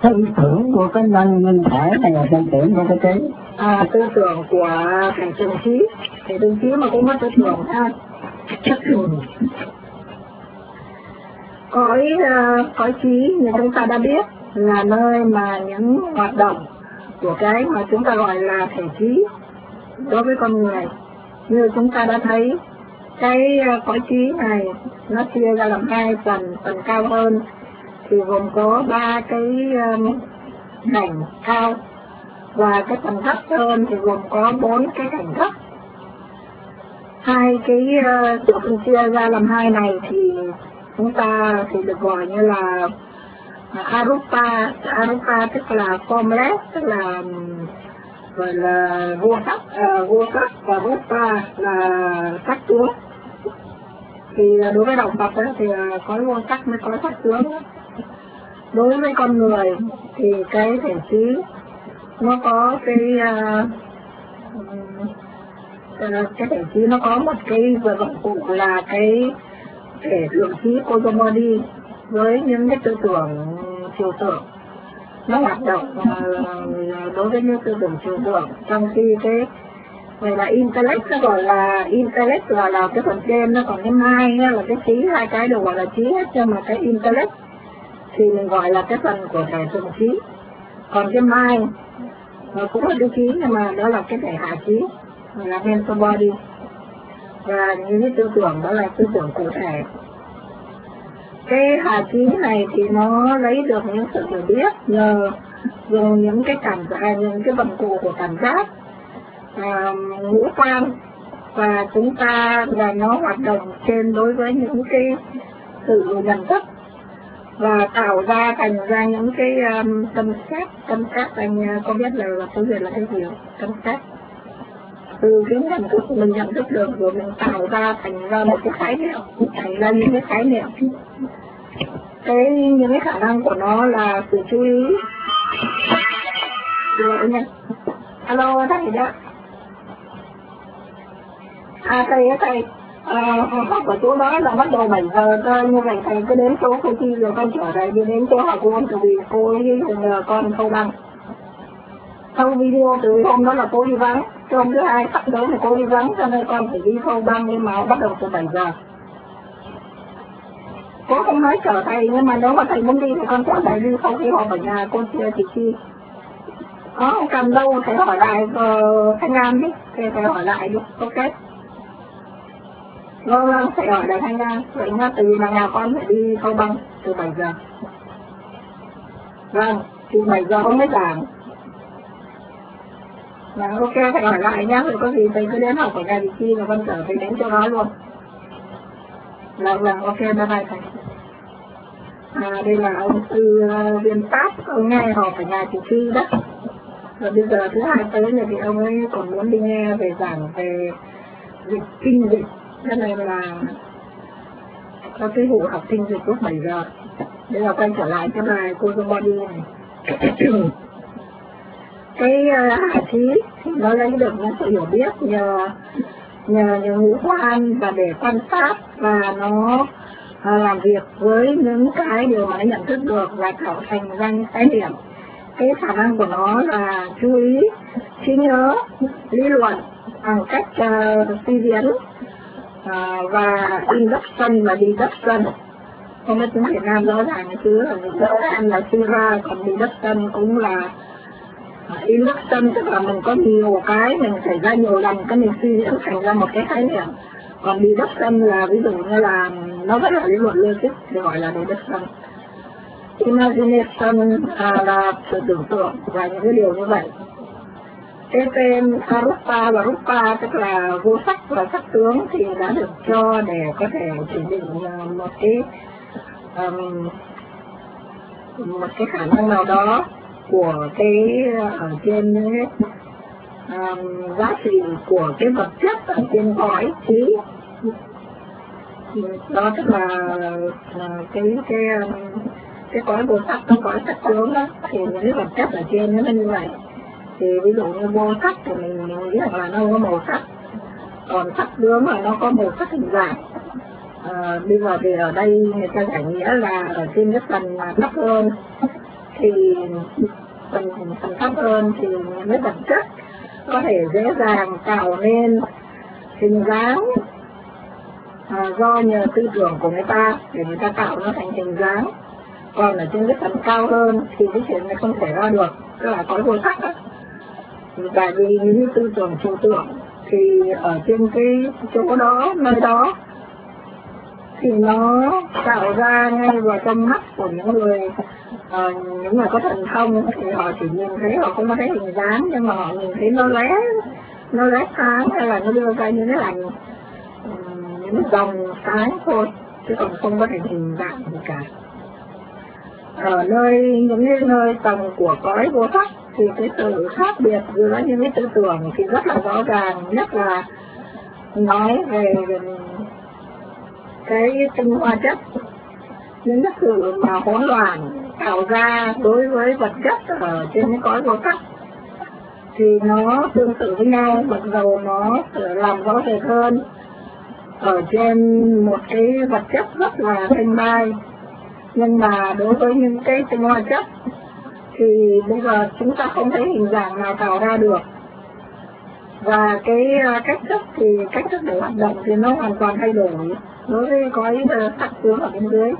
tư tưởng của cái nhân thể này là tư tưởng của cái trí. Tư tưởng của thầy Trần Trí, thầy Trần Trí mà cũng mất tư tưởng ha. Cõi trí như chúng ta đã biết là nơi mà những hoạt động của cái mà chúng ta gọi là thể trí đối với con người. Như chúng ta đã thấy cái cõi trí này nó chia ra làm hai phần, phần cao hơn thì gồm có 3 cái cảnh cao, và cái phần thấp hơn thì gồm có 4 cái cảnh thấp. Hai cái sự chia ra làm hai này thì chúng ta thì được gọi như là arupa. Arupa tức là formless, tức là gọi là vô sắc, và rupa là sắc tướng. Thì đối với động vật thì có vô sắc mới có sắc tướng. Đối với con người thì cái thể trí nó có cái thể trí nó có một cái dụng cụ là cái thể lượng trí cosmody với những cái tư tưởng trừu tượng. Nó hoạt động đối với những tư tưởng trừu tượng, trong khi cái gọi là intellect, nó gọi là intellect là cái phần trên, nó còn cái mind là cái trí, hai cái đều gọi là trí hết, nhưng mà cái intellect thì mình gọi là cái phần của thể thuần trí. Còn cái mind nó cũng là cái trí, nhưng mà đó là cái thể hạ trí, là mental body. Và những cái tư tưởng đó là tư tưởng cụ thể. Cái hạ trí này thì nó lấy được những sự hiểu biết nhờ dùng những cái những cái vận cụ của cảm giác, ngũ quan, và chúng ta là nó hoạt động trên đối với những cái sự nhận thức và tạo ra thành ra những cái concept. Anh có biết là tiếng Việt là cái gì không? Concept. Từ cái nhận thức mình nhận thức được rồi mình tạo ra thành ra một cái khái niệm, thành ra những cái khái niệm. Những cái khả năng của nó là sự chú ý. Rồi nha. Alo thầy đó. Thầy học ở chỗ đó là bắt đầu 7 giờ thôi, như vậy thầy cứ đến chỗ cô Chi rồi con trở lại đi đến chỗ học của con, từ vì cô ấy nhờ con khâu đăng. Sau video từ hôm đó là cô đi vắng, cái hôm thứ hai sắp tới là cô đi vắng, cho nên con phải đi khâu đăng, nhưng mà bắt đầu từ 7 giờ. Cô không nói chở thầy, nhưng mà nếu mà thầy muốn đi thì con chở thầy đi, sau khi họp ở nhà cô chia chị Chi. Không cần đâu, thầy hỏi lại Thanh An đi, thầy hỏi lại đi, ok. Vâng, thầy hỏi lại Thanh An, vậy nha, từ vì nhà con phải đi khâu băng từ 7 giờ. Vâng, từ 7 giờ không mới giảng. Vâng, ok, thầy hỏi lại nhá, rồi có gì thầy cứ đến học ở nhà chị Chi rồi con chở thầy đến chỗ đó luôn. Vâng, ok, bye bye thầy. Đây là ông sư viên Pháp, ông nghe họp ở nhà chị Chi đó. Rồi bây giờ thứ hai tới này thì ông ấy còn muốn đi nghe về giảng về kinh dịch, cho nên là có cái vụ học kinh dịch lúc 7 giờ. Bây giờ quay trở lại cái bài cosmody này. Cái hạ trí nó lấy được những sự hiểu biết nhờ ngũ quan và để quan sát, và nó làm việc với những cái điều mà nó nhận thức được và tạo thành ra những khái niệm. Cái khả năng của nó là chú ý, trí nhớ, lý luận bằng cách suy diễn, và induction và deduction. Không biết tiếng Việt Nam rõ ràng cái thứ là suy ra, còn deduction cũng là induction, tức là mình có nhiều cái mình xảy ra nhiều lần, cái mình suy diễn thành ra một cái khái niệm. Còn deduction là ví dụ như là nó rất là lý luận logic thì gọi là deduction. Imagination là sự tưởng tượng và những cái điều như vậy. Cái tên Arupa và Rupa tức là vô sắc và sắc tướng thì đã được cho để có thể chỉ định một cái khả năng nào đó của cái ở trên những giá trị của cái vật chất ở trên cõi trí. Đó tức là cái cõi vô sắc, cái cõi sắc tướng đó, thì những cái vật chất ở trên nó như vậy. Thì ví dụ như vô sắc thì mình nghĩ rằng là nó không có màu sắc, còn sắc tướng là nó có màu sắc hình dạng. Bây giờ thì ở đây người ta giải nghĩa là ở trên cái phần thấp hơn thì phần thấp hơn thì những cái vật chất có thể dễ dàng tạo nên hình dáng do nhờ tư tưởng của người ta để người ta tạo nó thành hình dáng. Còn ở trên cái phần cao hơn thì cái chuyện này không thể ra được, tức là có vô sắc á. Tại vì những tư tưởng trừu tượng thì ở trên cái chỗ đó, nơi đó thì nó tạo ra ngay vào trong mắt của những người có thần thông, thì họ chỉ nhìn thấy, họ không có thấy hình dáng, nhưng mà họ nhìn thấy nó lóe sáng, hay là nó đưa ra những cái lành, những dòng sáng thôi, chứ còn không có thể hình dạng gì cả. Ở những cái nơi tầng của cõi vô sắc thì cái sự khác biệt giữa những cái tư tưởng thì rất là rõ ràng, nhất là nói về cái tinh hoa chất, những cái sự mà hỗn loạn tạo ra đối với vật chất ở trên cái cõi vô sắc thì nó tương tự với nhau, mặc dầu nó làm rõ rệt hơn ở trên một cái vật chất rất là thanh mai. Nhưng mà đối với những cái tinh hoa chất thì bây giờ chúng ta không thấy hình dạng nào tạo ra được, và cái cách thức để hoạt động thì nó hoàn toàn thay đổi đối với cõi sắc tướng ở bên dưới.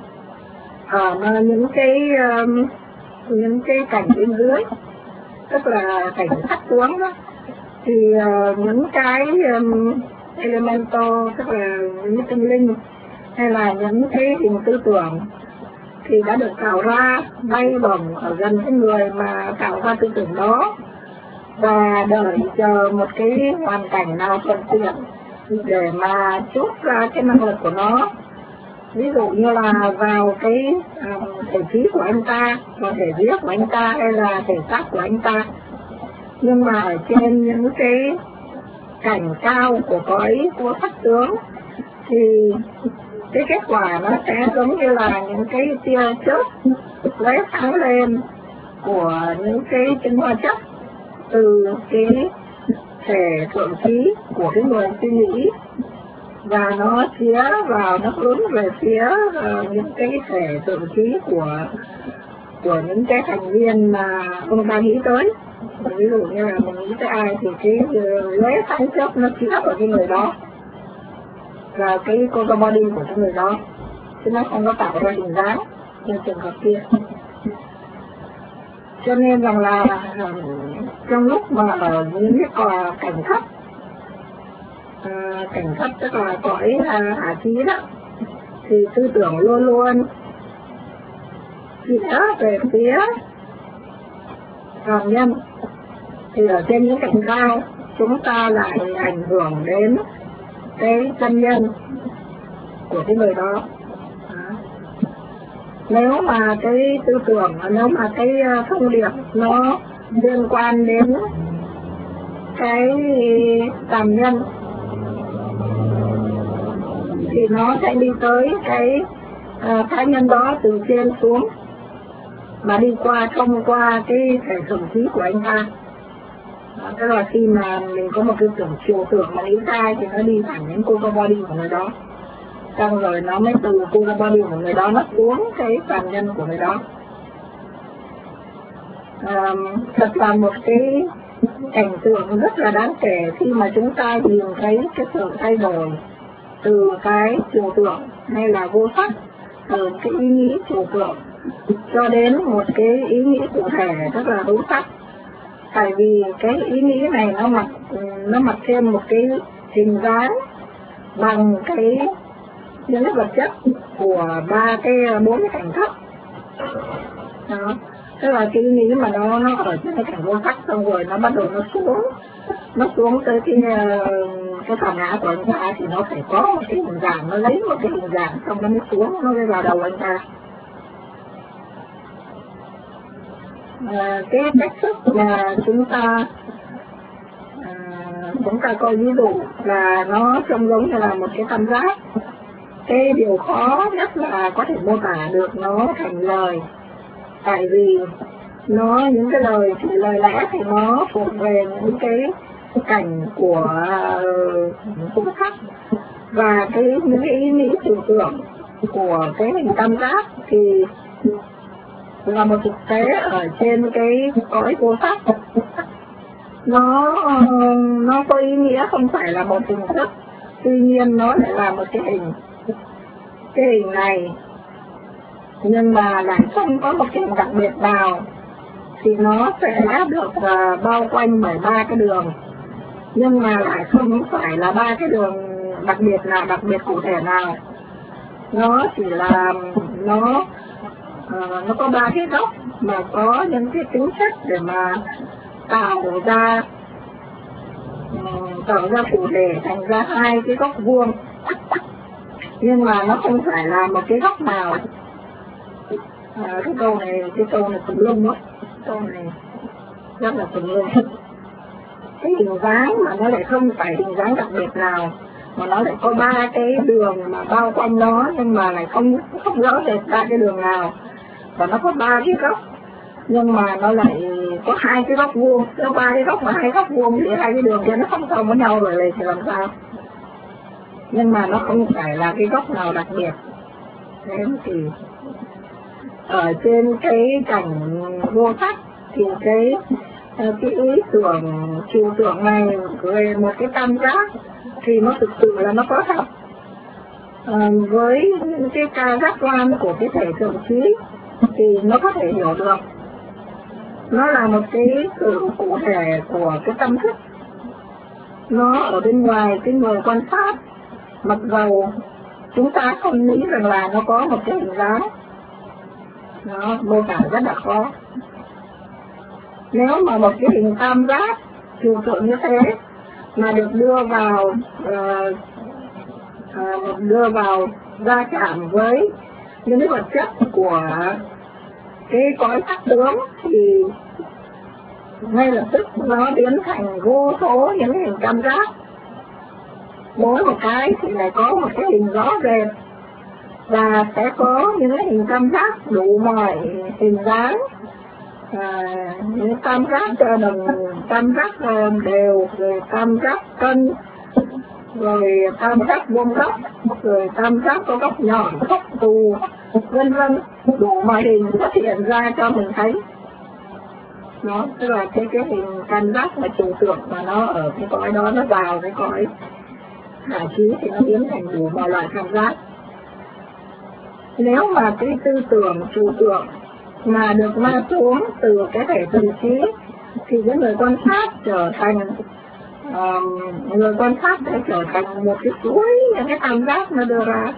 Những cái cảnh bên dưới, tức là cảnh sắc tướng đó, thì những cái elemental, tức là những cái tinh linh hay là những cái hình tư tưởng thì đã được tạo ra bay bổng ở gần cái người mà tạo ra tư tưởng đó, và đợi chờ một cái hoàn cảnh nào thuận tiện để mà chút ra cái năng lực của nó. Ví dụ như là vào cái thể trí của anh ta, vào thể viết của anh ta, hay là thể xác của anh ta. Nhưng mà ở trên những cái cảnh cao của cõi của sắc tướng thì cái kết quả nó sẽ giống như là những cái tia chớp lóe sáng lên của những cái tinh hoa chất từ cái thể thượng trí của cái người suy nghĩ, và nó chĩa vào, nó hướng về phía những cái thể thượng trí của những cái thành viên mà ông ta nghĩ tới. Ví dụ như là mình nghĩ tới ai thì cái lóe sáng chớp nó chĩa vào cái người đó, và cái cover body của cái người đó, chứ nó không có tạo ra hình dáng như trường hợp kia. Cho nên rằng là trong lúc mà ở những cái cảnh thấp tức là cõi hạ trí đó, thì tư tưởng luôn luôn chĩa về phía phàm nhân. Thì ở trên những cảnh cao chúng ta lại ảnh hưởng đến cái chân nhân của cái người đó. Nếu mà cái tư tưởng, nếu mà cái thông điệp nó liên quan đến cái phàm nhân thì nó sẽ đi tới cái cá nhân đó từ trên xuống, mà đi thông qua cái thể thượng trí của anh ta. Tức là khi mà mình có một cái chiều tưởng mà nghĩ sai thì nó đi thẳng đến cover body của người đó, xong rồi nó mới từ cover body của người đó nó xuống cái phàm nhân của người đó. Thật là một cái cảnh tượng rất là đáng kể khi mà chúng ta nhìn thấy cái sự thay đổi từ cái chiều tượng hay là vô sắc, từ cái ý nghĩ chiều tượng cho đến một cái ý nghĩ cụ thể, tức là hữu sắc. Tại vì cái ý nghĩ này nó mặc thêm một cái hình dáng bằng những cái vật chất của bốn cái cảnh thấp đó. Tức là cái ý nghĩ mà nó ở trên cái cảnh vô sắc, xong rồi nó bắt đầu nó xuống tới cái phản ngã của anh ta, thì nó phải có một cái hình dạng, nó lấy một cái hình dạng xong nó mới xuống, nó mới vào đầu anh ta. Cái cách thức mà chúng ta coi ví dụ là nó trông giống như là một cái tam giác. Cái điều khó nhất là có thể mô tả được nó thành lời, tại vì những cái lời lẽ thì nó thuộc về những cái cảnh của phúc sắc, và những cái ý nghĩ tưởng tượng của cái hình tam giác thì là một thực tế ở trên cái cõi vô sắc. Nó có ý nghĩa không phải là một hình thức, tuy nhiên nó lại là một cái hình này, nhưng mà lại không có một cái hình đặc biệt nào, thì nó sẽ được bao quanh bởi ba cái đường, nhưng mà lại không phải là ba cái đường đặc biệt cụ thể nào. Nó chỉ là nó có ba cái góc mà có những cái tính chất để mà tạo ra cụ thể thành ra hai cái góc vuông, nhưng mà nó không phải là một cái góc nào. Cái câu này tùm lum đó, câu này rất là tùm lum. Cái hình dáng mà nó lại không phải hình dáng đặc biệt nào, mà nó lại có ba cái đường mà bao quanh nó, nhưng mà lại không rõ rệt ba cái đường nào, và nó có ba cái góc, nhưng mà nó lại có hai cái góc vuông. Nếu ba cái góc mà hai góc vuông thì hai cái đường kia nó không thông với nhau rồi thì làm sao? Nhưng mà nó không phải là cái góc nào đặc biệt. Thế thì ở trên cái cảnh vô sắc thì cái ý tưởng trừu tượng này về một cái tam giác thì nó thực sự là nó có thật. Với cái ca giác quan của cái thể tượng trí thì nó có thể hiểu được. Nó là một cái sự cụ thể của cái tâm thức. Nó ở bên ngoài cái người quan sát, mặc dầu chúng ta không nghĩ rằng là nó có một cái hình dáng. Nó mô tả rất là khó. Nếu mà một cái hình tam giác trừu tượng như thế mà được đưa vào va chạm với những cái vật chất của cái cõi sắc tướng thì ngay lập tức nó biến thành vô số những hình tam giác. Mỗi một cái thì lại có một cái hình rõ rệt, và sẽ có những cái hình tam giác đủ mọi hình dáng, những tam giác tam giác đều, rồi tam giác cân, rồi tam giác vuông góc, rồi tam giác có góc nhọn, góc tù, vân vân, đủ mọi hình xuất hiện ra cho mình thấy. Nó tức là cái hình tam giác là trừu tượng, mà nó ở cái cõi đó nó vào cái cõi hạ trí thì nó biến thành đủ mọi loại tam giác. Nếu mà cái tư tưởng trừu tượng mà được ma xuống từ cái thể thần trí thì cái người quan sát trở thành sẽ trở thành một cái suối những cái tam giác nó đưa ra.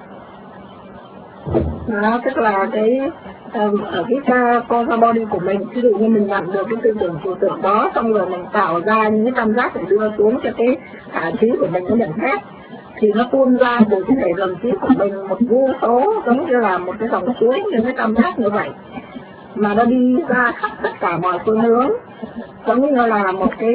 Đó, tức là ở cái ca body của mình, ví dụ như mình nhận được cái tư tưởng trừu tượng đó, xong rồi mình tạo ra những cái tam giác để đưa xuống cho cái hạ trí của mình nó nhận xét, thì nó tuôn ra từ cái thể thần trí của mình một vô số, giống như là một cái dòng suối những cái tam giác như vậy, mà nó đi ra khắp tất cả mọi phương hướng, giống như là một cái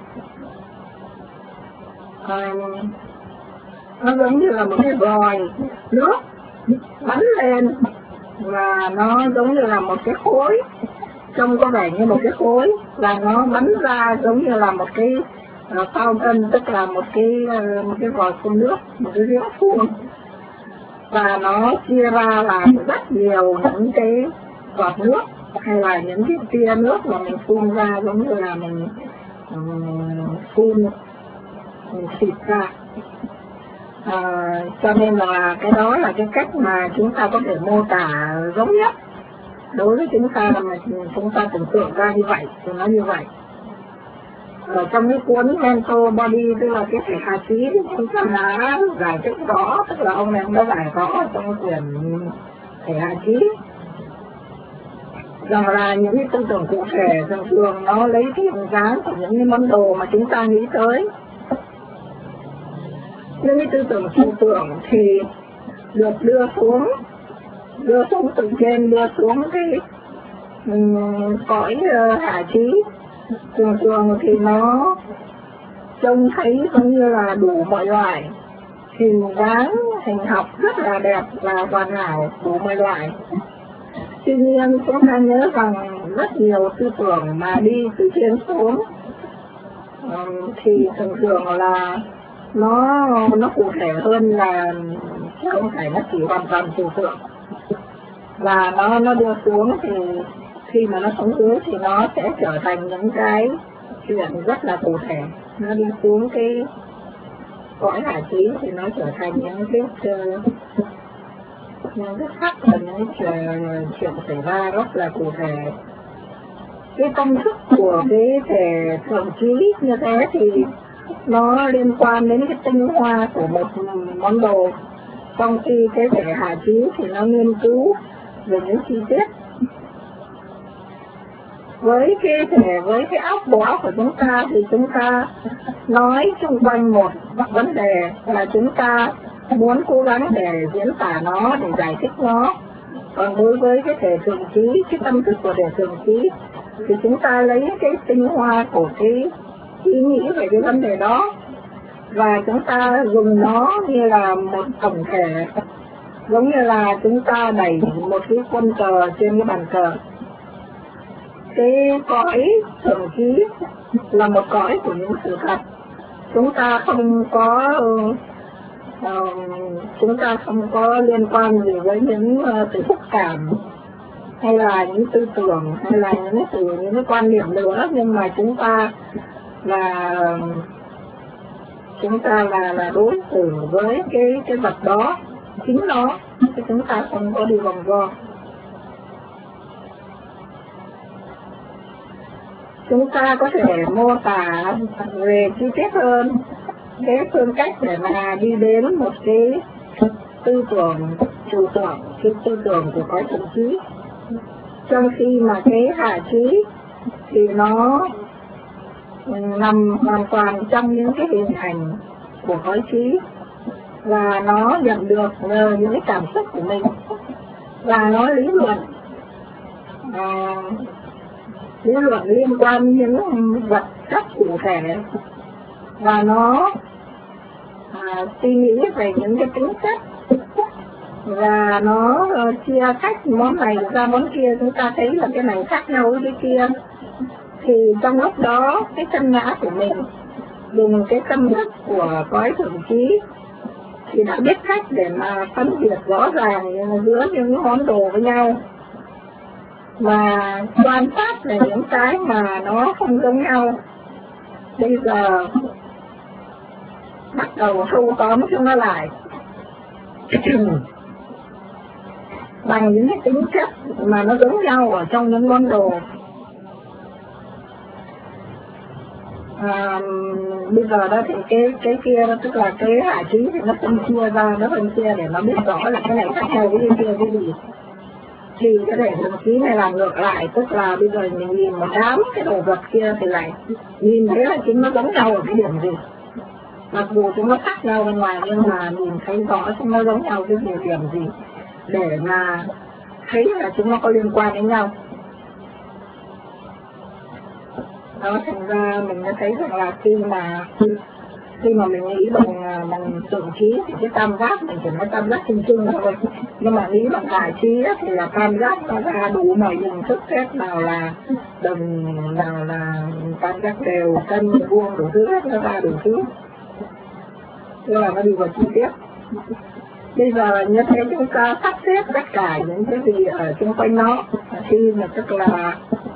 nó giống như là một cái vòi nước bắn lên, và nó giống như là một cái khối, trông có vẻ như một cái khối, và nó bắn ra giống như là một cái fountain, tức là một cái vòi phun nước, một cái giếng phun, và nó chia ra làm rất nhiều những cái giọt nước, hay là những cái tia nước mà mình phun ra, giống như là mình xịt ra. Cho nên là cái đó là cái cách mà chúng ta có thể mô tả giống nhất đối với chúng ta, mà chúng ta tưởng tượng ra như vậy thì nó như vậy. Ở trong cái cuốn Mental Body, tức là cái thể hạ trí, chúng ta đã giải thích rõ, tức là ông này đã giải rõ trong cái quyển thể hạ trí rằng là những cái tư tưởng cụ thể thường thường nó lấy cái hình dáng của những cái món đồ mà chúng ta nghĩ tới. Những cái tư tưởng trừu tượng thì được đưa xuống từ trên, đưa xuống cái cõi hạ trí. Thường thường thì nó trông thấy giống như là đủ mọi loại hình dáng, hình học rất là đẹp và hoàn hảo, đủ mọi loại. Tuy nhiên chúng ta nhớ rằng rất nhiều tư tưởng mà đi từ trên xuống thì thường thường là nó cụ thể hơn, là không phải nó chỉ hoàn toàn trừu tượng. và nó đưa xuống thì khi mà nó xuống dưới thì nó sẽ trở thành những cái chuyện rất là cụ thể. Nó đi xuống cái cõi hạ trí thì nó trở thành những cái sắc và những chuyện xảy ra rất là cụ thể. Cái công thức của cái thể thượng trí như thế thì nó liên quan đến cái tinh hoa của một món đồ, trong khi cái thể hạ trí thì nó nghiên cứu về những chi tiết. Với cái bộ óc của chúng ta thì chúng ta nói xung quanh một vấn đề là chúng ta muốn cố gắng để diễn tả nó, để giải thích nó. Còn đối với cái thể thượng trí, cái tâm thức của thể thượng trí thì chúng ta lấy cái tinh hoa của cái ý nghĩ về cái vấn đề đó và chúng ta dùng nó như là một tổng thể, giống như là chúng ta đẩy một cái quân cờ trên cái bàn cờ. Cái cõi thượng trí là một cõi của những sự thật. Chúng ta không có liên quan gì với những sự xúc cảm hay là những tư tưởng hay là những cái quan niệm nữa, nhưng mà chúng ta là đối xử với cái vật đó, chính nó, chứ chúng ta không có đi vòng vo. Chúng ta có thể mô tả về chi tiết hơn cái phương cách để mà đi đến một cái tư tưởng, trừu tượng, cái tư tưởng của cõi thượng trí. Trong khi mà cái hạ trí thì nó nằm hoàn toàn trong những cái hình ảnh của cõi trí, và nó nhận được nhờ những cái cảm xúc của mình, và nó lý luận liên quan những vật chất cụ thể, và nó suy nghĩ về những cái tính chất, và nó chia tách món này ra món kia. Chúng ta thấy là cái này khác nhau với cái kia, thì trong lúc đó cái chân ngã của mình dùng cái tâm thức của cõi thượng trí thì đã biết cách để mà phân biệt rõ ràng giữa những món đồ với nhau, và quan sát về những cái mà nó không giống nhau. Bây giờ bắt đầu thâu tóm chúng nó lại bằng những cái tính chất mà nó giống nhau ở trong những món đồ. Bây giờ đó thì cái kia đó, tức là cái hạ trí thì nó phân chia ra, nó phân chia để nó biết rõ là cái này khác nhau với cái kia cái gì. Thì cái thể thượng trí này làm ngược lại, tức là bây giờ mình nhìn một đám cái đồ vật kia thì lại nhìn thấy là chúng nó giống nhau ở cái điểm gì. Mặc dù chúng nó khác nhau bên ngoài nhưng mà nhìn thấy rõ chúng nó giống nhau cái điểm gì, để mà thấy là chúng nó có liên quan đến nhau. Đó, thành ra mình đã thấy rằng là khi mà mình nghĩ bằng tượng trí thì cái tam giác mình chỉ nói tam giác chung chung thôi, nhưng mà nghĩ bằng đại trí thì là tam giác nó ra đủ mọi hình thức hết, nào là đồng, nào là tam giác đều, cân, vuông, đủ thứ hết, nó ra đủ thứ. Tức là nó đi vào chi tiết. Bây giờ như thế chúng ta sắp xếp tất cả những cái gì ở xung quanh nó, khi mà tức là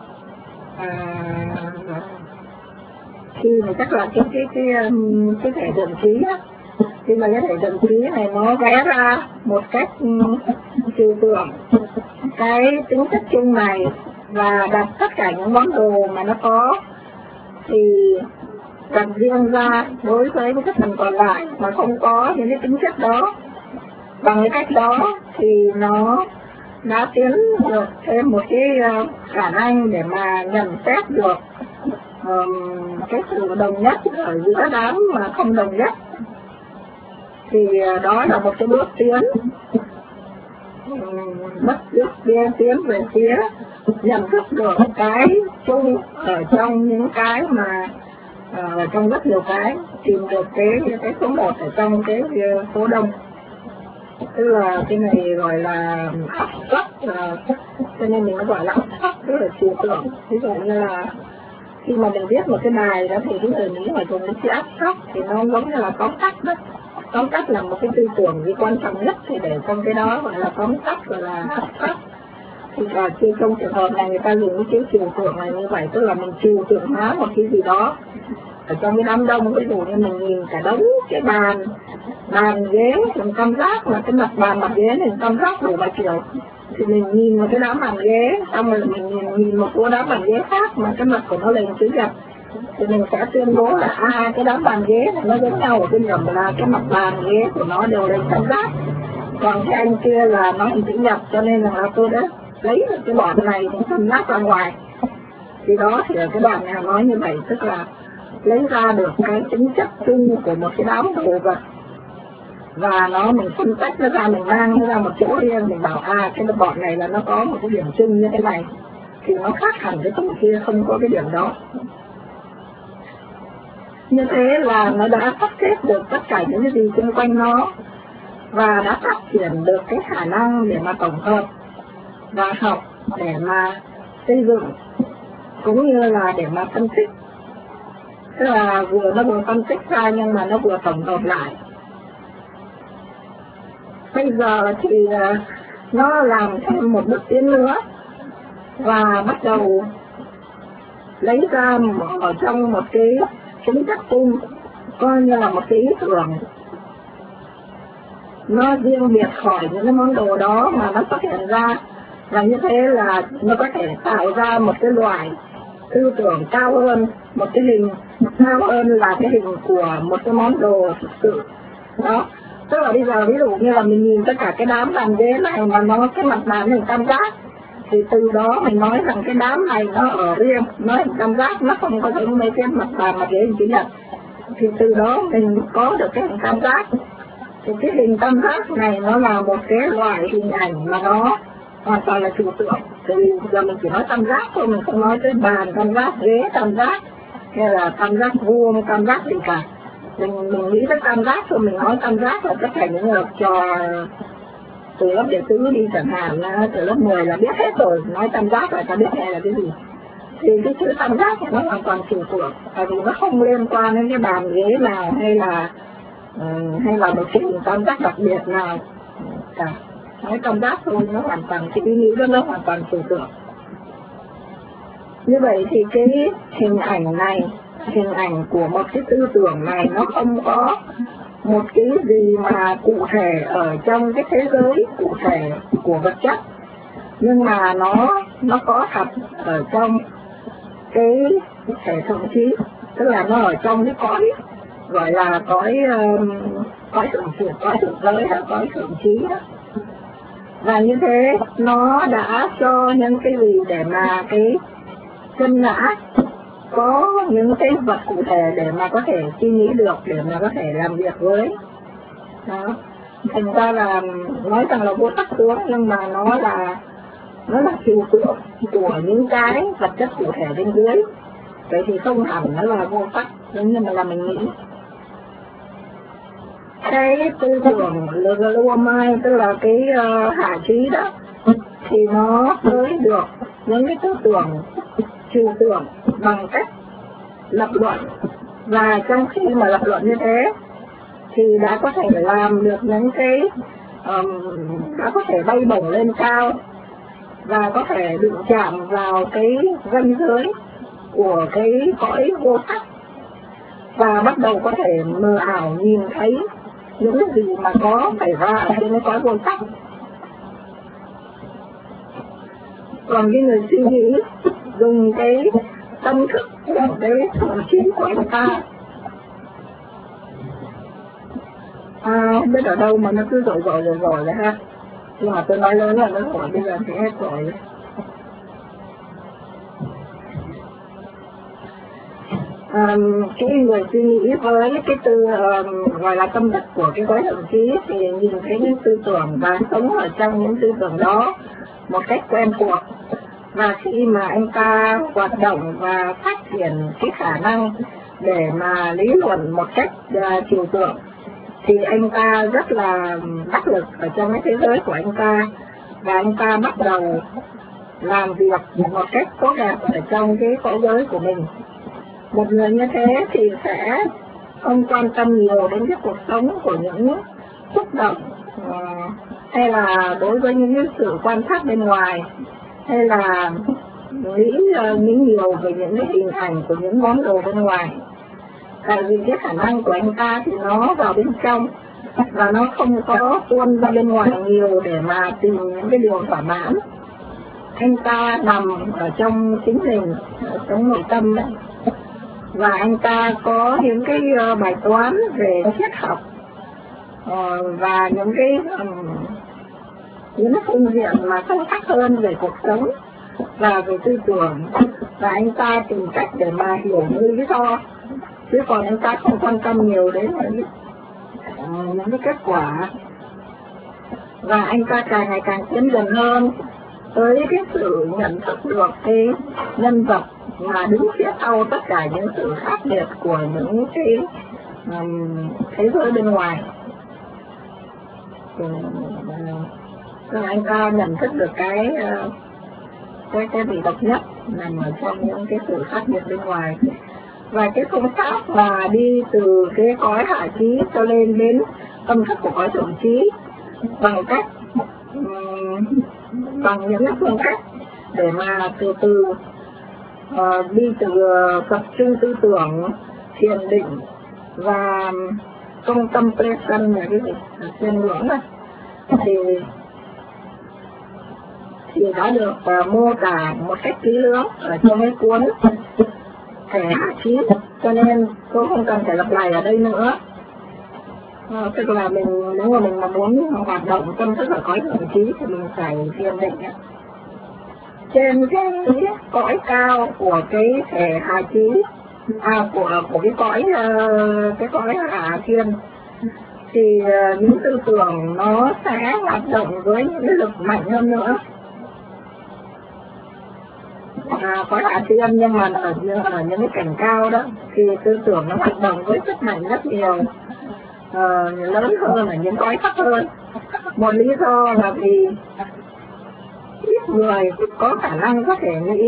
cái thể thượng trí á, khi mà cái thể thượng trí này nó vẽ ra một cách trừu tượng cái tính chất chung này và đặt tất cả những món đồ mà nó có thì đặt riêng ra đối với cái phần còn lại mà không có những cái tính chất đó. Bằng cái cách đó thì nó đã tiến được thêm một cái khả năng để mà nhận xét được cái sự đồng nhất ở giữa đám mà không đồng nhất. Thì đó là một cái bước tiến, tiến về phía nhận thức được cái chung ở trong những cái mà trong rất nhiều cái, tìm được cái số một ở trong cái số đông. Tức là cái này gọi là abstract, cho nên mình nó gọi là abstract, tức là trừu tượng. Ví dụ như là khi mà mình viết một cái bài đó thì cái từ nghĩ mà dùng cái chữ abstract thì nó giống như là tóm tắt đó, tóm tắt là một cái tư tưởng gì quan trọng nhất thì để trong cái đó gọi là tóm tắt, gọi là hấp tắt. Thì là trong trường hợp này người ta dùng cái chữ trừu tượng này như vậy, tức là mình trừu tượng hóa một cái gì đó ở trong cái đám đông. Ví dụ như mình nhìn cả đống cái bàn ghế mình tam giác, mà cái mặt bàn mặt ghế mình tam giác đủ vài kiểu, thì mình nhìn vào cái đám bàn ghế, xong rồi mình nhìn một cái đám bàn ghế khác mà cái mặt của nó lên chữ nhật, thì mình sẽ tuyên bố là cái đám bàn ghế này nó giống nhau ở cái điểm là cái mặt bàn ghế của nó đều lên tam giác, còn cái anh kia là nó hình chữ nhật, cho nên là tôi đã lấy được cái đoạn này thì tam giác ra ngoài. Thì đó thì là cái đoạn này nói như vậy, tức là lấy ra được cái tính chất chung của một cái đám đồ vật, và mình phân tách nó ra, mình mang nó ra một chỗ riêng, mình bảo cái bọn này là nó có một cái điểm chung như thế này, thì nó khác hẳn cái tụi kia không có cái điểm đó. Như thế là nó đã sắp xếp được tất cả những cái gì xung quanh nó, và đã phát triển được cái khả năng để mà tổng hợp và học, để mà xây dựng, cũng như là để mà phân tích. Tức là nó vừa phân tích ra nhưng mà nó vừa tổng hợp lại. Bây giờ thì nó làm thêm một bước tiến nữa, và bắt đầu lấy ra ở trong một cái tính chất chung, coi như là một cái ý tưởng nó riêng biệt khỏi những cái món đồ đó mà nó xuất hiện ra, và như thế là nó có thể tạo ra một cái loại tư tưởng cao hơn, một cái hình cao hơn là cái hình của một cái món đồ thực sự đó. Tức là bây giờ ví dụ như là mình nhìn tất cả cái đám bàn ghế này mà nó cái mặt bàn hình tam giác, thì từ đó mình nói rằng cái đám này nó ở riêng, nó hình tam giác, nó không có giống mấy cái mặt bàn mặt ghế hình chữ nhật, thì từ đó mình có được cái hình tam giác. Thì cái hình tam giác này nó là một cái loại hình ảnh mà nó hoàn toàn là trừu tượng. Thì giờ mình chỉ nói tam giác thôi, mình không nói tới bàn tam giác, ghế tam giác, hay là tam giác vuông, tam giác gì cả. Mình nghĩ tới tam giác thôi, mình nói tam giác là tất cả những học trò từ lớp đệ tứ đi chẳng hạn, từ lớp 10 là biết hết rồi, nói tam giác là ta biết ngay là cái gì. Thì cái chữ tam giác nó hoàn toàn trừu tượng, tại vì nó không liên quan đến cái bàn ghế nào hay là một cái hình tam giác đặc biệt nào cả. Nói tam giác thôi, nó hoàn toàn, cái ý nghĩ đó nó hoàn toàn trừu tượng. Như vậy thì cái hình ảnh này, hình ảnh của một cái tư tưởng này, nó không có một cái gì mà cụ thể ở trong cái thế giới cụ thể của vật chất, nhưng mà nó có thật ở trong cái thể thượng trí, tức là nó ở trong cái cõi gọi là cõi thượng giới hay cõi thượng trí đó. Và như thế nó đã cho những cái gì để mà cái chân ngã có những cái vật cụ thể để mà có thể suy nghĩ được, để mà có thể làm việc với đó. Thành ra là nói rằng là vô sắc tướng, nhưng mà nó là trừu tượng của những cái vật chất cụ thể bên dưới. Vậy thì không hẳn nó là vô sắc, giống như là mình nghĩ. Cái tư tưởng lua mai, tức là cái hạ trí đó, thì nó tới được những cái tư tưởng trừu tượng bằng cách lập luận, và trong khi mà lập luận như thế thì đã có thể làm được những cái đã có thể bay bổng lên cao, và có thể đụng chạm vào cái ranh giới của cái cõi vô sắc, và bắt đầu có thể mơ ảo nhìn thấy những cái gì mà có xảy ra ở trên cái cõi vô sắc. Còn cái người suy nghĩ dùng cái tâm thức của cái thượng trí của anh ta, không biết ở đâu mà nó cứ rồi ha. Nhưng mà tôi nói lớn là nó rồi, bây giờ thì hết rồi. Cái người suy nghĩ với cái tư gọi là tâm thức của cái cõi thượng trí thì nhìn thấy những tư tưởng và sống ở trong những tư tưởng đó một cách quen thuộc. Và khi mà anh ta hoạt động và phát triển cái khả năng để mà lý luận một cách trừu tượng, thì anh ta rất là đắc lực ở trong cái thế giới của anh ta, và anh ta bắt đầu làm việc một cách tốt đẹp ở trong cái cõi giới của mình. Một người như thế thì sẽ không quan tâm nhiều đến cái cuộc sống của những xúc động, hay là đối với những cái sự quan sát bên ngoài, hay là nghĩ nhiều về những cái hình ảnh của những món đồ bên ngoài. Tại vì cái khả năng của anh ta thì nó vào bên trong, và nó không có tuôn ra bên ngoài nhiều để mà tìm những cái điều thỏa mãn. Anh ta nằm ở trong chính mình, ở trong nội tâm đấy. Và anh ta có những cái bài toán về triết học, và những phương diện mà sâu sắc hơn về cuộc sống và về tư tưởng. Và anh ta tìm cách để mà hiểu những lý do, chứ còn anh ta không quan tâm nhiều đến những cái kết quả. Và anh ta càng ngày càng tiến gần hơn tới cái sự nhận thức được cái nhân vật mà đứng phía sau tất cả những sự khác biệt của những cái thế giới bên ngoài. Rồi anh ta nhận thức được cái vị độc nhất nằm ở trong những cái sự khác biệt bên ngoài. Và cái phương pháp mà đi từ cái cõi hạ trí cho lên đến tâm thức của cõi thượng trí bằng những phương cách để mà từ từ đi từ tập trung tư tưởng, thiền định và contemplation là cái gì? Thiền ngưỡng này thì đã được mô tả một cách kỹ lưỡng ở trong cái cuốn Thể Hạ Trí, cho nên tôi không cần phải lặp lại ở đây nữa. Tức là nếu mà mình muốn hoạt động tâm thức ở cõi thượng trí thì mình phải thiền định trên cái cõi cao của cái thể hạ trí, của cái cõi hạ thiên, thì những tư tưởng nó sẽ hoạt động với những cái lực mạnh hơn nữa. Cõi hạ thiên nhưng mà ở những cái cảnh cao đó thì tư tưởng nó hoạt động với sức mạnh rất nhiều, lớn hơn ở những cõi thấp hơn. Một lý do là vì ít người có khả năng có thể nghĩ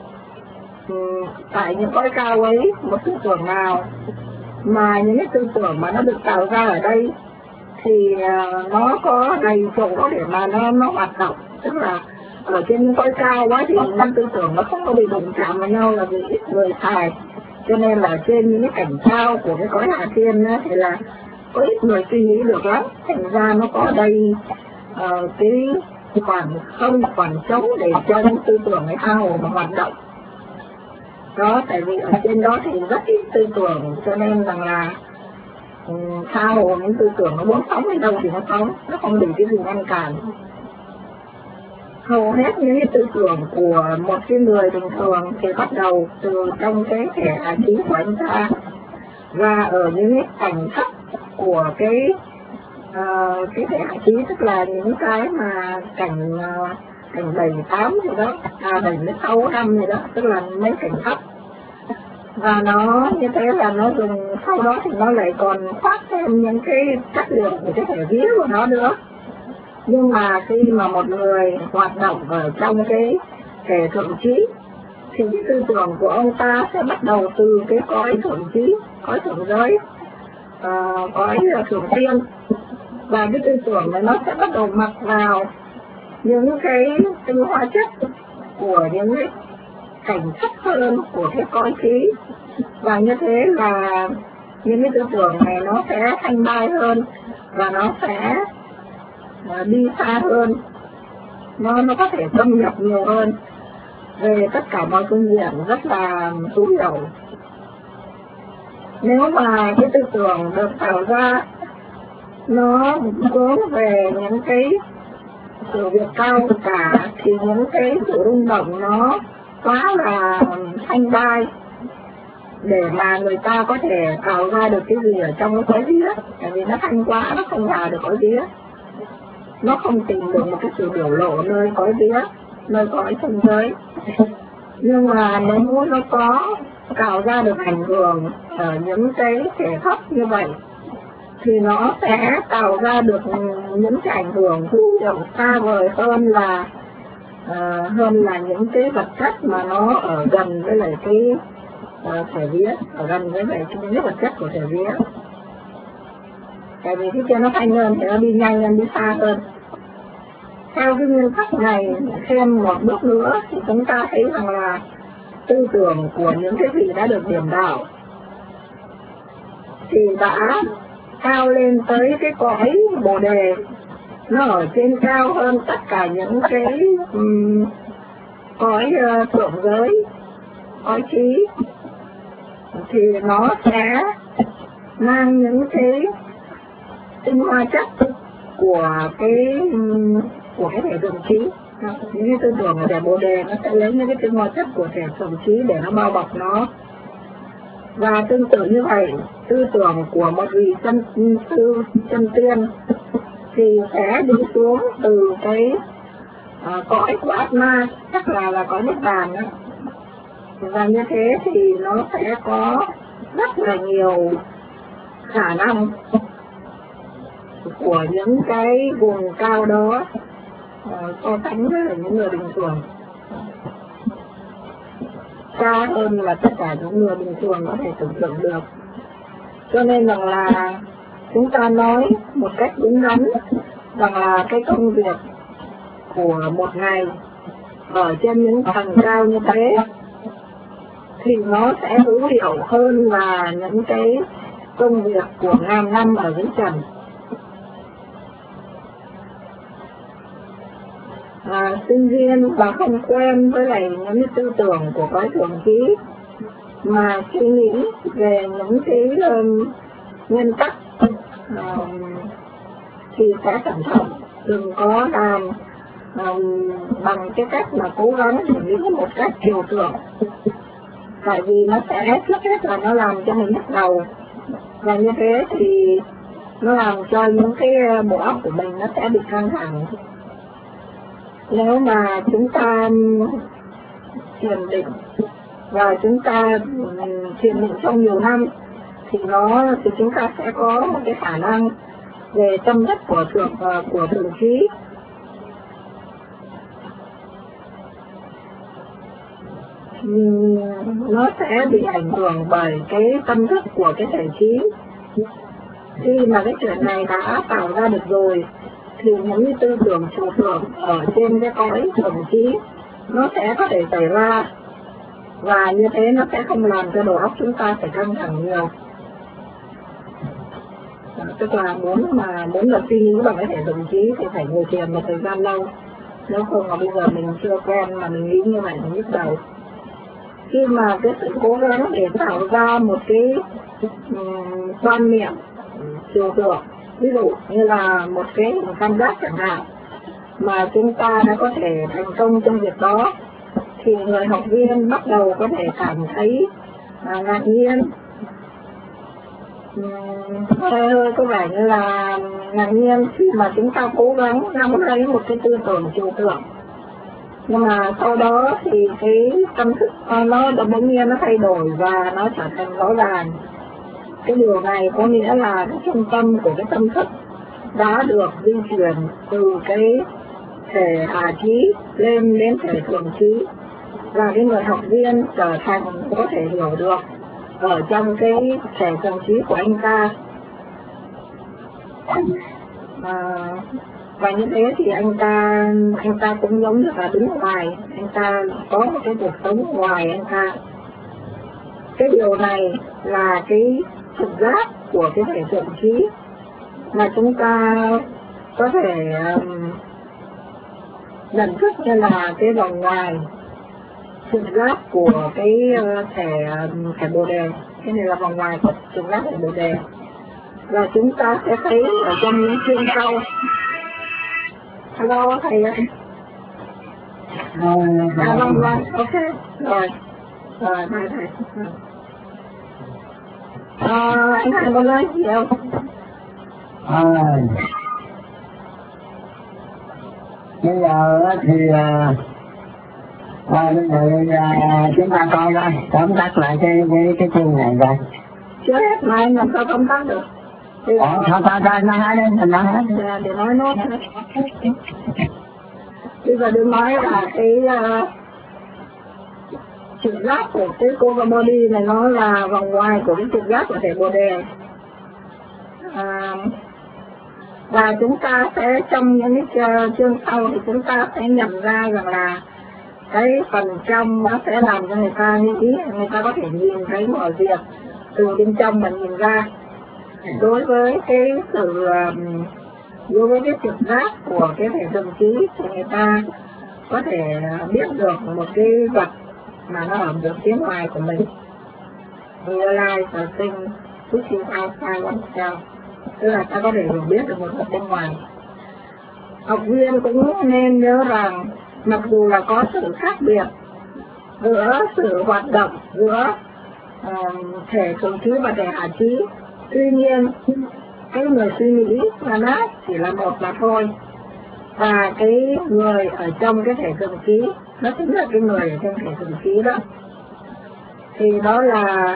tại những cõi cao ấy một tư tưởng nào, mà những cái tư tưởng mà nó được tạo ra ở đây thì nó có đầy chỗ để mà nó hoạt động. Tức là ở trên những cõi cao quá thì những tư tưởng nó không có bị đụng chạm vào nhau, là vì ít người xài. Cho nên là trên những cái cảnh cao của cái cõi hạ thiên thì là có ít người suy nghĩ được lắm, thành ra nó có đây cái khoảng trống để cho những tư tưởng ấy tha hồ mà hoạt động. Đó, tại vì ở trên đó thì rất ít tư tưởng, cho nên rằng là tha hồ những tư tưởng nó muốn phóng đi đâu thì nó phóng, nó không bị cái gì ngăn cản. Hầu hết những cái tư tưởng của một cái người bình thường thì bắt đầu từ trong cái thể hạ trí của anh ta, và ở những cái cảnh thấp của cái thể hạ trí, tức là những cái mà cảnh 7-8 gì đó, 76 năm gì đó, tức là mấy cảnh thấp. Và nó như thế là nó dùng, sau đó thì nó lại còn khoác thêm những cái chất liệu của cái thể vía của nó nữa. Nhưng mà khi mà một người hoạt động ở trong cái thể thượng trí thì cái tư tưởng của ông ta sẽ bắt đầu từ cái cõi thượng trí, cõi thượng giới, cõi thượng tiên. Và cái tư tưởng này nó sẽ bắt đầu mặc vào những cái tinh hoa chất của những cái cảnh thấp hơn của cái cõi trí. Và như thế là những cái tư tưởng này nó sẽ thanh mai hơn, và nó sẽ đi xa hơn, nó có thể xâm nhập nhiều hơn về tất cả mọi phương diện, rất là thú vị. Nếu mà cái tư tưởng được tạo ra nó hướng về những cái sự việc cao cả thì những cái sự rung động nó quá là thanh bay để mà người ta có thể tạo ra được cái gì ở trong cái cõi vía. Tại vì nó thanh quá, nó không vào được cõi vía, nó không tìm được một cái sự biểu lộ nơi cõi vía, nơi cõi chân giới. Nhưng mà nếu muốn nó có tạo ra được ảnh hưởng ở những cái thể thấp như vậy thì nó sẽ tạo ra được những cái ảnh hưởng thu nhập xa vời hơn là những cái vật chất mà nó ở gần với lại thể viết ở gần với lại những vật chất của thể viết. Tại vì cái kia nó nhanh hơn thì nó đi nhanh hơn, đi xa hơn. Theo cái nguyên tắc này, thêm một bước nữa thì chúng ta thấy rằng là tư tưởng của những cái vị đã được điểm đạo thì đã cao lên tới cái cõi Bồ Đề, nó ở trên cao hơn tất cả những cái cõi thượng giới, cõi trí, thì nó sẽ mang những cái tinh hoa chất của cái thể thượng trí. Những cái tư tưởng của thể Bồ Đề nó sẽ lấy những cái tinh hoa chất của thể thượng trí để nó bao bọc nó. Và tương tự như vậy, tư tưởng của một vị chân tiên thì sẽ đi xuống từ cái cõi của Atma, chắc là cõi Niết Bàn đó. Và như thế thì nó sẽ có rất là nhiều khả năng của những cái vùng cao đó so sánh với những người bình thường, xa hơn là tất cả những người bình thường có thể tưởng tượng được. Cho nên rằng là chúng ta nói một cách đúng đắn rằng là cái công việc của một ngày ở trên những tầng cao như thế thì nó sẽ hữu hiệu hơn là những cái công việc của ngàn năm ở dưới trần. Sinh viên và không quen với lại những tư tưởng của cõi thượng trí mà suy nghĩ về những cái nguyên tắc thì sẽ cẩn thận, đừng có làm bằng cái cách mà cố gắng để nghĩ một cách trừu tượng, tại vì nó sẽ trước hết là nó làm cho mình nhức đầu, và như thế thì nó làm cho những cái bộ óc của mình nó sẽ bị căng thẳng. Nếu mà chúng ta thiền định và chúng ta thiền định trong nhiều năm thì chúng ta sẽ có một cái khả năng về tâm thức của thượng trí. Nó sẽ bị ảnh hưởng bởi cái tâm thức của cái thể trí. Khi mà cái chuyện này đã tạo ra được rồi thì những tư tưởng trừu tượng ở trên cái cõi thượng trí nó sẽ có thể xảy ra, và như thế nó sẽ không làm cho đầu óc chúng ta phải căng thẳng nhiều. Tức là muốn là suy nghĩ bằng cái thể thượng trí thì phải ngồi thiền một thời gian lâu, nếu không mà bây giờ mình chưa quen mà mình nghĩ như vậy mình nhức đầu. Khi mà cái sự cố gắng để tạo ra một cái quan niệm trừu tượng, ví dụ như là một cái cảm giác chẳng hạn, mà chúng ta đã có thể thành công trong việc đó, thì người học viên bắt đầu có thể cảm thấy ngạc nhiên, hơi có vẻ như là ngạc nhiên khi mà chúng ta cố gắng nắm lấy một cái tư tưởng trừu tượng. Nhưng mà sau đó thì cái tâm thức nó bỗng nhiên nó thay đổi và nó trở thành rõ ràng. Cái điều này có nghĩa là cái trung tâm của cái tâm thức đã được di chuyển từ cái thể hạ trí lên đến thể thượng trí, và cái người học viên trở thành có thể hiểu được ở trong cái thể thượng trí của anh ta. Và như thế thì anh ta cũng giống như là đứng ngoài, anh ta có một cái cuộc sống ngoài anh ta. Cái điều này là cái trực giác của cái thể thượng trí mà chúng ta có thể nhận thức như là cái vòng ngoài trực giác của cái thể Bồ Đề. Cái này là vòng ngoài của trực giác thể Bồ Đề, và chúng ta sẽ thấy ở trong những chuyên sâu. Hello thầy ơi. Vâng, ok. Rồi thầy. Anh Thành có nói gì không? Bây giờ thì chúng ta coi coi tóm tắt lại cái chương này rồi. Chưa hết mà anh làm sao tóm tắt được? Thôi nói hết đi, mình nói hết. Để nói nốt thôi. Bây giờ đừng nói là trực giác của cái Kogamodi này nó là vòng ngoài của cái trực giác của thể Bồ Đề. Và chúng ta sẽ trong những cái chương sau thì chúng ta sẽ nhận ra rằng là cái phần trong nó sẽ làm cho người ta như ý, người ta có thể nhìn thấy mọi việc từ bên trong mà nhìn ra. Đối với cái sự đối với cái trực giác của cái thể thần trí thì người ta có thể biết được một cái vật mà nó ở được phía ngoài của mình. Realize the thing which is outside oneself, tức là ta có thể hiểu biết được một vật bên ngoài. Học viên cũng nên nhớ rằng mặc dù là có sự khác biệt giữa sự hoạt động giữa thể thường trí và thể hạ trí, tuy nhiên cái người suy nghĩ là nó chỉ là một mà thôi, và cái người ở trong cái thể thường trí nó chính là cái người ở trong thể thường trí đó. Thì đó là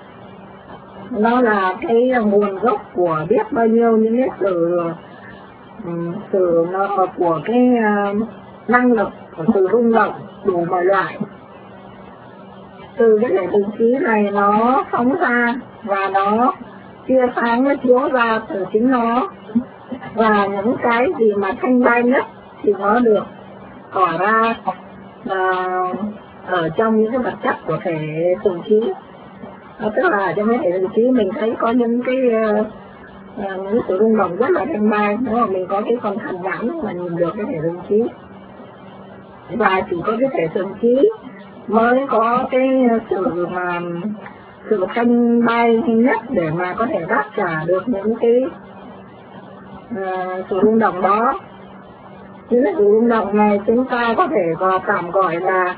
cái nguồn gốc của biết bao nhiêu những cái sự nó của cái năng lực của sự rung động đủ mọi loại. Từ cái thể thường trí này nó phóng ra và nó chia sáng, nó chiếu ra từ chính nó, và những cái gì mà thanh bay nhất thì nó được tỏ ra ở trong những cái vật chất của thể thường trí. Tức là trong cái thể thường trí mình thấy có những cái sự rung động rất là thanh bay, đúng không? Mình có cái con thần nhãn mà nhìn được cái thể thường trí, và chỉ có cái thể thường trí mới có cái sự thanh bay nhất để mà có thể đáp trả được những cái sự rung động đó. Những cái sự rung động này chúng ta có thể tạm gọi là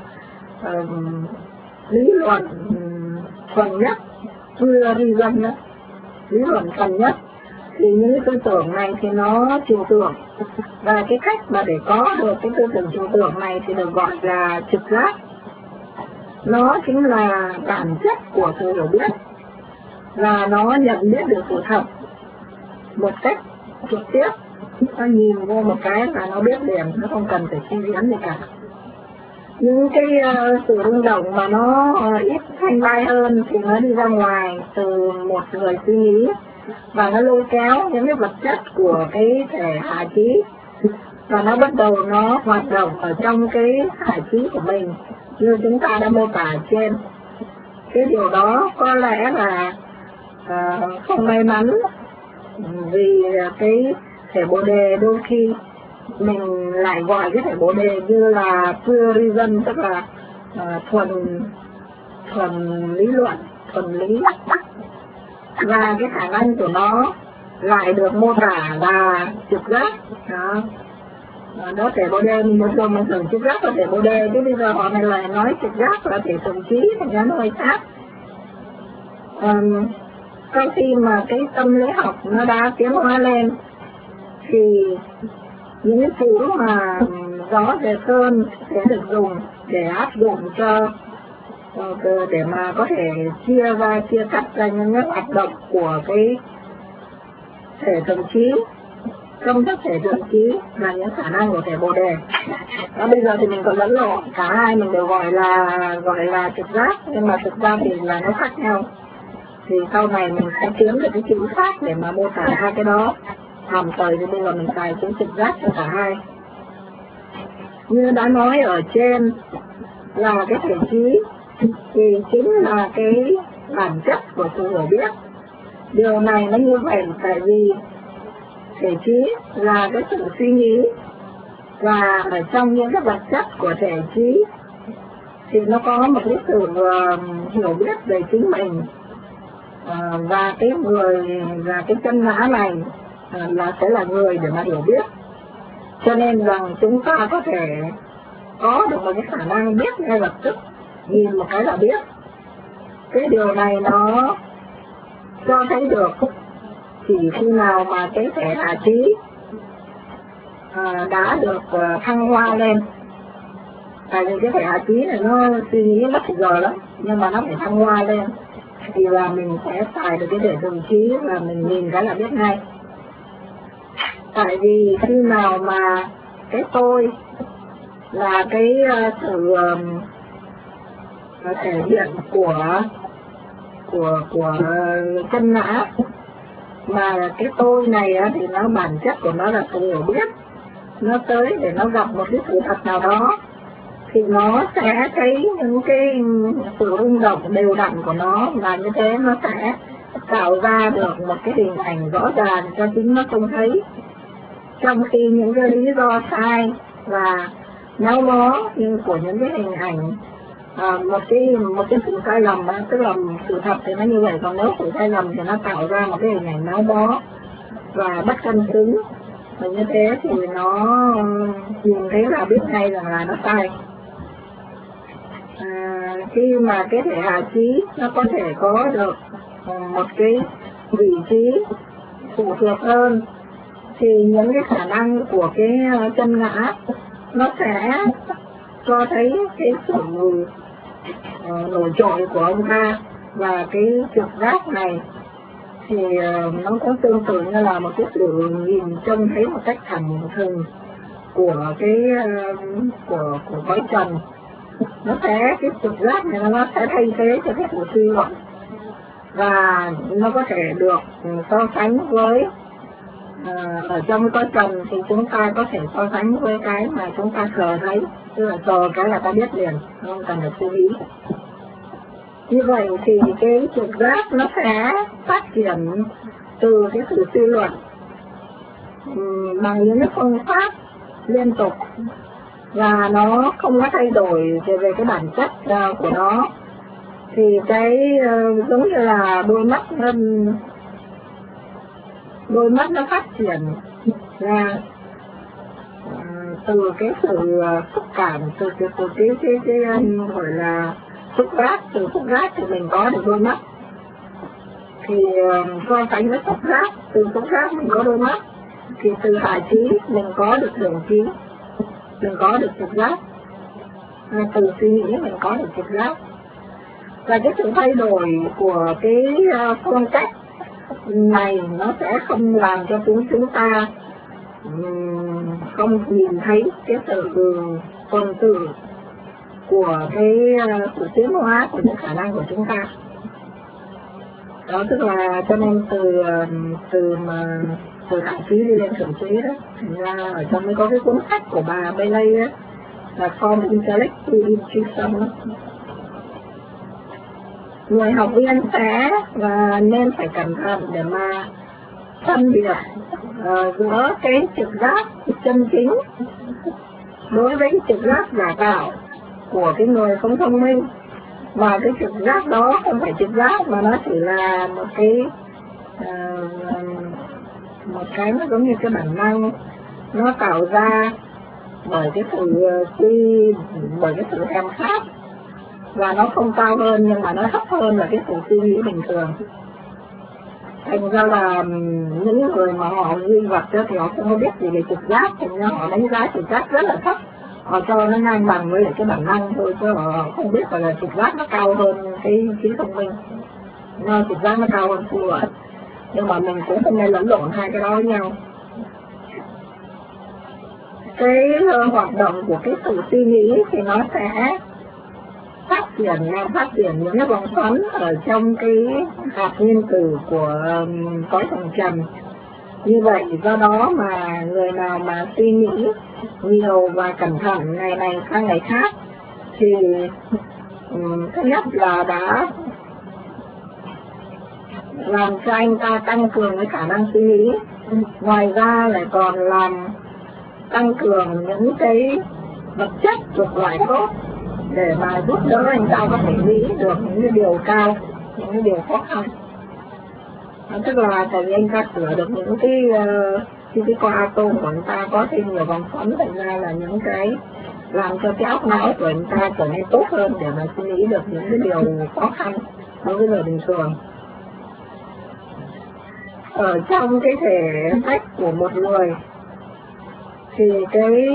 lý luận thuần nhất, pure reason đó, lý luận thuần nhất. Thì những cái tư tưởng này thì nó trừu tượng, và cái cách mà để có được cái tư tưởng trừu tượng này thì được gọi là trực giác. Nó chính là bản chất của sự hiểu biết, và nó nhận biết được sự thật một cách trực tiếp. Nó nhìn vô một cái là nó biết liền, nó không cần phải suy diễn gì cả. Những cái sự rung động mà nó ít thanh bay hơn thì nó đi ra ngoài từ một người suy nghĩ, và nó lôi kéo những cái vật chất của cái thể hạ trí, và nó bắt đầu nó hoạt động ở trong cái hạ trí của mình như chúng ta đã mô tả trên. Cái điều đó có lẽ là không may mắn, vì cái thể Bồ Đề đôi khi mình lại gọi cái thể Bồ Đề như là pure reason, tức là thuần lý luận, thuần lý, và cái khả năng của nó lại được mô tả là trực giác đó. Thể Bồ Đề mình một lần mình tưởng trực giác là thể Bồ Đề, chứ bây giờ họ này lại nói trực giác là thể thuần trí, thành ra nó hơi khác. Sau khi mà cái tâm lý học nó đã tiến hóa lên thì những cái chữ mà gió về sơn sẽ được dùng để áp dụng cho để mà có thể chia cắt ra những cái hoạt động của cái thể thuần trí. Trong các thể thuần trí là những khả năng của thể Bồ Đề. Và bây giờ thì mình còn lẫn lộn cả hai, mình đều gọi là trực giác, nhưng mà thực ra thì là nó khác nhau. Thì sau này mình sẽ kiếm được cái chữ khác để mà mô tả hai cái đó. Hàm thời thì bây giờ mình xài chữ trực giác cho cả hai. Như đã nói ở trên là cái thể trí thì chính là cái bản chất của sự hiểu biết. Điều này nó như vậy tại vì thể trí là cái sự suy nghĩ, và ở trong những cái vật chất của thể trí thì nó có một cái sự hiểu biết về chính mình, và cái người và cái chân ngã này là sẽ là người để mà hiểu biết. Cho nên rằng chúng ta có thể có được một cái khả năng biết ngay lập tức, nhìn một cái là biết. Cái điều này nó cho thấy được chỉ khi nào mà cái thể hạ trí đã được thăng hoa lên. Tại vì cái thể hạ trí này nó suy nghĩ mất giờ lắm, nhưng mà nó phải thăng hoa lên thì là mình sẽ xài được cái thể thường trí, và mình nhìn cái là biết ngay. Tại vì khi nào mà cái tôi là cái sự thể hiện của chân ngã, mà cái tôi này thì nó bản chất của nó là sự hiểu biết. Nó tới để nó gặp một cái sự thật nào đó thì nó sẽ thấy những cái sự rung động đều đặn của nó, và như thế nó sẽ tạo ra được một cái hình ảnh rõ ràng cho chính nó trông thấy. Trong khi những cái lý do sai và méo mó như của những cái hình ảnh, một cái sự sai lầm, tức là sự thật thì nó như vậy, còn nếu sự sai lầm thì nó tạo ra một cái hình ảnh méo mó và bất cân xứng. Và như thế thì nó nhìn thấy là biết ngay rằng là nó sai. Khi mà cái thể hạ trí nó có thể có được một cái vị trí phụ thuộc hơn, thì những cái khả năng của cái chân ngã nó sẽ cho thấy cái sự nổi trội của ông ta. Và cái trực giác này thì nó cũng tương tự như là một cái sự nhìn trông thấy một cách thẳng thừng của cái của cõi trần. Nó sẽ, cái trực giác này nó sẽ thay thế cho cái sự suy luận, và nó có thể được so sánh với ở trong cõi trần thì chúng ta có thể so sánh với cái mà chúng ta sờ thấy, tức là sờ cái là ta biết liền, không cần phải suy nghĩ. Như vậy thì cái trực giác nó sẽ phát triển từ cái sự suy luận bằng những cái phương pháp liên tục, và nó không có thay đổi về cái bản chất của nó. Thì cái giống như là đôi mắt nó phát triển ra từ cái sự xúc cảm, từ cái gọi là xúc giác. Từ xúc giác thì mình có được đôi mắt, thì so sánh với xúc giác, từ xúc giác mình có đôi mắt, thì từ hạ trí mình có được tưởng trí, mình có được trực giác, từ suy nghĩ mình có được trực giác. Và cái sự thay đổi của cái phương cách này nó sẽ không làm cho chúng ta không nhìn thấy cái sự tuần tự của cái sự tiến hóa của những khả năng của chúng ta. Đó, tức là cho nên từ hạ trí đi lên thượng trí đó, thành ra ở trong mới có cái cuốn sách của bà Bailey đó là From Intellect to Intuition đó. Người học viên sẽ và nên phải cẩn thận để mà phân biệt giữa cái trực giác chân chính đối với cái trực giác giả tạo của cái người không thông minh. Và cái trực giác đó không phải trực giác, mà nó chỉ là một cái nó giống như cái bản năng nó tạo ra bởi cái sự thèm khát, và nó không cao hơn nhưng mà nó thấp hơn là cái sự suy nghĩ bình thường. Thành ra là những người mà họ duy vật thì họ không có biết gì về trực giác, thành ra họ đánh giá trực giác rất là thấp, họ cho nó ngang bằng với lại cái bản năng thôi, chứ họ không biết là trực giác nó cao hơn cái trí thông minh, trực giác nó cao hơn suy luận. Nhưng mà mình cũng không nên lẫn lộn hai cái đó với nhau. Cái hoạt động của cái sự suy nghĩ thì nó sẽ phát triển những cái vòng xoắn ở trong cái hạt nguyên tử của cõi tầng trần. Như vậy do đó mà người nào mà suy nghĩ nhiều và cẩn thận ngày này sang ngày khác thì thứ nhất là đã làm cho anh ta tăng cường cái khả năng suy nghĩ, ngoài ra lại còn làm tăng cường những cái vật chất thuộc loại tốt để mà giúp đỡ anh ta có thể nghĩ được những cái điều cao, những cái điều khó khăn. Tức là tại vì anh ta sửa được những cái con atom của anh ta có thêm nhiều vòng xoắn, thành ra là những cái làm cho cái óc não của anh ta trở nên tốt hơn để mà suy nghĩ được những cái điều khó khăn đối với người bình thường. Ở trong cái thể phách của một người thì cái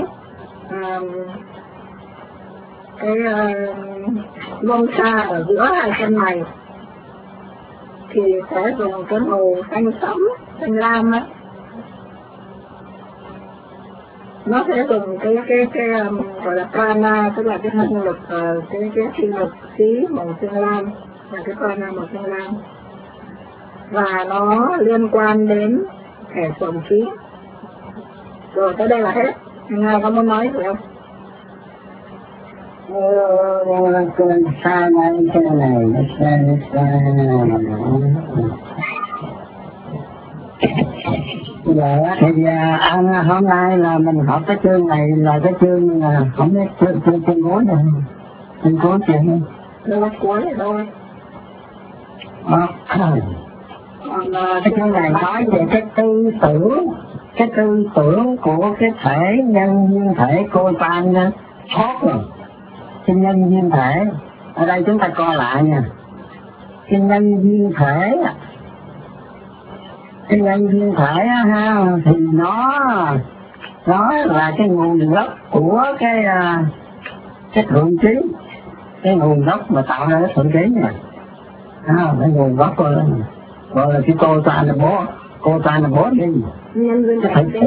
luân xa ở giữa hai chân này thì sẽ dùng cái màu xanh sẫm, xanh lam á, nó sẽ dùng cái gọi là prana, tức là cái năng lực, cái sinh lực khí màu xanh lam, là cái prana màu xanh lam, và nó liên quan đến thể thuần khí. Rồi tới đây là hết. Ngài có muốn nói gì không? Xa này cái này xa. Dạ, thì anh hôm nay là mình học cái chương này là cái chương không biết chương cuối này, chương cuối chuyện đâu có cuối ở đâu. Cái chương này nói về cái tư tưởng của cái thể nhân duyên thể cô tan thoát rồi. Cái nhân duyên thể ở đây chúng ta coi lại nha, cái nhân duyên thể ha, thì nó là cái nguồn gốc của cái thượng trí, cái nguồn gốc mà tạo ra cái thượng trí này, cái nguồn gốc gọi là cái cô ta là bố đi. Nhân duyên thể thì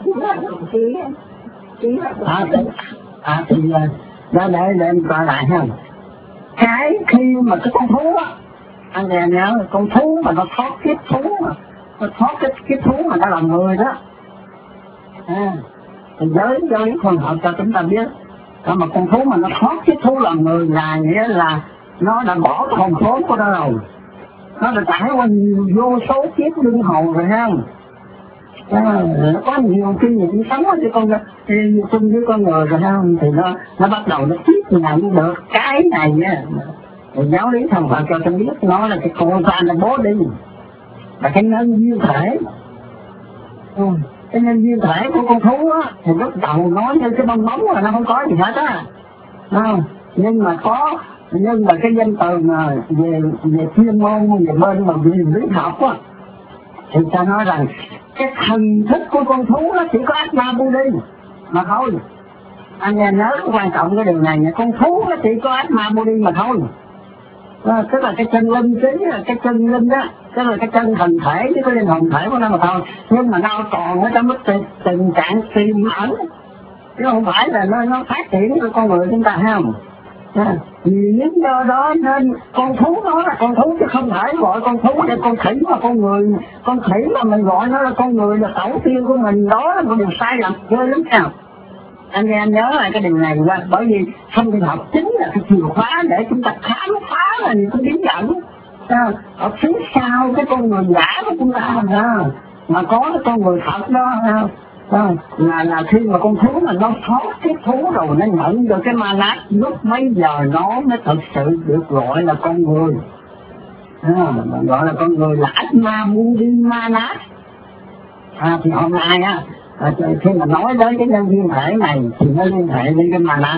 đó để em coi lại ha. Cái khi mà cái con thú á, anh em nhớ con thú mà nó thoát kiếp thú mà, nó thoát cái thú mà nó làm người đó, thì giới phần hợp cho chúng ta biết, mà con thú mà nó thoát cái thú làm người là nghĩa là nó đã bỏ hồn vốn của nó rồi, nó đã trải qua nhiều vô số kiếp luân hồi rồi không? Nó có nhiều kinh nghiệm sống với con người rồi không? Thì nó bắt đầu nó tiếp nhận được cái này nha. Giáo lý thần Phật cho tôi biết nó là cái con tan là bố đi, là cái nhân duyên thể. Cái nhân duyên thể của con thú á thì lúc đầu nói như cái bong bóng là nó không có gì hết á, nhưng mà cái danh từ mà về chuyên môn, về bên mà lý học á, thì ta nói rằng cái thần thức của con thú nó chỉ có Atma Buddhi mà thôi. Anh nghe nhớ quan trọng cái điều này nha, con thú nó chỉ có Atma Buddhi mà thôi. Tức là cái chân linh trí, cái chân linh đó, tức là cái chân thần thể với cái linh hồn thể của nó mà thôi. Nhưng mà nó còn ở trong cái tình trạng tiềm ẩn, chứ không phải là nó phát triển của con người chúng ta không. Vì lý do đó nên con thú nó là con thú, chứ không thể gọi con thú để con khỉ mà con người. Con khỉ mà mình gọi nó là con người là tổ tiên của mình, đó là một điều sai lầm ghê lắm sao. Anh em nhớ lại cái điều này, bởi vì thông tin học chính là cái chìa khóa để chúng ta khám phá là những cái bí ẩn ở phía sau cái con người giả của chúng ta mà có cái con người thật đó là khi mà con thú mà nó thoát cái thú rồi nó nhận được cái manat, lúc mấy giờ nó mới thực sự được gọi là con người, gọi là con người là Atma Buddhi Manat. Thì hôm nay á, khi mà nói đến cái nhân duyên thể này thì nó liên hệ đến cái manat.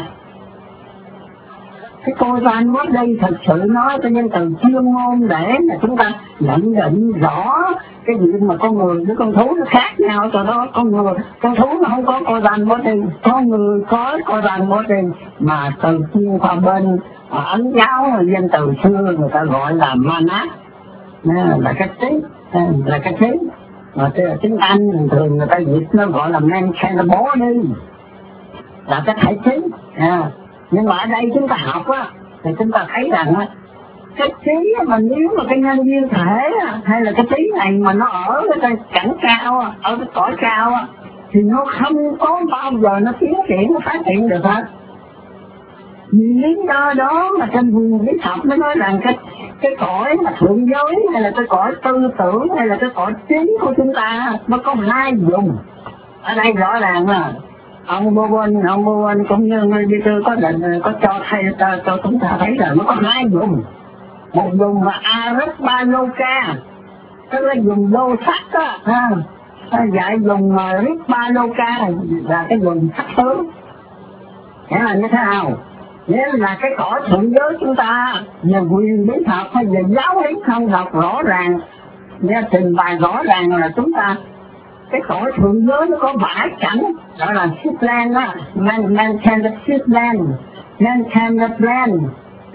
Cái cô Van Bốt đây thật sự nói cái nhân từ chuyên môn để mà chúng ta nhận định rõ cái việc mà con người với con thú nó khác nhau. Cho đó con thú nó không có cô Van Bốt đây, con người có cô Van Bốt đây, mà từ chuyên khoa bên Ấn giáo dân từ xưa người ta gọi là manat, là cái trí, là cái trí. Mà tiếng Anh thường người ta dịch nó gọi là mental body, là cái thể trí. Nhưng mà ở đây chúng ta học á thì chúng ta thấy rằng á, cái trí mà nếu mà cái nhân duyên thể hay là cái trí này mà nó ở cái cảnh cao, ở cái cõi cao á, thì nó không có bao giờ nó tiến triển, nó phát triển được hết. Vì lý do đó mà trên vùng lý học nó nói rằng cái cõi mà thượng giới hay là cái cõi tư tưởng hay là cái cõi trí của chúng ta nó có hai vùng. Ở đây rõ ràng là ông Bowen cũng như người đi tư có cho cho chúng ta thấy rằng nó có hai vùng. Một vùng là Arupaloka, tức là vùng lô sắc á, dạy vùng Ripaloka là cái vùng sắc tướng. Nghĩa là như thế nào? Nghĩa là cái cõi thượng giới chúng ta về quyền lý học hay về giáo lý không học rõ ràng, nghe trình bày rõ ràng là chúng ta cái cõi thượng giới nó có vài cảnh gọi là Sitland á,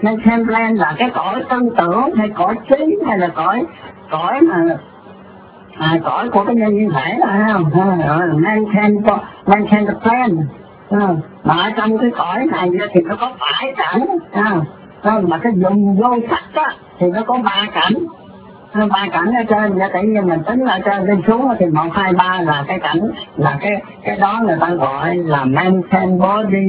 Mancan là cái cõi tư tưởng hay cõi trí hay là cõi mà cõi của cái nhân thể đó thấy không? Maintain the plan. Mà ở trong cái cõi này thì nó có 7 cảnh, mà cái dùng vô sắc đó thì nó có 3 cảnh. 3 cảnh ở trên, tự nhiên mình tính ở trên lên xuống thì 1, 2, 3 là cái cảnh, là cái đó người ta gọi là maintain body,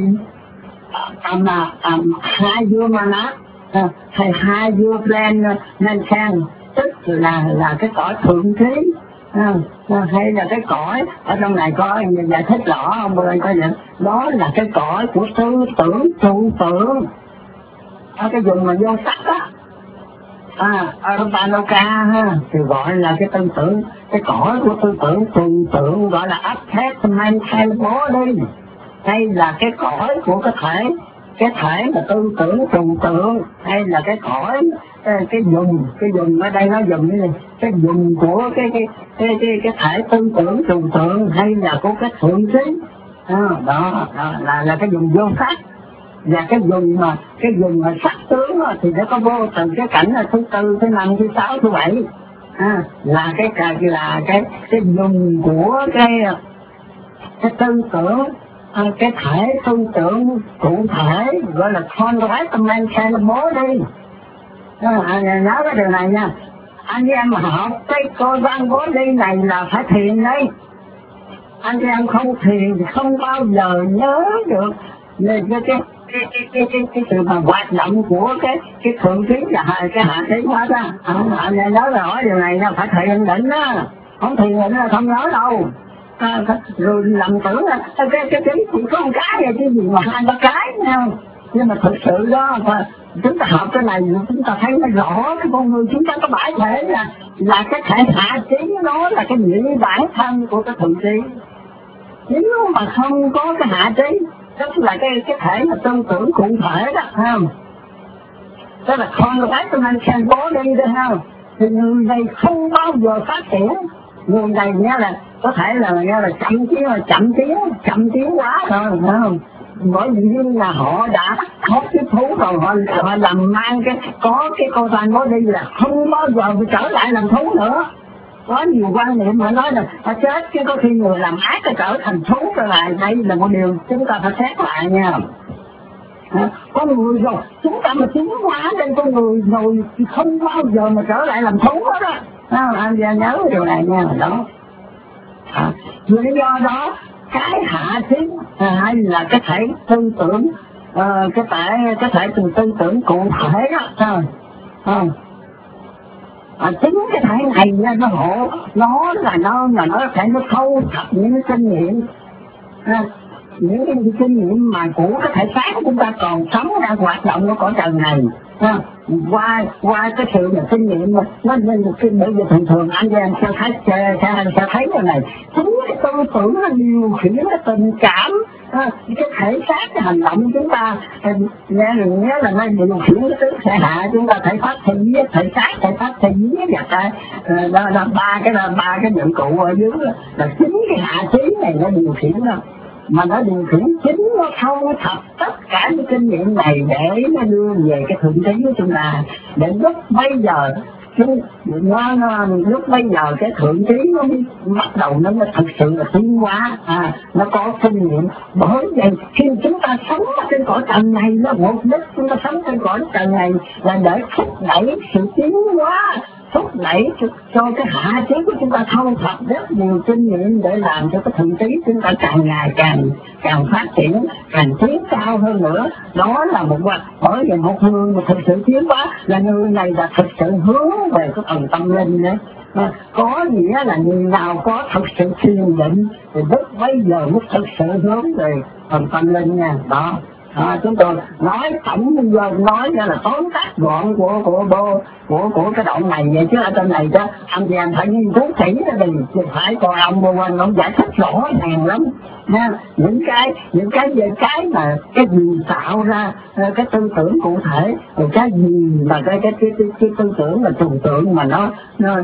hai mana, hay hai plan maintain, tức là cái cõi thượng trí, hay là cái cõi ở trong này có giải thích rõ không ơi, có nhận đó là cái cõi của tư tưởng trụ tưởng ở cái vùng mà vô sắc á. Arupaloka ha, thì gọi là cái tư tưởng, cái cõi của tư tưởng trụ tưởng gọi là attachment body, hay là cái cõi của cái thể là tư tưởng trụ tưởng, hay là cái cõi cái dùng ở đây nó dùng cái dùng của cái thể tư tưởng trụ tưởng, hay là của cái thượng trí. Đó là cái dùng vô sắc. Và cái dùng mà sắc tướng thì nó có vô từ cái cảnh là thứ 4, thứ 5, thứ 6, thứ 7, là cái dùng của cái tư tưởng, cái thể tư tưởng cụ thể gọi là fundamental body. Nhớ cái điều này nha, anh em mà học cái cơ quan body này là phải thiền đấy. Anh em không thiền thì không bao giờ nhớ được cái sự mà hoạt động của cái thượng trí và cái hạ trí hết á. Anh nhớ rõ điều này là phải thiền định á, không thiền định là không nhớ đâu. Rồi lầm tưởng là cái trí chỉ có một cái vậy chứ gì mà 2, 3 cái nha. Nhưng mà thực sự đó chúng ta học cái này chúng ta thấy nó rõ cái con người chúng ta có 7 thể là cái thể hạ trí, nó là cái nhị bản thân của cái thượng trí. Nếu mà không có cái hạ trí, tức là cái thể là tư tưởng cụ thể đó, không? Đó là fundamental body đó, không? Thì người này không bao giờ phát triển. Người này nghe là có thể là chậm tiến quá rồi, phải không? Bởi vì là họ đã hết tiếp thú rồi, họ làm mang có cái con toàn body là không bao giờ trở lại làm thú nữa. Có nhiều quan niệm mà nói là chết chứ có khi người làm ác cái trở thành thú trở lại. Đây là một điều chúng ta phải xét lại nha. Con người rồi chúng ta mà tiến hóa lên con người rồi thì không bao giờ mà trở lại làm thú hết đó. Anh nhớ điều này nha. Đó vì lý do đó cái hạ trí hay là cái thể tư tưởng, cái thể từ tư tưởng cụ thể đó, chính cái thể này nha, nó thâu thập những cái kinh nghiệm, những cái kinh nghiệm mà của cái thể xác của chúng ta còn sống đang hoạt động ở cõi trời này. Qua cái sự mà kinh nghiệm mà nó nên cái bởi vì thường anh em sẽ thấy điều này, chính cái tư tưởng nó điều khiển cái tình cảm, cái thể xác, cái hành động của chúng ta nghe là nó điều khiển cái tứ thể hạ chúng ta, thể pháp, thể xác, thể pháp, thể ý và là ba cái dụng cụ ở dưới là chính cái hạ trí này nó điều khiển đó. Mà nó điều khiển chính nó thâu thập tất cả những kinh nghiệm này để nó đưa về cái thượng trí của chúng ta, để lúc bây giờ cái thượng trí nó bắt đầu nó thực sự là tiến hóa, nó có kinh nghiệm. Bởi vậy khi chúng ta sống trên cõi trần này, nó mục đích chúng ta sống trên cõi trần này là để thúc đẩy sự tiến hóa, thúc đẩy cho cái hạ trí của chúng ta thâu thập rất nhiều kinh nghiệm để làm cho cái thượng trí chúng ta càng ngày càng phát triển, càng tiến cao hơn nữa. Đó là bởi vì một người mà thực sự tiến hóa là người này là thực sự hướng về cái phần tâm linh đấy. Có nghĩa là người nào có thực sự thiền định thì lúc bây giờ mới thực sự hướng về phần tâm linh nha. Đó. Chúng tôi nói tổng bây giờ nói ra là tóm tắt gọn của cái đoạn này vậy, chứ ở trên này đó anh chị em phải nghiên cứu kỹ ra đi, chứ phải còn ông giải thích rõ ràng lắm nha. Những cái về cái mà cái gì tạo ra cái tư tưởng cụ thể, rồi cái gì mà cái tư tưởng là trừu tượng mà nó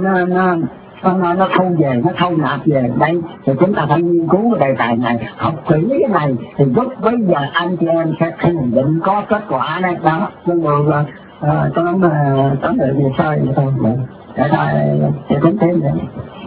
thu về, nó thâu nạp về đây, thì chúng ta phải nghiên cứu cái đề tài này, học kỹ cái này thì lúc bây giờ anh chị em sẽ thiền định có kết quả đấy. Đó nhưng mà tóm được gì sao vậy thôi để thôi sẽ tính thêm nữa.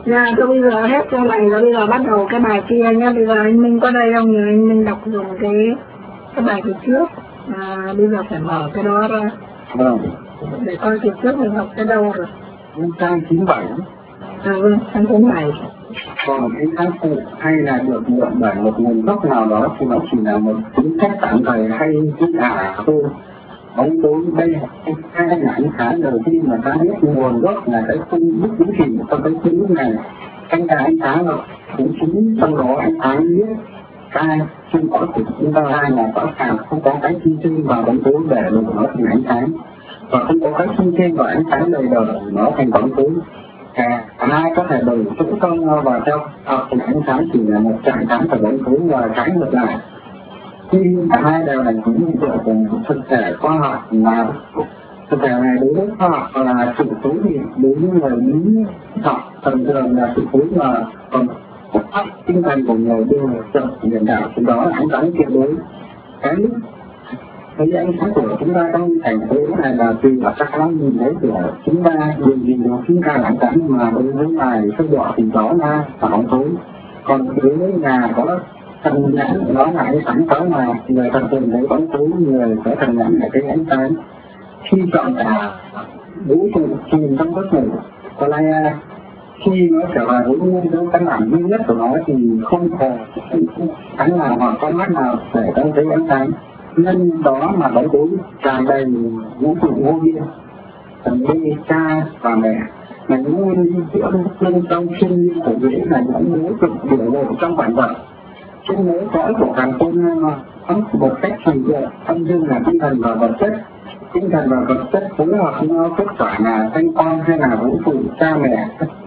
Dạ, tôi bây giờ hết cho này rồi, bây giờ bắt đầu cái bài kia nhá. Bây giờ anh Minh có đây không? Nhờ anh Minh đọc dùng cái bài từ trước. Bây giờ phải mở cái đó ra. Vâng. Để coi từ trước mình học tới đâu rồi. Trang 97. Vâng, trang 97. Còn cái kháng phụ hay là được mượn bởi một nguồn gốc nào đó thì nó chỉ là một tính cách tạm thời hay cái thôi. Bóng tối đây hai ảnh sáng đầu tiên mà ta biết nguồn gốc là cái khung bức chính trị trong cái khung bức này. Anh cả ánh sáng rồi cũng chính trong đó ánh sáng biết ai trên cõi của chúng ta ai là rõ ràng không có cái chi trên vào bóng tối để nó thành ánh sáng, và không có cái chi trên vào ánh sáng đầy đời nó thành bóng tối. Ai có thể đổi chỗ công vào theo thì ánh sáng chỉ là một trạng thái của bóng tối và trái ngược lại. Tuy nhiên cả hai đều là những hiện tượng của một thực thể khoa học, mà thực thể này đối với khoa học là sự thú vị, đối với người lý học thường thường là sự thú mà còn pháp tinh thần của người đưa chậm hiện đạo, từ đó là ánh sáng tuyệt đối. Cái lúc thấy ánh sáng của chúng ta trong thành phố này là tùy vào các lắm nhìn thấy của chúng ta, điều gì đó chúng ta lãng cảm, mà đối với ngài sơ đỏ thì đó là bóng tối. Còn đối với nhà có thần nhãn nó là cái sáng tối mà người thần thường thấy bóng tối, người có thần nhãn là cái ánh sáng. Khi chọn cả vũ trụ chìm trong giấc ngủ, có lẽ khi nó trở về với nguyên cái căn bản duy nhất của nó thì không thể ánh nào hoặc con mắt nào để trông thấy ánh sáng. Nên đó mà bóng tối tràn đầy vũ trụ vô biên. Thần đi cha và mẹ là những nguyên lý giữa bên trong sinh linh của dễ là những mối cực biểu lộ trong bản vật. Trên mối cõi của càng tôn một cách thành được âm dương là tinh thần và vật chất. Tinh thần và vật chất phối hợp với nhau kết quả là thanh con hay là vũ trụ cha mẹ.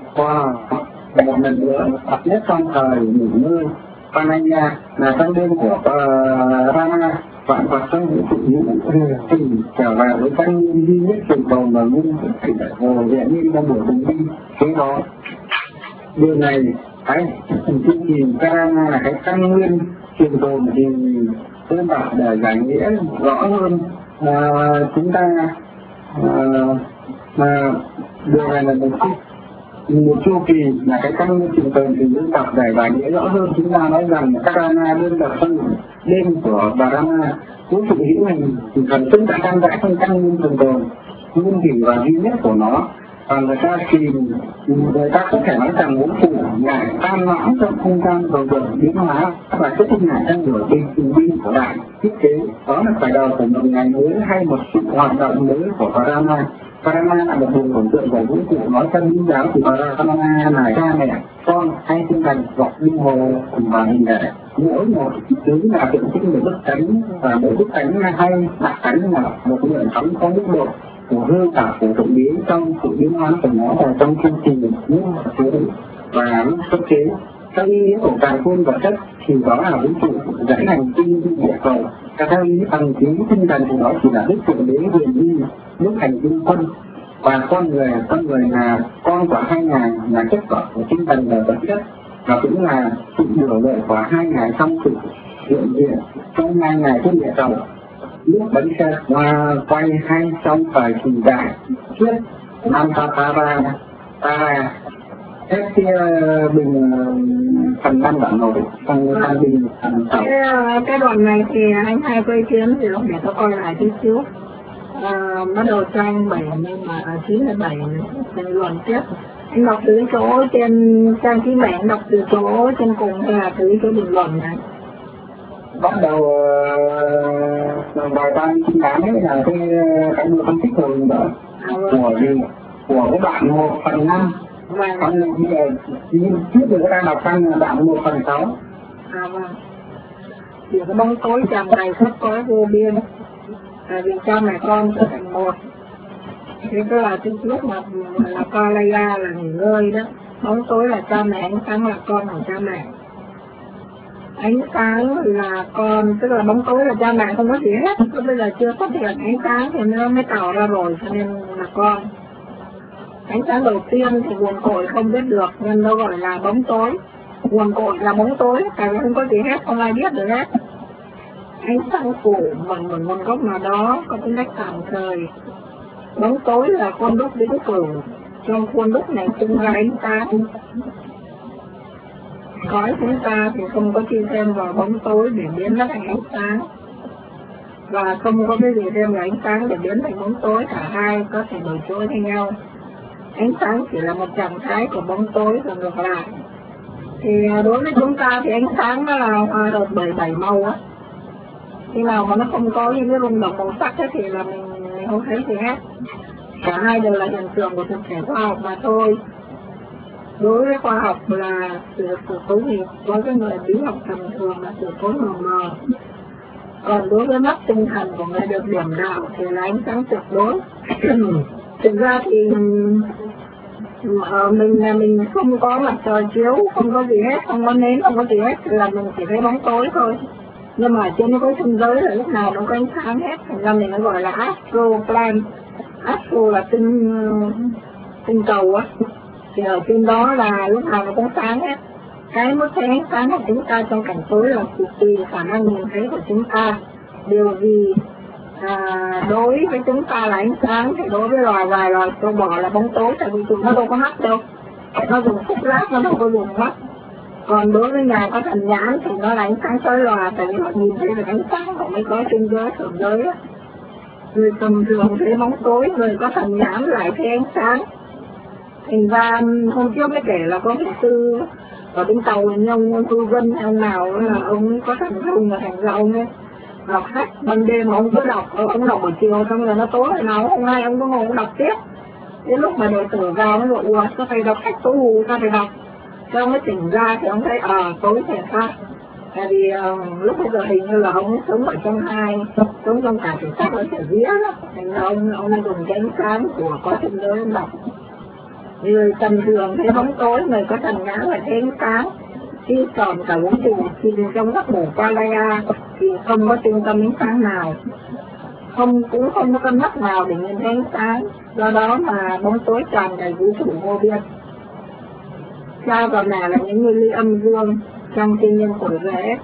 Một lần nữa hợp nhất trong thời nghỉ ngơi Panaya là trong đêm của Rama, vạn vật trong vũ trụ thì trở về với căn nguyên duy nhất trường tồn và nguyên thủy hồ hiện nhiên trong buổi bình minh. Thế đó, điều này cái chương trình Karama là cái căn nguyên trường tồn thì đơn giản để giải nghĩa rõ hơn chúng ta mà điều này là một chu kỳ là cái căn nguyên trường tồn thì đơn giản để giải nghĩa rõ hơn. Chúng ta nói rằng Karama đơn giản trong đêm của Brahma, vũ trụ hữu hình thì thần chúng đã tan rã trong căn nguyên trường tồn nguyên thủy và duy nhất của nó. Và người ta có thể nói rằng vũ trụ ngài tan loãng trong không gian rồi được biến hóa và kết thúc ngài trong nửa bình minh của đại thiết kế. Đó là khởi đầu của một ngày mới hay một sự hoạt động mới của Brahma. Brahma là một vùng tưởng tượng của vũ trụ. Nói thân linh giáo thì Brahma là cha mẹ, con hay tinh thần hoặc linh hồn và hình thể. Mỗi một thứ là tượng trưng để bức cánh, và mỗi bức cánh hay đặt cánh là một lượng sóng có mức độ của hư cả của tự biến trong sự biến hóa của nó và trong chương trình những thứ và lúc xuất chế. Theo ý nghĩa của càng khôn vật chất thì đó là vũ trụ dẫn hành tinh địa cầu. Theo ý bằng chính tinh thần thì đó chỉ là đức thượng đế huyền vi, đức hành tinh quân. Và con người là con của hai ngài, là kết quả của tinh thần và vật chất, và cũng là sự biểu lộ của hai ngài trong sự hiện diện trong hai ngài trên địa cầu. Lúc bánh xe quay hay trong thời kỳ đại trước Antara thế kia bình phần năm bản nổi trong bình phần sáu. Cái đoạn này thì anh hai có ý kiến thì lúc để tôi coi lại chút xíu. Bắt đầu trang 7 nhưng mà 97 này luận tiếp. Anh đọc từ chỗ trên trang 97, anh đọc từ chỗ trên cùng hay là từ chỗ bình luận này? Bắt đầu bài văn 98 ấy là cái mưa phân tích rồi đó của cái đoạn 1/5. Còn bây giờ trước rồi đang đọc sang đoạn 1/6. Vâng. Thì cái bóng tối tràn đầy khắp cõi vô biên, vì cha mẹ con trở thành một. Thế đó là trước lúc mà là Kalaya là nghỉ ngơi đó. Bóng tối là cha mẹ, ánh sáng là con của cha mẹ. Ánh sáng là con, tức là bóng tối là cha mẹ không có gì hết. Bây giờ chưa phát hiện ánh sáng thì nó mới tạo ra rồi, cho nên là con. Ánh sáng đầu tiên thì nguồn cội không biết được nên nó gọi là bóng tối. Nguồn cội là bóng tối, tại vì không có gì hết, không ai biết được hết. Ánh sáng phủ bằng một nguồn gốc nào đó có tính cách tạm thời. Bóng tối là con đúc vĩnh cửu, trong khuôn đúc này tung ra ánh sáng. Cõi chúng ta thì không có chi thêm vào bóng tối để biến nó thành ánh sáng, và không có cái gì thêm vào ánh sáng để biến thành bóng tối, cả hai có thể đổi trôi với nhau. Ánh sáng chỉ là một trạng thái của bóng tối và ngược lại. Thì đối với chúng ta thì ánh sáng nó là hòa hợp bởi 7 màu á. Khi nào mà nó không có những cái rung động màu sắc ấy, thì là mình không thấy gì hết. Cả hai đều là hiện tượng của thực thể khoa học mà thôi. Đối với khoa học là sự cấu hình, đối với người bí học tầm thường là sự cấu mờ mờ. Còn đối với mắt tinh thần của người được điểm đạo thì là ánh sáng tuyệt đối. Thực ra thì mình không có mặt trời chiếu, không có gì hết, không có nến, không có gì hết, là mình chỉ thấy bóng tối thôi. Nhưng mà trên cái tinh giới là lúc nào nó có ánh sáng hết, thành ra mình nó gọi là astro plan. Astro là tinh cầu á, thì ở trên đó là lúc nào nó cũng sáng hết. Cái mức thấy ánh sáng của chúng ta trong cảnh tối là tùy khả năng nhìn thấy của chúng ta. Điều gì đối với chúng ta là ánh sáng thì đối với vài loài sâu bọ là bóng tối, tại vì chúng nó đâu có mắt đâu, nó dùng phúc lát, nó đâu có dùng mắt. Còn đối với nhà có thần nhãn thì nó là ánh sáng soi lòa, tại vì họ nhìn thấy được ánh sáng của mấy có trên giới thượng giới á. Người tầm thường thấy bóng tối, người có thần nhãn lại thấy ánh sáng. Thành ra hôm trước mới kể là có vị sư ở bên tàu như ông Tu Vân hay ông nào là ông có thần thông, là thành ra ông ấy đọc sách ban đêm ông cứ đọc, ông đọc buổi chiều xong rồi nó tối nào hôm nay ông có ngồi ông đọc tiếp. Đến lúc mà đệ tử vào nó gọi sao phải đọc sách tối hù, sao phải đọc. Cho ông ấy tỉnh ra thì ông thấy tối thì sao. Tại vì lúc bây giờ hình như là ông sống ở trong sống trong cả thể xác và thể vía đó. Thành ra ông dùng cái ánh sáng của có trên giới ông đọc. Người tầm thường thấy bóng tối, người có thần nhãn là thấy ánh sáng. Khi còn cả vũ trụ thì trong các mổ Palaya thì không có trung tâm ánh sáng nào, cũng không có con mắt nào để nhìn thấy ánh sáng. Do đó mà bóng tối tràn đầy vũ trụ vô biên. Cha và mẹ là những người ly âm dương trong thiên nhiên phổi rễ.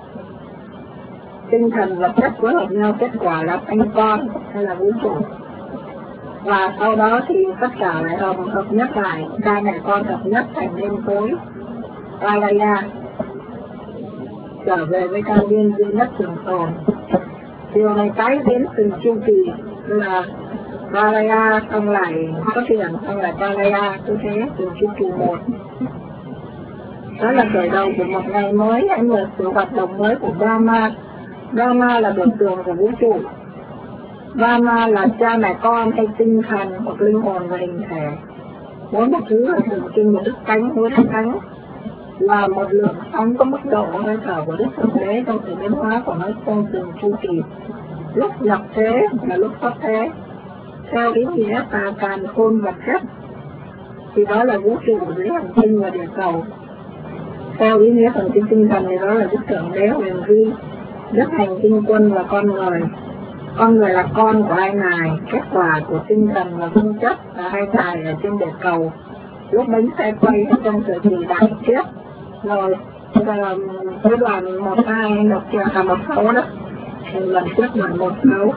Tinh thần vật chất phối hợp nhau, kết quả là anh con hay là vũ trụ. Và sau đó thì tất cả lại hợp nhất lại, cha mẹ con hợp nhất thành đêm tối Palaya, trở về với căn nguyên duy nhất trường tồn. Điều này tái biến từng chu kỳ, là Palaya xong lại phát triển, xong lại Palaya, cứ thế từng chu kỳ một. Đó là khởi đầu của một ngày mới, hay một sự hoạt động mới của Brahma. Brahma là biểu tượng của vũ trụ. Brahma là cha mẹ con hay tinh thần hoặc linh hồn và hình thể. Mỗi một thứ là tượng trưng một đức tánh, mỗi đức tánh là một lượng sóng có mức độ hơi thở của Đức Thượng Đế trong sự biến hóa của nó trong từng chu kỳ. Lúc nhập thế và lúc xuất thế, theo ý nghĩa tà càn khôn vật chất, thì đó là vũ trụ dưới hành tinh và địa cầu. Theo ý nghĩa thần tinh tinh thần thì đó là Đức Thượng Đế huyền vi, Đức hành tinh quân và con người. Con người là con của hai ngài, kết quả của tinh thần và vật chất là hai ngài ở trên địa cầu. Lúc bánh xe quay trong thời kỳ đại kiếp. Rồi, cái đoàn 12, 16 đó, thì lần trước đoàn 16.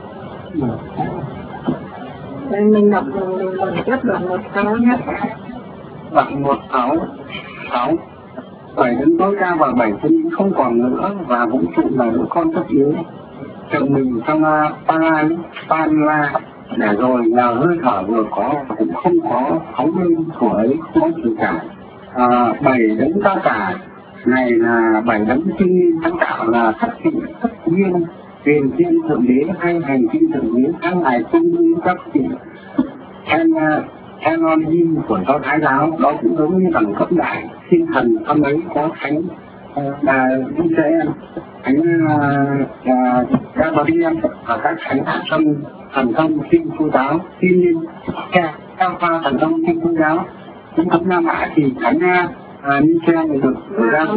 Nên mình đọc lần trước đoàn 16 nhé. Đoạn 16, 7 đến tối cao và 7 tinh không còn nữa, và vũ trụ là đứa con tất yếu. Chồng mình trong Panla, để rồi là hơi thở vừa có cũng không có phóng lên của ấy, không có gì cả. 7 đấng cao cả này là 7 đấng thiên nhiên sáng tạo, là thất thị, thất nguyên, huyền thiên thượng đế hay hành tinh thượng đế, các ngài cung như các vị Elohim của giáo Thái giáo. Đó cũng giống như đẳng cấp đại thiên thần âm ấy có thánh Michael, thánh Gabriel và các thánh thần thông thiên chúa giáo. Tuy nhiên Alpha thần thông thiên chúa giáo chính thống Nam Hạ thì thánh Michael được giao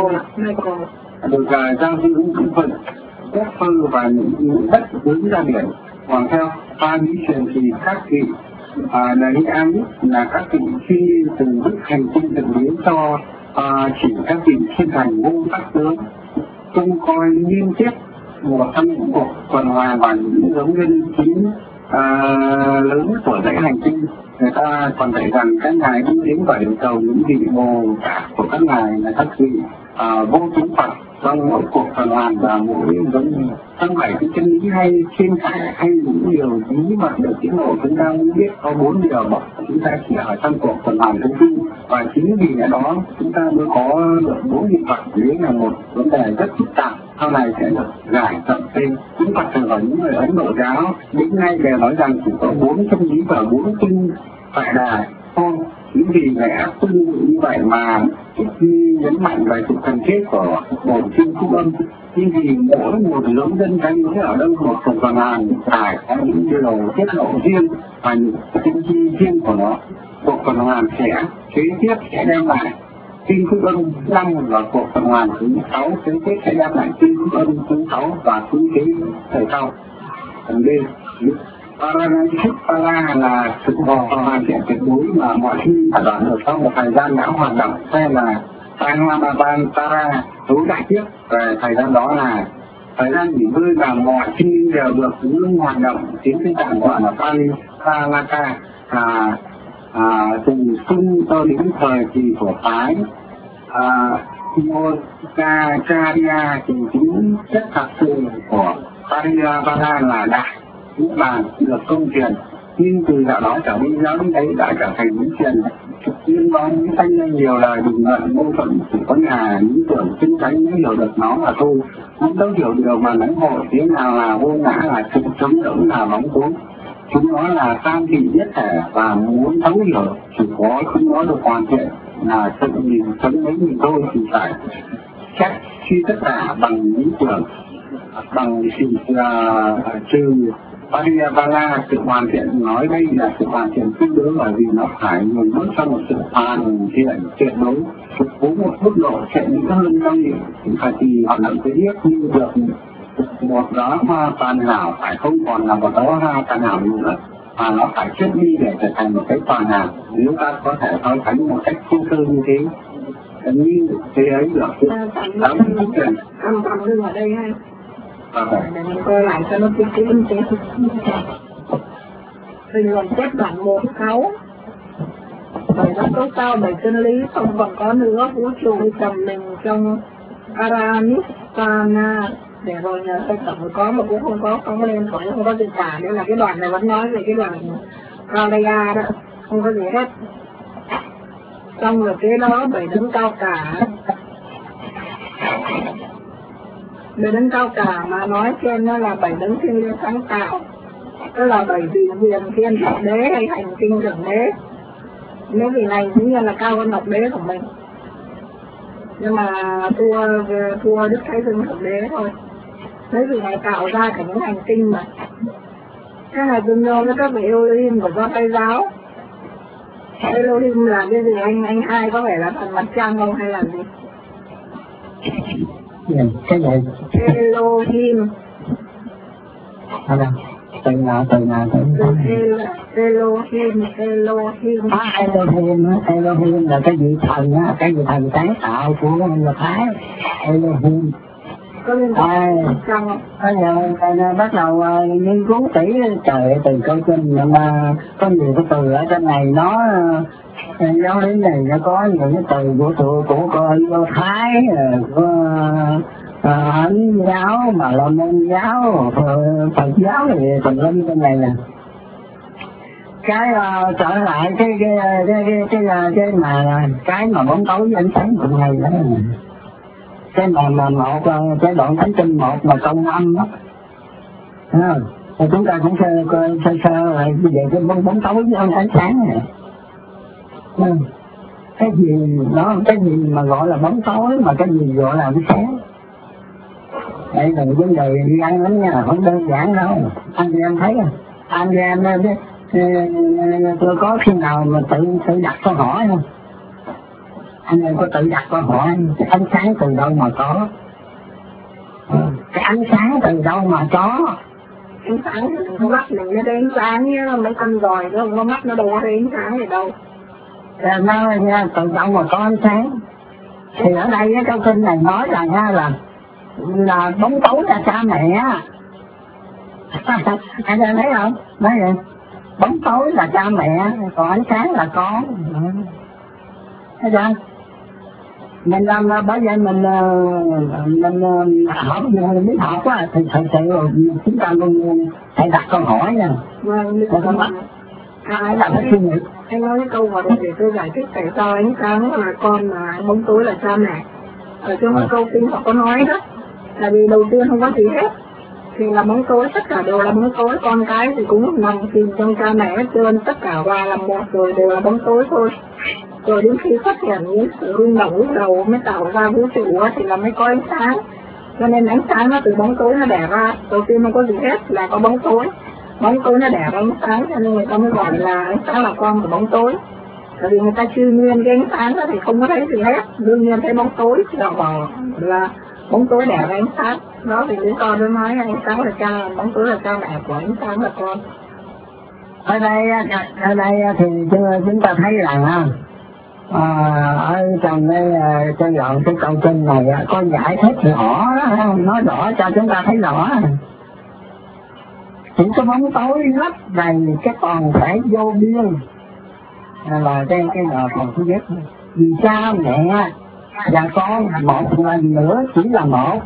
giữ những vật quốc phơ và những đất hướng ra biển. Còn theo pha lý truyền thì các vị đấy Amit là các vị thiên nhiên từ đức hành tinh thượng đế cho chỉ các vị thiên thần vô tác tướng trông coi liên tiếp một trong những cuộc tuần hoàn và những giống nhân chính lớn của dãy hành tinh, người ta còn thấy rằng các ngài đi đến quả địa cầu, những vị bồ của các ngài là các vị vô chúng Phật trong mỗi cuộc tuần hoàn, và mỗi giống như trong 7 cái chân lý hay thiên khải hay những điều bí mật được tiết lộ, chúng ta mới biết có 4 điều mà chúng ta chỉ ở trong cuộc tuần hoàn thứ tư, và chính vì lẽ đó chúng ta mới có được 4 vị Phật. Đấy là một vấn đề rất phức tạp, sau này sẽ được giải rộng thêm. Chúng Phật tử và những người Ấn Độ giáo đến nay đều nói rằng chỉ có 4 chân lý và 4 kinh phải đà thôi. Chính vì lẽ tương tự như vậy mà khi nhấn mạnh về sự cần thiết của bổn kinh Phúc Âm, nhưng vì mỗi một lớn dân cánh núi ở đâu một phần còn hàng phải có những điều tiết lộ riêng và những tinh chi riêng của nó. Cuộc tuần hoàn sẽ kế tiếp sẽ đem lại kinh Phúc Âm 5 và cuộc tuần hoàn thứ 6 kế tiếp sẽ đem lại kinh Phúc Âm thứ 6 và thứ kế thời sau. Phần D. Para là sự hoàn thiện tuyệt đối mà mọi khi đã đoạn được sau một thời gian đã hoạt động, hay là Para đối đại tiếp về thời gian đó là thời gian nghỉ ngơi và mọi khi đều được ngưng hoạt động. Tiếng Tây Tạng gọi là Palaka, từ xưng cho đến thời kỳ của phái Mokkacharya, thì chính chất thật sự của Pariyavana là đại Niết Bàn được công truyền, nhưng từ đạo đó trở đi giáo đến đấy đã trở thành những truyền liên quan những thanh lên nhiều lời bình luận mâu thuẫn, chỉ có nhà những tưởng chính thánh mới hiểu được nó mà thôi. Không đâu hiểu điều mà lãnh hội tiếng nào là vô ngã, là sự chống đỡ, là bóng tối. Chúng nó là tam vị nhất thể, và muốn thấu hiểu chỉ có chúng nó được hoàn thiện là tự nhìn sống lấy mình thôi, thì phải chắc khi tất cả bằng lý tưởng, bằng sự trừ Pariyavana. Sự hoàn thiện nói đây là sự hoàn thiện tương đối, bởi vì nó phải nguồn bước trong một sự hoàn thiện tuyệt đối, phục vụ một mức độ sẽ những hơn trong những thời kỳ hoạt động kế tiếp, như được một đó hoa toàn hảo phải không còn là một đó hoa toàn hảo nữa, mà nó phải chết đi để trở thành một cái toàn hảo. Nếu ta có thể so sánh một cách thô sơ như thế, như thế ấy được lắm chuyện. Âm ngưng ở đây hay để mình coi lại cho nó kỹ một tí. Bình luận chép bản 1/6. Bởi nó có sao 7 chân lý, không còn có nữa, vũ trụ trầm mình trong Paramistana. Để rồi nhờ tôi tổng có mà cũng không có lên khỏi, không có gì cả. Đây là cái đoạn này vẫn nói về cái đoạn Pralaya đó, không có gì hết. Trong rồi cái đó 7 đấng cao cả, 7 đấng cao cả mà nói trên nó là 7 đấng thiên liêng sáng tạo, tức là 7 vị huyền thiên thượng đế hay hành tinh thượng đế. Nếu vị này cũng như là cao hơn ngọc đế của mình, nhưng mà thua Đức Thái Dương thượng đế thôi. Mấy vị này tạo ra cả những hành tinh mà. Cái này tương đương với các vị Elohim của do Tây giáo. Elohim là cái gì anh hai có vẻ là thần mặt trăng không hay là gì? Cái này Elohim. Từ nào Elohim. Elohim là cái vị thần á, cái vị thần sáng tạo của người Thái. Elohim có liên quan không? Bây giờ bắt đầu nghiên cứu kỹ trời từ câu kinh, mà có nhiều cái từ ở trên này nó giáo lý này nó có những cái từ của Do Thái, của Ấn giáo, mà là Môn giáo, Phật giáo thì tùm lum trên này nè. Cái trở lại cái mà bóng tối với ánh sáng cùng ngày đó, cái mà một cái đoạn thánh kinh 1 mà công âm đó, thì chúng ta cũng sơ lại về cái bóng tối với ánh sáng này. Cái gì mà gọi là bóng tối, mà cái gì gọi là ánh sáng. Đây là vấn đề đi ăn lắm nha, không đơn giản đâu. Anh chị em thấy không? Anh chị em tôi có khi nào mà tự đặt câu hỏi không? Anh em có tự đặt câu hỏi cái ánh sáng từ đâu mà có? Cái ánh sáng từ đâu mà có? Ánh sáng con mắt mình nó đến sáng nhá, mấy con giỏi nó con mắt nó đâu có đến sáng gì đâu. Nó từ đâu mà có ánh sáng? Thì ở đây cái câu kinh này nói rằng là bóng tối là cha mẹ. Anh thấy không? Nói vậy, bóng tối là cha mẹ, còn ánh sáng là con. Thấy chưa? Mình làm bởi vậy mình học mình biết học á thì thật sự chúng ta luôn phải đặt câu hỏi nha. Vâng, Là phải suy nghĩ. anh nói cái câu mà để tôi giải thích tại sao ánh sáng là con mà bóng tối là cha mẹ. Ở trong cái câu kinh họ có nói đó, là vì đầu tiên không có gì hết, thì là bóng tối, tất cả đều là bóng tối, con cái thì cũng nằm chìm trong cha mẹ hết trơn, tất cả hòa làm một rồi đều là bóng tối thôi. Rồi đến khi phát hiện những sự rung động lúc đầu mới tạo ra vũ trụ thì là mới có ánh sáng. Cho nên ánh sáng nó từ bóng tối nó đẻ ra, đầu tiên không có gì hết là có bóng tối. Bóng tối nó đẻ ra ánh sáng, cho nên người ta mới gọi là ánh sáng là con của bóng tối. Tại vì người ta chưa nguyên cái ánh sáng đó thì không có thấy gì hết, đương nhiên thấy bóng tối là bóng tối đẻ ra ánh sáng. Đó thì lý do tôi nói ánh sáng là cha, bóng tối là cha mẹ của ánh sáng là con. Ở đây thì chúng ta thấy rằng ở trong cái đoạn cái câu kinh này có giải thích rõ, nói rõ cho chúng ta thấy rõ. Chỉ có bóng tối lấp đầy cái toàn thể vô biên là cái phần thứ nhất. Vì cha mẹ và con một lần nữa chỉ là một,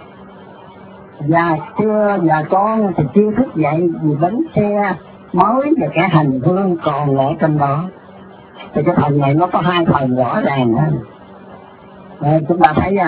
và con thì chưa thức dậy vì bánh xe mới và cả hành hương còn lại trong đó. Thì cái phần này nó có hai phần rõ ràng hơn. Chúng ta thấy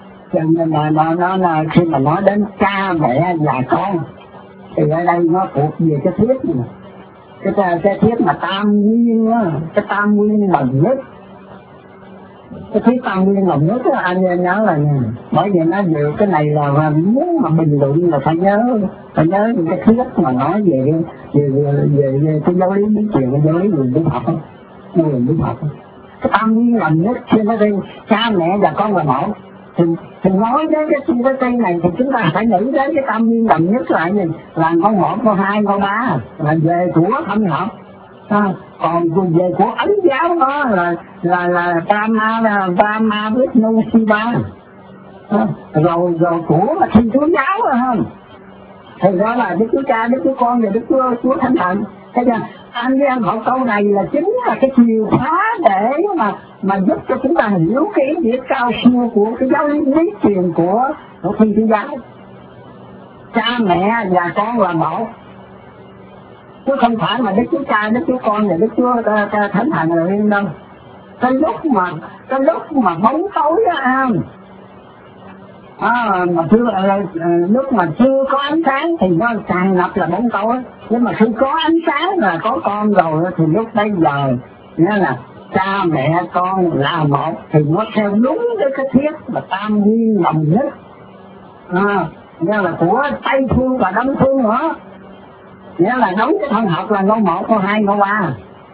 nó khi mà nói đến cha mẹ và con thì ở đây nó thuộc về cái thiết này. Cái thiết mà tam nguyên á, cái tam nguyên đồng nhất. Cái thiết tam nguyên đồng nhất á, anh nhớ là bởi vì nó về cái này là muốn mà bình luận là phải nhớ những cái thiết mà nói về cái giáo lý lý truyền, cái giáo lý quyền lý học. Cái tam nguyên đồng nhất khi nó đi cha mẹ và con là một. Thì nói đến cái cây này thì chúng ta phải nghĩ đến cái tam nguyên đồng nhất là gì? Là con một, con hai, con ba là về của thâm học. Còn về của ấn giáo đó là Brahma Vishnu Shiva. Rồi của Thiên Chúa giáo rồi không? Thì đó là Đức Chúa Cha, Đức Chúa Con và Đức Chúa Thánh Thần. Thế cho anh với em học câu này là chính là cái chìa khóa để mà giúp cho chúng ta hiểu cái ý nghĩa cao siêu của cái giáo lý truyền của Thiên Chúa giáo. Cha mẹ và con là một, chứ không phải mà Đức Chúa Cha, Đức Chúa Con và Đức Chúa Thánh Thần là riêng đâu. Cái lúc mà bóng tối á, lúc mà chưa có ánh sáng thì nó tràn ngập là bóng tối, nhưng mà khi có ánh sáng là có con rồi thì lúc bây giờ nghĩa là cha mẹ con là một, thì nó theo đúng cái thiết mà tam nguyên đồng nhất. Nghĩa là của Tây Phương và Đông Phương nữa, nghĩa là đúng cái thân học là ngôi một, ngôi hai, ngôi ba.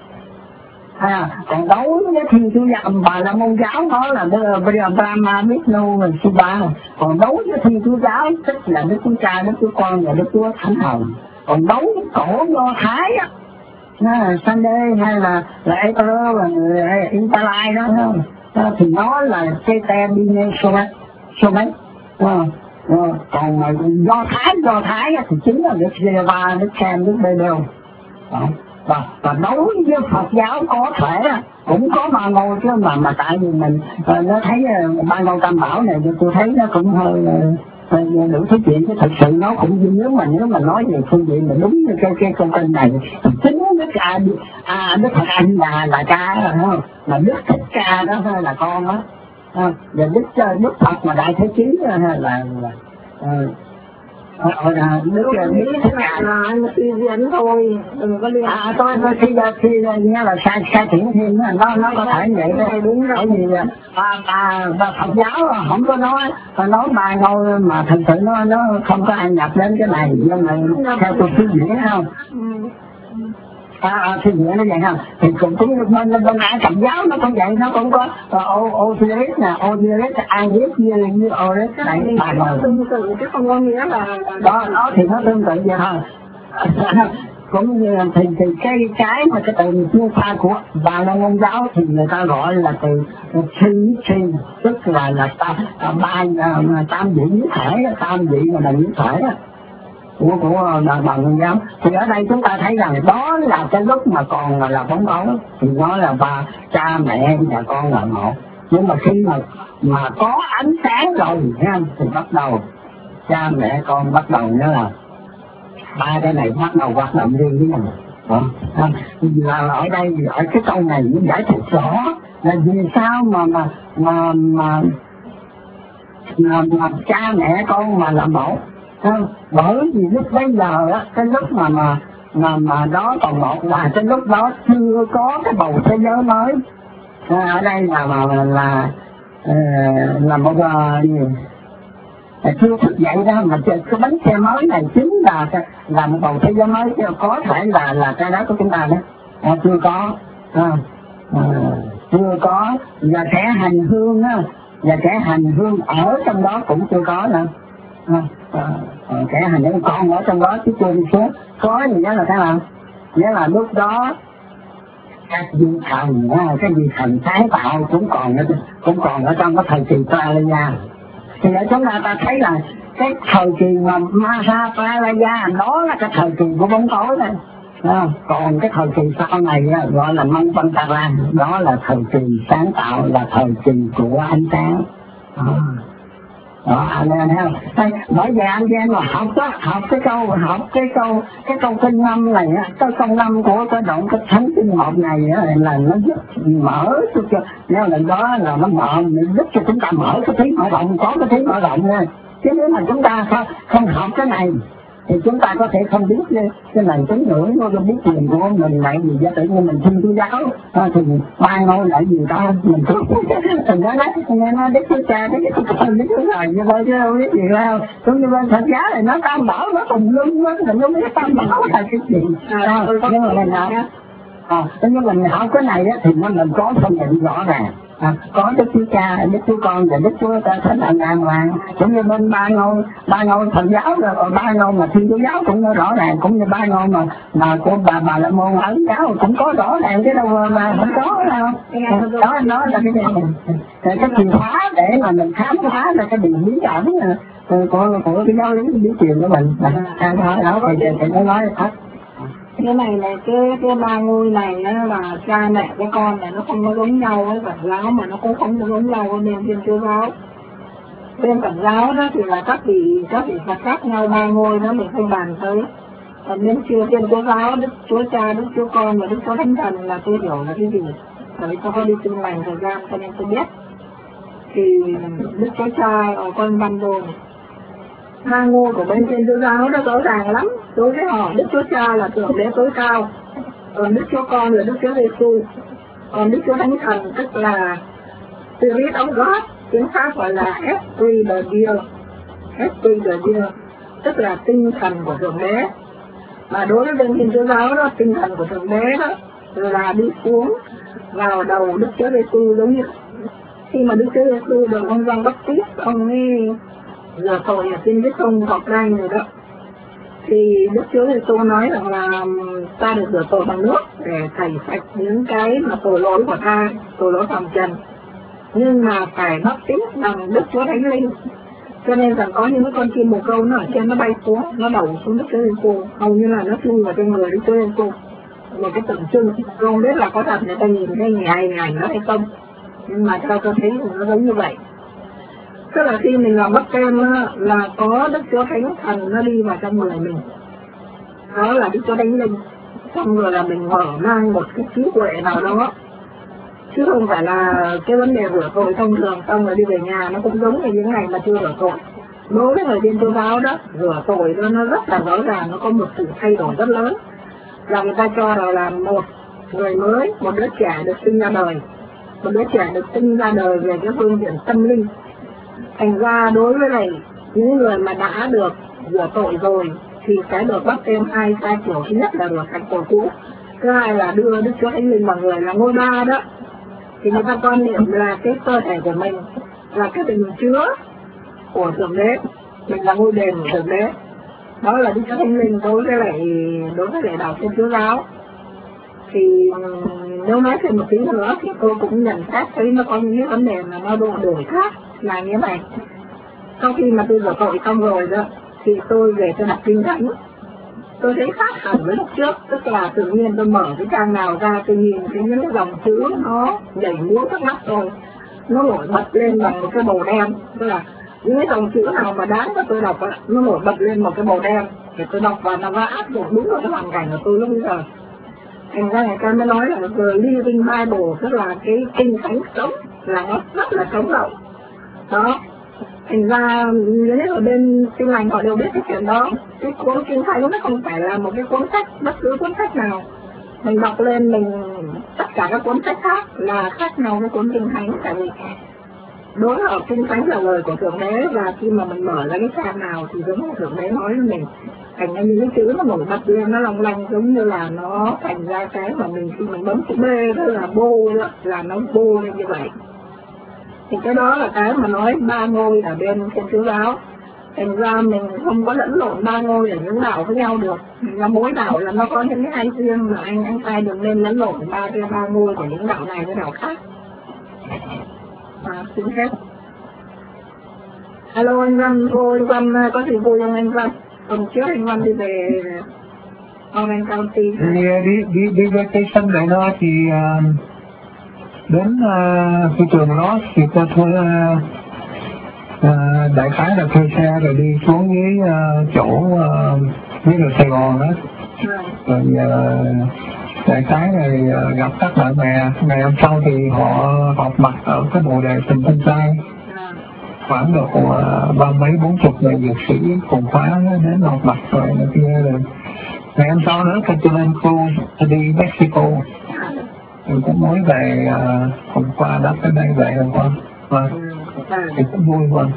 Còn đối với Thiên Chúa giáo Bà La Môn giáo nó là Brahma Vishnu Shiva. Còn đối với Thiên Chúa giáo tức là Đức Chúa Cha, Đức Chúa Con và Đức Chúa Thánh Thần. Còn đối với cổ Do Thái á, Sunday hay là April và Interlai đó thì nó là Kete Bine Somet. Còn Do Thái thì chính là Đức Giê-va, Đức Chem, Đức Bê-đêu. Và đối với Phật giáo có thể cũng có ba ngôi chứ mà tại vì mình nó thấy ba ngôi Tam Bảo này tôi thấy nó cũng hơi đủ thứ chuyện, chứ thật sự nó cũng nếu mà nói về phương diện mà đúng như cái câu kinh này chính Đức Đức Phật Anh là cha rồi không, mà Đức Thích Ca đó là con đó, và Đức Phật mà Đại Thế Chí là Đức là anh suy diễn thôi, đừng có liên tôi khi nghe là sai chuyển thêm nó có thể vậy đó. Đúng rồi. Bởi vì bà Phật giáo không có nói ba ngôi mà thực sự nó không có ai nhập đến cái này, nhưng mà theo tôi suy diễn không. Suy diễn nó vậy không, thì cũng bên Ai Cập giáo nó cũng vậy, nó cũng có Osiris nè, Osiris, Isis như Osiris này, bà ngồi tương tự chứ không có nghĩa là đó thì nó tương tự vậy thôi. Cũng như thì cái mà cái từ chuyên pha của Bà La Môn giáo thì người ta gọi là từ Trinity, tức là tam vị nhất thể, tam vị mà là nhất thể. của đồng bào Công giáo. Thì ở đây chúng ta thấy rằng đó là cái lúc mà còn là bóng báu, thì nó là cha mẹ và con là một. Nhưng mà khi mà có ánh sáng rồi ha, thì bắt đầu cha mẹ con bắt đầu nữa là ba cái này bắt đầu hoạt động riêng với nhau. Là ở đây ở cái câu này cũng giải thích rõ là vì sao mà cha mẹ con mà làm mẫu. Bởi vì lúc bây giờ á, cái lúc mà đó còn một là cái lúc đó chưa có cái bầu thế giới mới. Ở đây là một chưa thức dậy đó, mà cái bánh xe mới này chính là một bầu thế giới mới, có thể là cái đó của chúng ta đó. Chưa có và kẻ hành hương á, và kẻ hành hương ở trong đó cũng chưa có nữa. Kẻ hành hương còn ở trong đó chứ chưa đi xuống. Có gì đó là thế nào? Nghĩa là lúc đó các vị thần, cái vị thần sáng tạo cũng còn ở trong cái thời kỳ Pralaya. Thì ở chúng ta thấy là cái thời kỳ mà Mahapralaya đó là cái thời kỳ của bóng tối này. Còn cái thời kỳ sau này gọi là Manvantara, đó là thời kỳ sáng tạo, là thời kỳ của ánh sáng. Bởi vậy anh em mà học cái câu kinh năm này, cái câu năm của cái đoạn cái thánh kinh 1 này là nó giúp mở cho nếu là đó là nó giúp cho chúng ta mở cái trí mở rộng, có cái trí mở rộng nha. Chứ nếu mà chúng ta không học cái này thì chúng ta có thể không biết cái này tín ngưỡng, không biết quyền của mình lại gì vậy. Tự nhiên mình tin Chúa giáo thì ba ngôi lại gì đó mình cứ thành ra nghe nói Đức Chúa Cha, Đức Chúa Con, Đức Chúa Trời như vậy chứ đâu biết gì đâu. Cũng như bên Phật giáo này nó tam bảo, nó tùm lum á, mình không biết tam bảo là cái gì. Nhưng mà mình nhưng mình học cái này thì mình có phân định rõ ràng. Có Đức Chúa Cha, Đức Chúa Con và Đức Chúa Thánh Thần đàng hoàng. Cũng như bên ba ngôi Phật giáo rồi ba ngôi mà Thiên Chúa giáo cũng có rõ ràng, cũng như ba ngôi mà của bà La Môn Ấn giáo cũng có rõ ràng, chứ đâu mà không có đâu. Đó là cái chìa khóa để mà mình khám phá ra cái điều bí ẩn của cái giáo lý bí truyền của mình. Đó thì nó nói thật. Cái này là cái ba ngôi này á, là cha mẹ cái con này nó không có giống nhau với Phật giáo, mà nó cũng không có giống nhau với bên Thiên Chúa giáo. Bên Phật giáo đó thì là các vị Phật khác nhau ba ngôi đó mình không bàn tới. Còn bên Thiên Chúa giáo, Đức Chúa Cha, Đức Chúa Con và Đức Chúa Thánh Thần là tôi hiểu là cái gì. Bởi vì tôi có đi tin lành thời gian cho nên tôi biết. Thì Đức Chúa Cha ở con Văn Đồn, ba ngôi của bên Thiên Chúa giáo nó rõ ràng lắm. Đối với họ, Đức Chúa Cha là thượng đế tối cao, còn Đức Chúa Con là Đức Chúa Giêsu, còn Đức Chúa Thánh Thần tức là Spirit of God, tiếng Pháp gọi là Esprit de Dieu, tức là tinh thần của thượng đế. Mà đối với bên Thiên Chúa giáo đó, tinh thần của thượng đế đó là đi xuống vào đầu Đức Chúa Giêsu, giống như khi mà Đức Chúa Giêsu được ông Giăng Baptist, ông ấy rửa tội ở trên vết sông Jordan rồi đó, thì Đức Chúa Giêsu nói rằng là ta được rửa tội bằng nước để tẩy sạch những cái mà tội lỗi của ta, tội lỗi phạm trần, nhưng mà phải báp tít bằng Đức Chúa Thánh Linh. Cho nên rằng có những cái con chim bồ câu nó ở trên nó bay xuống, nó đậu xuống Đức Chúa Giêsu, hầu như là nó chui vào trên người Đức Chúa Giêsu. Một cái tượng trưng, không biết là có thật người ta nhìn thấy hình ảnh nó hay không, nhưng mà theo tôi thấy nó giống như vậy. Tức là khi mình làm bắp tem là có Đức Chúa Thánh Thần nó đi vào trong người mình, đó là Đức Chúa Thánh Linh. Xong rồi là mình mở mang một cái trí huệ nào đó, chứ không phải là cái vấn đề rửa tội thông thường xong rồi đi về nhà. Nó cũng giống như những ngày mà chưa rửa tội. Đối với người Thiên Chúa giáo đó, rửa tội đó nó rất là rõ ràng, nó có một sự thay đổi rất lớn. Là người ta cho rằng là một người mới, một đứa trẻ được sinh ra đời, một đứa trẻ được sinh ra đời về cái phương diện tâm linh. Thành ra đối với lại những người mà đã được rửa tội rồi thì sẽ được bắt thêm hai sai kiểu. Thứ nhất là rửa sạch tội cũ, thứ hai là đưa Đức Chúa Thánh Linh vào người là ngôi ba đó. Thì người ta quan niệm là cái cơ thể của mình là cái bình chứa của Thượng Đế, mình là ngôi đền của Thượng Đế. Đó là Đức Chúa Thánh Linh đối với lại đạo Thiên Chúa giáo. Thì nếu nói thêm một tí nữa thì tôi cũng nhận xét thấy nó có những cái vấn đề mà nó đổi khác là như thế này. Sau khi mà tôi rửa tội xong rồi đó thì tôi về tôi đọc kinh thánh, tôi thấy khác hẳn với lúc trước. Tức là tự nhiên tôi mở cái trang nào ra, tôi nhìn thấy những cái dòng chữ nó nhảy múa trước mắt tôi, nó nổi bật lên bằng một cái màu đen. Tức là những cái dòng chữ nào mà đáng cho tôi đọc á, nó nổi bật lên một cái màu đen để tôi đọc, và nó áp dụng đúng vào cái hoàn cảnh của tôi lúc bây giờ. Thành ra người ta mới nói là The Living Bible, tức là cái kinh thánh sống, là nó rất là sống động đó. Thành ra nếu ở bên Tin Lành họ đều biết cái chuyện đó. Cái cuốn kinh thánh nó không phải là một cái cuốn sách, bất cứ cuốn sách nào mình đọc lên mình tất cả các cuốn sách khác là khác nhau với cuốn kinh thánh. Tại vì đối hợp kinh thánh là lời của Thượng Đế, và khi mà mình mở ra cái trang nào thì giống như Thượng Đế nói với mình. Thành ra những cái chữ nó nổi bật lên, nó long lanh giống như là nó thành ra cái mà mình khi mình bấm chữ B đó là bô đó, là nó bô lên như vậy. Thì cái đó là cái mà nói ba ngôi ở bên Thiên Chúa giáo. Thành ra mình không có lẫn lộn ba ngôi ở những đạo với nhau được. Thành ra mỗi đạo là nó có những cái hay riêng, mà anh trai đừng nên lẫn lộn ba ngôi của những đạo này với đạo khác. Xin phép. Alo anh Văn, anh Văn có gì vui không anh Văn? Tuần trước anh Văn đi về Orange County. Đi vacation này đó thì đến phi trường đó thì tôi thuê đại khái là thuê xe rồi đi xuống với chỗ với đường Sài Gòn đó. Rồi đại khái này gặp các bạn bè. Ngày hôm sau thì họ họp mặt ở cái bồ đề Tình Tân Trai, khoảng độ ba mấy 40 người dược sĩ cùng khóa đến họp mặt rồi này kia. Rồi ngày hôm sau nữa tôi lên cruise đi Mexico. Tôi cũng mới về hôm qua đã tới đây về hôm qua. Thì cũng vui hơn.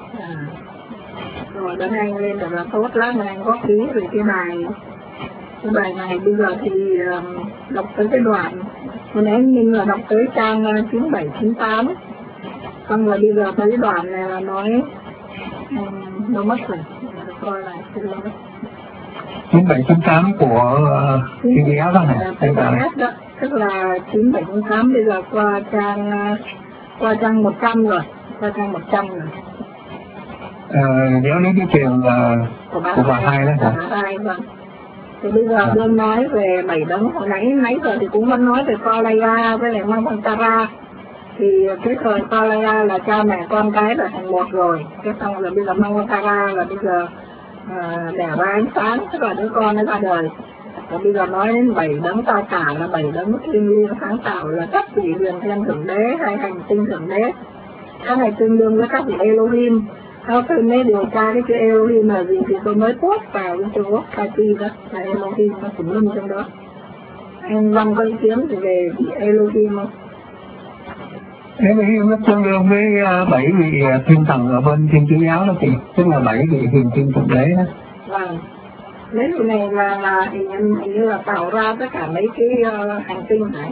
Rồi đến anh lên được là tốt lắm, mà anh góp ý về cái bài này. Bây giờ thì đọc tới cái đoạn hồi nãy mình là đọc tới trang 97, 98. Xong rồi bây giờ tới cái đoạn này là nói nó mất rồi. Coi lại xin lỗi. 97, 98 của CBS đó hả? CBS đó, tức là 97, 98 bây giờ qua trang 100 rồi. Qua trang 100 rồi. Nếu lấy cái trường của bà Hai đó hả? Bà Hai, vâng. Thì bây giờ đương nói về 7 đấng. Hồi nãy giờ thì cũng vẫn nói về Palaya với lại Manvantara. Thì cái thời Palaya là cha mẹ con cái là thành một rồi. Cái xong rồi bây giờ Manvantara là bây giờ đẻ ra ánh sáng, tức là đứa con nó ra đời. Và bây giờ nói đến 7 đấng cao cả là 7 đấng thiêng liêng sáng tạo, là các vị huyền thiên thượng đế hay hành tinh thượng đế. Các này tương đương với các vị Elohim. Sau tôi mới điều tra cái chữ Elohim là gì thì tôi mới post vào cái Trung Quốc Kati đó, là Elohim nó cũng lâm trong đó. Anh Văn có ý kiến về Elohim không? Elohim nó tương đương với 7 vị thiên thần ở bên Thiên Chúa giáo đó chị, tức là 7 vị huyền thiên thượng đế đó. Vâng. Mấy cái này là hình như là tạo ra tất cả mấy cái hành tinh này.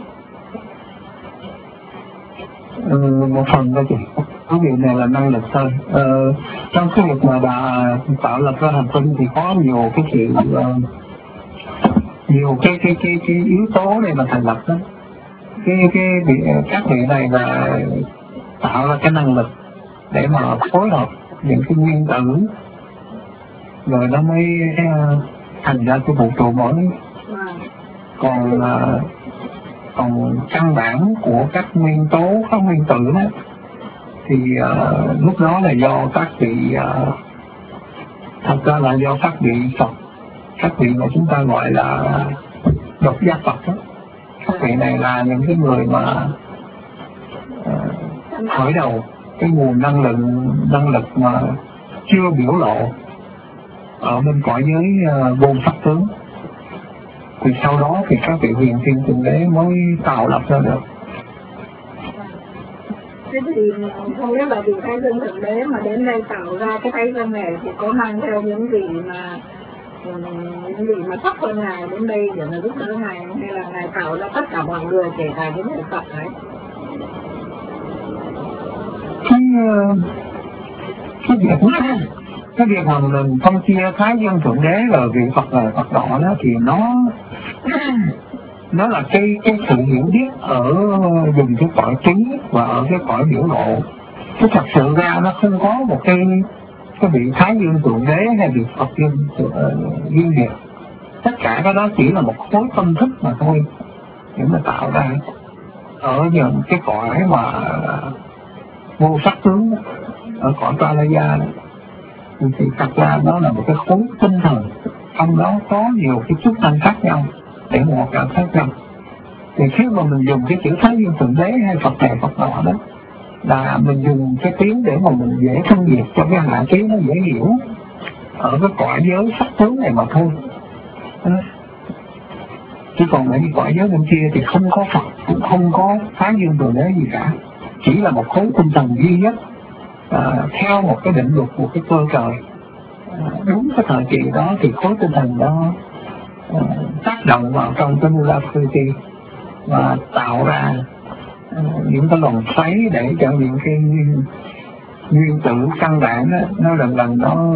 Một phần thôi chị. Cái việc này là năng lực thôi. Trong cái việc mà bà tạo lập ra hành tinh thì có nhiều cái chuyện nhiều cái yếu tố để mà thành lập đó. Các vị này là tạo ra cái năng lực để mà phối hợp những cái nguyên tử, rồi nó mới thành ra cái vũ trụ mới. Còn căn bản của các nguyên tố, các nguyên tử đó, thì lúc đó là do các vị thật ra là do các vị Phật, các vị mà chúng ta gọi là độc giác Phật đó. Các vị này là những cái người mà khởi đầu cái nguồn năng lực mà chưa biểu lộ ở bên cõi giới vô pháp tướng. Thì sau đó thì các vị huyền thiên thượng đế mới tạo lập ra được. Thế thì không biết là vị Thái Dương thượng đế mà đến đây tạo ra cái Thái Dương này thì có mang theo những vị mà thấp hơn ngài đến đây để mà giúp đỡ ngài, hay là ngài tạo ra tất cả mọi người kể cả những người Phật ấy? Cái việc mà mình phân chia Thái Dương thượng đế và vị Phật là Phật đỏ đó thì nó là cái sự hiểu biết ở dùng cái cõi trí và ở cái cõi biểu lộ. Chứ thật sự ra nó không có một cái cái vị Thái Dương Thượng Đế hay vị Phật Duyên Việt, tất cả cái đó chỉ là một khối tâm thức mà thôi, để mà tạo ra ở những cái cõi mà vô sắc tướng, ở cõi Pralaya thì thật ra nó là một cái khối tinh thần, trong đó có nhiều cái chức năng khác nhau để hoạt động khác nhau. Thì khi mà mình dùng cái chữ Thái Dương Thượng Đế hay Phật này Phật nọ đó, là mình dùng cái tiếng để mà mình dễ phân biệt cho cái hạ trí nó dễ hiểu ở cái cõi giới sắc tướng này mà thôi. Chứ còn ở cái cõi giới bên kia thì không có Phật, cũng không có Thái Dương Thượng Đế gì cả, chỉ là một khối tinh thần duy nhất, theo một cái định luật của cái cơ trời. Đúng cái thời kỳ đó thì khối tinh thần đó tác động vào trong cái Mulafriti và tạo ra những cái lồng xoáy để cho những cái nguyên tử căn bản đó, nó lần lần nó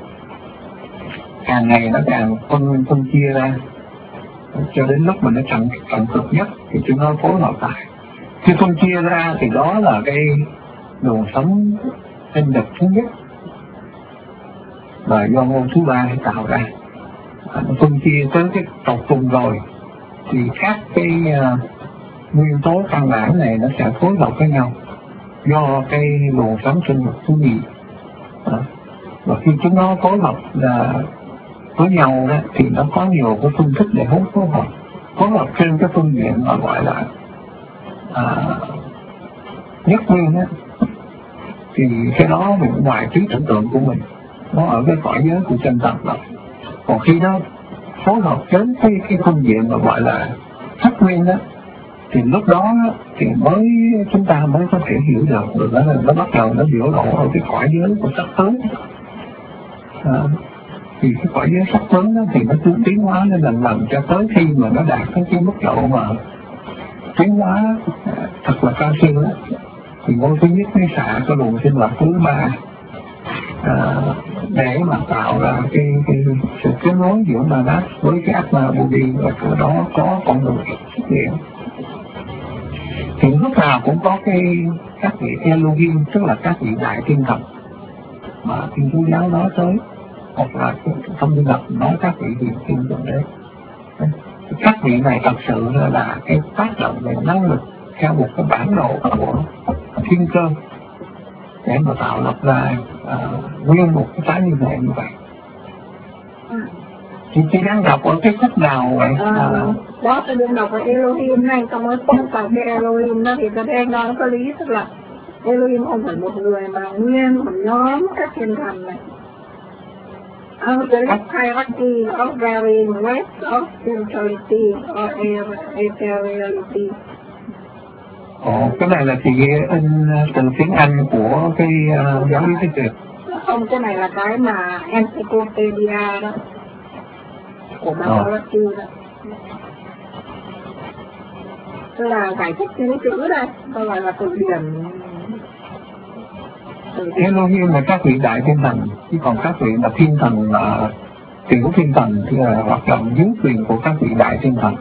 càng ngày nó càng phân chia ra, cho đến lúc mình nó trọng cực nhất thì chúng nó phối hợp lại. Khi phân chia ra thì đó là cái luồng sống tinh lực thứ nhất và do ngôn thứ ba tạo ra. Phân chia tới cái tột cùng rồi thì các cái nguyên tố căn bản này nó sẽ phối hợp với nhau do cái luồng sống sinh lực thứ nhì. Và khi chúng nó phối hợp với nhau đó, thì nó có nhiều cái phương thức để phối hợp trên cái phương diện mà gọi là nhất nguyên đó, thì cái đó mình ngoài trí tưởng tượng của mình, nó ở cái cõi giới của chân thật rồi. Còn khi nó phối hợp đến cái phương diện mà gọi là thất nguyên đó, thì lúc đó thì chúng ta mới có thể hiểu được rồi, đó là nó bắt đầu nó biểu lộ ở cái cõi giới của sắc tướng. Thì cái cõi giới sắc tướng đó thì nó cứ tiến hóa lên lần cho tới khi mà nó đạt tới cái mức độ mà tiến hóa thật là cao siêu đó, thì ngôi thứ nhất mới xả cái luồng sinh hoạt thứ ba để mà tạo ra cái sự kết nối giữa Manas với cái Atma Bodhi, và từ đó có con người xuất hiện. Thì lúc nào cũng có các vị Elohim, tức là các vị đại thiên thần mà Thiên Chúa giáo nói tới, hoặc là trong Kinh Phật nói các vị hiền thiên Thượng Đế. Các vị này thật sự là cái tác động về năng lực theo một cái bản đồ của thiên cơ để mà tạo lập ra nguyên một cái trái liên hệ như vậy. Thì chị đang đọc ở cái sách nào vậy? Đó, tôi đang đọc ở Elohim này, xong rồi không phải cái Elohim đó thì tôi đang nói có lý, tức là Elohim không phải một người mà nguyên một nhóm các thiên thần này. The hierarchy of varying ways of spirituality or ethereality. Cái này là chị in từ tiếng Anh của cái giáo lý Thế Tuyệt. Không, cái này là cái mà encyclopedia đó, của Maharaji đó. Tức là giải thích những chữ đây, tôi gọi là từ điển. Elohim là các vị đại thiên thần, chứ còn các vị là thiên thần, tiểu thiên thần thì là hoạt động dưới quyền của các vị đại thiên thần.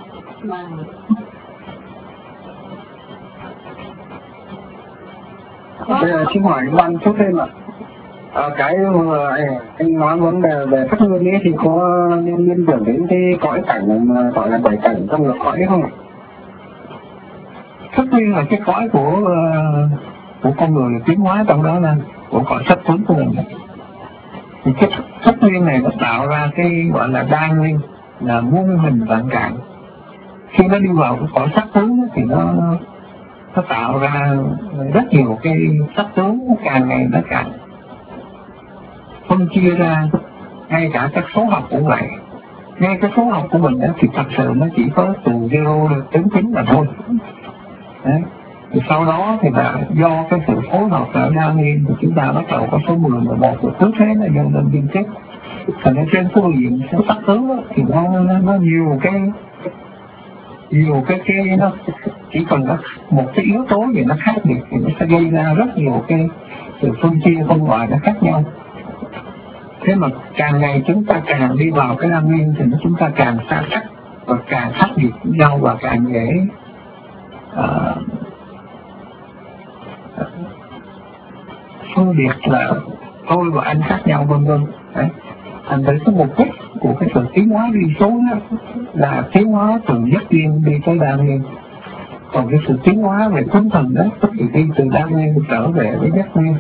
Xin hỏi bạn chút thêm ạ. Cái anh nói vấn đề về thất nguyên ấy thì có liên tưởng đến cái cõi cảnh mà gọi là bảy cảnh trong lục cõi không ạ? Thất nguyên là cái cõi của con người tiến hóa trong đó là của cõi sắc tướng của mình. Thì cái thất nguyên này nó tạo ra cái gọi là đa nguyên, là muôn hình vạn trạng. Khi nó đi vào cái cõi sắc tướng thì nó tạo ra rất nhiều cái sắc tướng, càng ngày nó càng phân chia ra. Ngay cả các số học cũng vậy. Ngay cái số học của mình đó, thì thật sự nó chỉ có từ 0 đến 9 là thôi. Đấy. Thì sau đó thì là do cái sự phối hợp ở đa nguyên thì chúng ta bắt đầu có số 10, 11 rồi cứ thế là dần dần liên kết. Thành ra trên phương diện sắc tướng đó, thì nó nhiều cái nó chỉ cần một cái yếu tố gì nó khác biệt thì nó sẽ gây ra rất nhiều cái sự phân chia phân loại nó khác nhau. Thế mà càng ngày chúng ta càng đi vào cái đa nguyên thì chúng ta càng xa cách và càng khác biệt với nhau và càng dễ phân biệt là tôi và anh khác nhau vân vân. Thành thử cái mục đích của cái sự tiến hóa đi xuống đó là tiến hóa từ nhất nguyên đi tới đa nguyên. Còn cái sự tiến hóa về tinh thần đó thì đi từ đa nguyên trở về với nhất nguyên.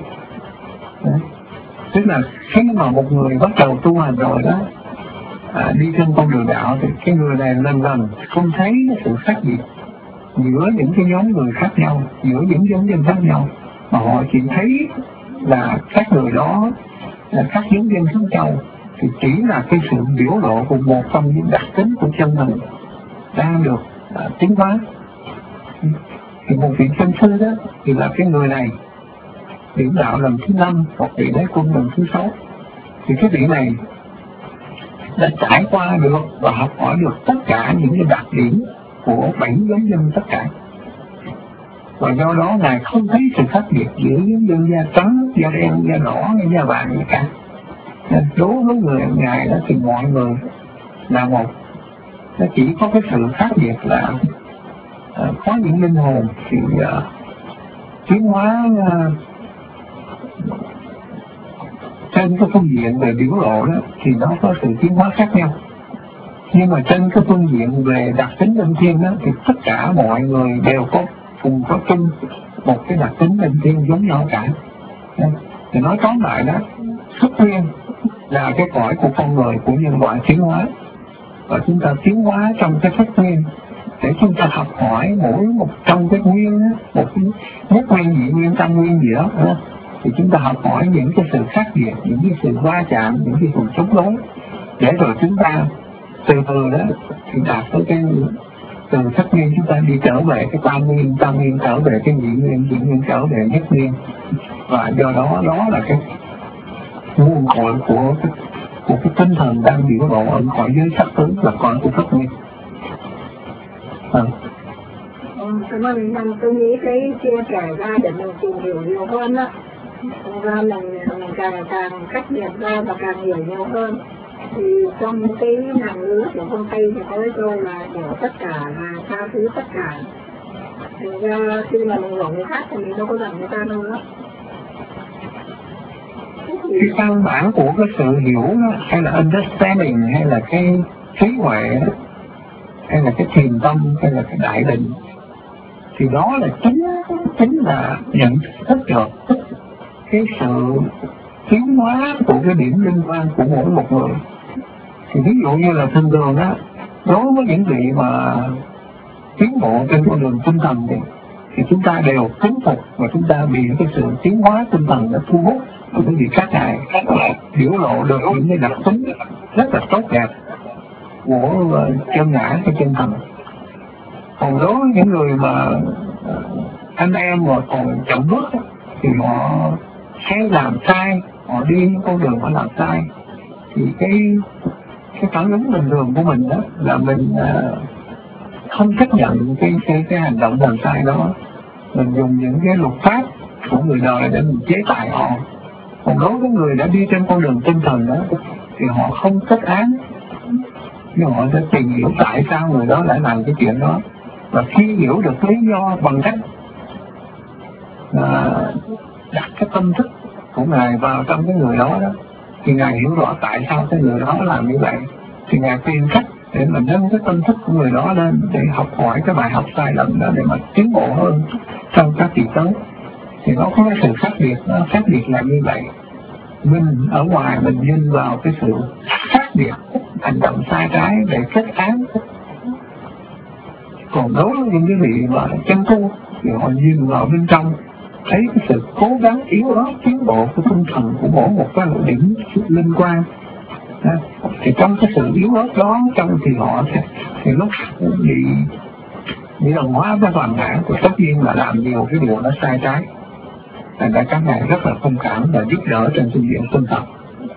Tức là khi mà một người bắt đầu tu hành rồi đó, đi trên con đường đạo thì cái người này lần lần không thấy cái sự khác biệt giữa những cái nhóm người khác nhau, giữa những nhóm dân khác nhau, mà họ chỉ thấy là các người đó là các nhóm dân khác nhau, thì chỉ là cái sự biểu lộ của một trong những đặc tính của chân mình đang được tiến hóa. Thì một vị chân sư đó thì là cái người này điểm đạo lần thứ 5 hoặc vị đế quân lần thứ 6, thì cái vị này đã trải qua được và học hỏi được tất cả những cái đặc điểm của 7 nhóm dân tất cả, và do đó ngài không thấy sự khác biệt giữa nhóm dân da trắng, da đen, da đỏ, da vàng gì cả. Nên đối với người ngài đó thì mọi người là một, nó chỉ có cái sự khác biệt là có những linh hồn thì tiến hóa trên cái phương diện về biểu lộ đó thì nó có sự tiến hóa khác nhau, nhưng mà trên cái phương diện về đặc tính linh thiêng đó thì tất cả mọi người đều cùng có chung một cái đặc tính linh thiêng giống nhau cả. Thì nói tóm lại đó, xuất nguyên là cái cõi của con người, của nhân loại tiến hóa, và chúng ta tiến hóa trong cái xuất nguyên để chúng ta học hỏi mỗi một trong cái nguyên đó, một cái nhất nguyên, nhị nguyên, tam nguyên gì đó, thì chúng ta học hỏi những cái sự khác biệt, những cái sự va chạm, những cái sự chống đối, để rồi chúng ta từ từ đó thì đạt tới cái từ thất nguyên chúng ta đi trở về cái tam nguyên trở về cái nhị nguyên trở về nhất nguyên, và do đó là cái nguồn cội của cái tinh thần đang biểu lộ ở cõi giới sắc tướng là cõi của thất nguyên. Cảm ơn anh, tôi nghĩ cái chia sẻ ra để mình tìm hiểu nhiều hơn á, ra mình càng cách biệt ra và càng hiểu nhiều hơn. Thì trong cái ngạn ngữ của phương Tây thì có cái câu là hiểu tất cả là tha thứ tất cả. Thành ra khi mà mình hiểu người khác thì mình đâu có giận người ta đâu đó. Cái căn bản của cái sự hiểu đó, hay là understanding, hay là cái trí huệ đó, hay là cái thiền tâm, hay là cái đại định, thì đó là chính là nhận thức được cái sự tiến hóa của cái điểm liên quan của mỗi một người. Thì ví dụ như là thường thường đó, đối với những vị mà tiến bộ trên con đường tinh thần thì chúng ta đều kính phục, và chúng ta bị cái sự tiến hóa tinh thần đã thu hút của cái vị các ngài biểu lộ được những cái đặc tính rất là tốt đẹp của chân ngã, cái chân thần. Còn đối với những người mà anh em mà còn chậm bước thì họ hay làm sai, họ đi những con đường họ làm sai, thì cái phản ứng bình thường của mình đó là mình không chấp nhận cái hành động làm sai đó, mình dùng những cái luật pháp của người đời để mình chế tài họ. Còn đối với người đã đi trên con đường tinh thần đó thì họ không kết án, nhưng họ sẽ tìm hiểu tại sao người đó lại làm cái chuyện đó, và khi hiểu được lý do bằng cách đặt cái tâm thức của ngài vào trong cái người đó thì ngài hiểu rõ tại sao cái người đó làm như vậy, thì ngài tìm cách để mà nâng cái tâm thức của người đó lên để học hỏi cái bài học sai lầm đó để mà tiến bộ hơn trong các kỳ tới. Thì nó có cái sự khác biệt, nó khác biệt là như vậy. Mình ở ngoài mình nhìn vào cái sự khác biệt hành động sai trái để kết án, còn đối với những cái vị mà chân tu thì họ nhìn vào bên trong thấy cái sự cố gắng yếu đó tiến bộ của tinh thần của mỗi một cái điểm linh quan. Thì trong cái sự yếu đó trong thì họ sẽ thì lúc bị đồng hóa với hoàn nạn của tất nhiên là làm nhiều cái điều nó sai trái. Thành ra các ngài rất là thông cảm và giúp đỡ trên phương diện tinh thần.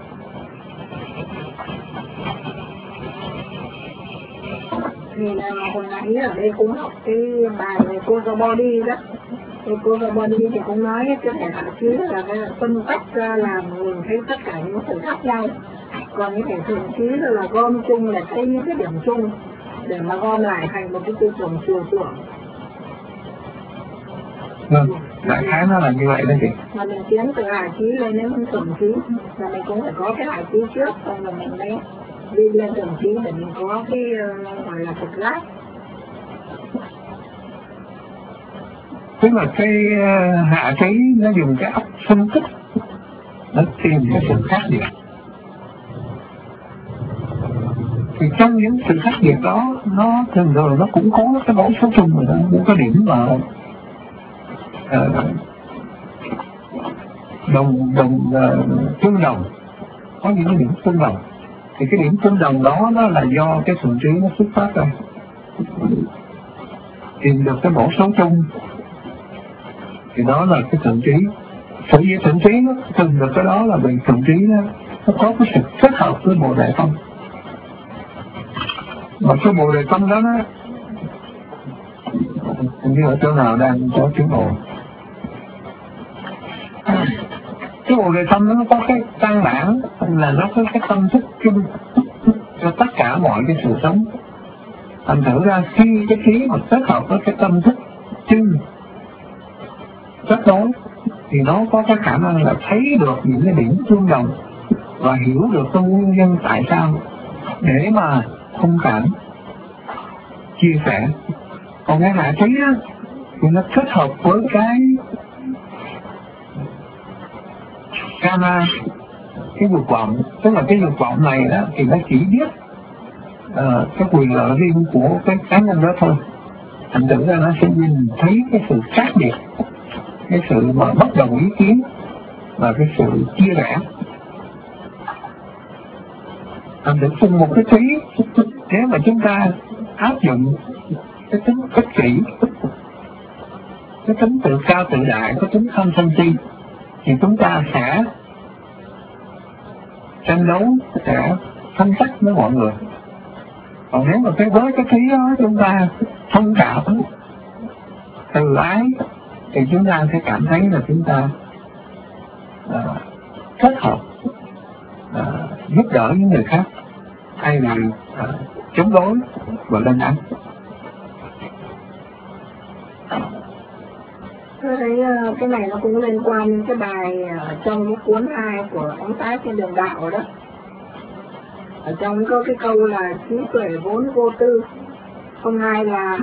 Thì hồi nãy ở đây cũng học cái bài về Kosa Body đó. Thì Kosa Body thì cũng nói cái thể hạ chứ là cái phân tách ra làm mình thấy tất cả những sự khác nhau. Còn những thể thường trí là gom chung là thấy những cái điểm chung để mà gom lại thành một cái tiêu chuẩn chiều tưởng. Vâng, đại khái nó là như vậy đó chị. Mà mình tiến từ hải chí lên đến thuần chí, là mình cũng phải có cái hải chí trước, xong rồi mình mới đi lên thuần chí để mình có cái gọi là thực giác. Tức là cái hạ trí nó dùng cái óc phân tích, nó tìm cái sự khác biệt. Thì trong những sự khác biệt đó, nó thường thường nó cũng có cái mẫu số chung rồi đó, những cái điểm mà tương đồng, có những cái điểm tương đồng. Thì cái điểm tương đồng đó nó là do cái thuần trí nó xuất phát ra, tìm được cái mẫu số chung, thì đó là cái thuần trí. Sở dĩ thuần trí nó tìm được cái đó là vì thuần trí nó có cái sự kết hợp với Bồ Đề Tâm. Mà cái Bồ Đề Tâm đó như ở chỗ nào đang có tiếng ồn. Cái Bồ Đề Tâm nó có cái căn bản là nó có cái tâm thức chung cho tất cả mọi cái sự sống. Thành thử ra khi cái trí mà kết hợp với cái tâm thức chung kết nối thì nó có cái khả năng là thấy được những cái điểm tương đồng và hiểu được cái nguyên nhân tại sao để mà thông cảm, chia sẻ. Còn cái hạ trí á thì nó kết hợp với cái karma, cái dục vọng. Tức là cái dục vọng này đó thì nó chỉ biết cái quyền lợi riêng của cái cá nhân đó thôi. Thành thử ra nó sẽ nhìn thấy cái sự khác biệt, cái sự mà bất đồng ý kiến và cái sự chia rẽ. Thành thử cùng một cái trí, nếu mà chúng ta áp dụng cái tính ích kỷ, cái tính tự cao tự đại, cái tính tham sân si, thì chúng ta sẽ tranh đấu, sẽ phân tích với mọi người. Còn nếu mà với cái trí đó chúng ta thông cảm, từ ái, thì chúng ta sẽ cảm thấy là chúng ta kết hợp giúp đỡ những người khác, hay là chống đối và lên án. Tôi thấy cái này nó cũng liên quan đến cái bài trong cái cuốn 2 của Ánh Sáng Trên Đường Đạo đó. Ở trong có cái câu là trí tuệ vốn vô tư, không ai là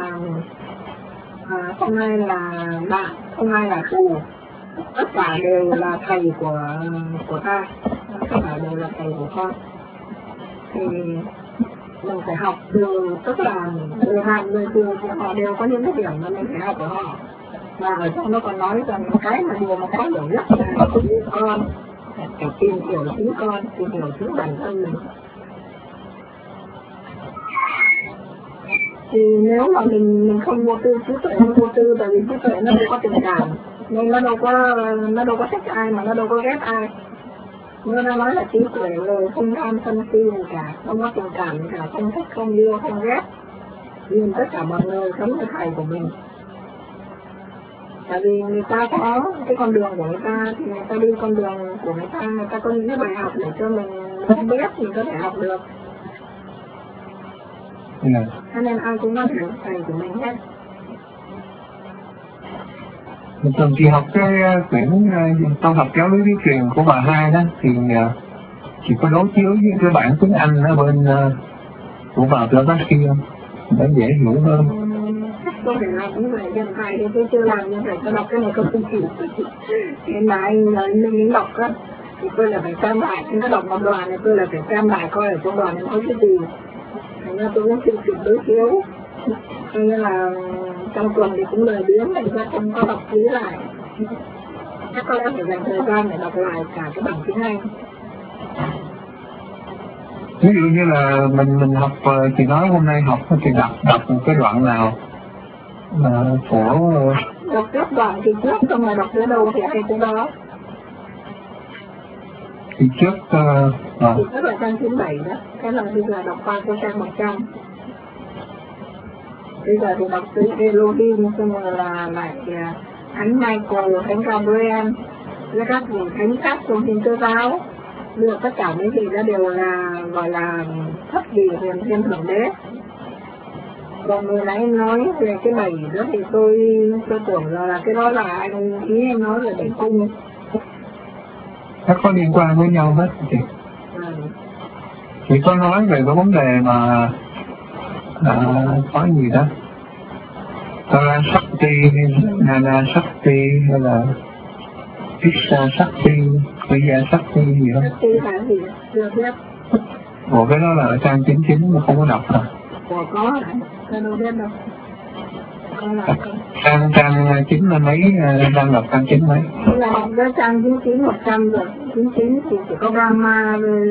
bạn, không ai là thù, tất cả đều là thầy của ta, tất cả đều là thầy của con. Thì mình phải học từ, tức là người thường của họ đều có những cái điểm mà mình phải học của họ. Và ở trong nó còn nói rằng cái mà điều mà khó hiểu nhất là chính con, phải tìm hiểu chính con, tìm hiểu chính bản thân mình. Thì nếu mà mình không vô tư, trí tuệ không vô tư, tại vì trí tuệ nó không có tình cảm, nên nó đâu có thích ai mà nó đâu có ghét ai. Như nó nói là trí tuệ rồi không tham sân si gì cả, không có tình cảm gì cả, không thích, không yêu, không ghét, nhìn tất cả mọi người giống như thầy của mình. Tại vì người ta có cái con đường của người ta, thì người ta đi con đường của người ta có những cái bài học để cho mình không biết, mình có thể học được. Cho nên ai cũng có thể thầy của mình hết. Mình từng chị học cái quyển Tôn học giáo lý viết truyền của bà Hai đó, thì chị có đối chiếu với cái bản tiếng Anh ở bên của bà Blavatsky không? Để dễ hiểu hơn. Tôi phải làm như vậy, hiện tại thì tôi chưa làm như vậy, tôi đọc cái này tôi không chịu. Hiện tại anh mình đọc á, thì tôi là phải xem lại, nó đọc một đoạn thì tôi là phải xem lại coi ở trong đoạn nó nói cái gì. Thành ra tôi cũng chịu đối chiếu. Cho nên là trong tuần thì cũng lời biếng, thành ra không có đọc kỹ lại. Chắc có lẽ phải dành thời gian để đọc lại cả cái bản tiếng Anh. Ví dụ như là mình học, chị nói hôm nay học thì đọc một cái đoạn nào của đọc tiếp đoạn thì trước, xong rồi đọc tới đâu thì hay tới đó. thì trước Thì trước là trang 97 đó, cái là bây giờ đọc qua cái trang 100. Bây giờ thì đọc tới Elohim, xong rồi là lại Thánh Michael, Thánh Gabriel, với các vị thánh khác trong Thiên Chúa Giáo. Được tất cả mấy vị đó đều là gọi là thất vị huyền thiên thượng đế. Còn người nãy em nói về cái bầy đó thì tôi tưởng là cái đó là anh ý em nói về bầy cung. Nó có liên quan với nhau hết chị. Chị có nói về cái vấn đề mà có gì đó Shakti, Nana Shakti hay là Isha Shakti, Kriya Shakti gì đó. Shakti là gì? Chưa biết. Bộ cái đó là ở trang 99 mà không có đọc hả? Bộ có hả? Tôi đâu biết đâu. Trang 9 là mấy, đang đọc trang 9 mấy? Là học cái trang 99 100 rồi. 99 thì chỉ có Brahma rồi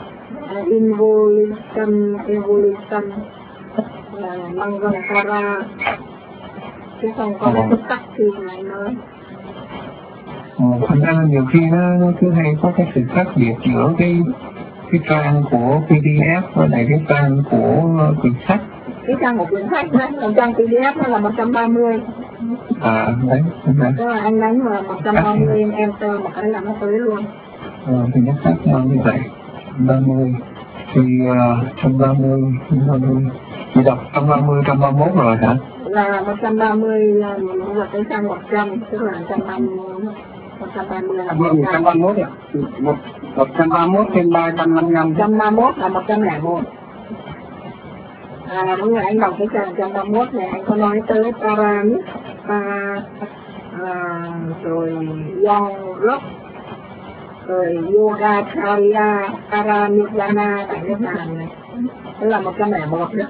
Evolution là Mangankara, chứ không có cái sắc gì này nữa. Thành ra là nhiều khi nó cứ hay có cái sự khác biệt giữa cái trang của PDF với lại cái trang của quyển sách. Cái trang của quyển sách đó, còn trang PDF nó là 130. Đấy, đúng rồi. Tức là anh đánh vào 130 em enter một cái là nó tới luôn. Thì nó khác nhau như vậy. 30 thì 130 chị đọc 130, 131 rồi hả? Là 130 là tới trang 100, tức là 130 là 131 ạ. 131 trên 355. 131 là 101. Đúng rồi, anh đọc cái trang 131 này, anh có nói tới Paramita, rồi Yong, rồi Yogacharya, Paramidana tại nước Hàn này. Đó là 101 đó.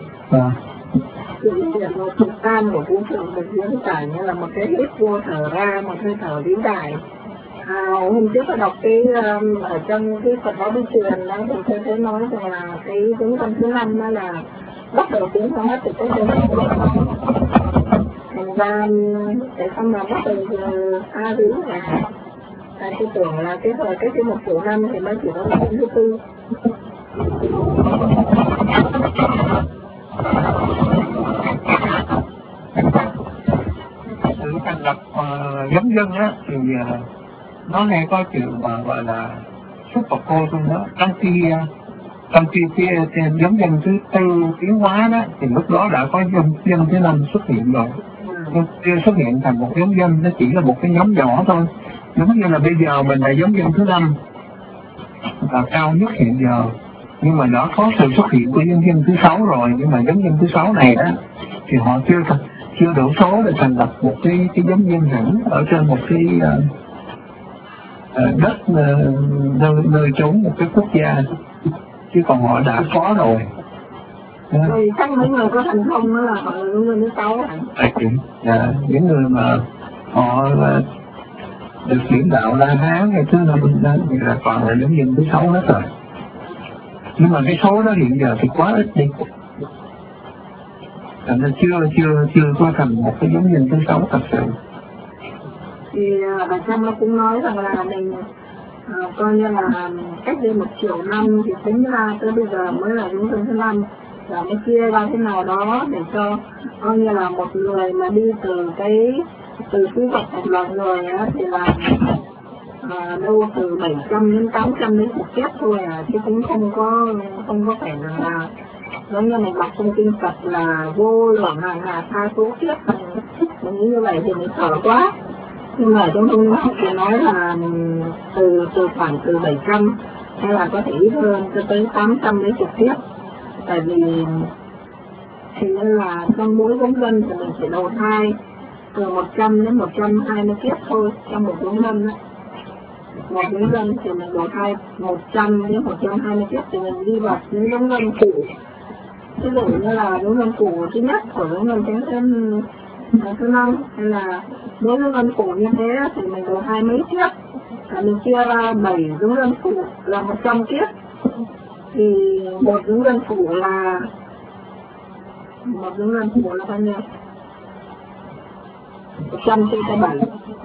Sự hiện một thực tan của vũ trụ được diễn tả như là một cái hít vô thở ra, một hơi thở vĩ đại. Hôm trước tôi đọc cái ở trong cái Phật giáo Bí Truyền đó thì tôi thấy nói rằng là cái chúng con thứ 5 đó là bắt đầu tiến hóa từ cái thứ thành ra để xong là bắt đầu xa dữ là tôi tưởng là cái thời cái 1 triệu năm thì mới chỉ có cái thứ 4. Sự thành lập giống dân á thì nó hay có chữ mà gọi là super cô trong đó, trong khi giống dân thứ 4 tiến hóa đó thì lúc đó đã có dân thứ 5 xuất hiện rồi. Chưa xuất hiện thành một giống dân, nó chỉ là một cái nhóm nhỏ thôi. Giống như là bây giờ mình là giống dân thứ 5 và cao nhất hiện giờ, nhưng mà nó có sự xuất hiện của giống dân thứ 6 rồi, nhưng mà giống dân thứ 6 này đó thì họ chưa đủ số để thành lập một cái giống dân hẳn ở trên một cái đất nơi trốn một cái quốc gia, chứ còn họ đã có rồi. Rồi chắc mấy người có thành công đó là họ là những người thứ 6 hả? Những người mà họ được hiển đạo La Hán hay thứ 5 đó thì là toàn là giống dân thứ 6 hết rồi. Nhưng mà cái số đó hiện giờ thì quá ít đi, thành ra chưa có thành một cái giống dân thứ 6 thật sự. Thì bà Trâm nó cũng nói rằng là mình coi như là cách đây 1 triệu năm thì tính ra tới bây giờ mới là giống dân thứ 5, và mới chia ra thế nào đó để cho coi như là một người mà đi từ khí vật một loài người á thì là đâu từ 700 đến 800 đến 1 kiếp thôi chứ cũng không có phải là giống như mình đọc trong kinh Phật là vô lượng hàng hà tha số kiếp. Mình nghĩ như vậy thì mình sợ quá, nhưng mà trong kinh thì nói là khoảng từ 700 hay là có thể ít hơn cho tới 800 đến 1 kiếp. Tại vì thì như là trong mỗi giống dân thì mình phải đầu thai từ 100 đến 120 kiếp thôi trong một giống dân đó. Một giống dân thì mình đầu thai 100 đến 120 kiếp thì mình đi vào những giống dân cũ. Ví dụ như là giống dân cũ thứ nhất của giống dân thứ 5 hay là đối với dân cũ như thế thì mình đầu thai mấy kiếp, và mình chia ra 7 giống dân cũ là 100 kiếp. Thì một giống dân cũ là bao nhiêu? 100 chia cho 7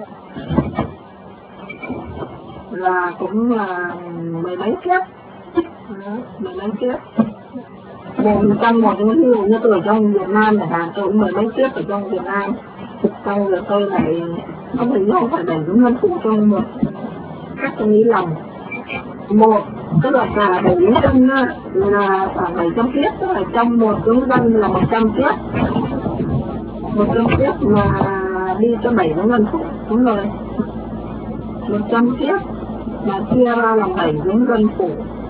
là cũng là 10 mấy kiếp. 10 mấy kiếp. Trong một cái ví dụ như tôi ở trong Việt Nam chẳng hạn, tôi cũng 10 mấy kiếp ở trong Việt Nam. Xong rồi tôi lại không phải 7 giống dân cũ trong một cách tôi nghĩ lòng. tức là cả 7 giống dân là khoảng 700 tiết, tức là trong một giống dân là 100 tiết. 100 tiết mà đi cho 7 giống dân phụ, đúng rồi. 100 tiết mà chia ra làm 7 giống dân phụ.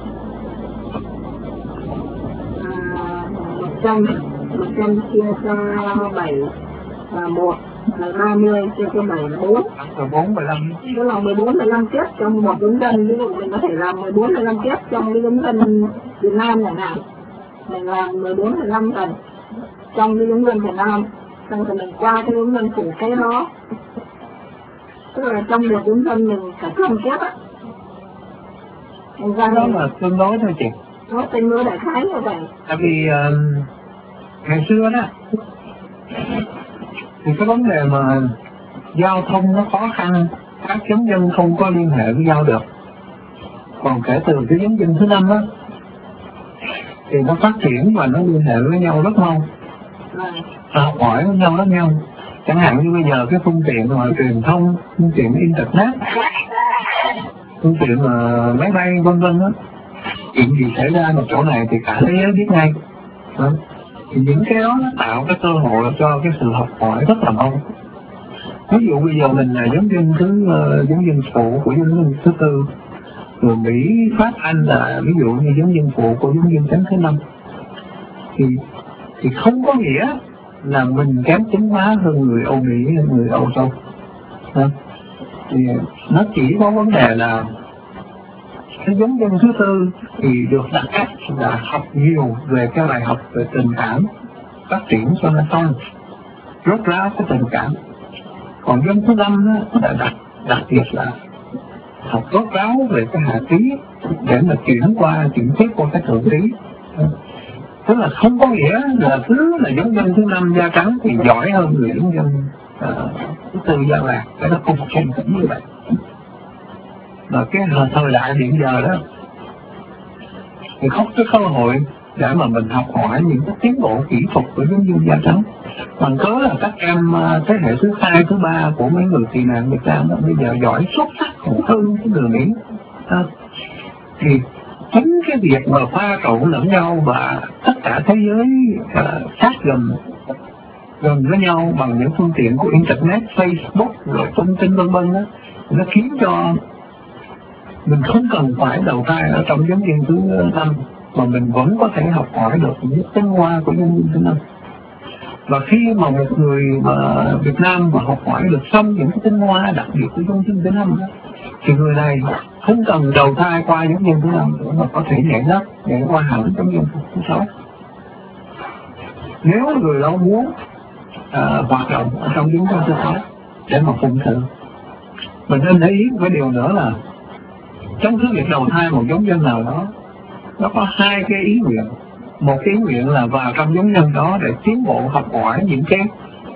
100 chia cho 7 là 1 là 30, chia cho 7 là 4. 14, 15. Đó là 14, 15 tiết trong một giống dân. Ví dụ mình có thể làm 14, 15 tiết trong cái giống dân Việt Nam chẳng hạn. Mình làm 14, 15 lần trong cái giống dân Việt Nam. Xong rồi mình qua cái giống dân phụ cái đó. Tức là trong một giống dân mình cả trăm tiết á. Đó là tương đối thôi chị. Nó tương đối đại khái như vậy. Tại vì ngày xưa đó thì cái vấn đề mà giao thông nó khó khăn, các giống dân không có liên hệ với nhau được. Còn kể từ cái giống dân thứ 5 á thì nó phát triển và nó liên hệ với nhau rất mau, học hỏi với nhau rất nhanh. Chẳng hạn như bây giờ cái phương tiện truyền thông, phương tiện internet, phương tiện máy bay vân vân á, chuyện gì xảy ra một chỗ này thì cả thế giới biết ngay. Thì những cái đó nó tạo cái cơ hội cho cái sự học hỏi rất là mau. Ví dụ bây giờ mình là giống dân phụ của giống dân thứ 4, rồi Mỹ, Pháp, Anh là ví dụ như giống dân phụ của giống dân chấm thứ 5, thì không có nghĩa là mình kém tiến hóa hơn người Âu Mỹ, người Âu Châu. Thì nó chỉ có vấn đề là cái giống dân thứ 4 thì được đặt cách là học nhiều về cái bài học về tình cảm, phát triển cho nó xong, rốt ráo cái tình cảm. Còn giống thứ 5 là đặc biệt là học rốt ráo về cái hạ trí để mà chuyển tiếp qua cái thượng trí. Tức là không có nghĩa là cứ là giống dân thứ 5 da trắng thì giỏi hơn người giống dân thứ 4 da vàng. Cái nó không như vậy. Và cái thời đại hiện giờ đó thì có cái cơ hội để mà mình học hỏi những cái tiến bộ kỹ thuật của giống dân da trắng. Bằng cớ là các em thế hệ thứ 2, thứ 3 của mấy người tị nạn Việt Nam đó, bây giờ giỏi xuất sắc hơn cái người Mỹ. Thì chính cái việc mà pha trộn lẫn nhau và tất cả thế giới sát gần với nhau bằng những phương tiện của internet, Facebook rồi thông tin vân vân đó, nó khiến cho mình không cần phải đầu thai ở trong giống dân thứ 5 mà mình vẫn có thể học hỏi được những tinh hoa của giống dân thứ 5. Và khi mà một người Việt Nam mà học hỏi được xong những cái tinh hoa đặc biệt của giống dân thứ 5 đó, thì người này không cần đầu thai qua giống dân thứ 5 nữa mà có thể nhảy lớp để qua hẳn giống dân thứ 6. Nếu người đó muốn hoạt động ở trong giống dân thứ 6 để mà phụng sự, mình nên để ý một cái điều nữa là trong cái việc đầu thai một giống dân nào đó, nó có hai cái ý nguyện. Một cái ý nguyện là vào trong giống dân đó để tiến bộ học hỏi những cái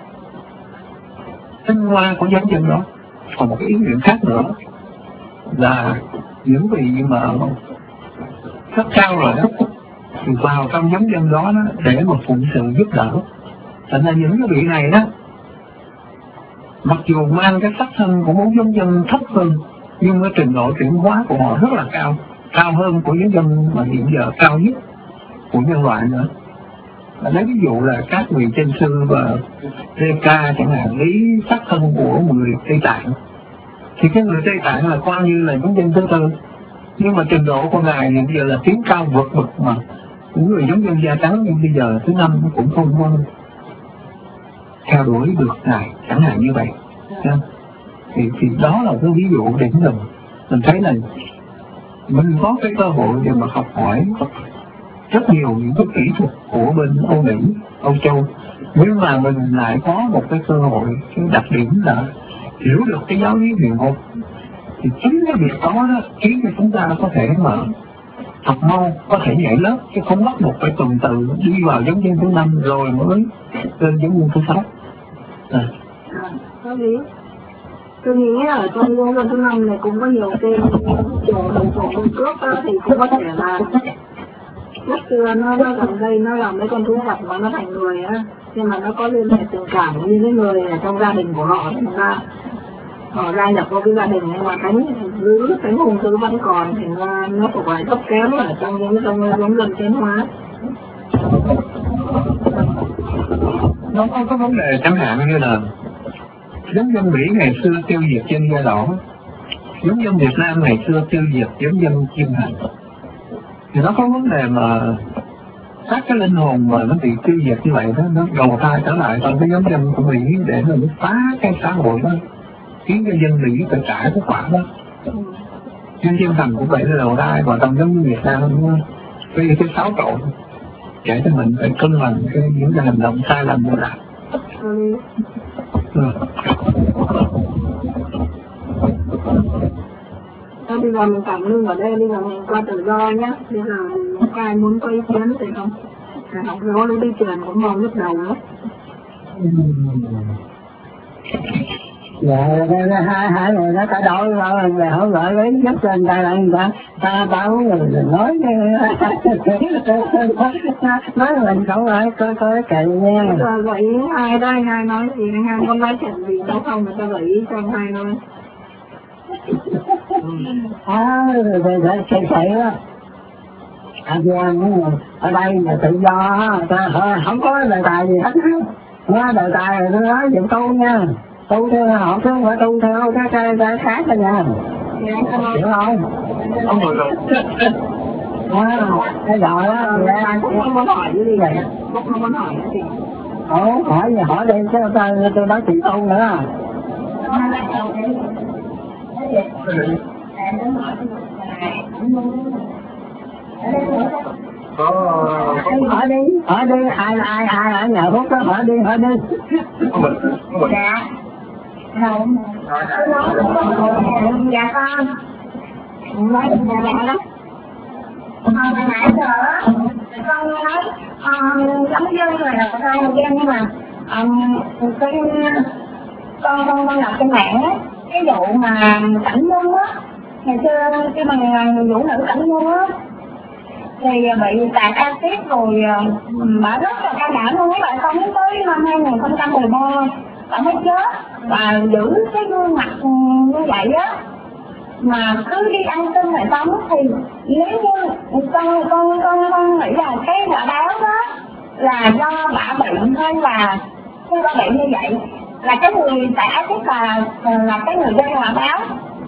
tinh hoa của giống dân đó. Còn một cái ý nguyện khác nữa là những vị mà rất cao rồi đó thì vào trong giống dân đó để mà phụng sự giúp đỡ. Thành ra những cái vị này đó, mặc dù mang cái sắc thân của một giống dân thấp hơn, nhưng cái trình độ chuyển hóa của họ rất là cao hơn của những dân mà hiện giờ cao nhất của nhân loại nữa. Lấy ví dụ là các vị chân sư và DK chẳng hạn, lý sắc thân của người Tây Tạng, thì cái người Tây Tạng là coi như là giống dân thứ 4, nhưng mà trình độ của ngài hiện giờ là tiến cao vượt bậc mà những người giống dân da trắng nhưng bây giờ thứ 5 cũng không theo đuổi được ngài, chẳng hạn như vậy. Thì đó là cái ví dụ điển hình. Mình thấy là mình có cái cơ hội để mà học hỏi rất nhiều những cái kỹ thuật của bên Âu Mỹ, Âu Châu, nhưng mà mình lại có một cái cơ hội, cái đặc điểm là hiểu được cái giáo lý huyền học. Thì chính cái việc đó khiến cho chúng ta có thể mà học mau, có thể nhảy lớp, chứ không bắt buộc phải tuần tự đi vào giống dân thứ 5 rồi mới lên giống dân thứ 6. Có lý. Tôi nghĩ ở trong giống dân thứ 5 này cũng có nhiều cái chỗ đồng hồ công cước đó, thì cũng có thể là lúc xưa nó gần đây nó làm mấy con thú vật mà nó thành người á, nhưng mà nó có liên hệ tình cảm như cái người ở trong gia đình của họ, họ gia nhập vào cái gia đình nhưng mà cái hung tư vẫn còn thì nó cũng phải thấp kém ở trong những giống dân tiến hóa. Nó có vấn đề chẳng hạn như là giống dân Mỹ ngày xưa tiêu diệt dân da đỏ, giống dân Việt Nam ngày xưa tiêu diệt giống dân Chim Hành, thì nó có vấn đề mà các cái linh hồn mà nó bị tiêu diệt như vậy đó, nó đầu thai trở lại trong cái giống dân của Mỹ để nó phá cái xã hội đó, khiến cho dân Mỹ phải trả cái quả đó. Dân Chim Hành cũng vậy, đầu thai vào trong giống Việt Nam cái xáo trộn để cho mình phải cân bằng những cái hành động sai lầm của mình. Bây giờ mình tạm ngưng ở đây, bây giờ mình qua tự do nhé. Bây giờ ai muốn có ý kiến thì không? Học gió lấy đi truyền cũng mong lúc đầu nữa. Dạ, hai người nó ta đổi rồi, về họ gọi lấy giúp cho người ta là người ta bảo người nói mình không nói có kỳ nha. Rồi gợi ý hai đây, hai nói gì, hai con nói chuyện gì đâu không, người ta gợi ý cho hai thôi. Rồi xảy á. Ở đây là tự do, không có đề tài gì hết. Nó đề tài rồi tôi nói chuyện tu nha. Tu theo họ chứ không phải tu theo cái khác thôi nha. Hiểu không? Không được rồi. Cái gọi đó, cũng không muốn hỏi gì vậy? Cũng không muốn hỏi gì. Hỏi gì hỏi đi, chứ tôi nói chuyện tu nữa. Hỏi đi, ai ở nhà Phúc đó, hỏi đi. Dạ. Không. Dạ con. Nói dạ đó. Hồi nãy giờ á, con nói giống như là đầu thai một gen, nhưng mà cái con đọc trên mạng á, cái vụ mà Cảnh Nhung á, ngày xưa cái bằng vũ nữ Cảnh Nhung á thì bị tạt axit rồi bà rất là căng thẳng luôn, mấy bạn sống tới năm 2013 bà mới chết và giữ cái gương mặt như vậy á, mà cứ đi ăn xin lại sống. Thì nếu như con nghĩ là cái quả báo đó là do bà bệnh thôi, là khi bà bệnh như vậy là cái người tạt axit là cái người gây quả báo.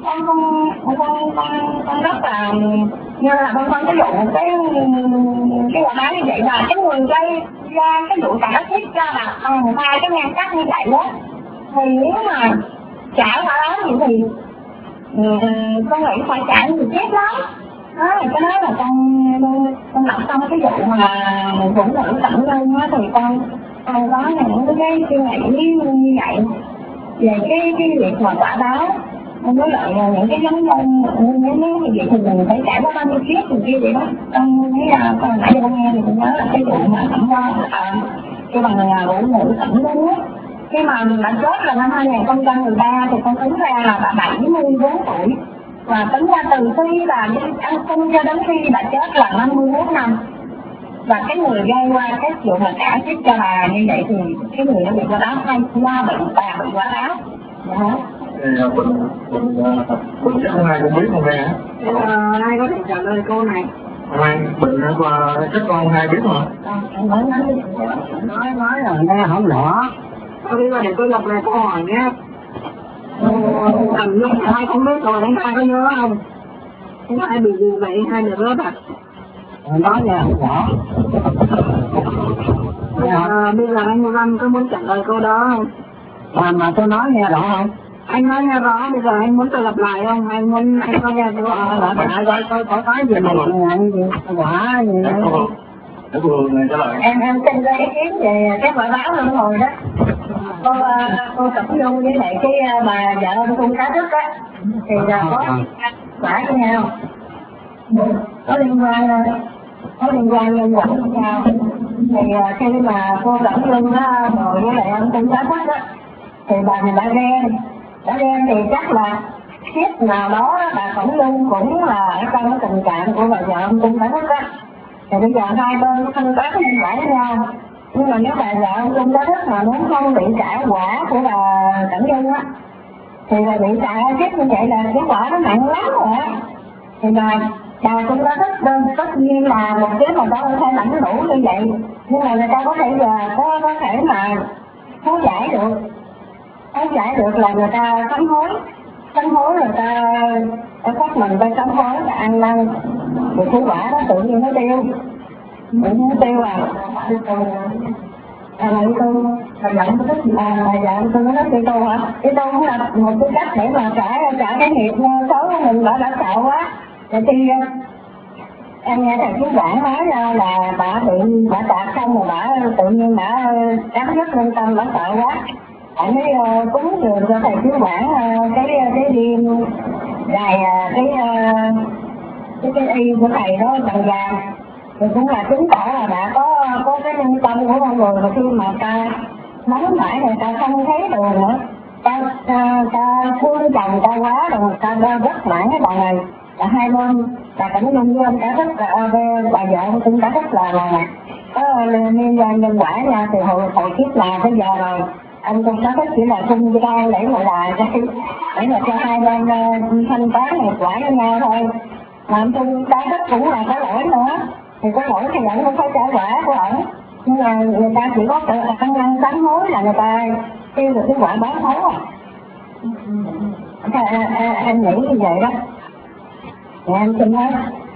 Con rất là như là con ví dụ cái quả báo như vậy, và cái người gây ra cái vụ tạt axit cho bà người ta cái nhan sắc như vậy đó, thì nếu mà trả quả báo gì thì con nghĩ phải trả nhiều chết lắm. Đó là cái đó là con đọc xong cái vụ mà vũ nữ Cảnh Nhung á, thì con có những cái suy nghĩ như vậy về cái việc mà quả báo. Với lại những cái giống như vậy thì mình phải trải qua bao nhiêu kiếp từ kia vậy đó. Con thấy là nãy giờ con nghe thì con nhớ là cái vụ mà Cảnh Nhung cái bằng vũ nữ Cảnh Nhung á, khi mà bà chết là năm 2013 thì con tính ra là bà 74 tuổi, và tính ra từ khi bà đi ăn xin cho đến khi bà chết là 51 năm. Và cái người gây qua cái vụ mà trả xích cho bà như vậy thì cái người đã bị quả báo hay do bệnh bà bị quả báo. Bệnh chắc không ai cũng biết không nghe hả? Ai có thể trả lời câu này? Ai bệnh và chắc con ai biết mà. Nói rồi nghe không rõ. Bây giờ để tôi lặp lại câu hỏi nhé. Cảnh Nhung ai không biết rồi, anh ai có nhớ không? Không ai bị gì vậy, hai được rớt à? Nói nghe không rõ. Bây giờ anh Văn có muốn trả lời câu đó không? Mà tôi nói nghe rõ không? Anh nói nghe rõ, bây giờ anh muốn tôi lặp lại không? Anh có nghe câu lặp lại coi có gì mà gì quả gì để cô trả lời. Em xin ra ý kiến về cái quả báo luân hồi đó. Cô Cẩm Nhung với lại cái bà vợ ông Cung Cá Thức á thì là có quả với nhau, có liên quan nhân vật với nhau. Thì khi mà cô Cẩm Nhung á ngồi với lại ông Cung Cá Thức á thì bà này đã ghen thì chắc là kiếp nào đó bà Cẩm Nhung cũng là ở trong cái tình trạng của bà vợ ông Cung Cá Thức á. Thì bây giờ hai bên không có cái nhân quả với nhau, nhưng mà nếu bà vợ ông Cung Cá Thức mà muốn không bị trả quả của bà Cẩm Nhung á thì là bị xài chết như vậy là cái quả nó nặng lắm rồi á. Thì bà cũng có thích đơn, tất nhiên là một kiếp mà có thể lãnh đủ như vậy, nhưng mà người ta có thể có thể mà thấu giải được là người ta sám hối người ta phát mình ta sám hối và ăn năn, thì cái quả đó tự nhiên nó tiêu à. Là tu là giận tôi thích giận tôi nó đi tu hả? Đi tu cũng là một cái cách để mà trả cái nghiệp xấu của mình đã sợ quá. Rồi khi em nghe thầy chú giảng nói là bà tạc xong rồi bà tự nhiên bà cắn rất lương tâm, bà sợ quá. Bạn mới cúng dường cho thầy chú giảng cái đêm dài cái y của thầy đó bằng vàng. Thì cũng là chứng tỏ là đã có cái nhân tâm của con người, mà khi mà ta nóng mãi người ta không thấy đường nữa, ta thương chồng ta quá rồi, ta rất mãn cái bà này, là hai bên là Cảnh Dung với ông cả thích bà vợ ông cũng đã thích là có liên quan nhân quả nha. Từ hồi kiếp là bây giờ rồi anh cũng đã thích chỉ là cung ra để gọi là để mà cho hai bên thanh toán nghiệp quả với nhau thôi. Mà ông Trung đã thích cũng là có lỗi nữa, thì có lỗi thì ổng cũng phải trả quả của ổng, nhưng mà người ta chỉ có ăn năn sám hối là người ta tiêu được cái quả báo xấu à. Em nghĩ như vậy đó. Thì em xin nói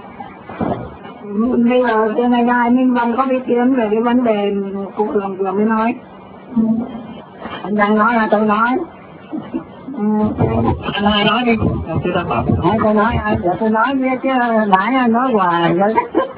bây giờ trên ngày nay Minh Văn có biết kiến về cái vấn đề cụ thường vừa mới nói. Anh đang nói là tôi nói. Anh ai nói đi, tôi đã bảo. Tôi nói, giờ tôi nói chứ nãy nói hoài rồi.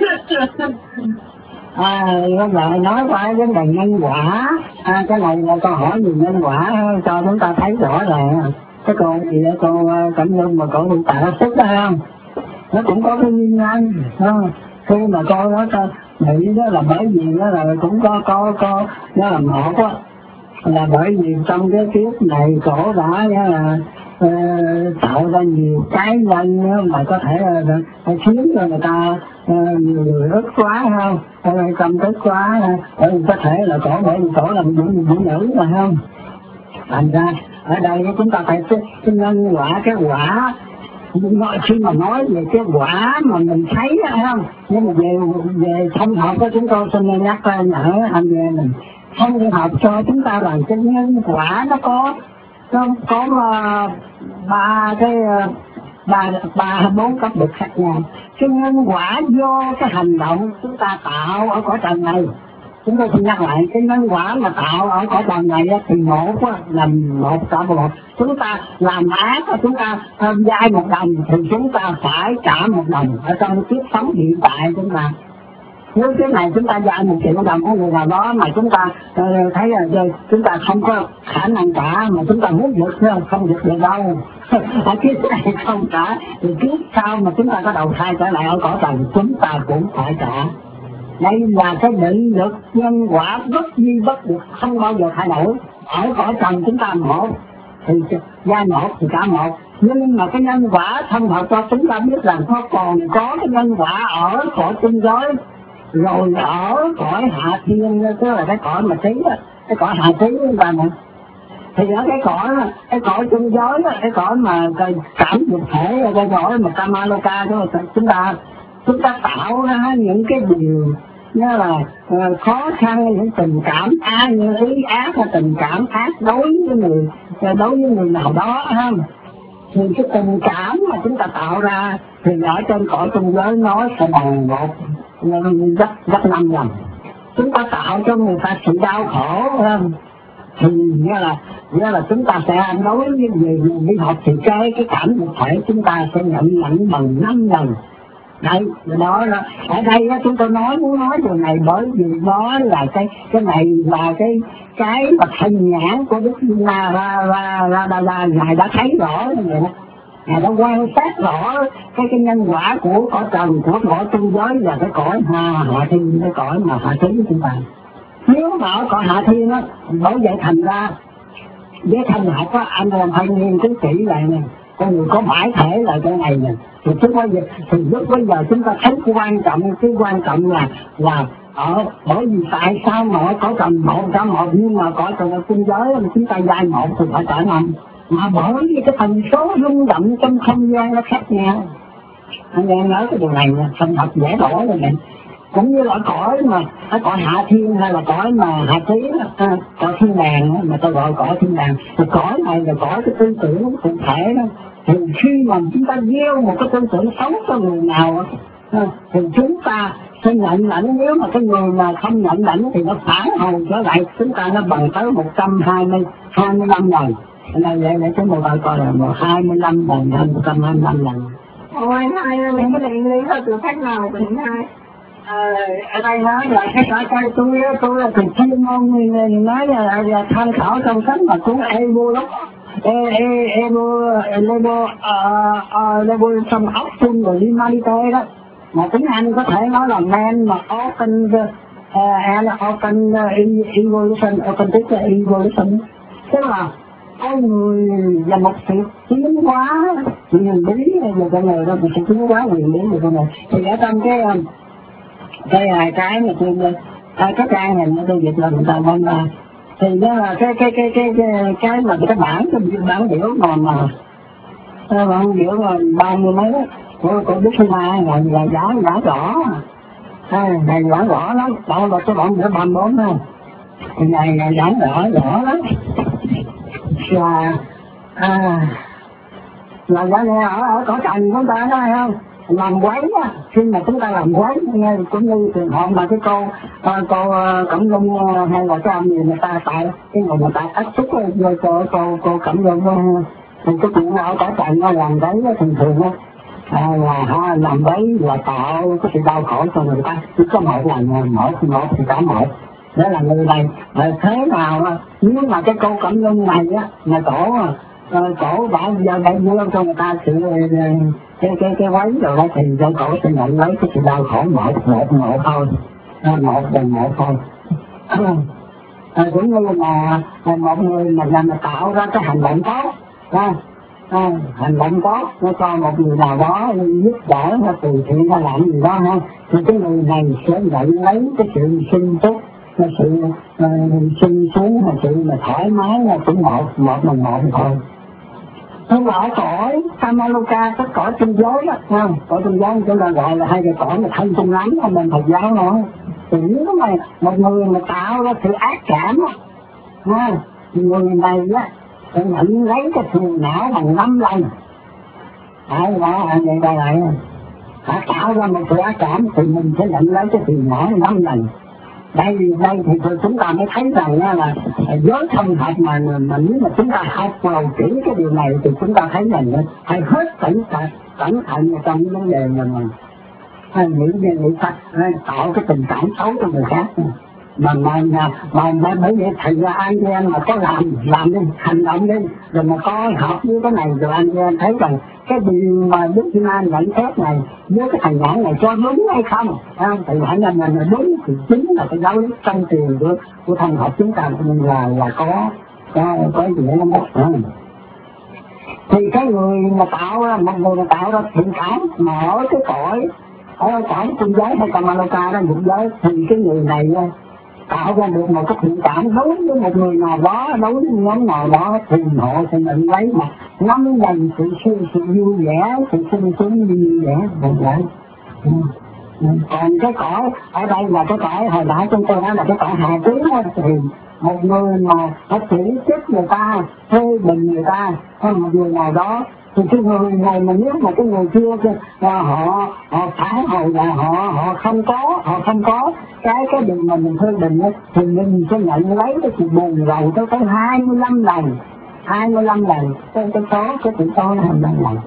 Bây giờ nói qua vấn đề nhân quả. Cái này là câu hỏi về nhân quả cho chúng ta thấy rõ ràng. Cái cô gì đó, cô Cảnh Dung mà cô bị tạ sức đó không? Nó cũng có cái nguyên nhân. Khi mà cô đó bị đó là bởi vì đó là cũng có nó là một á. Là bởi vì trong cái kiếp này cổ đã là tạo ra nhiều cái nhân mà có thể là khiến cho người ta nhiều người ức quá không, tâm tức quá, bởi vì có thể là cổ bởi vì cổ là một phụ nữ mà không. Thành ra ở đây chúng ta phải cái nhân quả, cái quả khi mà nói về cái quả mà mình thấy không, nhưng mà về thông học đó chúng tôi xin nhắc nhở anh em mình không học cho chúng ta rằng cái nhân quả nó có ba bốn cấp bậc khác nhau. Cái nhân quả do cái hành động chúng ta tạo ở cõi trần này. Chúng tôi xin nhắc lại, cái nhân quả mà tạo ở cõi trần này thì một là một trả một. Chúng ta làm ác, chúng ta vay 1 đồng thì chúng ta phải trả 1 đồng ở trong kiếp sống hiện tại chúng ta. Nếu cái này chúng ta vay 1 triệu đồng của người nào đó mà chúng ta thấy là chúng ta không có khả năng trả, mà chúng ta muốn vượt không vượt được đâu. Ở kiếp này không trả thì kiếp sau mà chúng ta có đầu thai trở lại ở cõi trần chúng ta cũng phải trả. Đây là cái định lực nhân quả bất di bất diệt, không bao giờ thay đổi. Ở cõi trần chúng ta một thì vay một thì trả một, nhưng mà cái nhân quả thông hợp cho chúng ta biết rằng nó còn có cái nhân quả ở cõi tinh giới, rồi ở cõi hạ thiên, tức là cái cõi mà trí, cái cõi hạ trí chúng ta này. Thì ở cái cõi tinh giới, cái cõi mà cảm dục thể, cái cõi mà Kamaloka đó, chúng ta tạo ra những cái điều như là khó khăn, những tình cảm như ý ác, là tình cảm ác đối với người nào đó không. Thì cái tình cảm mà chúng ta tạo ra thì ở trên cõi tinh giới nói sẽ bằng một gấp 5 lần. Chúng ta tạo cho người ta sự đau khổ không, thì nghĩa là chúng ta sẽ đối với người đi học thì cái cảm dục thể chúng ta sẽ nhận bằng 5 lần. Đấy, đó là ở đây đó, chúng tôi muốn nói điều này bởi vì đó là cái này là cái mà thành nhãn của Đức là ngài đã thấy rõ như vậy đó. Ngài đã quan sát rõ cái nhân quả của cõi trần, của cõi tinh giới và cái cõi hạ thiên, cái cõi mà hạ thiên của chúng ta. Nếu mà ở cõi hạ thiên đó, bởi vậy thành ra với thanh học á, anh làm phải nghiên cứu kỹ lại nè, con người có 7 thể là cái này nè. Thì lúc bây giờ chúng ta thấy cái quan trọng là ở bởi vì tại sao mà ở cõi trần 1 trả 1, nhưng mà cõi trần tinh giới chúng ta vay 1 thì phải trả 5. mà bởi vì cái tần số rung động trong không gian nó khác nhau. Anh em nhớ cái điều này nha, không thật dễ đổi rồi nè. Cũng như là cõi mà, cái cõi hạ thiên hay là cõi mà hạ trí, cõi thiên đàng mà tôi gọi cõi thiên đàng. Thì cõi này là cõi cái tư tưởng cụ thể đó. Thì khi mà chúng ta gieo một cái tư tưởng xấu cho người nào thì chúng ta sẽ nhận lãnh. Nếu mà cái người mà không nhận lãnh thì nó phản hồi trở lại chúng ta, nó bằng tới 125 lần. Này vậy để chúng tôi coi là 25 lần hay 125 lần. Ôi hai mấy cái định lý là từ cách nào của những hai? Ở đây nói là cái tôi là từ chuyên môn nói là tham khảo trong sách mà cuốn Evolution of Humanity đó, mà tiếng Anh có thể nói là Man mà Open Evolution, tức là con người là một sự tiến hóa huyền bí về con người đó, một sự tiến hóa huyền bí về con người. Thì ở trong cái mà tôi cái trang này tôi dịch là người ta mong là thì đó là cái mà cái bản biểu mà bản biểu là 30 mấy đó của Đức Sư Ma là giả rõ, này giả rõ lắm. Đó là cái bản biểu 34 ha, thì này giả rõ lắm. Là giả nghe ở cõi trần chúng ta nói không, làm quấy á, khi mà chúng ta làm quấy nghe cũng như trường hợp mà cái cô Cẩm Nhung hay là cái ông gì người ta tại cái người ta áp xúc rồi cô Cẩm Nhung thì cái chuyện ở cõi trần nó làm đấy thường là làm đấy là tạo cái sự đau khổ cho người ta, chỉ có một lần một thì cả một. Đó là người này thế nào nếu mà cái cô Cẩm Nhung này á mà cổ đã mua cho người ta sự cái quấy rồi đó, thì cho cổ sẽ nhận lấy cái sự đau khổ một thôi, một thôi. Cũng như là một người mà tạo ra cái hành động tốt, hành động tốt nó cho một người nào đó giúp đỡ hay từ thiện hay làm gì đó ha, thì cái người này sẽ nhận lấy cái sự sung túc, cái sự sung sướng, cái sự mà thoải mái là cũng một thôi. Nhưng mà ở cõi Tamaloka, cái cõi tinh giới đó, cõi tinh giới chúng ta gọi là hai cái cõi mà thân tinh lắm ở bên Phật giáo nữa. Thì nếu mà một người mà tạo ra sự ác cảm thì người này á sẽ nhận lấy cái phiền não bằng 5 lần. Vậy đây lại tạo ra một sự ác cảm thì mình sẽ nhận lấy cái phiền não 5 lần. Đây thì chúng ta mới thấy rằng là với thân học mà nếu mà chúng ta học vào kỹ cái điều này thì chúng ta thấy rằng phải hết cẩn thận trong những vấn đề mà nghĩ cách tạo cái tình cảm xấu cho người khác. Mà bởi vậy thầy ra anh em mà có làm đi, hành động đi, rồi mà có học với cái này rồi anh em thấy rằng cái điều mà Đức Kim An nhận xét này với cái thầy giảng này cho đúng hay không, thầy giảng này là đúng thì chính là cái giáo lý trong tiền của thần học chúng ta là có gì lắm đó. Thì cái người mà tạo ra thiện cảm mà ở cái cõi tinh giới hay Tamaloka đó, dụng giới, thì cái người này tạo ra được một cái thiện cảm đối với một người nào đó, đối với nhóm nào đó thì họ sẽ nhận lấy mà ngắm dần sự vui vẻ, sự sung sướng vui vẻ vậy. Còn cái cõi ở đây là cái cõi hồi nãy chúng tôi nói là cái cõi hạ trí thì một người mà có chỉ trích người ta, phê bình người ta hay một người nào đó thì cái người này mà nếu mà cái người kia họ phản hồi là họ không có cái điều mà mình phê bình ấy, thì mình sẽ nhận lấy cái sự buồn rầu tới 25 lần cái số cái sự to là 25 lần.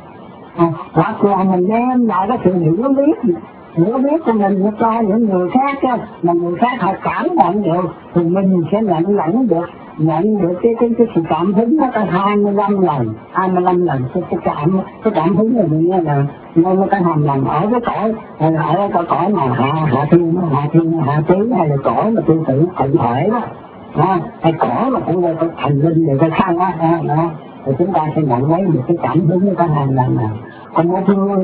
Hoặc là mình đem lại cái sự hiểu biết của mình cho những người khác á, mà người khác họ cảm nhận được thì mình sẽ nhận được cái sự cảm hứng nó tới 25 lần cái cảm hứng này như là nó tới 20 lần ở cái cõi mà hạ trí hay là cõi mà tư tưởng cụ thể đó, hay cõi mà cũng là cái thành linh về cái khăn đó, thì chúng ta sẽ nhận lấy được cái cảm hứng nó tới 20 lần nào. Còn một người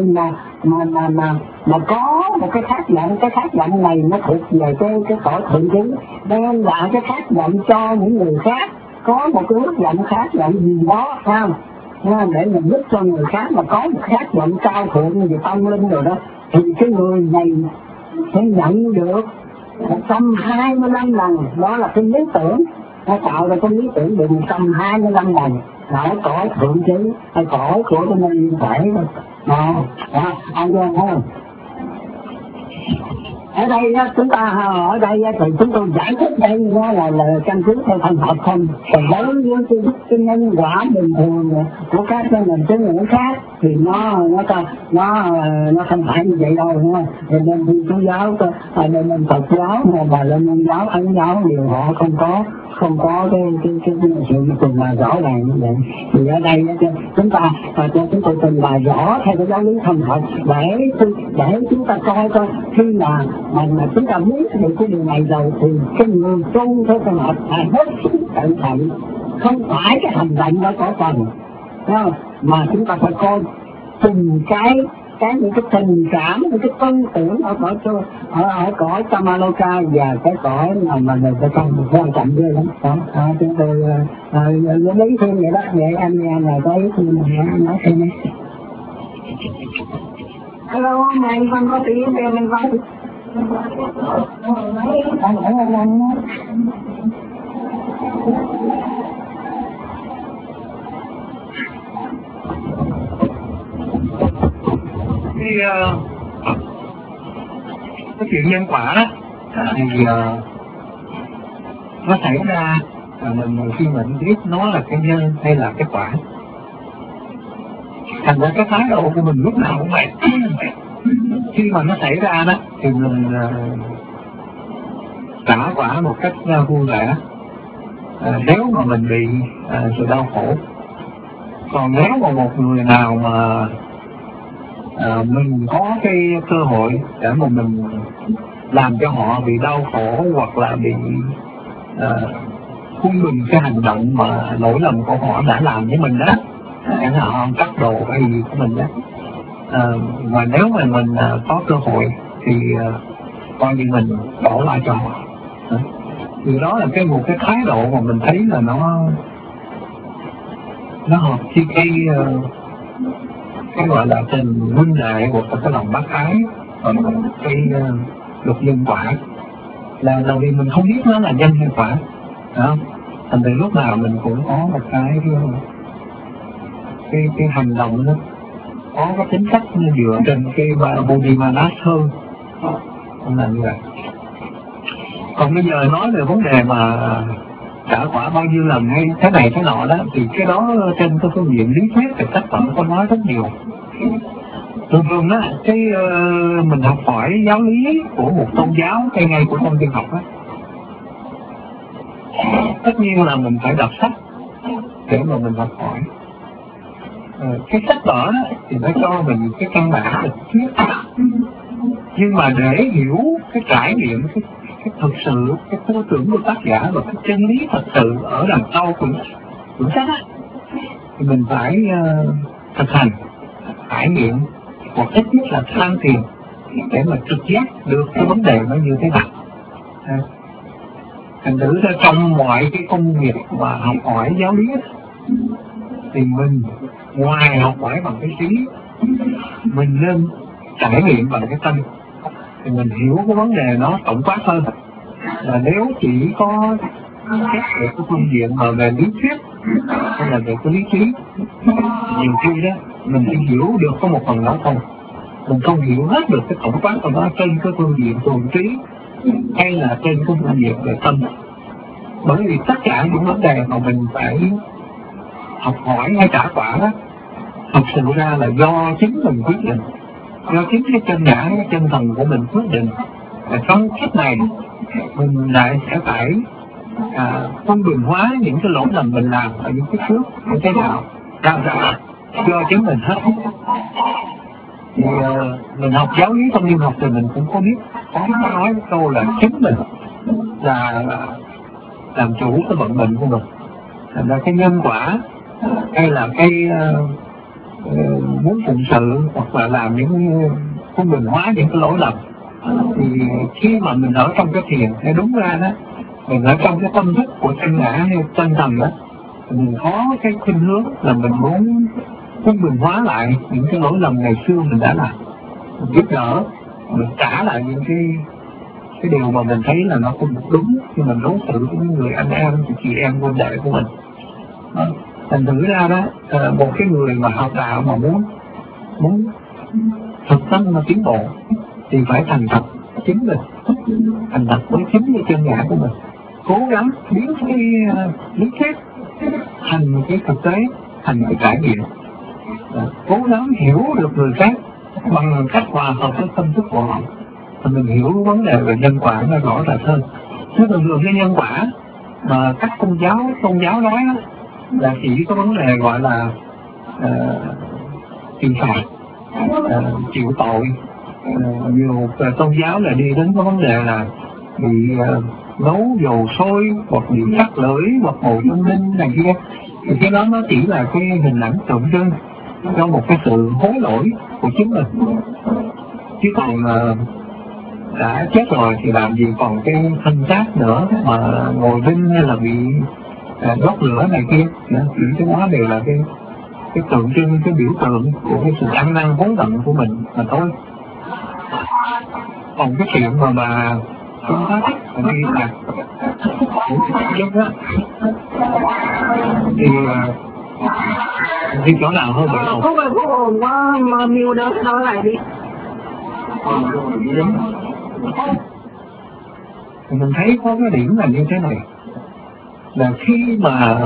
mà có một cái khát vọng này nó thuộc về cái cõi thiện trí, đem lại cái khát vọng cho những người khác có một cái ước vọng khát vọng gì đó sao để mình giúp cho người khác mà có một khát vọng cao thượng về tâm linh rồi đó, thì cái người này sẽ nhận được 125 lần. Đó là cái lý tưởng, nó tạo ra cái lý tưởng được 125 lần ở cõi thượng trí hay cõi của cái nơi phải anh nghe không? Ở đây chúng ta ở đây thì chúng tôi giải thích đây là căn cứ theo thần học không, còn đối với cái nhân quả bình thường của các cái nền tín ngưỡng khác thì nó không phải như vậy đâu, đúng không? Thì nên Thiên Chúa giáo, nên Phật giáo và lên Môn giáo, Ấn giáo đều họ không có cái sự trình bày rõ ràng như vậy. Thì ở đây chúng ta cho chúng tôi trình bày rõ theo cái giáo lý thần học để chúng ta coi khi mà chúng ta biết được cái điều này rồi thì cái người tu theo thần học phải hết sức cẩn thận, không phải cái hành động đó có phần mà chúng ta phải coi từng cái những cái tình cảm, những cái tư tưởng ở cõi Tamaloka và cái cõi mà người ta không quan trọng ghê lắm đó. Chúng tôi lấy thêm vậy đó, vậy anh em là có ý thêm nói thêm đi. Hello, mình Văn có tiếng về mình Văn. Cái chuyện nhân quả đó thì nó xảy ra khi mình biết nó là cái nhân hay là cái quả. Thành ra cái thái độ của mình lúc nào cũng vậy. Khi mà nó xảy ra đó thì mình trả quả một cách vui vẻ nếu mà mình bị sự đau khổ. Còn nếu mà một người nào mà mình có cái cơ hội để mà mình làm cho họ bị đau khổ hoặc là bị khung bình cái hành động mà lỗi lầm của họ đã làm với mình đó, chẳng hạn họ cắt đồ hay gì của mình đó, mà nếu mà mình có cơ hội thì coi như mình đổ lại cho họ. Thì đó là một cái thái độ mà mình thấy là nó hợp với cái gọi là tình huynh đệ hoặc là cái lòng bác ái, cái luật nhân quả là vì mình không biết nó là nhân hay quả, không? Thành từ lúc nào mình cũng có một cái hành động đó có cái tính cách dựa trên cái Bodhimanas hơn, không là như vậy. Còn bây giờ nói về vấn đề mà trả quả bao nhiêu lần hay thế này thế nọ đó, thì cái đó trên cái phương diện lý thuyết thì các bạn có nói rất nhiều. Thường đó, mình học hỏi giáo lý của một tôn giáo hay ngay của con tiên học á, tất nhiên là mình phải đọc sách để mà mình học hỏi. Cái sách vở đó thì nó cho mình cái căn bản thực thuyết, nhưng mà để hiểu cái trải nghiệm, cái thực sự, cái tư tưởng của tác giả và cái chân lý thật sự ở đằng sau của sách á, thì mình phải thực hành, trải nghiệm, hoặc ít nhất là than thiền để mà trực giác được cái vấn đề nó như thế nào. Thành thử ra trong mọi cái công việc mà học hỏi giáo lý thì mình ngoài học hỏi bằng cái trí, mình nên trải nghiệm bằng cái tâm, thì mình hiểu cái vấn đề nó tổng quát hơn. Là nếu chỉ có xét về cái phương diện mà về lý thuyết hay là về cái lý trí, nhiều khi đó mình chỉ hiểu được có một phần đó thôi, mình không hiểu hết được cái tổng quát của nó trên cái phương diện thuần trí hay là trên cái phương diện về tâm. Bởi vì tất cả những vấn đề mà mình phải học hỏi hay trả quả đó, thật sự ra là do chính mình quyết định, do chính cái chân nhã, cái chân thần của mình quyết định. Và trong kiếp này mình lại sẽ phải phân bình hóa những cái lỗi lầm mình làm ở những cái trước như thế nào ra do chính mình hết. Thì mình học giáo lý tâm linh học thì mình cũng có biết, có nói cái câu là chính mình là làm chủ cái vận mệnh của mình. Thành ra cái nhân quả hay là cái muốn phụng sự hoặc là làm những phân bình hóa những cái lỗi lầm, thì khi mà mình ở trong cái thiền, hay đúng ra đó mình ở trong cái tâm thức của chân ngã hay chân thần đó, mình có cái khuynh hướng là mình muốn quân bình hóa lại những cái lỗi lầm ngày xưa mình đã làm, mình giúp đỡ, mình trả lại những cái điều mà mình thấy là nó không được đúng khi mình đối xử với những người anh em, chị em huynh đệ của mình. Thành thử ra đó, một cái người mà học đạo mà muốn thực tâm mà tiến bộ thì phải thành thật chính mình, thành thật với chính cái chân ngã của mình, cố gắng biến cái lý thuyết thành một cái thực tế, thành một cái trải nghiệm, cố gắng hiểu được người khác bằng cách hòa hợp với tâm thức của họ, thì mình hiểu vấn đề về nhân quả nó rõ ràng hơn. Chứ thường thường cái nhân quả mà các tôn giáo nói đó, là chỉ có vấn đề gọi là trừng phạt, chịu tội. Nhiều tôn giáo là đi đến cái vấn đề là bị nấu dầu sôi, hoặc bị cắt lưỡi, hoặc màu tâm linh này kia. Thì cái đó nó chỉ là cái hình ảnh tượng trưng cho một cái sự hối lỗi của chính mình. Chứ còn đã chết rồi thì làm gì còn cái thân xác nữa mà ngồi vinh hay là bị đốt lửa này kia. Chỉ cái đó đều là cái tượng trưng, cái biểu tượng của cái sự ăn năn hối hận của mình mà thôi. Còn cái chuyện mà chúng ta thích đi là giống đó thì chỗ nào hơn vậy không? Không phải vô hồn quá mà miêu đó nói lại đi. Thì mình thấy có cái điểm là như thế này, là khi mà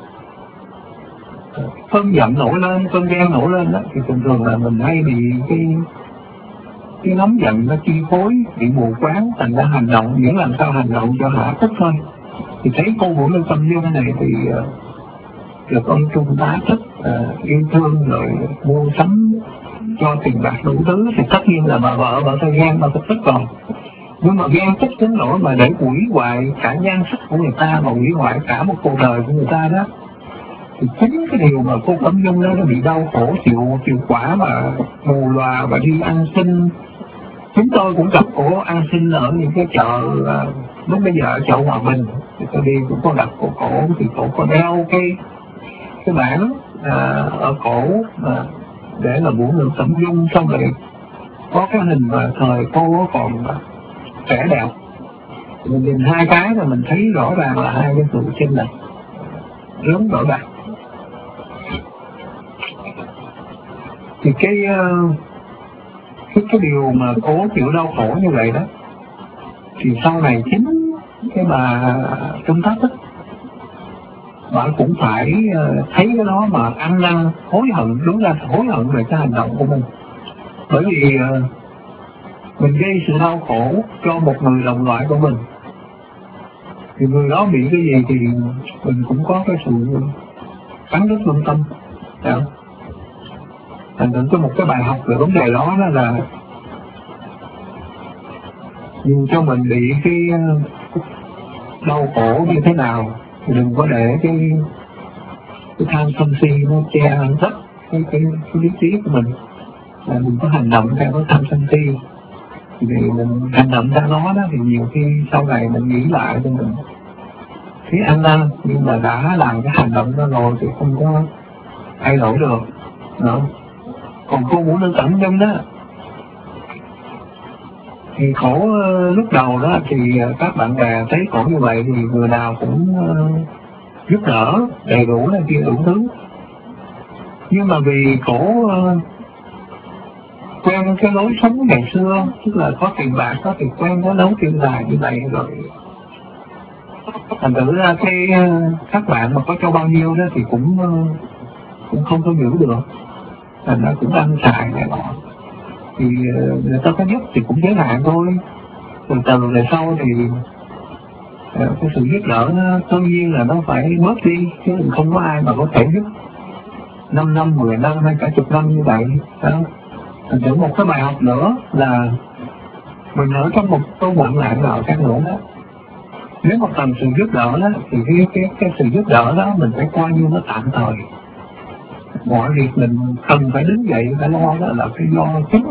cơn giận nổi lên, cơn ghen nổi lên đó, thì thường thường là mình hay bị cái nóng giận nó chi phối, bị mù quáng, thành ra hành động những làm sao hành động cho hạ tức thôi. Thì thấy cô Vũ Lân Tâm Dương này thì được ông Trung tá rất yêu thương, rồi mua sắm cho tiền bạc đủ thứ, thì tất nhiên là bà vợ ta ghen, bà tức rồi. Nhưng mà ghen tức đến nỗi mà để hủy hoại cả nhan sắc của người ta, mà hủy hoại cả một cuộc đời của người ta đó, thì chính cái điều mà cô Cẩm Nhung đó nó bị đau khổ chịu quả mà mù lòa và đi ăn xin. Chúng tôi cũng gặp cổ ăn xin ở những cái chợ, lúc bây giờ ở chợ Hòa Bình thì tôi đi cũng có gặp cổ, thì cổ có đeo cái bảng ở cổ để là Vũ Lân Tâm Dương, xong rồi có cái hình mà thời cô còn trẻ đẹp. Mình nhìn hai cái rồi mình thấy rõ ràng là hai cái sự chênh lệch lớn rõ ràng. Thì cái điều mà cố chịu đau khổ như vậy đó, thì sau này chính cái bà Trung tá Tích, bà cũng phải thấy cái đó mà ăn năn hối hận, đúng ra hối hận về cái hành động của mình. Bởi vì mình gây sự đau khổ cho một người đồng loại của mình, thì người đó bị cái gì thì mình cũng có cái sự cắn đứt lương tâm. Thành thử có một cái bài học về vấn đề đó là dù cho mình bị cái đau khổ như thế nào thì đừng có để cái tham sân si nó che rất cái lý trí của mình, là mình có hành động theo cái tham sân si. Vì mình hành động theo nó đó thì nhiều khi sau này mình nghĩ lại cho mình thấy ăn năn, nhưng mà đã làm cái hành động đó rồi thì không có thay đổi được nữa. Còn cô Vũ Lân Tâm Dương đó thì khổ lúc đầu đó thì các bạn bè thấy khổ như vậy thì người nào cũng giúp đỡ đầy đủ này kia đủ thứ. Nhưng mà vì khổ quen cái lối sống ngày xưa, tức là có tiền bạc, có tiền quen, có nấu tiền dài như vậy rồi, thành thử ra cái các bạn mà có cho bao nhiêu đó thì cũng không có giữ được, thành ra cũng ăn xài này nọ. Thì người ta có giúp thì cũng giới hạn thôi. Từ về sau thì cái sự giúp đỡ nó tất nhiên là nó phải bớt đi, chứ không có ai mà có thể giúp 5 năm, 10 năm hay cả chục năm như vậy. Thành thử một cái bài học nữa là mình ở trong một tô bận nạn nào khác nữa đó, nếu mà cần sự giúp đỡ đó thì cái sự giúp đỡ đó mình phải coi như nó tạm thời. Mọi việc mình cần phải đứng dậy phải lo đó là cái do chính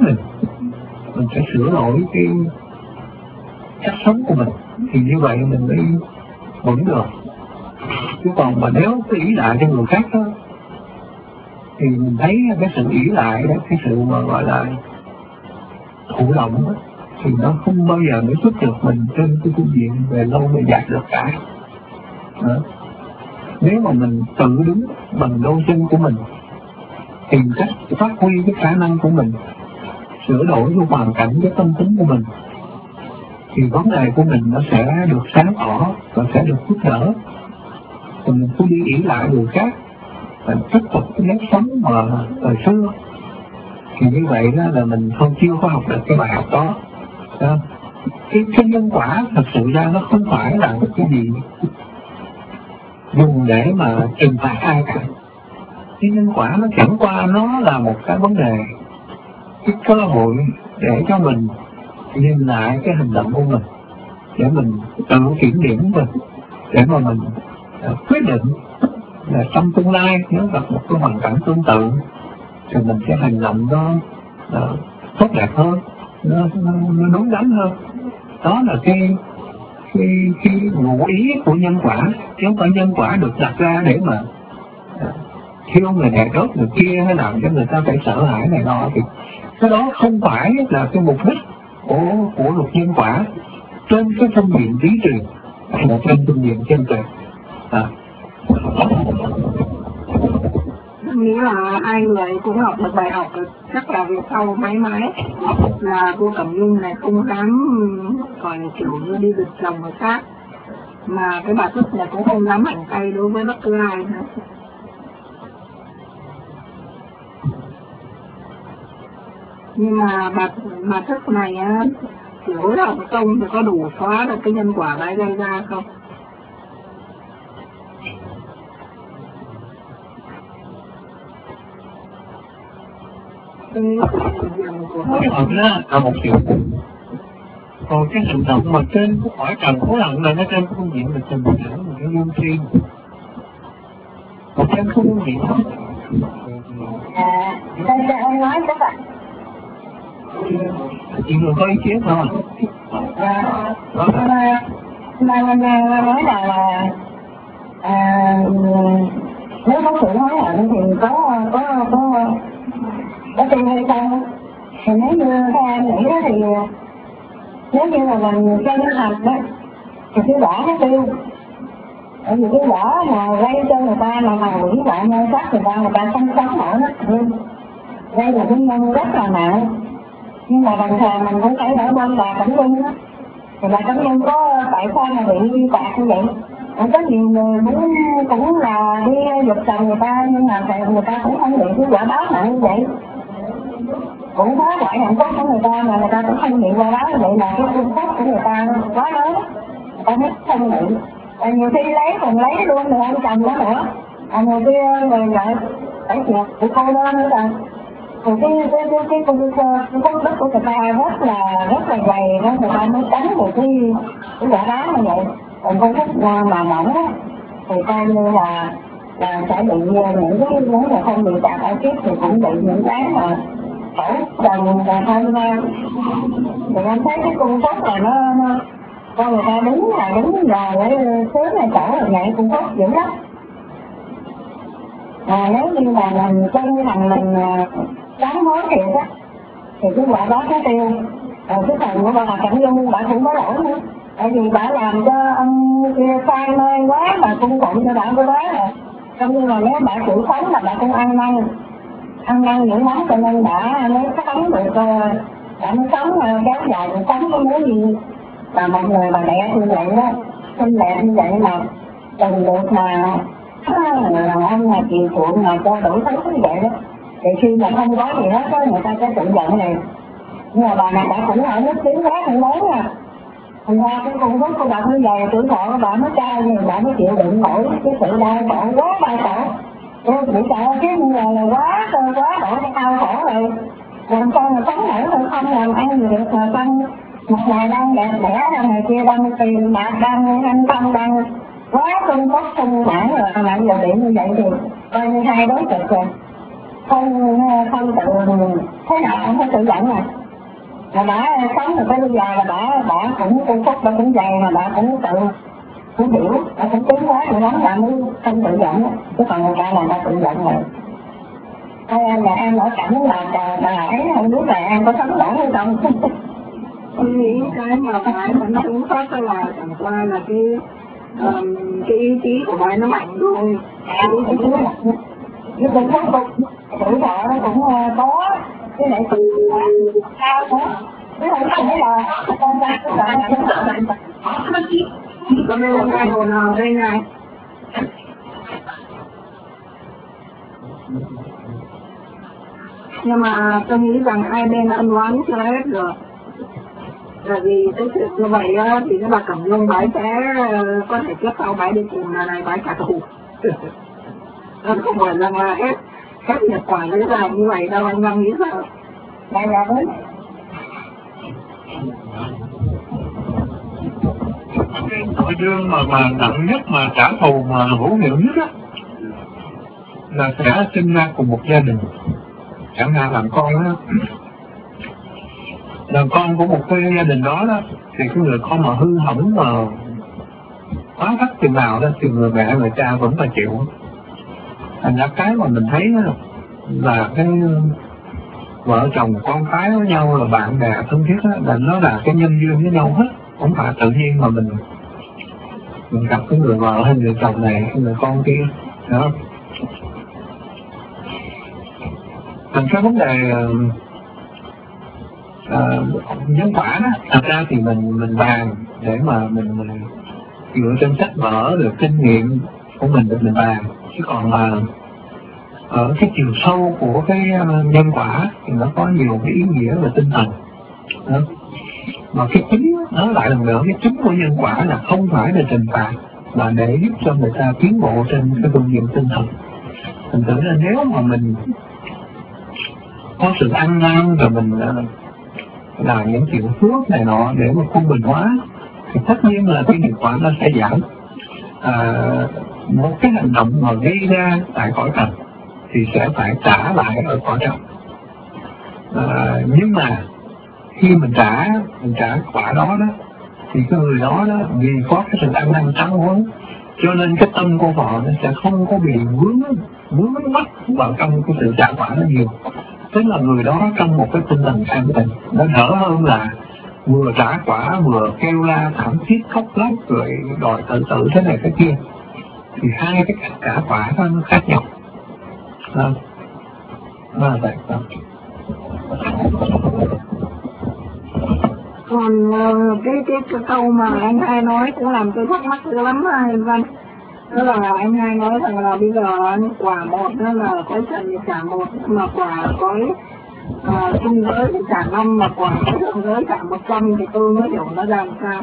mình phải sửa đổi cái cách sống của mình, thì như vậy mình mới vẫn được. Chứ còn mà nếu cứ ỷ lại cho người khác đó, thì mình thấy cái sự ỷ lại đó, cái sự mà gọi là thụ động đó, thì nó không bao giờ mới giúp được mình trên cái phương diện về lâu về dài được cả. Đó. Nếu mà mình tự đứng bằng đôi chân của mình, tìm cách phát huy cái khả năng của mình, sửa đổi cái hoàn cảnh, cái tâm tính của mình, thì vấn đề của mình nó sẽ được sáng tỏ và sẽ được giúp đỡ. Còn mình cứ đi ỷ lại người khác, mình tiếp tục cái nếp sống mà thời xưa, thì như vậy đó là mình chưa có học được cái bài học đó. Cái nhân quả thật sự ra nó không phải là một cái gì dùng để mà trừng phạt ai cả. Cái nhân quả nó chẳng qua nó là một cái vấn đề, cái cơ hội để cho mình nhìn lại cái hành động của mình, để mình tự kiểm điểm mình, để mà mình quyết định là trong tương lai nếu gặp một cái hoàn cảnh tương tự thì mình sẽ hành động đó tốt đẹp hơn, nó đúng đắn hơn. Đó là cái ngụ ý của nhân quả, chứ không phải nhân quả được đặt ra để mà thiêu người này đốt người kia hay làm cho người ta phải sợ hãi này nọ. Thì cái đó không phải là cái mục đích của luật nhân quả trên cái phương diện lý truyền hay là trên phương diện chân truyền. Nghĩa là ai người cũng học được bài học rồi. Chắc là về sau mãi là cô Cẩm Nhung này không dám còn kiểu như đi được chồng người khác, mà cái bà Thức này cũng không dám mạnh tay đối với bất cứ ai nữa. Nhưng mà bà Thức này á, kiểu là công thì có đủ xóa được cái nhân quả đấy gây ra không? Hối hận là một chuyện, còn cái hành động mà trên cái cõi trần hối hận là nó trên phương diện là tình cảm, là cái lương tri, còn trên phương diện đó. Cho em nói các bạn. Chị người có ý kiến không? Mà nói là nếu có sự hối hận thì có tiền hay không? Thì nếu như các em nghĩ đó thì nếu như là mình chân thật đó thì cái vỏ nó tiêu. Bởi vì cái vỏ mà gây cho người ta mà hủy hoại nhân sắc người ta không sống nổi hết. Đây là cái nhân rất là nặng. Nhưng mà đồng thời mình cũng phải ở bên bà Cẩm Nhung đó. Thì bà Cẩm Nhung có tại sao mà bị phạt như vậy? Có nhiều người cũng là đi giật chồng người ta, nhưng mà người ta cũng không bị cái quả báo nặng như vậy. Cũng phá hoại hạnh phúc của người ta mà người ta cũng không bị quả báo như vậy, là cái phương pháp của người ta quá lớn. Người ta hết không bị. Nhiều khi còn lấy luôn người anh chồng đó nữa. Người kia người lại phải chịu của cô đơn nữa rồi. Thì cái công đức của người ta rất là dày đó, người ta mới tránh được cái quả báo như vậy. Còn công đức mà mỏng á thì coi như là sẽ bị những cái nếu mà không bị đạt ở kiếp thì cũng bị những cái mà khổ trần và thân ra. Thì anh thấy cái công pháp là nó con người ta đúng rồi để sớm này chỗ là nhảy công pháp dữ lắm. Nếu như là mình chân thành mình đáng hối thiệt á thì cái quả đó nó tiêu. Cái phần của bà Cẩm Nhung bà cũng có lỗi nữa, tại vì bà làm cho ông kia sai mê quá mà cung phụng cho bà của bà rồi. Trong như là nếu bà chịu sống là bà cũng ăn năn những món, cho nên bà mới sống được, bà mới sống kéo dài được sống cái mối gì mà một người bà mẹ như vậy đó, xinh đẹp như vậy mà từng được mà người đàn ông mà chiều chuộng mà cho đủ thứ như vậy đó, thì khi mà không có gì hết đó người ta sẽ tự giận này. Nhưng mà bà này bà cũng ở nước tiếng quá không lớn à. Thành ra cái công thức của bà như vậy, tuổi thọ của bà mới cao, nhưng bà mới chịu đựng nổi cái sự đau khổ quá đau khổ. Tôi bị sợ chứ là quá đổ cái đau khổ rồi. Làm sao mà sống nổi rồi, không làm ăn gì được mà xong một ngày đang đẹp đẽ ra ngày kia đang tiền bạc đang anh tâm đang quá không có không mãn rồi mà giờ bị như vậy thì coi như hai đối tượng rồi. Không tự thế nào không có tự giận rồi. Mà bà sống được tới bây giờ là bà cũng cung phúc, bà cũng dày mà bà cũng tự không hiểu, nó cũng cứng quá, nó nói là mới không tự giận, chứ còn người ta là ta tự giận rồi. Thôi em là em ở cảnh là bà ấy không biết là em có sống nổi hay không. Tôi nghĩ cái mà phải mà nó cũng có cái là chẳng qua là cái ý chí của bạn nó mạnh thôi. Ý chí nó mạnh. Nó cũng có tuổi thọ nó cũng có cái này từ cao nữa. Chứ không phải là con ra cái là nó chỉ có nên hai hồ nào đây này. Nhưng mà tôi nghĩ rằng hai bên ân oán chưa hết rồi. Bởi vì cái sự như vậy á, thì cái bà Cẩm Nhung bái sẽ có thể tiếp sau bái đi cùng là này bái trả thù. Nó không phải rằng là hết nghiệp quả với làm như vậy đâu, anh Văn nghĩ sao? Đây là đấy. Cái nội dương mà nặng nhất mà trả thù mà hữu hiệu nhất á là sẽ sinh ra cùng một gia đình. Chẳng hạn làm con á, làm con của một cái gia đình đó đó, thì cái người con mà hư hỏng mà quá thất chừng nào đó thì người mẹ người cha vẫn phải chịu. Thành ra cái mà mình thấy đó, là cái vợ chồng con cái với nhau là bạn bè thân thiết đó, là nó là cái nhân duyên với nhau hết, không phải tự nhiên mà mình gặp cái người vợ hay người chồng này hay người con kia đó. Thành cái vấn đề nhân quả đó, thật ra thì mình bàn để mà mình dựa trên sách vở được kinh nghiệm của mình để mình bàn, chứ còn mà ở cái chiều sâu của cái nhân quả thì nó có nhiều cái ý nghĩa về tinh thần đó. Mà cái chính nói lại lần nữa, cái chính của nhân quả là không phải là trừng phạt mà để giúp cho người ta tiến bộ trên cái phương diện tinh thần. Thành thử là nếu mà mình có sự ăn năn rồi mình làm những chuyện phước này nọ để mà quân bình hóa thì tất nhiên là cái hiệu quả nó sẽ giảm. Một cái hành động mà gây ra tại cõi trần thì sẽ phải trả lại ở cõi trần. Nhưng mà khi mình trả quả đó đó thì cái người đó đó vì có cái sự ăn năn sám hối cho nên cái tâm của họ nó sẽ không có bị vướng mắc vào trong cái sự trả quả nó nhiều. Tức là người đó trong một cái tinh thần an tịnh, nó đỡ hơn là vừa trả quả vừa kêu la thảm thiết khóc lóc rồi đòi tự tử thế này thế kia. Thì hai cái cách trả quả nó khác nhau. Nó là vậy đó. Còn cái câu mà anh hai nói cũng làm tôi thắc mắc lắm anh Văn. Đó là anh hai nói rằng là bây giờ quả một đó là có trần thì trả một, mà quả có trung giới thì trả 5, mà quả có thượng giới trả 100 thì tôi mới hiểu nó ra làm sao.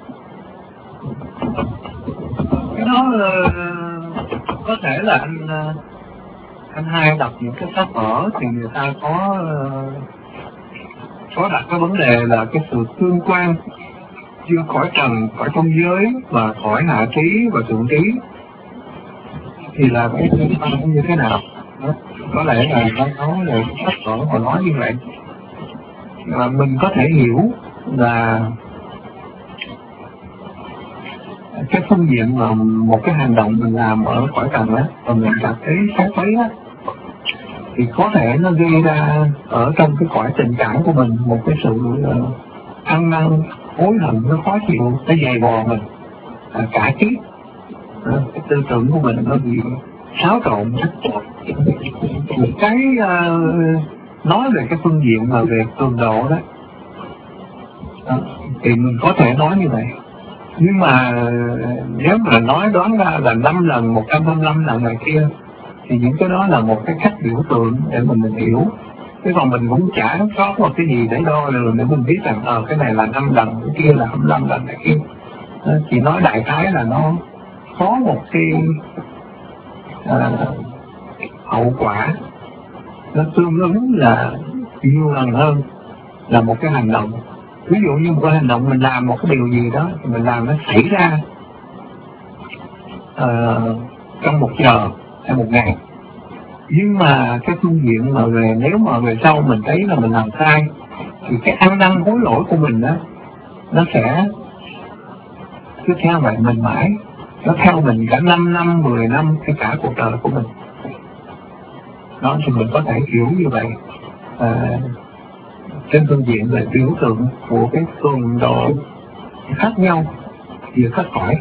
Cái đó có thể là anh hai đọc những cái sách vở thì người ta có đặt cái vấn đề là cái sự tương quan giữa cõi trần, cõi trong giới và cõi hạ trí và thượng trí thì là cái tương quan như thế nào đó. Có lẽ là nó nói là sách vở họ nói như vậy. Mà mình có thể hiểu là cái phương diện mà một cái hành động mình làm ở cõi trần á, và mình cảm thấy sáng thấy á, thì có thể nó gây ra ở trong cái cõi tình cảm của mình một cái sự ăn năn hối hận, nó khó chịu, nó dày vò mình cả kiếp. Cái tư tưởng của mình nó bị xáo trộn. Một cái nói về cái phương diện mà về cường độ đó, thì mình có thể nói như vậy. Nhưng mà nếu mà nói đoán ra là 5 lần, 125 lần này kia thì những cái đó là một cái cách biểu tượng để mình hiểu. Chứ còn mình cũng chả có một cái gì để đo được để mình biết rằng cái này là 5 lần, cái kia là 25 lần này kia. Chỉ nói đại khái là nó có một cái hậu quả nó tương ứng là nhiều lần hơn là một cái hành động. Ví dụ như một cái hành động mình làm một cái điều gì đó, mình làm nó xảy ra trong 1 giờ hay 1 ngày. Nhưng mà cái phương diện mà nếu mà về sau mình thấy là mình làm sai thì cái ăn năn hối lỗi của mình đó nó sẽ cứ theo vậy mình mãi, nó theo mình cả 5 năm, 10 năm, cái cả cuộc đời của mình. Đó, thì mình có thể hiểu như vậy. Trên phương diện là biểu tượng của cái cường độ khác nhau giữa các cõi.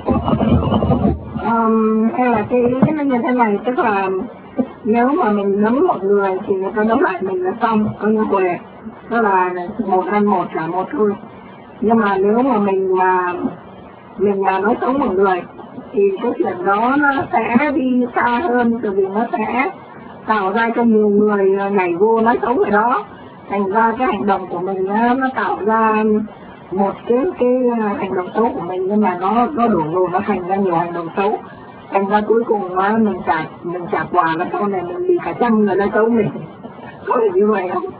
Hay là cái nó như thế này, tức là nếu mà mình nấm một người thì người ta nấm lại mình là xong, coi như quệ, tức là 1 ăn 1 là 1 thôi. Nhưng mà nếu mà mình mà nói xấu một người thì cái chuyện đó nó sẽ đi xa hơn, bởi vì nó sẽ tạo ra cho nhiều người nhảy vô nói xấu người đó. Thành ra cái hành động của mình nó tạo ra một cái hành động xấu của mình, nhưng mà nó đổ lùi, nó thành ra nhiều hành động xấu. Thành ra cuối cùng mình trả quả là sau này mình bị cả trăm người nói xấu mình. Có thể như vậy không?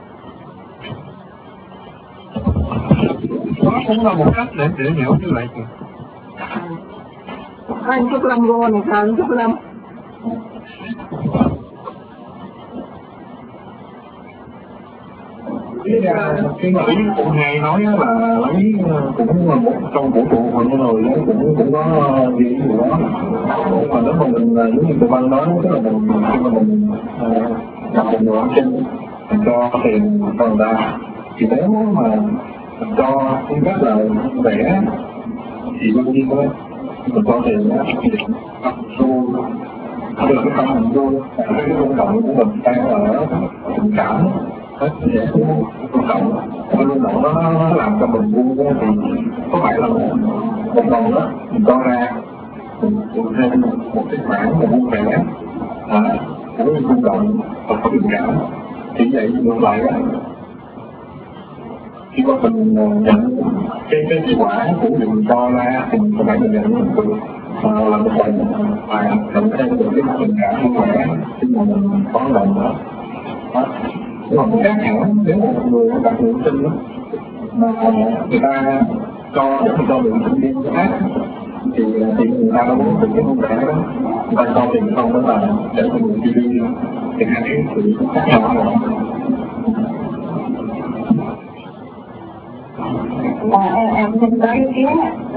Đó cũng là một cách để hiểu như vậy. Anh Trúc Lâm vô này sao anh Trúc Lâm? Cái ý cụ hai nói là lấy cũng là một trong vũ trụ mà như rồi cũng có gì gì đó. Mà nếu mà mình giống như tụi bạn nói, tức là mình khi mà mình gặp một người trên cho tiền cho người ta, thì nếu mà mình cho cái rất là rẻ thì đương nhiên thôi mình cho tiền thì xu được cái tâm mình vui, cái công cộng của mình đang ở tình cảm hết dễ công cộng, cái công cộng nó làm cho mình vui thì có phải là một đồng đó mình cho ra mình thêm một cái khoản mà vui vẻ cũng như công cộng và có tình cảm. Thì vậy ngược lại đó, khi mà mình nhận cái quả của mình cho ra thì mình phải nhận mình được là một phần và nhận thêm được cái tình cảm vui vẻ khi mà mình có lòng đó. Nhưng mà khác hẳn nếu một người đặt niềm tin đó, người ta cho lượng sinh viên khác thì người ta đâu muốn được cái vui vẻ đó, người ta cho tiền không đó là để cho người đi thì hai cái sự khác nhau rồi. Em xin có ý kiến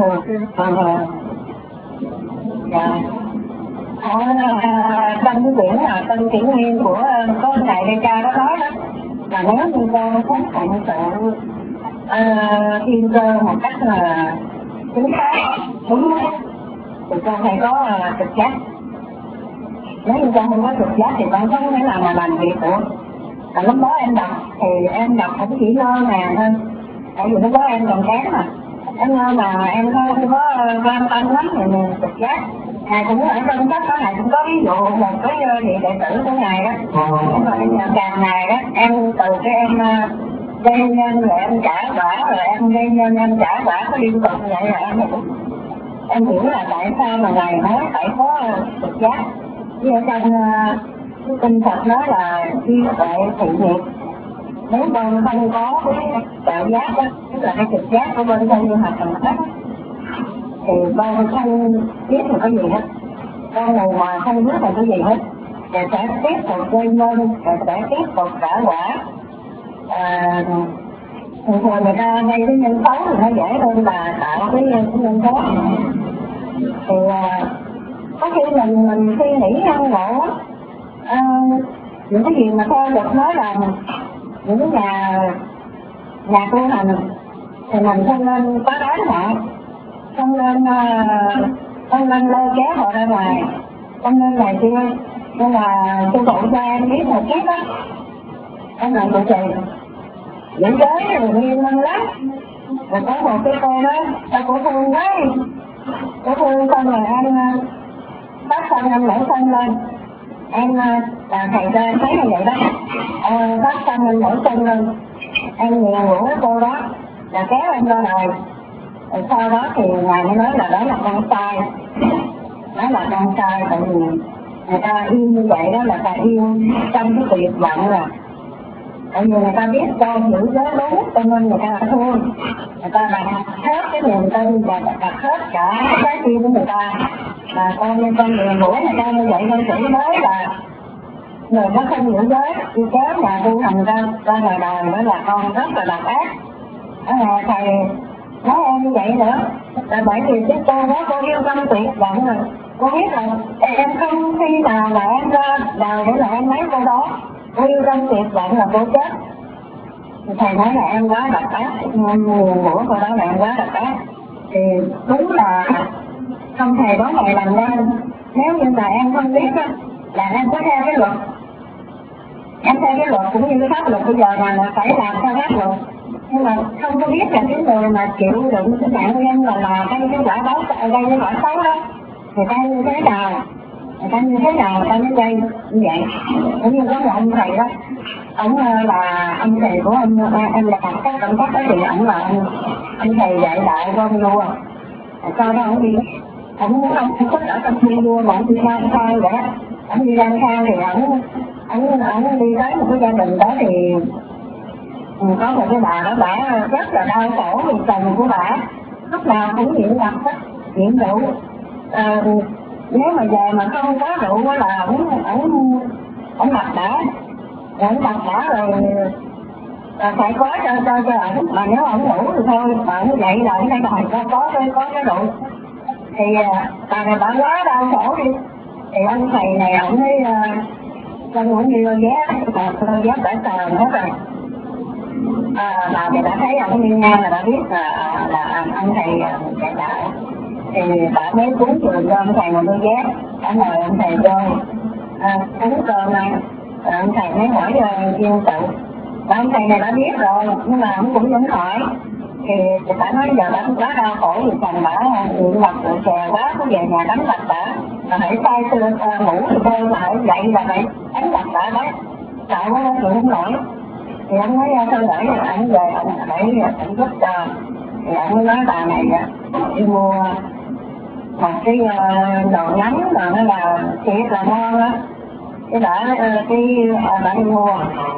trong cái quyển là Tân Kỷ Nguyên của có thầy Lê Ca đó nói đó, là nếu như con không phụng sự thiên cơ một cách là chính xác đúng đó, thì con phải có trực giác. Nếu như con không có trực giác thì con không thể nào mà làm việc được. Và lúc đó em đọc thì em đọc cũng chỉ ngơ ngàng thôi, tại vì lúc đó em còn kém mà em ngơ mà em không có quan tâm lắm thì mình trực giác. Ngài cũng ở trong sách đó, Ngài cũng có ví dụ một cái vị đệ tử của Ngài đó, càng Ngài đó, em từ cái em gây nhân rồi em trả quả, rồi em gây nhân em trả quả có liên tục như vậy, rồi em hiểu là tại sao mà Ngài nói phải có trực giác. Vì ở trong kinh Phật nói là duy tuệ thị nghiệp, nếu con không có cái tự giác đó, tức là cái trực giác của bên trong như hoạt động sách, thì con không biết một cái gì hết, con ngồi ngoài không biết một cái gì hết, rồi sẽ tiếp tục gây nhân, rồi sẽ tiếp tục trả quả. Thường thường người ta gây cái nhân xấu thì nó dễ hơn là tạo cái nhân tốt. Thì có khi mình suy nghĩ ăn ngộ những cái gì mà theo luật nói là những nhà tu hành thì mình không nên quá đáng họ, không nên lôi kéo họ ra ngoài, không nên này kia. Nhưng mà sư phụ cho em biết một chút đó, em làm trụ trì giữ giới rồi nghiêm minh lắm. Rồi có một cái cô đó sao cô thương quá, cô thương xong rồi em bắt xong em nổi sân lên, em là thầy ra thấy như vậy đó, bắt xong em nổi sân lên, em nhiều ngủ cô đó là kéo em ra đời. Rồi sau đó thì Ngài mới nói là đó là con sai, đó là con sai, tại vì người ta yêu như vậy đó là ta yêu trong cái tuyệt vọng rồi. Tại vì người ta biết con giữ giới đúng cho nên người ta thương, người ta đặt hết cái niềm tin và đặt hết cả trái tim của người ta. Và con như con người mũi người ta như vậy con chửi mới là người nó không giữ giới đi kéo nhà tu hành ra ngoài đời, đó là con rất là độc ác. Thầy nói em như vậy nữa là bởi vì cái cô đó cô yêu tâm tuyệt vọng rồi, cô biết là em không khi nào là em ra đời để là em lấy cô đó, cô yêu tâm tuyệt vọng là cô chết. Thầy nói là em quá độc ác, nguồn của cô đó là em quá độc ác. Thì đúng là không thầy có ngày làm nên, nếu như là em không biết đó, là em có theo cái luật, em theo cái luật cũng như cái pháp luật bây giờ là phải làm theo pháp luật. Nhưng mà không có biết là cái người mà chịu đựng cái nạn nhân là cái quả báo gây cái quả xấu đó, người ta như thế nào, người ta như thế nào người ta mới gây như vậy. Cũng như có một ông thầy đó, ông là ông thầy của em là các động tác đó, thì ông là ông thầy dạy đại con vua. Sau đó ông đi, ông không thích ở trong thiên vua mà ông đi lang thang vậy đó. Ông đi lang thang thì ông đi tới một cái gia đình đó thì có một cái bà đó, bà rất là đau khổ vì chồng của bà lúc nào cũng nghiện ngập hết, nghiện rượu. Nếu mà về mà không có rượu đó là ông đập bả, ông đập bả rồi phải có cho ổng, mà nếu ổng ngủ thì thôi, mà ổng dậy là ổng phải đòi có cái rượu. Thì bà này bà quá đau khổ đi, thì ông thầy này ổng mới trong ổng đi lôi ghép bả sờn hết rồi. Bà thì đã thấy ông đi ngang là đã biết là ông thầy chạy lại, thì bà mới cúng trường cho ông thầy ngồi đôi ghép, bà mời ông thầy vô cúng cơm này, ông thầy mới hỏi viên tự. Và ông thầy này đã biết rồi, nhưng mà ông cũng vẫn hỏi. Thì bà nói giờ bà quá đau khổ vì chồng bà nghiện ngập rượu chè quá, có về nhà đánh đập bà, mà hãy say sưa ngủ thì thôi, mà hãy dậy là phải đánh đập bà đấy, sợ quá chịu không nổi. Thì ông nói thôi để ông về ông để ông giúp cho. Thì ông mới nói bà này đi mua một cái đồ nhắm mà nó là thiệt là ngon á. Cái bà đi mua,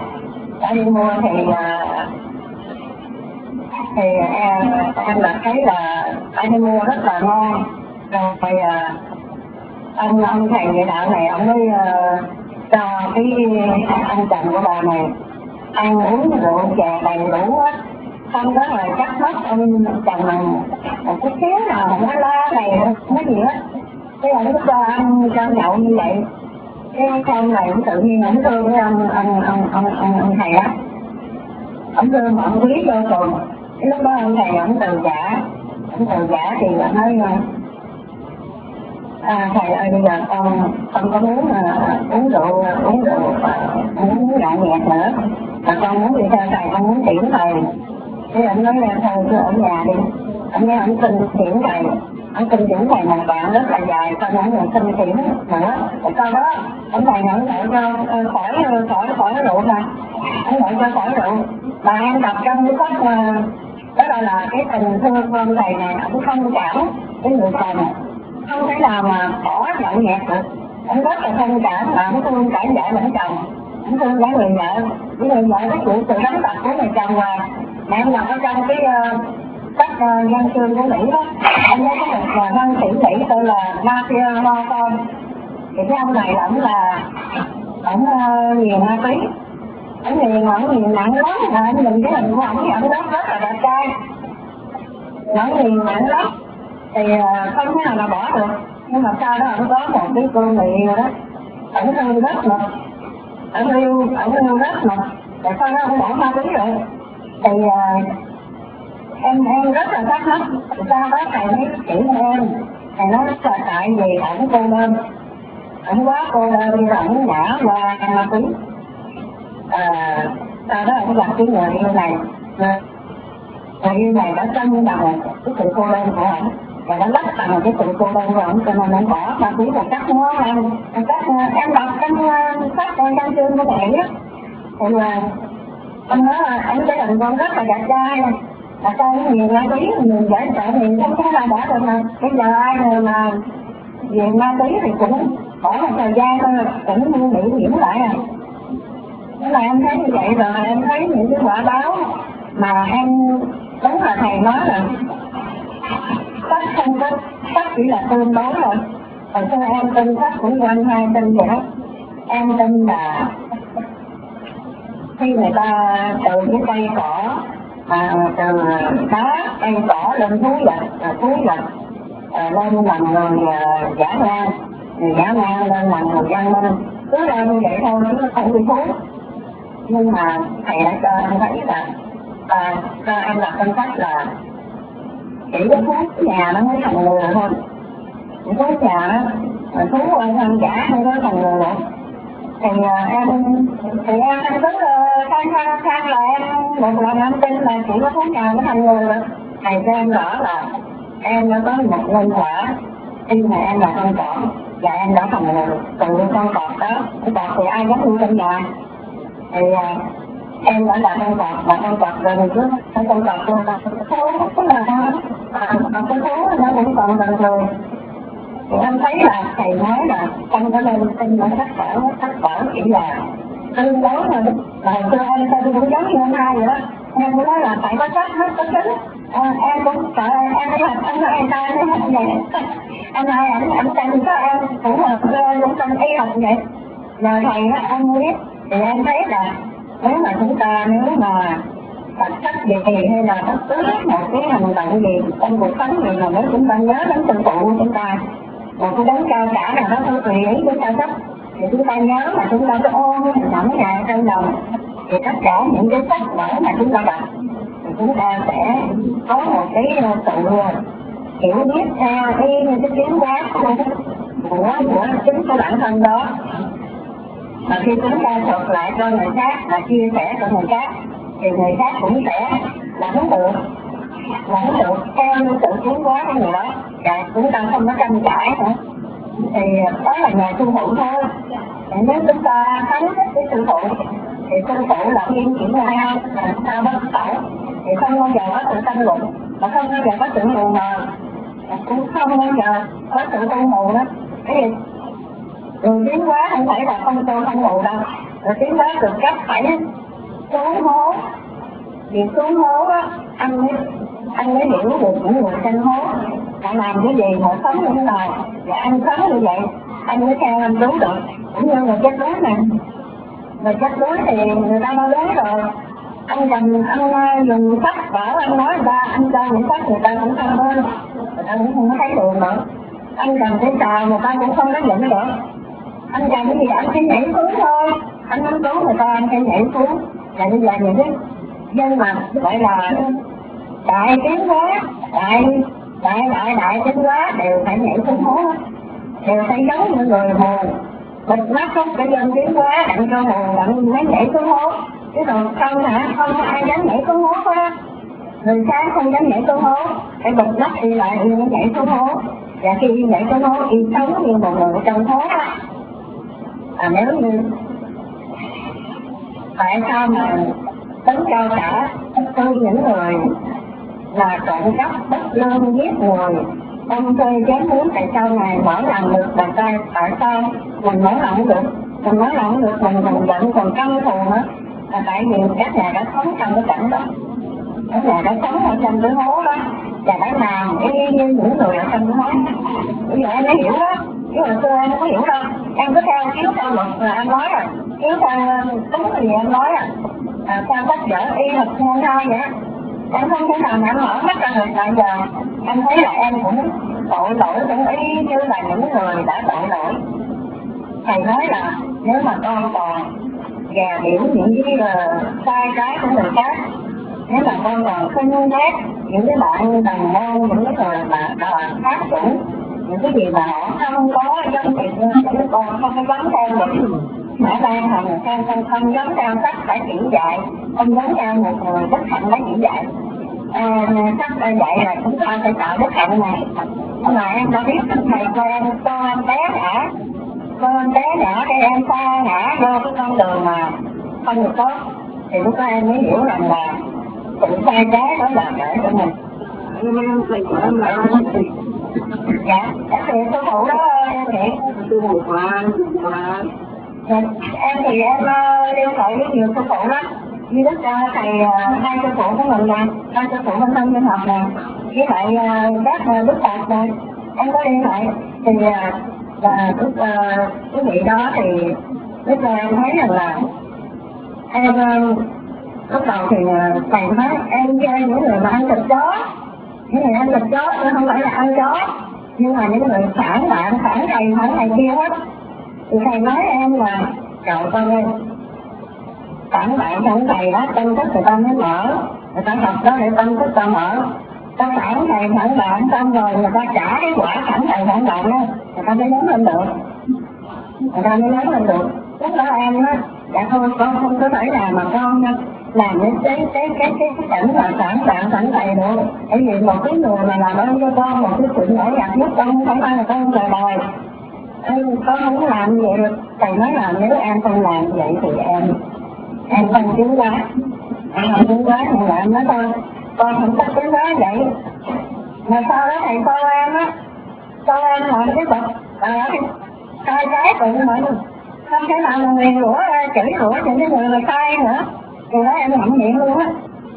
thì em là thấy là bà đi mua rất là ngon. Rồi ông thầy địa đạo này ông mới cho cái anh chồng của bà này ăn uống rượu chè đầy đủ á, xong đó rồi chắc mất ông chồng này một chút xíu nào không có la này không có gì hết. Thế ông cứ cho ăn cho nhậu như vậy, cái con này cũng tự nhiên ông thương với ông thầy á, ông thương mà ông quý vô cùng. Cái lúc đó ông thầy ông từ giả thì ông nói thầy ơi bây giờ con không có muốn uống rượu uống nhậu nhẹt nữa, mà con muốn đi theo thầy, con muốn tiễn thầy. Thế ông nói thôi cứ ở nhà đi. Ông nghe ông xin tiễn thầy, ông xin tiễn thầy một đoạn rất là dài, xong ông còn xin tiễn nữa. Sau đó ông thầy nói cho khỏi rượu mà, ông nói cho khỏi rượu. Mà em đọc trong cái sách đó là cái tình thương của ông thầy này, ông không cảm cái người chồng, không thể nào mà bỏ nhậu nhẹt được. Ông rất là thông cảm, mà ông thương cả vợ lẫn chồng, ông thương cả người vợ cái chịu sự đánh đập của người chồng. Mà em đọc ở trong cái sách văn chương của Mỹ đó, anh thấy có một văn sĩ Mỹ tên là Matthew Norton. Thì cái ông này ổng nghiền ma túy, ổng nghiền nặng lắm, mà anh nhìn cái hình của ổng rất là đẹp trai, ổng nghiền nặng lắm thì không thể nào mà bỏ được. Nhưng mà sau đó ổng có một cái cô mị rồi đó, ổng thương rất là ổng yêu rất là, tại sao đó ổng bỏ ma túy rồi. Thì em rất là thắc mắc, sau đó thầy mới chỉ em, thầy nói là tại vì ổng cô đơn, ổng quá cô đơn rồi ổng ngã qua ma túy. Sau đó ổng gặp cái người yêu này, người yêu này đã cân bằng cái sự cô đơn của ổng, và đã lấp bằng cái sự cô đơn của ổng, cho nên ổng bỏ ma túy một cách ngon lành. Em đọc trong sách văn chương của mẹ á, thì ông nói là ông gia đình con rất là đẹp trai, là con nhiều ma túy, nhiều dễ sợ thì không có ai bỏ được. Mà bây giờ ai mà về ma túy thì cũng bỏ một thời gian thôi cũng bị nhiễm lại à. Thế là em thấy như vậy rồi, em thấy những cái quả báo mà em đúng là thầy nói là sách không có, sách chỉ là tương đối thôi. Hồi xưa em tin sách cũng quanh hai tin vậy đó, em tin là khi người ta từ cái cây cỏ từ đá cây cỏ lên thú vật lên làm người giả ngang, người giả ngang lên làm người văn minh, cứ lên như vậy thôi, nó không đi thú. Nhưng mà thầy đã cho em thấy là cho em là phân cách là chỉ có thú nhà nó mới thành người thôi, chỉ thú nhà đó, thú hoang dã hay có thành người nữa. Thì em cứ khang là em một lần em tin là chỉ có thú nhà mới thành người rồi. Thầy cho em rõ là em đã có một nhân quả khi mà em là con cọp và em đã thành người từ con cọp đó. Con cọp thì ai dám nuôi trong nhà, thì em đã là con cọp và con cọp rồi mình cứ con cọp luôn là thú, tức là con thú nó cũng còn bình thường. Thì em thấy là thầy nói là trong cái lên tin nó sách vở chỉ là tương đối thôi. Và hồi xưa em cũng giống như hôm nay vậy đó, em cũng nói là phải có sách hết có chứng. Em cũng sợ em nói anh nói em ta nói vậy, anh nói anh tin có em cũng là cũng tin y học vậy. Rồi thầy á em biết thì em thấy là nếu mà đọc sách gì hay là bất cứ một cái hành động gì trong cuộc sống gì mà nếu chúng ta nhớ đến sư phụ của chúng ta, một cái đấng cao cả nào đó không tùy ý chúng ta thích, thì chúng ta nhớ mà chúng ta cứ ôm cái hình ảnh này trong lòng, thì tất cả những cái sách vở mà chúng ta đọc thì chúng ta sẽ có một cái sự hiểu biết theo cái tiến hóa của chính cái bản thân đó. Mà khi chúng ta thuật lại cho người khác và chia sẻ cho người khác thì người khác cũng sẽ lãnh được theo sự tiến hóa của người đó, và chúng ta không có tranh cãi nữa. Thì đó là nhà sư phụ thôi. Nếu chúng ta thắng thích cái sư phụ thì sư phụ là yên chỉ là làm sao bất khẩu, thì không bao giờ có sự tranh luận, mà không bao giờ có sự mù mờ, cũng không bao giờ có sự tu mù đó. Cái gì đường tiến hóa không phải là không tu không mù đâu, rồi tiến hóa được cách phải xuống hố. Vì xuống hố đó anh mới hiểu được những người trên hố họ làm cái gì, họ sống như thế nào, và anh sống như vậy anh mới theo anh đúng được. Cũng như người chết đuối này, người chết đuối thì người ta nói đuối rồi, anh dùng sách vở anh nói người ta, anh cho những sách người ta cũng không có, người ta cũng không có thấy đường nữa. Anh cầm cái xào người ta cũng không có nhận được, anh cầm cái gì anh chỉ nhảy xuống thôi, anh muốn cứu người ta anh chỉ nhảy xuống. Và bây giờ những cái dân mà gọi là đại tiến hóa, đại tiến hóa đều phải nhảy xuống hố, đều phải giống như người mù bịt mắt không cái dân tiến hóa đặng cho mù đặng mới nhảy xuống hố, chứ còn không không có ai dám nhảy xuống hố hết. Người sáng không dám nhảy xuống hố, phải bịt mắt đi lại mới nhảy xuống hố, và khi nhảy xuống hố y sống như một người trong hố á. Nếu như tại sao mà tấn cao cả tôi những người là trộm cắp bất lương giết người ông thuê chém muốn, tại sao này mở lòng được bàn tay, tại sao mình mở lòng được, mình giận còn căm thù nữa, là tại vì các nhà đã sống trong cái cảnh đó, các nhà đã sống ở trong cái hố đó và đã làm y như những người ở trong cái hố. Bây giờ em mới hiểu đó, chứ hồi xưa em không có hiểu đâu, em cứ theo chiếu theo luật là em nói rồi, chiếu theo đúng cái gì em nói rồi, theo sách vở y học theo thôi vậy. Em không thể nào mà em mở mắt ra được. Bây giờ em thấy là em cũng tội lỗi cũng y như là những người đã tội lỗi. Thầy nói là nếu mà con còn gà biểu những cái sai trái của người khác, nếu mà con còn khinh ghét những cái bạn đồng môn, những cái người mà khác chủ, những cái gì mà họ không có giống thì con không có giống theo được. Mã Lan Hồng không giống theo sách đã chỉ dạy, không giống theo một người đức hạnh đã chỉ dạy. Sách dạy là chúng ta phải tạo đức hạnh này. Nhưng mà em đã biết thầy cho em té ngã, cái em xa ngã vô cái con đường mà không được tốt, thì lúc đó em mới hiểu rằng là sự sai trái đó là để cho mình. Thầy của em là Dạ, thì sư phụ đó chị. sư phụ của Em thì em liên hệ với nhiều sư phụ lắm. Như đức thầy hai sư phụ của mình nè, hai sư phụ Minh Thân Minh Học nè, với lại các đức Phật nè, em có liên hệ. Thì quý vị đó thì bây giờ em thấy rằng là em Lúc đầu thì thầy nói em chơi những người mà ăn thịt chó, những người ăn thịt chó tôi không phải là ăn chó, nhưng mà những người phản bạn, phản thầy kia hết. Thì thầy nói em là trời con ơi, phản bạn phản thầy đó, tâm thức người ta mới mở, người ta học đó để tâm thức ta mở. Ta phản thầy phản bạn xong rồi người ta trả cái quả phản thầy phản bạn đó, người ta mới lớn lên được, người ta mới lớn lên được. Lúc đó em á, dạ thôi con không có thể nào mà con làm những cái cảnh mà phản bạn phản thầy được. Bởi vì một cái người mà làm ơn cho con một cái chuyện nhỏ nhặt nhất con không phải là con trời đời. Con không làm vậy được. Thầy nói là nếu em không làm vậy thì em không chứng hóa. Em không chứng hóa thì em nói thôi, con không có chứng hóa vậy. Mà sau đó thầy cho em á, cho em làm cái bậc sai trái tự mình, không thể nào mà nguyền rủa chửi rủa những cái người mà sai nữa. Thì đó em hạnh diện luôn á.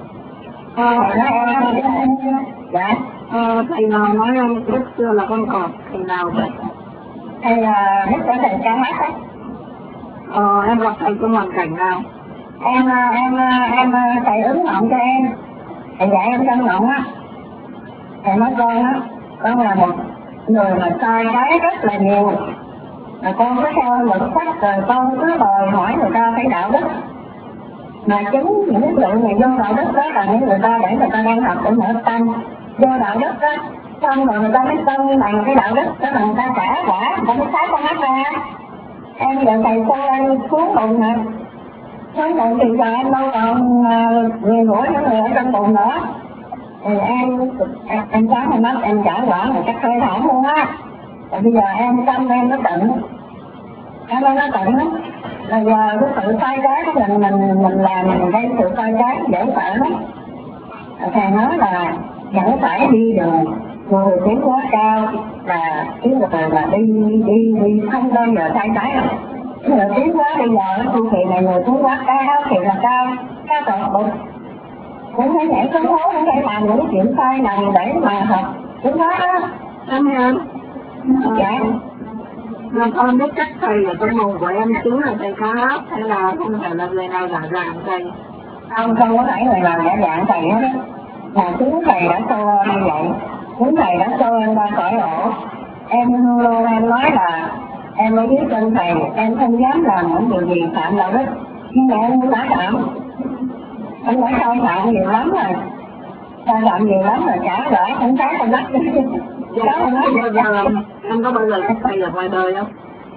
Dạ. Thầy nào nói em lúc xưa là con cọp, thầy nào vậy? Thầy là lúc đó thầy ca hát á. Em gặp thầy trong hoàn cảnh nào? Em thầy ứng ngọng cho em, thầy dạy em trong ngọng á. Thầy nói con là một người mà sai trái rất là nhiều, mà con cứ theo luật sách rồi con cứ đòi hỏi người ta phải đạo đức, mà chính những cái sự này vô đạo đức đó là những người ta để người ta đang học để mở tâm vô đạo đức đó, xong rồi người ta mới cân bằng cái đạo đức đó là người ta trả quả, người ta mới xá con mắt ra. Em giờ thầy cho em xuống bụng nè, xuống bụng thì giờ em đâu còn người rủa những người ở trong bụng nữa. Thì em sáng hôm mắt em trả quả một cách hơi thảm luôn á. Rồi bây giờ em tâm em nó tận, em nó tận lắm. Rồi giờ cái sự sai trái của mình làm mình gây sự sai trái dễ sợ lắm. Thầy nói là vẫn phải đi đường người tiến quá cao, là cái người mà đi không bao giờ sai trái đâu. Người tiến quá bây giờ tu kỳ này người tiến quá cao thì là cao tột bụng, cũng phải nhảy xuống hố, cũng phải làm những cái chuyện sai lầm để mà học tiến hóa đó. Em Dạ. Mà con biết chắc thầy ở trong mồm của em chính là thầy ca hát hay là không phải là người nào giả dạng thầy? Không có phải người nào giả dạng thầy hết á. Mà chính thầy đã cho như vậy, chính thầy đã cho em ra khỏi ổ. Em luôn em nói là em mới biết chân thầy, em không dám làm những điều gì phạm đạo đức, nhưng mà em đã phạm. Em đã sai phạm nhiều lắm rồi, sai phạm nhiều lắm rồi, trả lỡ không trái con đất. Đó là nói bây giờ em có bao giờ thấy thầy ở ngoài đời không?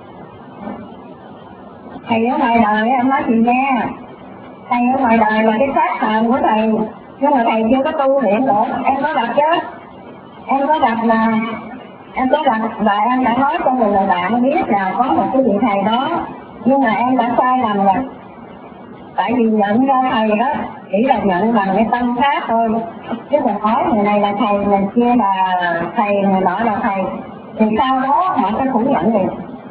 Thầy ở ngoài đời em nói chị nghe, thầy ở ngoài đời là cái xác phạm của thầy, nhưng mà thầy chưa có tu luyện được. Em có gặp chứ, em có gặp là em đã nói cho người bạn biết là có một cái vị thầy đó, nhưng mà em đã sai lầm rồi. Tại vì nhận ra thầy đó chỉ là nhận bằng cái tâm khác thôi, chứ đừng nói người này là thầy, người kia là thầy, người nọ là thầy, thì sau đó họ sẽ phủ nhận gì.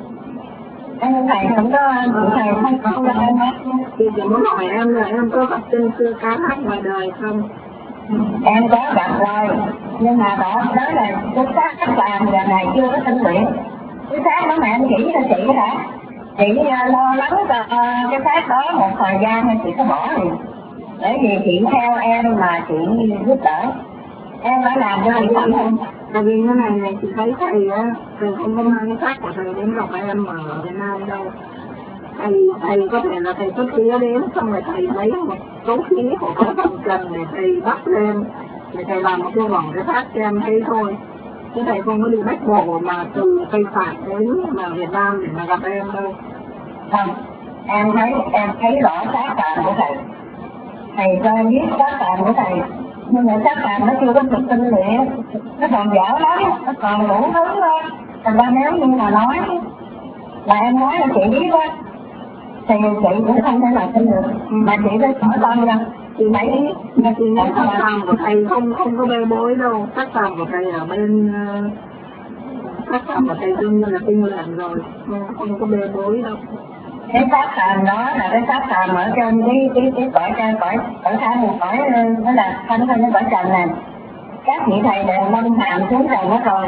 Em thầy không có, thầy không có em hết. Thì chỉ muốn hỏi em là em có gặp chân xưa cá hát ngoài đời không? Em có gặp rồi, nhưng mà đó là cái xác làm giờ này chưa có tinh luyện. Cái xác đó mà em chỉ cho chị hả? Chị lo lắng cho cái xác đó một thời gian thì chị có bỏ liền. Bởi vì chị theo em mà chị giúp đỡ. Em đã làm cho chị làm không? Tại vì cái này chị thấy thầy á, thầy không có mang cái xác của thầy đến gặp em ở Việt Nam đâu. Thầy có thể là thầy xuất khí đến, xong rồi thầy lấy một số khí của cái phần trần để thầy bắt lên, để thầy làm một cái vòng cái xác cho em thấy thôi. Chứ thầy không có đi bách bộ mà từ Tây Phạn đến mà Việt Nam để mà gặp em đâu. Không, em thấy rõ xác phạm của thầy. Thầy cho em biết xác phạm của thầy, nhưng mà xác phạm nó chưa có được tinh luyện, nó còn dở lắm, nó còn đủ thứ thôi. Thành ra nếu như mà nói là em nói là chị biết á, thì chị cũng không thể nào tin được, mà chị phải mở tâm ra. Chị phải biết, mà chị nói xác phạm của thầy không có bê bối đâu, xác phạm của thầy ở bên xác phạm của thầy đương nhiên là tinh luyện rồi, không có bê bối đâu. Cái xác phạm đó là cái xác phạm ở trên cái cõi thang, cõi nó là thanh thanh cái cõi trần này. Các vị thầy đều nâng hàm xuống trần hết rồi.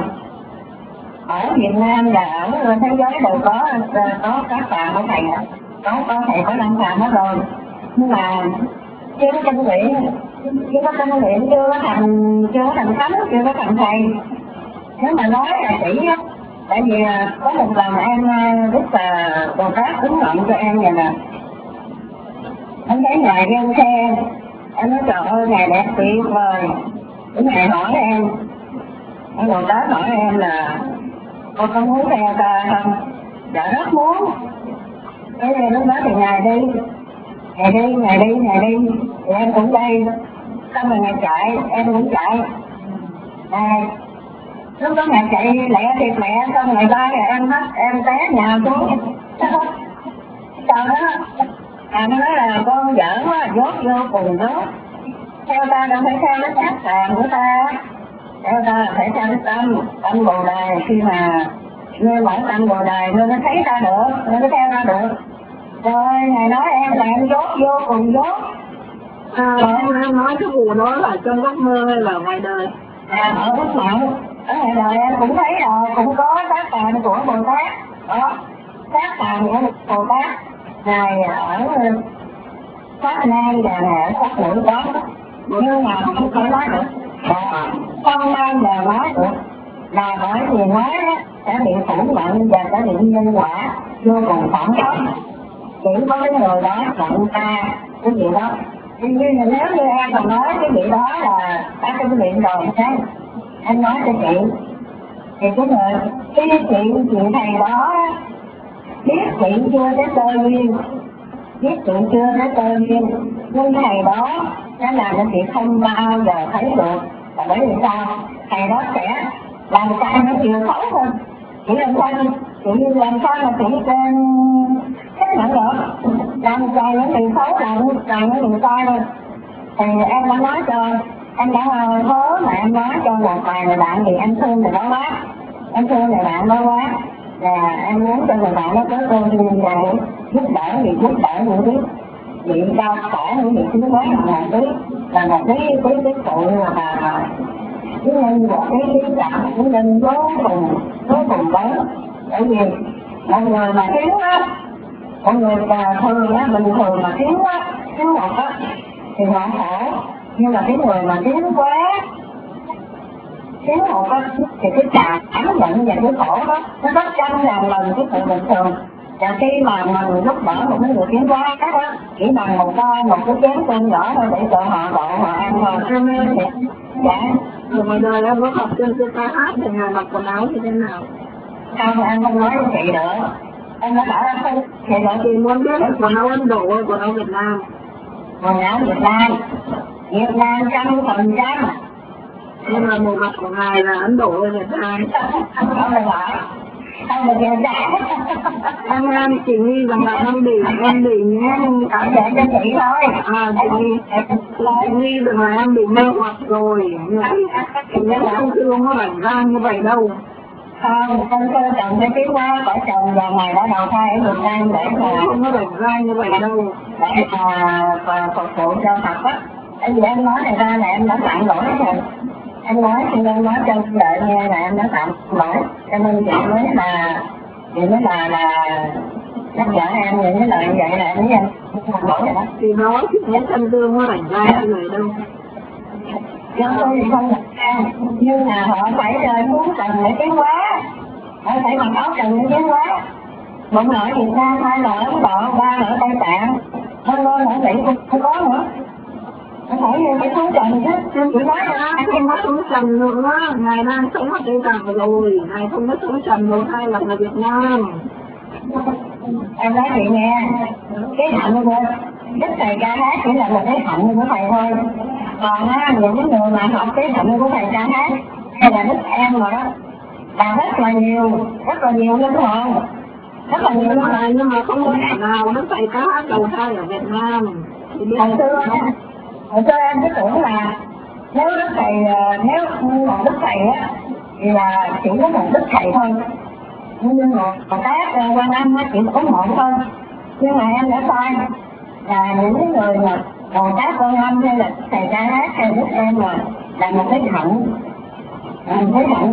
Ở Việt Nam và ở thế giới đều có xác phạm của thầy, có thầy có nâng hàm hết rồi. Nhưng mà chưa có kinh nghiệm, chưa có thành thánh, chưa có thành thầy. Nếu mà nói là chỉ á, tại vì có một lần em lúc là Bồ Tát cúng ngậm cho em vậy nè, em thấy ngài rêu xe, em nói trời ơi ngài đẹp tuyệt vời. Ngài hỏi em Bồ Tát hỏi em là con có muốn theo ta không? Dạ rất muốn. Thế nên lúc đó thì ngài đi, thì em cũng đi. Xong rồi ngài chạy, em cũng chạy. Lúc đó ngài chạy lẹ thiệt lẹ, xong ngày ba em té nhà xuống. Sau đó nó nói là con giỡn quá, dốt vô cùng dốt. Theo ta đâu phải theo cái xác sàn của ta, theo ta là phải theo cái tâm Bồ Đề. Khi mà ngươi mở tâm Bồ Đề ngươi mới thấy ta được, ngươi mới theo ta được. Rồi ngài nói em là em dốt vô cùng dốt. Em nói cái vụ đó là trong giấc mơ hay là ngoài đời? Ở giấc mộng, ở ngoài đời em cũng thấy rồi, cũng có xác sàn của Bồ Tát. Đó, xác sàn của Bồ Tát. Ngài ở Pháp Nam và ngài ở Pháp Nữ đó. Nhưng mà không thể nói được. Không nên là nói được. Là bởi vì nói sẽ bị phủ nhận và sẽ bị nhân quả vô cùng phản khốc. Chỉ có cái người đó nhận ta cái gì đó. Tuy nhiên là nếu như em còn nói cái vị đó là các cái miệng rồi sao? Em nói cho chị thì cái chị thầy đó biết chị chưa tới cơ duyên, nhưng thầy đó nó làm cho chị không bao giờ thấy được. Là bởi vì sao? Thầy đó sẽ làm sao nó chịu xấu hơn. Chỉ làm sao mà chị chấp nhận được. Làm sao nó chịu xấu, làm nó chịu sai thôi. Thì em đã nói cho, em đã hứa mà em nói cho một vài người bạn, thì em thương người đó quá. Em thương người bạn đó quá. Và em muốn cho người bạn đó có cơ duyên và giúp đỡ những vị cao cả, những vị chính quá là một cái sự mà cái nhân một cái cảm cái nhân vô cùng lớn. Bởi vì mọi người mà thiếu á, mọi người thường á, bình thường mà thiếu một á thì họ khổ. Nhưng mà cái người mà thiếu một á thì cái cảm nhận và cái khổ đó nó gấp trăm ngàn lần cái sự bình thường. Và khi mà mình giúp đỡ một cái người tiến hóa đó, chỉ bằng một cái chén cơm nhỏ thôi để cho họ độ họ ăn thôi. Dạ. Rồi ngoài đời em có học trên ca hát thì ngài mặc quần áo như thế nào? Không, em không nói với chị nữa. Em đã bảo em không. Chị muốn biết là quần áo Ấn Độ hay quần áo Việt Nam? Quần áo Việt Nam 100%. Nhưng mà màu mặt của ngài là Ấn Độ hay Việt Nam? Không được bảo. Không được Việt Nam. Em chỉ nghi rằng là em bị những cảm nhận cho chị thôi. Chị nghi rằng là em bị mê hoặc rồi. Nhưng không thương nó lạnh ra như vậy đâu. Không, con cơ chồng cái tiếng quá, vợ chồng và ngày đã đầu thai ở Việt Nam để mà không có lạnh ra như vậy đâu. Để mà phục vụ cho Phật á. Tại vì em nói này ra là em đã phạm lỗi rồi. Em nói cho đợi nghe là em đã phạm lỗi. Cho nên chị mới là nhắc nhở em những cái lời như vậy là em biết em phạm lỗi rồi đó. Thì nói những thân tương nó lạnh ra như vậy đâu. Dân tôi thì không nhưng mà họ phải xuống trần để tiến hóa. Họ phải mặc áo trần để tiến hóa. Một ở Việt Nam, 2 ở Ấn Độ, 3 ở Tây Tạng, hơn ở Mỹ không có nữa. Nó phải xuống trần chứ. Chỉ nói là không có xuống trần nữa. Ngài đang sống ở Tây Tạng rồi. Ngài không có xuống trần rồi, hay là người Việt Nam. Em nói chị nghe, cái hạnh của Đức Thầy ca hát chỉ là một cái hạnh của Thầy thôi. Còn những cái người mà học cái hạnh của Thầy ca hát hay là Đức em rồi đó là rất là nhiều linh hồn, rất là nhiều linh hồn. Nhưng mà không có thể nào Đức Thầy ca hát đầu thai ở Việt Nam. Hồi xưa em cứ tưởng là nếu một Đức Thầy á thì là chỉ có một Đức Thầy thôi. Nhưng mà Bồ Tát Quan Âm chỉ có một thôi. Nhưng mà em đã sai là những cái người mà Bồ Tát Quan Âm hay là Thầy ca hát hay Đức em là một cái hạnh,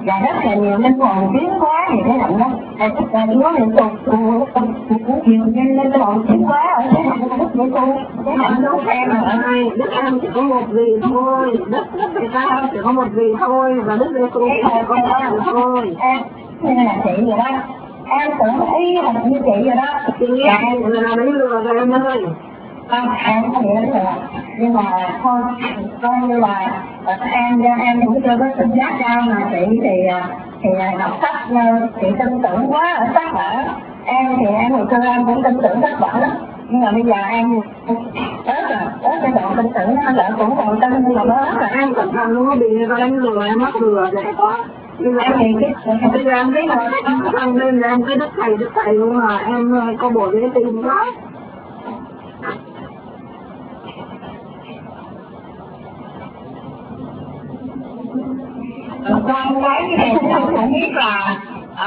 và rất là nhiều linh hồn tiến hóa thì cái động đó nó liên tục nhiều nhân linh hồn tiến hóa ở cái hạnh của Đức Giêsu. Cái hạnh của em ở đây Đức em chỉ có một vị thôi, Đức Thầy ta chỉ có một vị thôi, và Đức Giêsu chỉ có một vị thôi. Em là chị vậy đó, em tưởng ý là như chị vậy đó. Chị nghe là lấy lừa rồi em ơi. Không, em không nghĩ đến lừa, nhưng mà thôi coi như là em cũng chưa có tự giác cao mà chị thì đọc sách chị tin tưởng quá ở sách vở. Em thì em hồi xưa em cũng tin tưởng sách vở lắm, nhưng mà bây giờ em tới cái độ tin tưởng nó lại cũng còn tin, nhưng mà đó là em cẩn thận luôn có bị người ta đánh lừa, em mắc lừa vậy đó. Nhưng mà em thì bây giờ em thấy là em tăng lên là em thấy Đức Thầy luôn mà em có bộ dễ tin quá. Con cái này con cũng biết là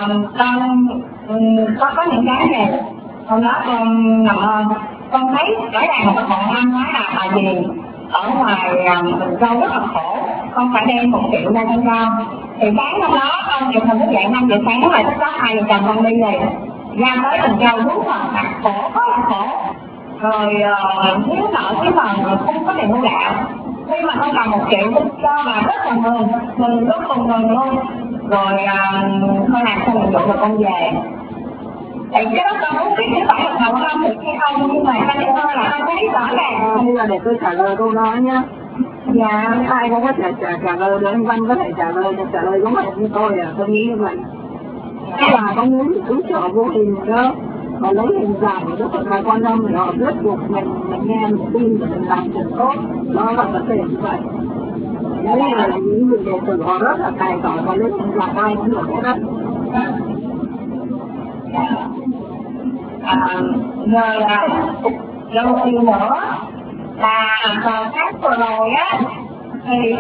con có những cái này con nói con thấy rõ ràng là con ăn nói là gì ở ngoài mình Châu rất là khổ, con phải đem 1 triệu ra cho con. Thì sáng hôm đó con chịu mình thức dậy 5 giờ sáng rồi thức đó 2 giờ chồng con đi rồi ra tới Bình Châu đúng là khổ rất là khổ, rồi thiếu nợ cái mà không có tiền mua gạo. Khi mà con cầm 1 triệu cho là rất là mừng rất cùng mừng luôn. Rồi con làm xong nhiệm vụ rồi con về. Thì cái đó con muốn biết cái phải là thầu không được hay không, nhưng mà con nói là con thấy rõ ràng. Bây giờ để tôi trả lời câu đó nhé. Dạ, ai cũng có thể trả lời được, anh Văn có thể trả lời giống như tôi tôi nghĩ như vậy. Thế là có muốn thì cứu trợ vô hình đó, và lấy hình dạng của Đức Phật là quan tâm để họ thuyết phục mình nghe, mình tin, mình làm chuyện tốt. Đó là vấn đề như vậy. Đấy là những người đệ tử họ rất là tài giỏi và lấy hình dạng ai cũng được hết đó. Rồi thì nữa là khác vừa rồi á thì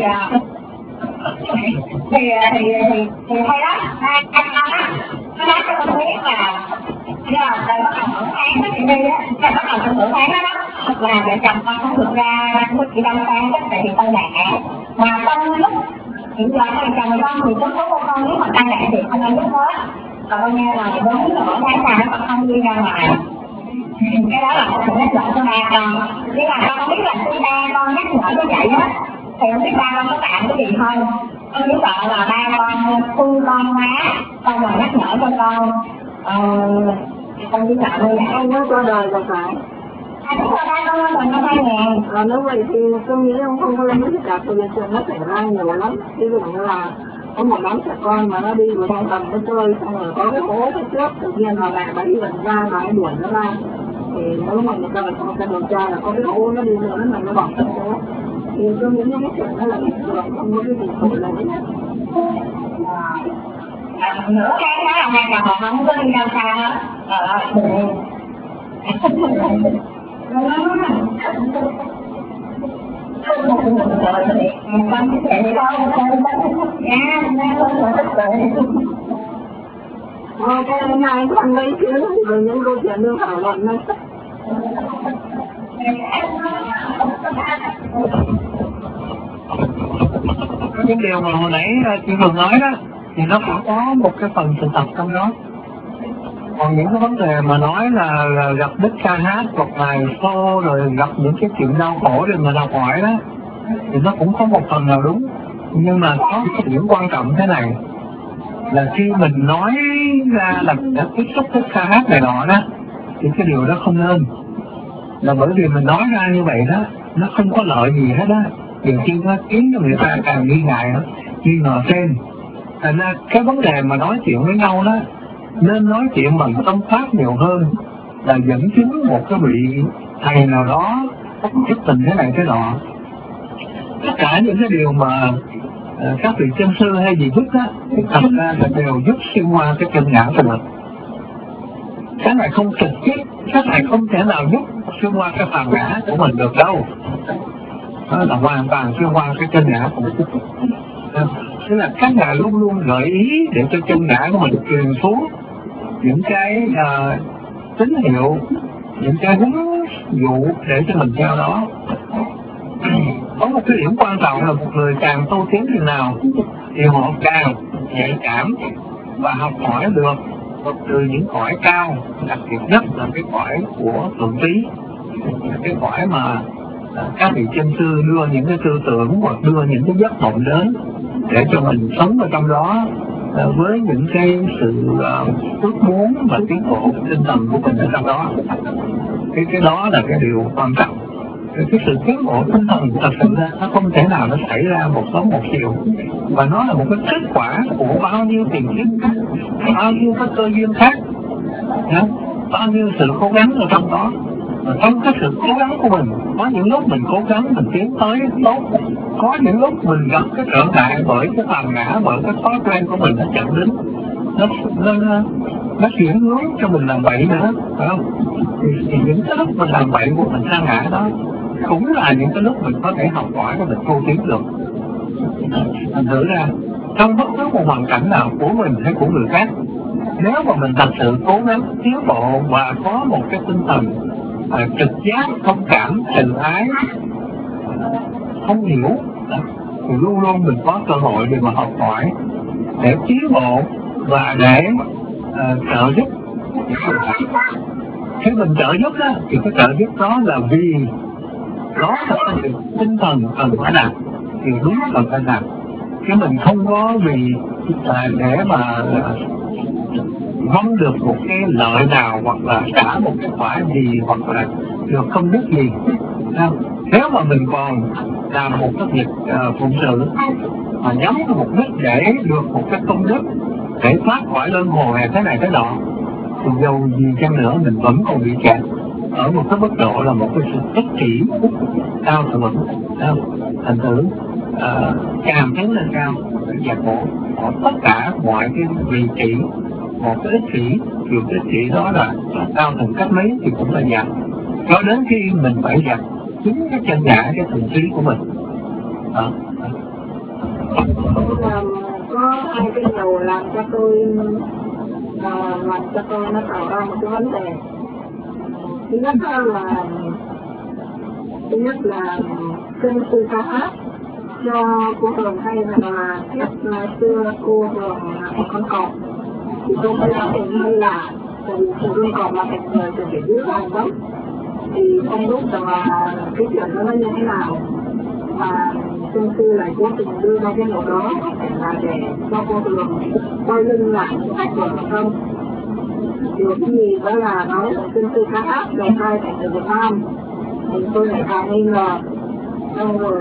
hay đó, anh nó nói cho con biết là giờ đây bắt đầu nửa tháng đó chị đi á, bắt đầu trong nửa tháng đó là vợ chồng con không được ra chị đăng tan chắc tại vì tai nạn mà con lúc hiện giờ vợ chồng con thì có số của con nếu mà tai nạn thì không ai biết hết, còn con nghe là bốn nửa tháng nào nó không đi ra ngoài. Cái đó là sự nhắc nhở cho ba con, nhưng mà con không biết là khi ba con nhắc nhở như vậy á thì không biết ba con có làm cái gì không. Con chỉ sợ là ba con thương con quá, con mà nhắc nhở cho con con chỉ sợ như vậy. Ông mới qua đời rồi phải. Anh có ba con mình có 2.000. Nếu vậy thì tôi nghĩ ông không có lên cái cả tôi giờ nó xảy ra nhiều lắm. Ví dụ như là có một đám trẻ con mà nó đi vào trong tầm nó chơi xong rồi có cái hố phía trước, tự nhiên là bà đi gần ra và đuổi nó ra. Thì nếu mà người ta điều tra là có cái hố nó đi nữa mà nó bỏ trong hố. Thì tôi nghĩ những cái chuyện đó là bình thường, không có cái gì tội là hết. Nửa tháng đó là hai bà họ không có đi đâu xa hết. Cái này còn mấy tiếng rồi những câu chuyện đương thảo luận này. Cái điều mà hồi nãy chị vừa nói đó thì nó cũng có một cái phần sự thật trong đó. Còn những cái vấn đề mà nói là gặp Đức ca hát một ngày show rồi gặp những cái chuyện đau khổ để mà đòi hỏi đó thì nó cũng có một phần nào đúng, nhưng mà có một điểm quan trọng thế này là khi mình nói ra là đã tiếp xúc với ca hát này nọ đó thì cái điều đó không nên, là bởi vì mình nói ra như vậy đó nó không có lợi gì hết á, điều khi nó khiến cho người ta càng nghi ngờ thêm. Thành ra cái vấn đề mà nói chuyện với nhau đó nên nói chuyện bằng tâm pháp nhiều hơn là dẫn chứng một cái vị thầy nào đó thuyết tình thế này thế nọ. Tất cả những cái điều mà các vị chân sư hay gì giúp á thì thật ra là đều giúp xuyên qua cái chân ngã của mình. Cái này không trực tiếp, cái này không thể nào giúp xuyên qua cái phàm ngã của mình được đâu. Đó là hoàn toàn xuyên qua cái chân ngã của mình. Tức là các ngài luôn luôn gợi ý để cho chân ngã của mình truyền xuống những cái tín hiệu, những cái hướng dụ để cho mình theo đó. Có một cái điểm quan trọng là một người càng tu tiến chừng nào thì họ càng nhạy cảm và học hỏi được từ những cõi cao, đặc biệt nhất là cái cõi của thượng trí, cái cõi mà các vị chân sư đưa những cái tư tưởng hoặc đưa những cái giấc mộng đến để cho mình sống ở trong đó với những cái sự ước muốn và tiến bộ tinh thần của mình ở trong đó. Cái đó là cái điều quan trọng. Cái sự tiến bộ tinh thần thật sự ra nó không thể nào nó xảy ra một sớm một chiều, và nó là một cái kết quả của bao nhiêu tiền kiếp khác, bao nhiêu cái cơ duyên khác, bao nhiêu sự cố gắng ở trong đó. Và trong cái sự cố gắng của mình, có những lúc mình cố gắng mình tiến tới tốt, có những lúc mình gặp cái trở ngại bởi cái phàm ngã, bởi cái thói quen của mình nó chậm đến, nó chuyển hướng cho mình làm bậy nữa, phải không? Thì những cái lúc mình làm bậy của mình sa ngã đó cũng là những cái lúc mình có thể học hỏi và mình tu tiến được. Thành thử ra trong bất cứ một hoàn cảnh nào của mình hay của người khác, nếu mà mình thật sự cố gắng tiến bộ và có một cái tinh thần trực giác, thông cảm, từ ái, không hiểu, thì luôn luôn mình có cơ hội để mà học hỏi, để tiến bộ và để trợ giúp. Khi mình trợ giúp đó, thì cái trợ giúp đó là vì đó là cái tinh thần cần phải làm, thì đúng cần phải làm, chứ mình không có vì để mà mong được một cái lợi nào hoặc là trả một cái quả gì hoặc là được công đức gì. Nếu mà mình còn làm một cái việc phụng sự mà nhắm cái mục đích để được một cái công đức, để thoát khỏi luân hồi thế này thế nọ, thì dầu gì chăng nữa mình vẫn còn bị kẹt ở một cái mức độ là một cái sự ích kỷ cao thượng. Thành thử càng tiến lên cao và khổ của tất cả mọi cái vị trí, một cái ích kỷ, dù cái ích kỷ đó là cao thượng cách mấy thì cũng là giặc, cho đến khi mình phải giặc chính cái chân ngã, cái thường trí của mình. Có hai cái điều làm cho tôi nó tạo ra một cái vấn đề. Thứ nhất là kinh sư ca hát cho cô Thường hay là kiếp xưa cô Thường là một con cọp, thì tôi thấy là tình hay là tại vì con cọp là thành người từ cái dưới hàng đó, thì không biết rằng là cái chuyện đó nó như thế nào, và kinh sư lại cố tình đưa ra cái điều đó là để cho cô Thường quay lưng lại những cách của không. Điều gì đó là nói là kinh sư ca hát về hai thành người Việt Nam, thì tôi lại càng nghi ngờ. Xong rồi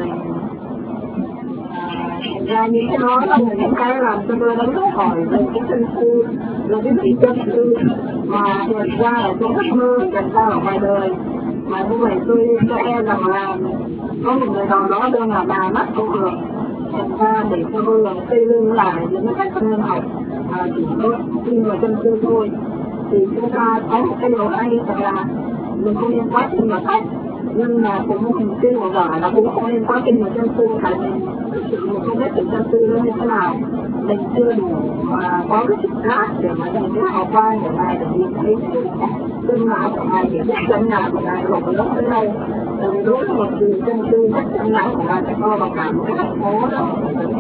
ra những cái đó là những cái làm cho tôi đánh hỏi về cái chân sư, là cái vị chân sư mà hiện ra ở trong giấc mơ, hiện ra ở ngoài đời. Mà như vậy tôi cho em rằng là có một người nào đó đang là bà mắt cô Hường, hiện ra để cho tôi làm xây lưng lại những cách nên học chỉ có tin vào chân sư thôi. Thì chúng ta có một cái điều hay là mình không nên quá tin vào cách, nhưng mà cũng mình tin vào giỏi là cũng không nên quá tin vào chân sư, tại mình thực sự mình không biết được chân sư nó như thế nào, mình chưa đủ có cái trực giác để mà nhìn cái hào quang của ngài, để nhìn thấy chân ngã của ngài, để biết chân ngã của ngài lộ lớp tới đây. Tại vì đối với một vị chân sư chắc chân ngã của ngài sẽ co vào cả một cái thành phố đó.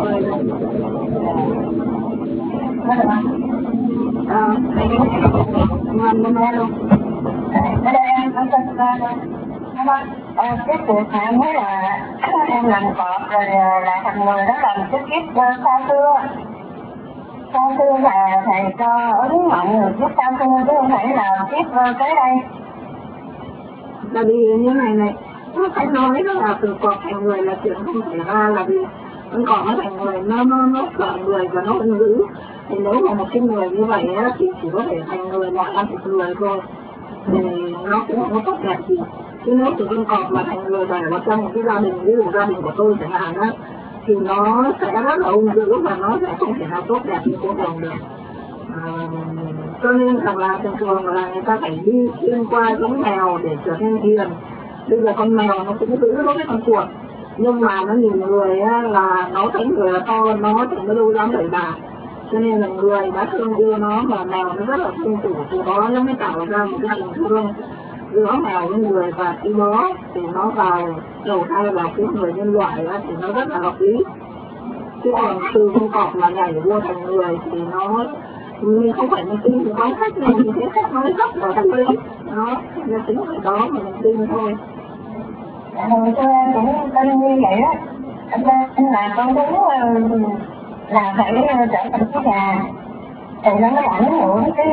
Ngon nghe luôn. Ở đây em cũng tin ra luôn. Cái cuộc hẹn mới là em làm cọp rồi lại thành người đó, làm cái kiếp xa xưa. Xa xưa là thầy cho ứng mộng người kiếp xa xưa, chứ không phải là kiếp tới đây. Tại vì như này nó phải nói đó là từ cọp thành người là chuyện không xảy ra, là vì con cọp nó thành người, nó sợ người và nó hung dữ. Thì nếu mà một cái người như vậy á, thì chỉ có thể thành người loại ăn thịt người thôi, thì nó cũng không có tốt đẹp gì. Chứ nếu từ con cọp mà thành người đẻ vào trong một cái gia đình, ví dụ gia đình của tôi chẳng hạn á, thì nó sẽ rất là hung dữ và nó sẽ không thể nào tốt đẹp như cô Hồng được. Cho nên rằng là thường là người ta phải đi xuyên qua giống mèo để trở nên hiền. Bây giờ con mèo nó cũng giữ đối với con chuột, nhưng mà nó nhìn người á, là nó thấy người là to, nó thì nó đâu dám đẩy bà. Cho nên là người đã thương yêu nó, mà mèo nó rất là thương chủ, từ đó nó mới tạo ra một cái tình thương giữa mèo với người, và khi đó thì nó vào đầu thai vào cái người nhân loại đó, thì nó rất là hợp lý. cái đường từ con cọp mà nhảy vô thành người thì nó mình không phải mình tin thì có khách này thì thấy khách nói rất là thành lý đó, nên tính cái đó mà mình tin thôi. Hồi xưa em cũng tin như vậy đó, nên là con đúng là phải trở thành cái nhà thì nó mới ảnh hưởng cái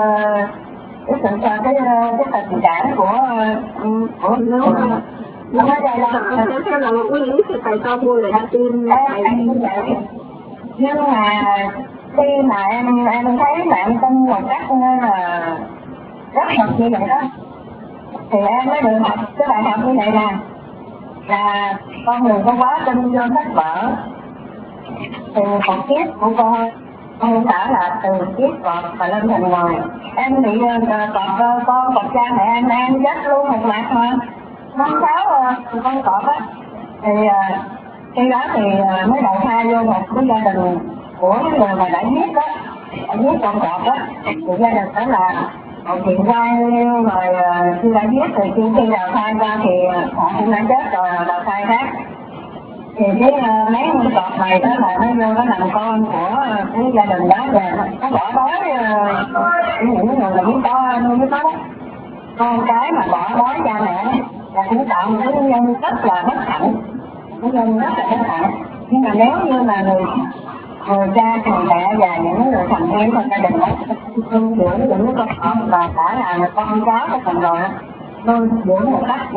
tình cảm của nếu mà nhưng mà đây là một cái lý thì tại sao vui lại tin thầy như vậy. Nhưng mà khi mà em thấy bạn tin một cách là rất thật như vậy đó thì em mới được học cái bài học như vậy nè, là con đừng có quá tin vô sách vở. Thì một kiếp của con đã là từ kiếp cọp và lên thành người. Em bị con cọp cha mẹ em chết luôn một mặt mà năm 6 con cọp á, thì khi đó thì mới đầu thai vô một cái gia đình của cái người mà đã giết đó, đã giết con cọp đó, thì gia đình đó là một chuyện quan liêu rồi khi đã giết thì khi đầu thai ra thì họ cũng đã chết rồi đầu thai khác. Thì cái mấy con cọp này đó là nó vô nó làm con của cái gia đình đó, về nó bỏ đói những người là biết to như đó. Con cái mà bỏ đói cha mẹ đó là cũng tạo một cái nhân rất là bất hạnh, cái nhân rất là bất hạnh. Nhưng mà nếu như mà người cha người mẹ và những người thành viên trong gia đình đó nuôi dưỡng những con cọp và đã là con cháu của mình rồi, nuôi dưỡng một cách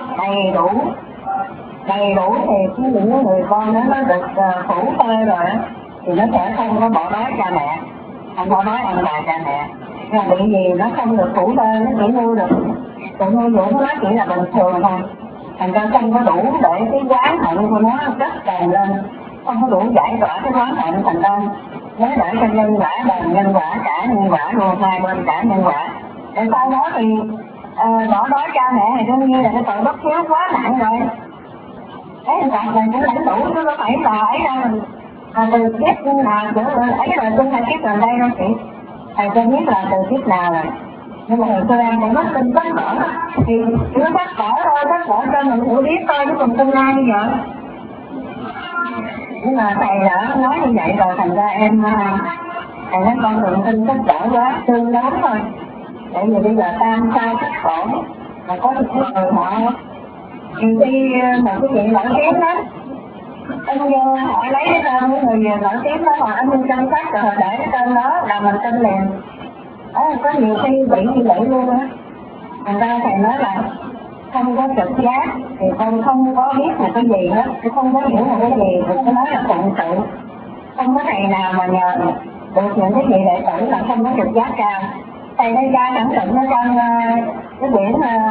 đầy đủ thì những người con đó nó được phủ phê rồi á thì nó sẽ không có bỏ đói cha mẹ, không bỏ đói ông bà cha mẹ. Nhưng mà bởi vì nó không được phủ phê, nó chỉ nuôi được tự nuôi dưỡng nó chỉ là bình thường thôi, thành ra không có đủ để cái quán hận của nó rất tràn lên, không có đủ giải tỏa cái quán hận, thành ra nó để cho nhân quả bằng nhân quả, cả nhân quả luôn, hai bên cả nhân quả. Để sau đó thì bỏ đói cha mẹ thì đương nhiên là cái tội bất hiếu quá nặng rồi. Đấy, còn mình cũng lãnh đủ chứ có phải là ấy đâu từ kiếp nào ấy là tôi hay kiếp gần đây đâu chị, thầy tôi biết là từ kiếp nào rồi. Nhưng mà hồi xưa em cũng rất tin tất vở thì cứ tất vở thôi, tất vở cho mình hiểu biết thôi chứ còn tương lai bây giờ. Nhưng mà thầy đã nói như vậy rồi thành ra em thầy nói con đừng tin tất vở quá, tương đối thôi. Tại vì bây giờ tam sao tất khổ mà có những người họ thì khi một cái chuyện nổi tiếng đó anh vô họ lấy cái tên của người nổi tiếng đó, họ anh in trong sách rồi họ để cái tên đó là mình tin liền. Đó có nhiều khi bị như vậy luôn á. Thành ra thầy nói là không có trực giác thì con không có biết một cái gì hết, không có hiểu một cái gì, thì cái nói là phụng sự. Không có thầy nào mà nhờ được những cái gì đệ tử là không có trực giác cao. Thầy đây ra khẳng định ở trong cái quyển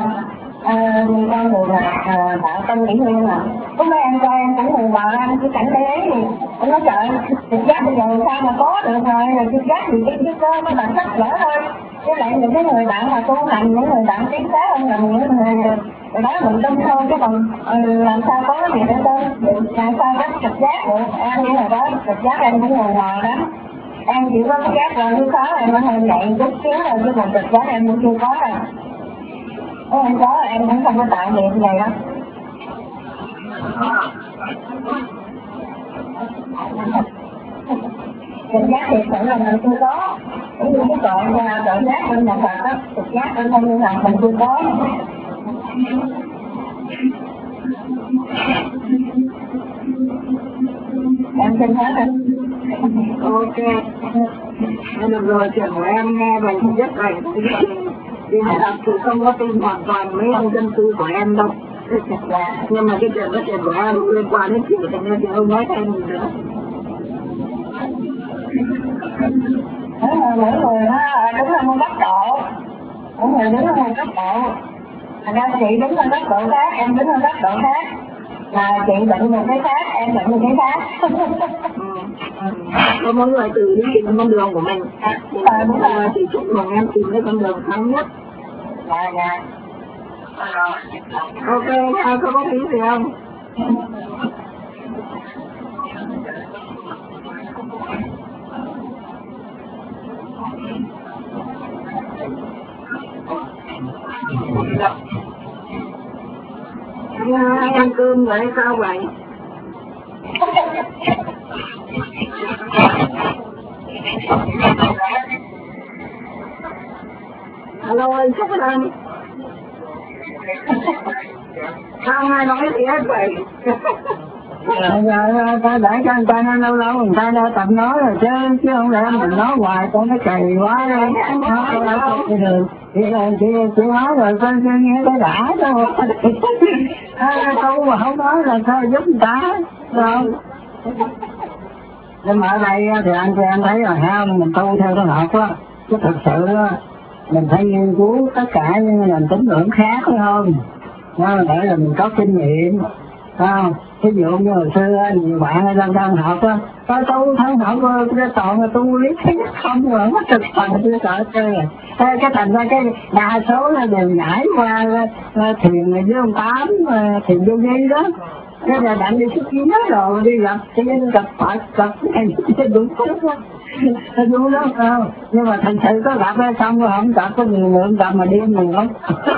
con đường đạo tâm kỷ nguyên mà lúc đó em coi em cũng mù mờ, em chỉ cảnh để ấy thì em nói trời trực giác bây giờ sao mà có được rồi trực giác thì cái cơ nó là sách vở thôi. Với lại những cái người bạn mà tu hành, những người bạn tiến xá hơn là những người đó mình tin thôi, chứ còn làm sao có gì để tin, làm sao có trực giác được. Em nghĩ là đó trực giác em cũng mù mờ lắm, em chỉ có cái giác rồi thứ 6 em mới hơi nhạy chút xíu rồi, chứ còn trực giác em cũng chưa có đâu. Nếu em có em cũng không có tạo nghiệp như vậy đâu. Trực giác thiệt sự là mình chưa có. Giống như cái tội giác bên nhà Phật đó, trực giác bên thân như Phật mình chưa có. Em xin hết rồi. Ok. Được rồi, chuyện của em nghe vậy thì rất là thì thật sự không có tin hoàn toàn mấy ông dân cư của em đâu. Nhưng mà cái chuyện của em liên quan đến chị thì nên chị không nói thêm gì nữa. Mỗi người nó đúng là một góc độ, mỗi người đứng ở một góc độ. Thành ra chị đứng ở góc độ khác, em đứng ở góc độ khác. Là chị định một cái khác, em định một cái khác. Có mỗi người tự đi tìm con đường của mình. Đúng là chị chúc mừng em tìm cái con đường thắng nhất. Dạ. Ok, có ý gì không? Anh ăn cơm vậy sao vậy? Alo, chúc anh. Sao ai nói gì hết vậy? Giờ ta để cho người ta lâu lâu người ta đã tập nói rồi chứ không lẽ mình nói hoài con nó kỳ quá rồi. Chị nói rồi con nghe cái đã đâu. Câu mà không nói là sao giúp người ta đâu. Nhưng mà ở đây thì anh thấy là ha, mình tu theo cái học á, chứ thực sự á mình phải nghiên cứu tất cả những nền tín ngưỡng khác phải không? Để là mình có kinh nghiệm. Ví dụ như hồi xưa nhiều bạn ở đang học á, tu thân học cái toàn là tu lý thuyết không rồi mất thực hành tôi sợ chơi. Cái thành ra cái đa số là đều nhảy qua thiền với ông Tám, thiền vô vi đó. Cái là bạn đi xuất kiến rồi đi gặp Phật, gặp cái đúng đó. Vui lắm không? Nhưng mà thành sự có gặp hay xong rồi không gặp có nhiều lượng gặp mà điên nhiều lắm.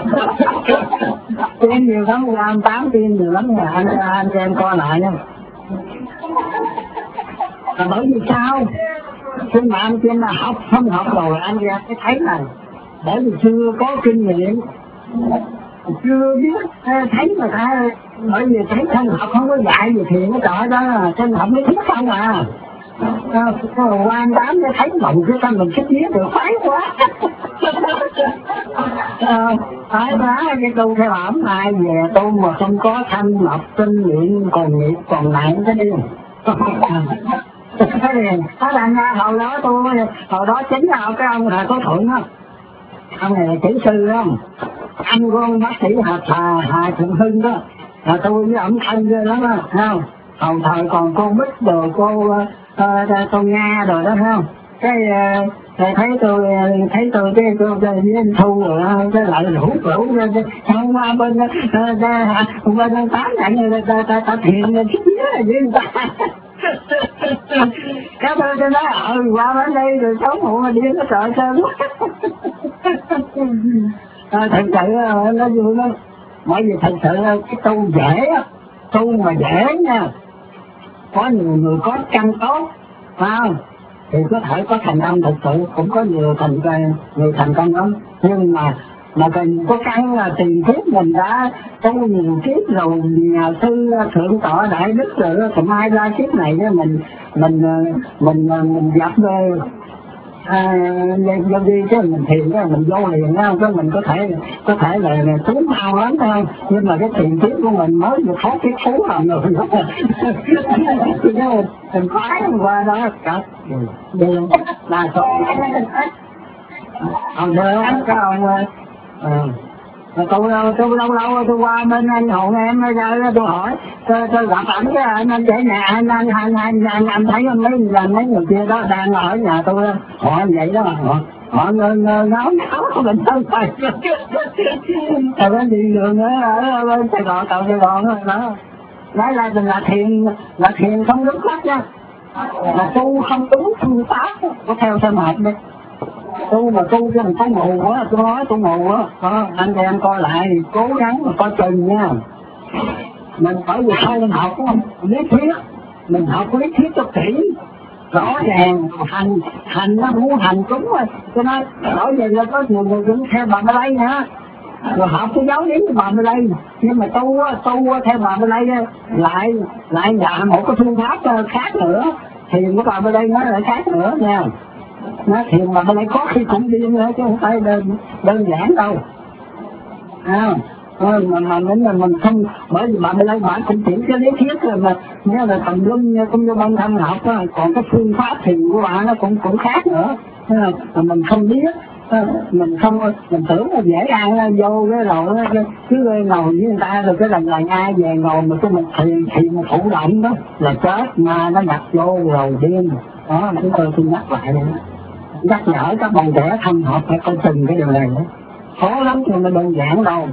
Điên nhiều lắm, ra 8 điên nhiều lắm, anh cho em coi lại nha. Bởi vì sao? Khi mà anh trên là học, không học rồi anh ra cái thấy này. Bởi vì chưa có kinh nghiệm, chưa biết thấy người ta, bởi vì thấy thân học không có dạy gì thì nó trời đó, thân học mới biết không à. Quan đám để thấy mộng của ta mình thích biết được khoái quá. Phải quá cái tu theo ẩm ai về tu mà không có thanh lập tinh luyện còn nghiệp còn nặng cái đi. Có thành ra hồi đó hồi đó chính là cái ông là có thuận á, ông này là kỹ sư không, anh của ông bác sĩ Hà Thượng Hưng đó, là tôi với ông thân ghê lắm á, không? Hầu thời còn cô Bích đồ cô Nga rồi đó không? Cái thấy tôi cái với anh Thu rồi cái lại rủ không qua bên Tám nhận ta thiền chút với người ta. Cái tôi cho nói qua bên đây rồi sống muộn mà điên nó sợ sơn. Thật sự nó vui lắm. Bởi vì thật sự cái tu dễ á, tu mà dễ nha. Có nhiều người có căn tốt, phải không? Thì có thể có thành công thực sự, cũng có nhiều thành công lắm. Nhưng mà cần có căn là tiền kiếp mình đã tu nhiều kiếp rồi, nhà sư thượng tọa đại đức rồi, thì mai ra kiếp này mình dập về vô đi chứ mình thiền cái mình vô liền đó, cái mình có thể là trúng mau lắm thôi, nhưng mà cái tiền kiếp của mình mới được thoát cái thú làm rồi đó. Mình khoái qua đó cả điên là số ông đưa cái ông tôi lâu lâu tôi qua bên anh hồn em ra tôi hỏi tôi gặp ảnh cái anh để nhà anh thấy mấy người kia đó đang ở nhà tôi hỏi vậy đó, họ ngáo mình thân phải rồi nó đi đường ở bên Sài Gòn tàu Sài Gòn đó nói là thiền không đúng pháp nha, là tu không đúng phương pháp có theo thân học đi. Tu mà tu cho mình có mù quá, tôi nói tôi mù á, anh cho em coi lại, cố gắng mà coi chừng nha. Mình phải vừa thay học không? Lý thuyết, mình học lý thuyết cho kỹ, rõ ràng, hành nó muốn hành đúng rồi, cho nên rõ ràng là có nhiều người cũng theo bà Mê Lây nữa. Rồi học cái giáo lý của bà Mê Lây, nhưng mà tu theo bà Mê Lây lại là một cái phương pháp khác nữa, thiền của bà Mê Lây nó lại khác nữa nha. Nó thiền mà bên đây có khi cũng điên nữa chứ không phải đơn giản đâu. Mà mình không, bởi vì bà bên đây bà cũng chỉ cái lý thuyết rồi mà nếu là tầm lum cũng như ban thân học đó, còn cái phương pháp thiền của bà nó cũng khác nữa. Mà mình không biết, mình tưởng là dễ ăn vô cái rồi cứ ngồi với người ta rồi cái lần ai về ngồi mà cái mình thiền mà thụ động đó là chết, mà nó nhập vô rồi điên. Đó chúng tôi xin nhắc lại đây, nhắc nhở các bạn trẻ thân học phải coi chừng cái điều này nữa, khó lắm nhưng mà đơn giản đâu.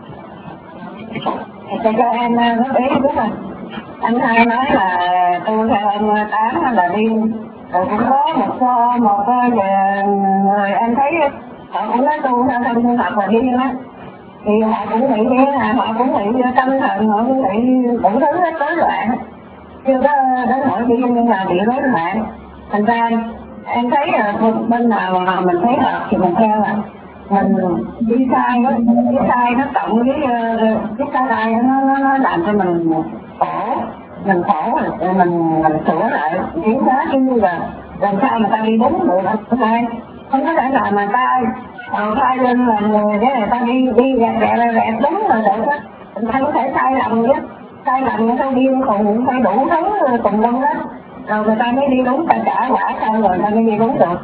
Cho em nó biết đúng rồi. Anh hai nói là tu theo ông Tám là điên, rồi cũng có một người em thấy họ cũng nói tu theo thân tu học là điên á, thì họ cũng nghĩ thế, họ cũng nghĩ tâm thần, họ cũng nghĩ đủ thứ hết rối loạn. chưa có đến nỗi chỉ nhưng là bị rối loạn. Thành ra em thấy là bên nào mà mình thấy hợp thì mình theo là mình đi sai đó, cái sai nó cộng với cái sai nó làm cho mình khổ, mình khổ rồi mình sửa lại tiến hóa, chứ như là làm sao mà ta đi đúng được sai, không có thể nào mà ta sai lên là người cái này ta đi rẹt đúng rồi được á, ta có thể sai lầm chứ, sai lầm người ta điên cùng phải đủ thứ cùng luôn đó, rồi người ta mới đi đúng, ta trả quả xong rồi ta mới đi đúng được.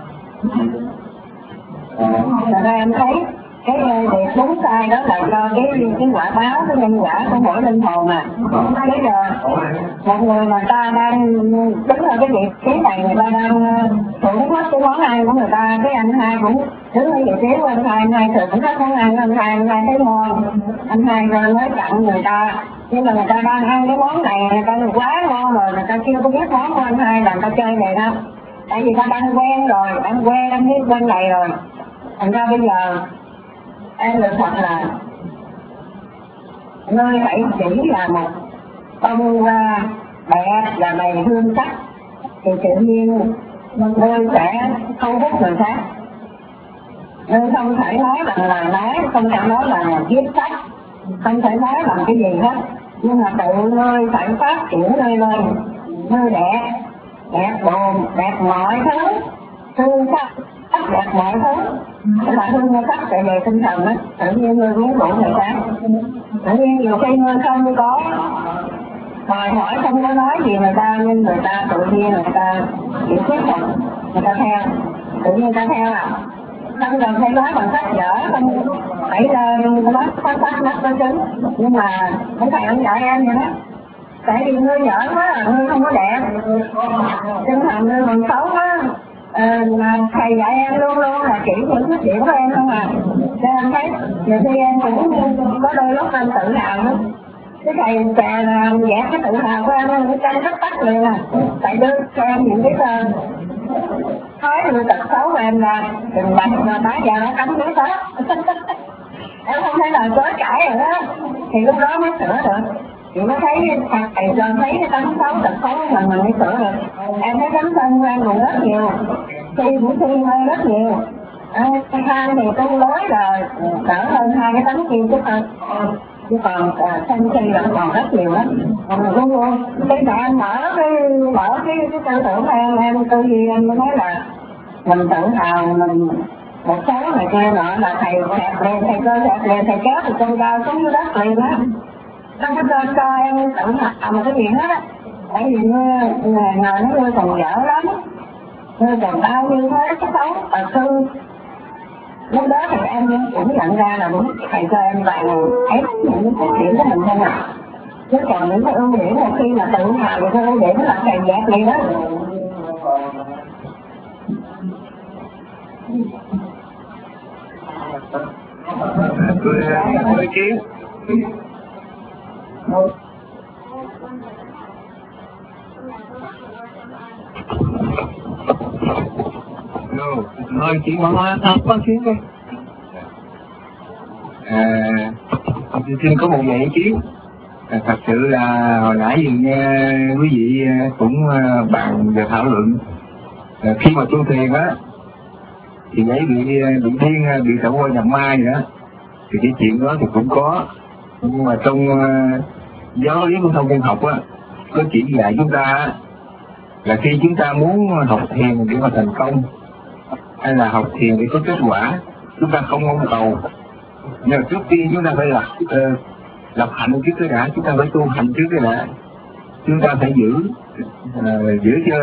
Rồi em thấy cái việc đúng sai đó là do cái quả báo, cái nhân quả của mỗi linh hồn à. Bây giờ một người mà ta đang đứng ở cái vị trí này, người ta đang thưởng thức cái món ăn của người ta, cái anh hai cũng đứng ở vị trí của anh hai thưởng thức món ăn, anh hai thấy ngon, anh hai rồi mới tặng người ta. Nhưng mà người ta đang ăn cái món này, người ta quá ngon rồi, người ta chưa có biết món của anh hai là người ta chơi vậy đâu. Tại vì ta đang quen rồi, đang biết bên này rồi. Thành ra bây giờ em được thật là nơi phải chỉ là một bông hoa đẹp và đầy hương sắc thì tự nhiên nơi sẽ thu hút người khác. Nơi không thể nói bằng lời nói, không thể nói bằng viết sách, không thể nói bằng cái gì hết, nhưng mà tự nơi phải phát triển nơi lên, nơi đẹp buồn, đẹp mọi thứ, hương sắc đẹp mọi thứ. Cái là hương sắc về tinh thần á, tự nhiên người muốn đủ người khác. Tự nhiên nhiều khi người không có đòi hỏi, không có nói gì người ta, nhưng người ta tự nhiên người ta chịu thuyết phục, người ta theo, tự nhiên người ta theo à. Không cần phải nói bằng sách vở, không phải nói sách nói chứng, nhưng mà không phải ông dạy em vậy đó. Tại vì ngươi giỡn quá, ngươi không có đẹp, tinh thần ngươi còn xấu quá. Mà thầy dạy em luôn là chỉ những khuyết điểm của em không à. Cho em thấy nhiều khi em cũng có đôi lúc em tự hào nữa. Cái thầy trà là vẽ cái tự hào của em, cái tranh rất tắt liền à. Tại đưa cho em những cái thói người tật xấu của em là đừng bạch mà bá giờ nó cấm nước hết. Em không thể nào chối cãi rồi đó, thì lúc đó mới sửa được. Chị mới thấy thầy cho thấy cái tấm xấu tật xấu của mình mới sửa được. Em thấy tấm thân em còn rất nhiều, khi cũng thi hơn rất nhiều. Than thì tôi lối rồi đỡ hơn hai cái tấm kia chút thôi, chứ còn thân thi vẫn còn rất nhiều lắm. Còn luôn luôn bây giờ em mở cái tư tưởng em tư duy em mới nói là mình tự hào mình một số này kia nọ là thầy dẹp liền, thầy cơ dẹp liền, thầy kéo từ trên cao xuống dưới đất liền á. Không có cho em tự hào một cái gì hết á. Tại vì người nó còn dở lắm, ngươi còn bao nhiêu thế cái xấu tật hư. Lúc đó thì em cũng nhận ra là đúng, thầy cho em vài ép những cái khuyết điểm của mình không à. Chứ còn những cái ưu điểm là khi mà tự hào về cái ưu điểm là thầy dẹp liền đó. Tôi kiến thôi chị có kiến đi. Xin có một vài ý kiến. Thật sự là hồi nãy thì nghe quý vị cũng bàn về thảo luận khi mà tu thiền á thì giấy bị điên, bị tạo qua nhập ma gì đó, thì cái chuyện đó thì cũng có, nhưng mà trong giáo lý của thông dân học á có chỉ dạy chúng ta là khi chúng ta muốn học thiền để mà thành công hay là học thiền để có kết quả, chúng ta không mong cầu, nhưng mà trước tiên chúng ta phải lập hạnh trước cái đã, chúng ta phải tu hành trước cái đã, chúng ta phải giữ cho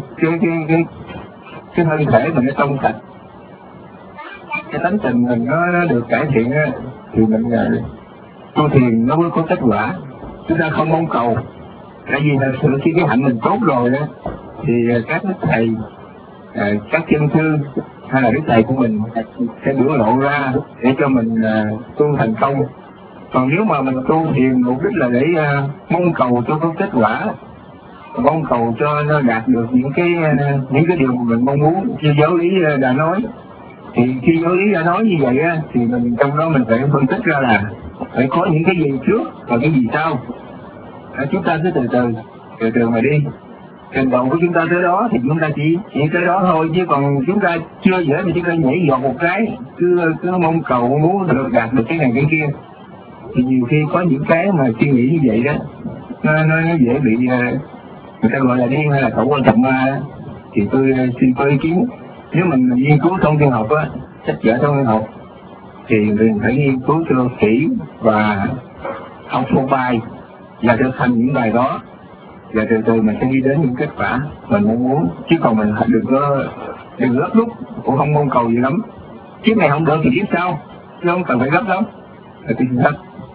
cái thân thể mình nó trong sạch, cái tánh tình mình nó được cải thiện á, thì mình tu thiền nó mới có kết quả. Chúng ta không mong cầu, tại vì thật sự khi cái hạnh mình tốt rồi đó thì các đức thầy, các chân sư hay là đức thầy của mình sẽ biểu lộ ra để cho mình tu thành công. Còn nếu mà mình tu thiền mục đích là để mong cầu cho có kết quả, mong cầu cho nó đạt được những cái điều mà mình mong muốn như giáo lý đã nói, thì khi giáo lý đã nói như vậy á, thì mình trong đó mình phải phân tích ra là phải có những cái gì trước và cái gì sau. Chúng ta cứ từ từ từ từ mà đi. Trình độ của chúng ta tới đó thì chúng ta chỉ tới đó thôi, chứ còn chúng ta chưa dễ thì chúng ta nhảy dọt một cái, cứ mong cầu muốn đạt được cái này cái kia. Thì nhiều khi có những cái mà suy nghĩ như vậy đó, nó dễ bị người ta gọi là điên hay là khẩu quan trọng ma đó. Thì tôi xin có ý kiến, nếu mình nghiên cứu thông tin học á, sách vở thông tin học, thì mình phải nghiên cứu cho kỹ và học một bài và thực hành những bài đó, và từ từ mình sẽ đi đến những kết quả mình mong muốn. Chứ còn mình đừng gấp rút, cũng không mong cầu gì lắm. Kiếp này không được thì kiếp sau, chứ không cần phải gấp lắm. Là tôi xin hết.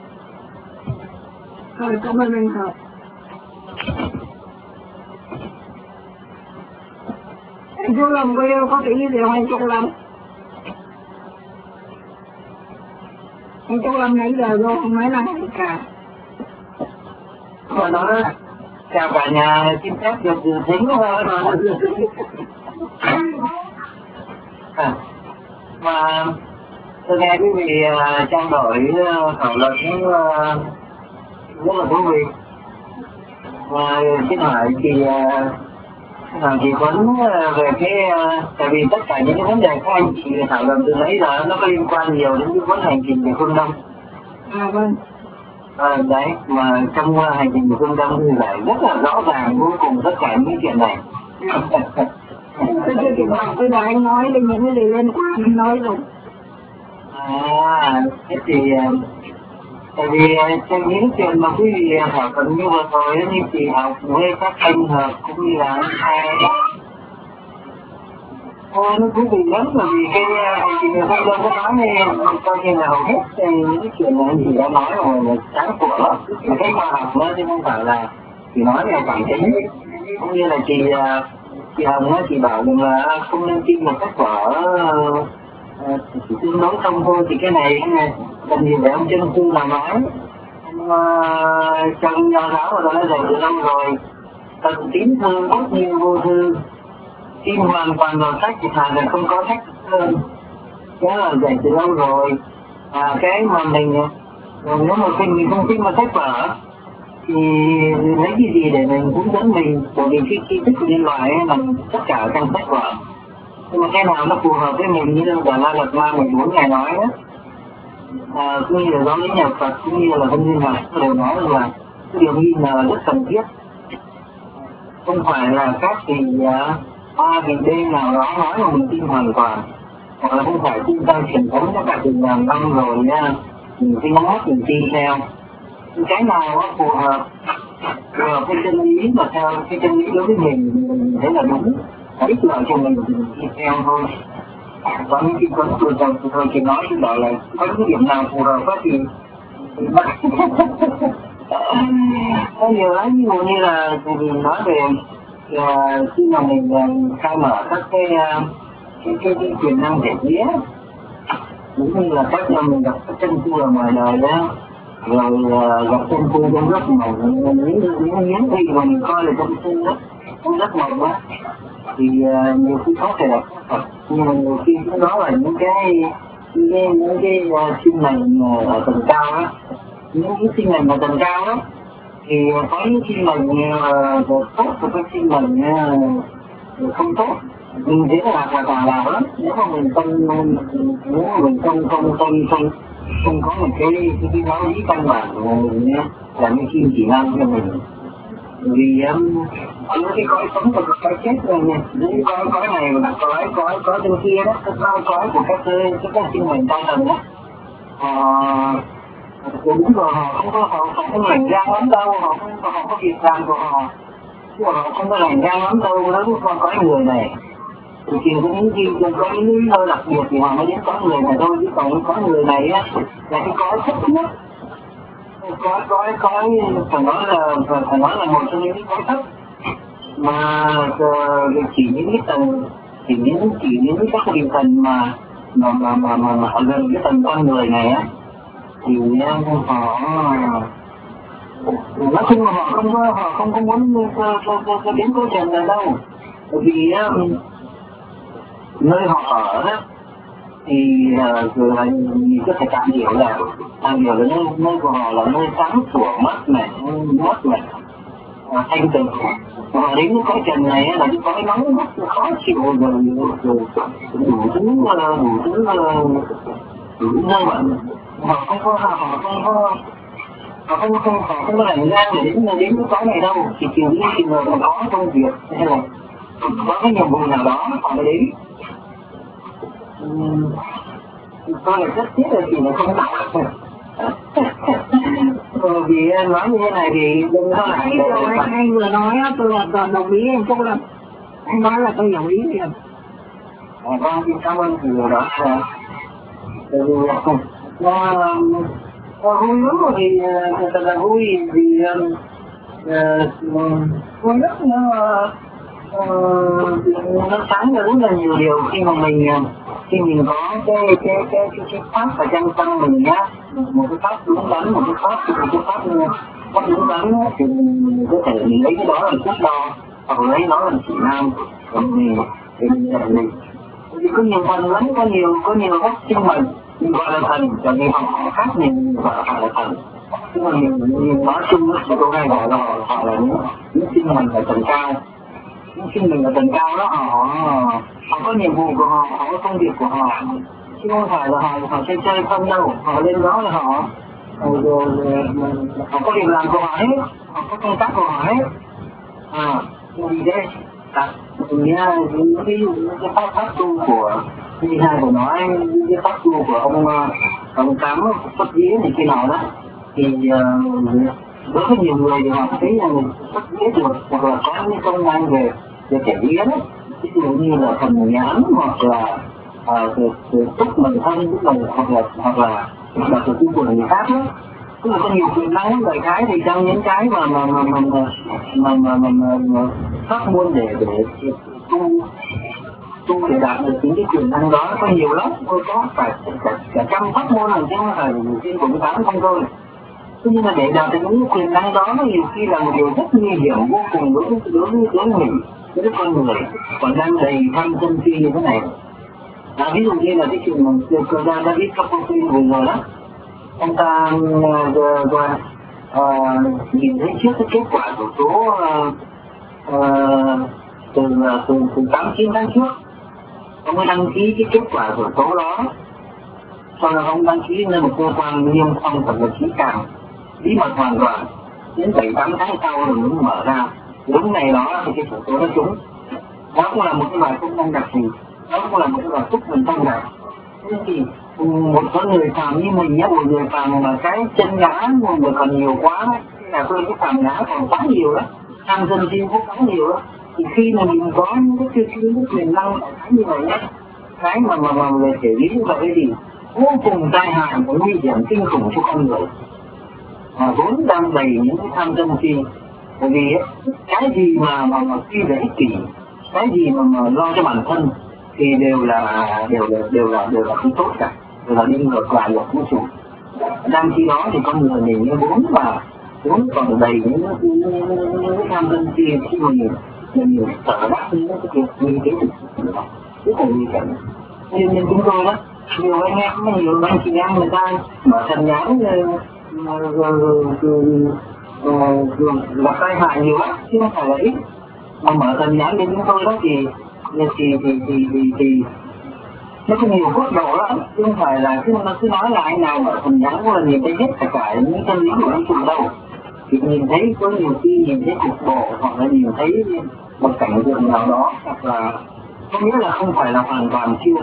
Rồi, cảm ơn anh Hợp. Anh Trung Lâm có cái gì không anh Trung Lâm? Anh Trung Lâm nãy giờ vô không nói năng gì cả. Rồi đó, chào cả nhà, xin phép được dự tính thôi. Mà tôi nghe quý vị trao đổi thảo luận rất là thú vị. Và xin hỏi chị Tuấn về cái, tại vì tất cả những cái vấn đề của anh chị thảo luận từ nãy giờ nó có liên quan nhiều đến cái vấn hành trình về phương Đông. Vâng. Đấy, mà trong hành trình của phương Đông thì lại rất là rõ ràng vô cùng tất cả những chuyện này. Tôi chưa kịp hỏi, tôi nói anh nói đến những cái gì liên quan anh nói rồi. Thế thì tại vì trong những chuyện mà quý vị hỏi cần như vừa rồi như chị học với các anh Hợp cũng như là anh Hai, nó thú vị lắm, bởi vì cái hành trình của phương Đông có nói hay coi như là hầu hết những cái chuyện mà anh chị đã nói rồi là sáng của lắm. Mà cái khoa học nó chứ không phải là chị nói là cảm tính. Cũng như là chị Hồng á, chị bảo rằng là không nên tin một cách của chỉ tương đối không thôi, thì cái này cần gì để ông Trân Sư mà nói. Trong nho giáo mà nói dạy từ lâu rồi, tận tín thư bất nhiên vô thư, tin hoàn toàn vào sách thì thà là không có sách hơn. Đó là dạy từ lâu rồi. Cái mà mình nếu mà mình không tin vào sách vở thì lấy cái gì để mình hướng dẫn mình, bởi vì cái tri thức của nhân loại là tất cả trong sách vở. Nhưng mà cái nào nó phù hợp với mình, như là La Lật Ma 14 ngày nói đó, cũng như là giáo lý nhà Phật, cũng như là Vân Duyên Học đều nói là cái điều nghi ngờ rất cần thiết. Không phải là các vị A vị B nào đó nói mà mình tin hoàn toàn, hoặc là không phải tin theo truyền thống các cả từ ngàn năm rồi nha, mình tin hết mình tin theo. Cái nào nó phù hợp với chân lý, mà theo cái chân lý đối với mình thấy là đúng, ích lợi cho mình thì mình đi theo thôi. Có những cái con tôi chỉ nói chứ bảo là có những điểm nào phù hợp quá thì có nhiều lắm. Ví dụ như là mình nói về khi mà mình khai mở các cái quyền năng thể vía, cũng như là cách mà mình gặp các chân tu ở ngoài đời đó, rồi gặp chân tu trong rất màu, những gì mà mình coi là chân tu đó trong rất màu quá thì nhiều khi có thể là thật, nhưng mà nhiều khi đó là những cái sinh mệnh ở tầng cao đó, những cái sinh mệnh ở tầng cao đó thì có những sinh mệnh tốt và có sinh mệnh không tốt. Mình thấy là hoàn toàn lắm, nếu mà mình không có một cái giáo lý căn bản của mình là những khi chỉ năng cho mình. Vì cái cõi sống và cái chết rồi nè, những cõi này là cõi bên kia đó, cái cõi của các sinh mệnh cao tầng đó. Đúng rồi, họ không lành ra lắm đâu, họ có việc làm của họ, chứ họ không có lành ra lắm đâu đối với con cõi người này. Thì cũng khi có những lý do đặc biệt thì họ mới đến cõi người này thôi, chứ còn cõi người này á là cái cõi thấp nhất. Cõi phải nói là một trong những cái cõi thấp mà chỉ những cái tầng, chỉ những các vị thần mà ở gần cái tầng con người này á thì họ nói chung là họ không có muốn đến câu chuyện này đâu, bởi vì nơi họ ở đó thì rồi là mình có thể cảm hiểu là nơi của họ là nơi sáng sủa mát mẻ, thanh tịnh. Mà đến cái cõi trần này là cái cõi nóng khó chịu rồi đủ thứ dơ bẩn. Họ không có rảnh ra để đến cái cõi này đâu, chỉ trừ những trường hợp mà có công việc hay là có cái nhiệm vụ nào đó họ mới đến. Tôi là rất tiếc là chỉ là không đọc. Vì nói như thế này thì đừng có lại rồi anh vừa nói tôi là đồng ý anh Phúc Lâm, anh nói là tôi đồng ý liền. Vâng, xin cảm ơn điều đó. Vui lắm rồi thì thật là vui vì vui lắm nó sáng ra rất là nhiều điều khi mà mình có cái pháp ở trong tâm mình nhá, một cái pháp đúng đắn, một cái pháp đúng đắn thì mình có thể lấy cái đó làm thước đo hoặc lấy nó làm chỉ nam để mình vì có nhiều thần lắm, có nhiều các sinh mệnh mình gọi là thần, tại vì họ khác mình gọi là thần. Nhưng mà mình nói chung thì tôi hay gọi là họ là những sinh mệnh ở tầng cao. Những sinh mệnh ở tầng cao đó họ có nhiệm vụ của họ có công việc của họ, chứ không phải là họ chơi không đâu. Họ lên đó là họ có việc làm của họ hết, họ có công tác của họ hết. Vì thế ví dụ cái pháp tu của như hai vừa nói, cái pháp tu của ông Tám xuất vía này kia nào đó thì đối với nhiều người thì họ thấy rằng xuất vía được hoặc là có những công năng về thể vía đó, ví dụ như là thần nhãn hoặc là túc mình thân hoặc là sự tu của người khác đó. Tức là có nhiều quyền năng lời khái thì trong những cái mà pháp môn để tu để đạt được những cái quyền năng đó có nhiều lắm, tôi có cả trăm pháp môn chứ không phải trên cũng tám không thôi. Nhưng mà để đạt được những quyền năng đó nó nhiều khi là một điều rất nguy hiểm vô cùng đối với mình, đối với con người còn đang đầy tham sân si như thế này. Ví dụ như là cái chuyện mà cờ ra David Copperfield vừa rồi đó, ông ta nhìn thấy trước cái kết quả của số từ 8-9 tháng trước, ông mới đăng ký cái kết quả của số đó. Sau đó ông đăng ký lên một cơ quan niêm phong thật là kỹ càng, bí mật hoàn toàn. Đến 7-8 tháng sau rồi mới mở ra. Đúng ngày đó thì cái số nó trúng. Đó cũng là một cái loại công năng đặc thù, đó cũng là một cái loại phúc mình tăng đạt. Thế thì một con người phàm như mình nhé, một người phàm mà cái chân ngã mà còn nhiều quá đấy, là tôi cái phàm ngã còn quá nhiều đó, tham dân riêng cũng quá nhiều đó. Thì khi mà mình có những cái quyền năng như vậy nhé, cái mà về thể lý như vậy thì vô cùng tai hại và nguy hiểm kinh khủng cho con người. Vốn đang đầy những cái tham dân riêng, bởi vì cái gì mà khi về ích kỷ, cái gì mà lo cho bản thân thì đều là không tốt cả, đều là đi ngược lại luật vũ trụ. Đang khi đó thì con người mình như vốn còn đầy những tham dân kia khi mình sợ đắc những cái việc như thế rất là nguy hiểm. Nên chúng tôi đó, nhiều anh em, nhiều anh chị em người ta mở thần nhãn gặp tai hại nhiều lắm chứ không phải là ít. Mà mở thần nhãn đến chúng tôi đó thì nó có nhiều góc độ lắm, chứ không phải là nó cứ nói là anh nào mở thần nhãn cũng là nhìn thấy hết cả những chân lý của vũ trụ đâu. Thì nhìn thấy có nhiều khi nhìn thấy cục bộ hoặc là nhìn thấy một cảnh tượng nào đó, hoặc là có nghĩa là không phải là hoàn toàn chưa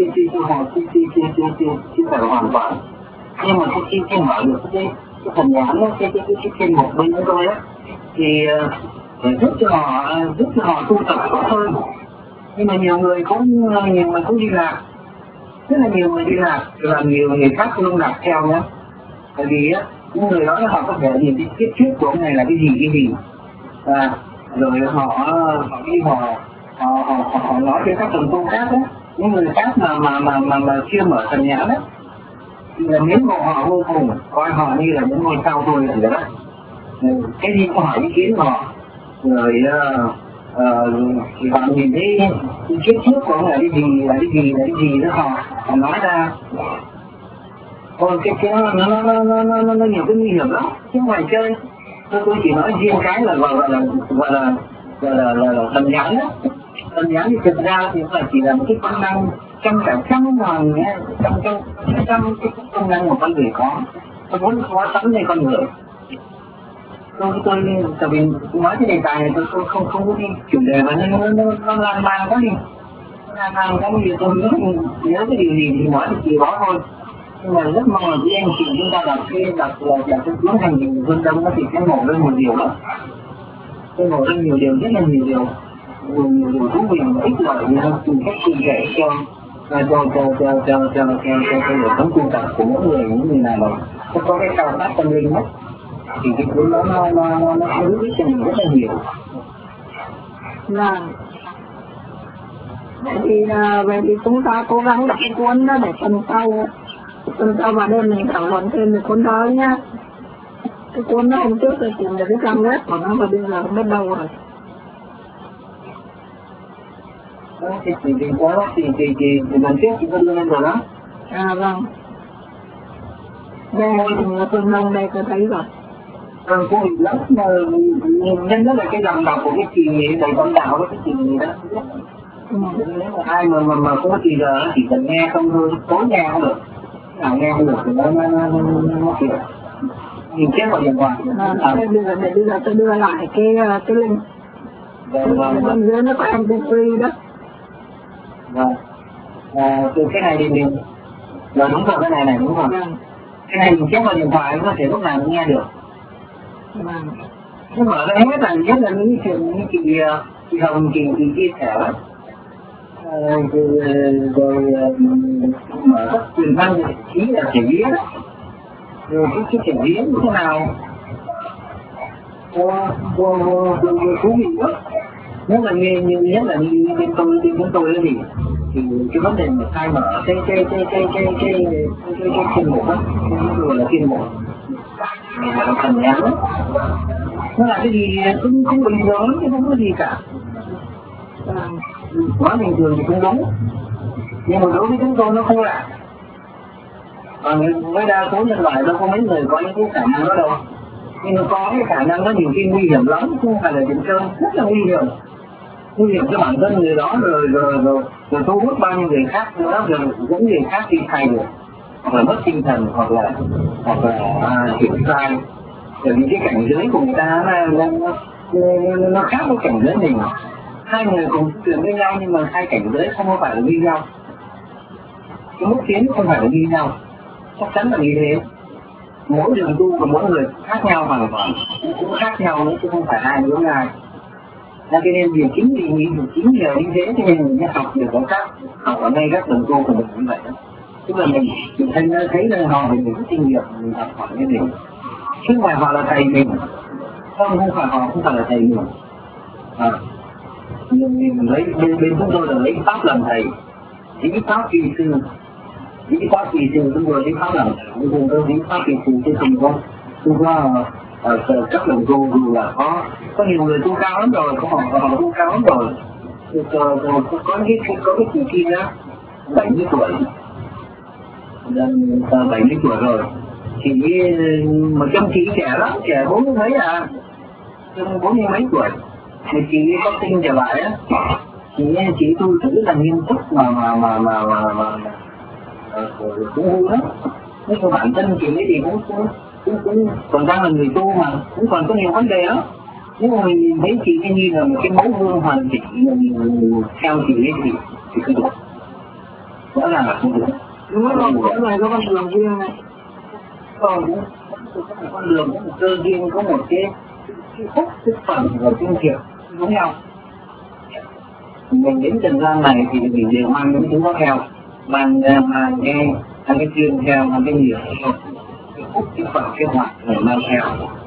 phải là hoàn toàn. Nhưng mà khi mở được cái thần nhãn đó, cái trên một bên của tôi á, thì giúp cho họ tu tập tốt hơn. Nhưng mà nhiều người cũng đi lạc, rất là nhiều người đi lạc, làm nhiều người khác không lạc theo nhé. Bởi vì á, những người đó họ có thể nhìn thấy kiếp trước của ông này là cái gì, rồi họ đi họ nói với các đồng tu khác đó, những người khác mà chưa mở thần nhãn đó, thì là mến mộ họ vô cùng, coi họ như là những ngôi sao thôi rồi đó. Cái gì cũng hỏi ý kiến của họ, rồi thì họ nhìn thấy kiếp trước của ông là cái gì đó họ nói ra. Còn cái nó nhiều cái nguy hiểm lắm chứ không phải chơi. Tôi chỉ nói riêng cái là gọi là thần nhãn đó. Thần nhãn thì thực ra thì là chỉ là một cái công năng trong cả trăm ngàn trong cái công năng mà con người có. Tôi muốn có sẵn lên con người. Tôi tại vì nói cái đề tài này tôi không có đi chủ đề mà nó lan man quá đi. Lan man quá nhiều tôi nhớ cái điều gì thì nói được điều đó thôi. Nhưng mà rất mong là quý anh chị chúng ta đọc cái cuốn Hành trình phương Đông thì sẽ ngộ lên một điều đó. Tôi ngộ lên nhiều điều, rất là nhiều điều thú vị và ích lợi như tìm cách cụ thể cho đời sống tu tập của mỗi người, những người nào mà có cái cao tác tâm linh nhất thì cái cuốn đó nó giúp ích cho mình rất là nhiều. Vậy thì chúng ta cố gắng đọc cái cuốn đó để tuần sau vào đêm mình thảo luận thêm về cuốn đó nhá. Cái cuốn đó hôm trước tôi tìm được cái trang web của nó và bây giờ không biết đâu rồi. Thì có đó thì lần trước chúng ta đưa lên rồi đó. À vâng. Đây là Phương Đông đây tôi thấy rồi. Cô hình lắm mà nên đó là cái dòng đọc của cái kỳ nghị đầy con đạo đó, cái kỳ nghị đó. Nếu mà ai mà có kỳ giờ chỉ cần nghe không thôi, tối nghe không được. Nào nghe không được thì nó kiểu nhìn chết vào điện thoại. Bây giờ tôi đưa lại cái link. Bên dưới nó có MP3 đó. Vâng. Từ cái này thì mình rồi đúng rồi, cái này đúng rồi. Cái này mình chép vào điện thoại có thể lúc nào cũng nghe được. Nhưng mà ở đây hết là những chuyện như chị Hồng chị chia sẻ rồi các quyền năng của trí là thể viết rồi cái thể viết như thế nào thú vị lắm. Nhất là bên tôi thì cái vấn đề mà khai mở cái chuyên mục đó, rồi là chuyên mục là thần nhãn đó. Nó là cái gì cũng bình thường chứ không có gì cả. Quá bình thường thì cũng đúng, nhưng mà đối với chúng tôi nó không lạ. Còn với đa số nhân loại đâu có mấy người có những cái khả năng đó đâu. Nhưng mà có cái khả năng đó nhiều khi nguy hiểm lắm, không phải là chuyện chơi, rất là nguy hiểm cho bản thân người đó, rồi thu hút bao nhiêu người khác nữa, rồi dẫn người khác đi thay được, hoặc là mất tinh thần, hoặc là hiểu sai. Bởi vì cái cảnh giới của người ta nó khác với cảnh giới mình. Hai người cùng chuyện với nhau nhưng mà hai cảnh giới không phải là như nhau. Cái mức tiến không phải là như nhau, chắc chắn là như thế. Mỗi đường tu của mỗi người khác nhau hoàn toàn, cũng khác nhau nữa chứ không phải ai giống ai. Cho nên vì chính nhờ như thế cho nên mình mới học được có cách học ở ngay các đường tu của mình như vậy đó. Tức là mình thấy là họ mình có kinh nghiệm, mình học hỏi cái mình, chứ không phải họ là thầy mình. Không phải họ không phải là thầy mình. Mình lấy bên chúng tôi là lấy pháp làm thầy, lấy pháp kỳ sư, chúng tôi lấy pháp làm thầy, chúng tôi lấy pháp kỳ sư chứ không có các đồng tu dù là có nhiều người tu cao lắm rồi, có họ tu cao lắm rồi. Có cái kỳ kia đó 70 tuổi, 70 tuổi rồi thì mà trong chị trẻ lắm, trẻ 40 mấy à, 40 mấy tuổi thì chị có tin trở lại á, chị tu thử là nghiêm túc mà cũng vui lắm. Nếu mà bản thân chị ấy thì cũng còn đang là người tu mà cũng còn có nhiều vấn đề đó. Nếu mà mình thấy chị như là một cái mẫu gương hoàn chỉnh, theo chị ấy thì không được, rõ ràng là không được. Đúng rồi, mỗi người có con đường riêng này. Còn có một con đường, có một cơ riêng, có một cái phúc, cái phẩm và kinh nghiệm giống nhau. Mình đến trần gian này thì mình đều mang những thứ đó theo, mang cái chuyên theo, mang cái nhiều theo, cái phúc, cái phẩm, cái hoạt để mang theo.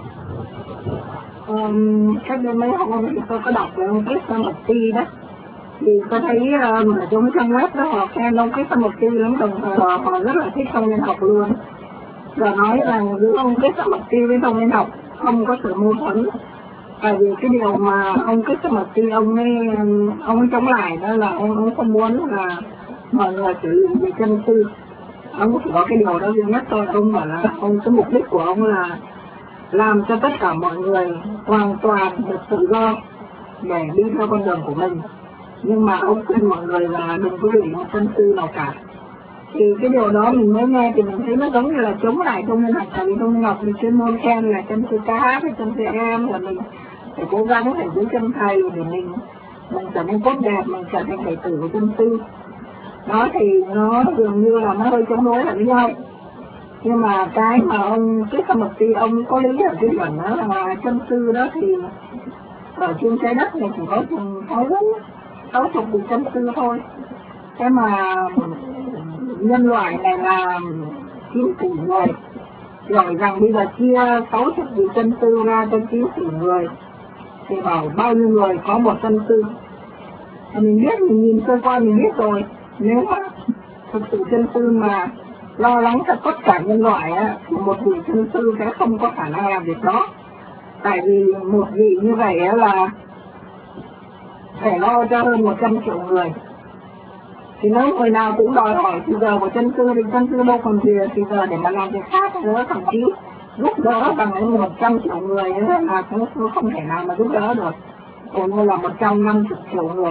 Cách đây mấy hôm thì tôi có đọc về ông Krishnamurti đó, thì tôi thấy ở trong trang web đó họ khen ông Krishnamurti lắm, đồng thời họ rất là thích thông nhân học luôn, và nói rằng giữa ông Krishnamurti với thông nhân học không có sự mâu thuẫn. Tại vì cái điều mà ông Krishnamurti ông ấy chống lại đó là ông không muốn là mọi người sử dụng về chân tư. Ông chỉ có cái điều đó duy nhất thôi, ông bảo là cái mục đích của ông là làm cho tất cả mọi người hoàn toàn được tự do để đi theo con đường của mình. Nhưng mà ông khuyên mọi người là đừng có bị một chân tư nào cả. Thì cái điều đó mình mới nghe thì mình thấy nó giống như là chống lại trong nhân học. Tại vì trong nhân học mình chuyên môn khen là chân sư ca hát với chân sư em, là mình phải cố gắng phải giữ chân thầy để mình trở nên tốt đẹp, mình trở thành đệ tử của chân sư. Đó thì nó dường như là nó hơi chống đối lại với nhau. Nhưng mà cái mà ông cái Sa Mật Ti ông có lý ở cái điểm đó là chân sư đó thì ở trên trái đất này chỉ có chừng 60 vị chân sư thôi. Thế mà nhân loại này là 9 tỷ người, rồi rằng bây giờ chia 60 vị chân sư ra cho 9 tỷ người thì bảo bao nhiêu người có một chân sư. Thì mình biết, mình nhìn sơ qua mình biết rồi, nếu mà thực sự chân sư mà lo lắng cho tất cả nhân loại á, thì một vị chân sư sẽ không có khả năng làm việc đó. Tại vì một vị như vậy là phải lo cho hơn 100 triệu người. Thì nếu người nào cũng đòi hỏi thì giờ của chân sư thì chân sư đâu còn gì thì giờ để mà làm việc khác nữa, thậm chí giúp đỡ bằng 100 triệu người là chân sư không thể nào mà giúp đỡ được. Còn như là 150 triệu người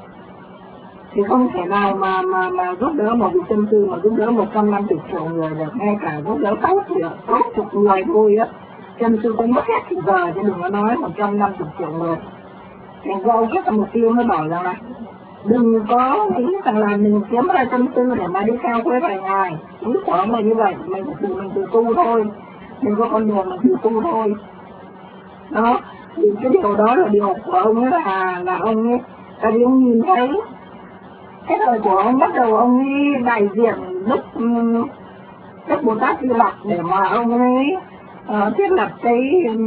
thì không thể nào mà giúp đỡ một vị chân sư mà giúp đỡ 150 triệu người được. Ngay cả giúp đỡ 60 người thôi á, chân sư cũng mất hết thì giờ chứ đừng có nói 150 triệu người. Thành ra ông Sa Mật Ti mới bảo rằng là đừng có nghĩ rằng là mình kiếm ra chân sư để mà đi theo với thầy ngài. Ý của ông là như vậy, mình tự tu thôi, mình có con đường mình tự tu thôi. Đó, thì cái điều đó là điều của ông ấy là ông ấy, tại vì ông nhìn thấy cái thời của ông bắt đầu ông ấy đại diện Đức Bồ Tát Di Lặc để mà ông ấy thiết lập cái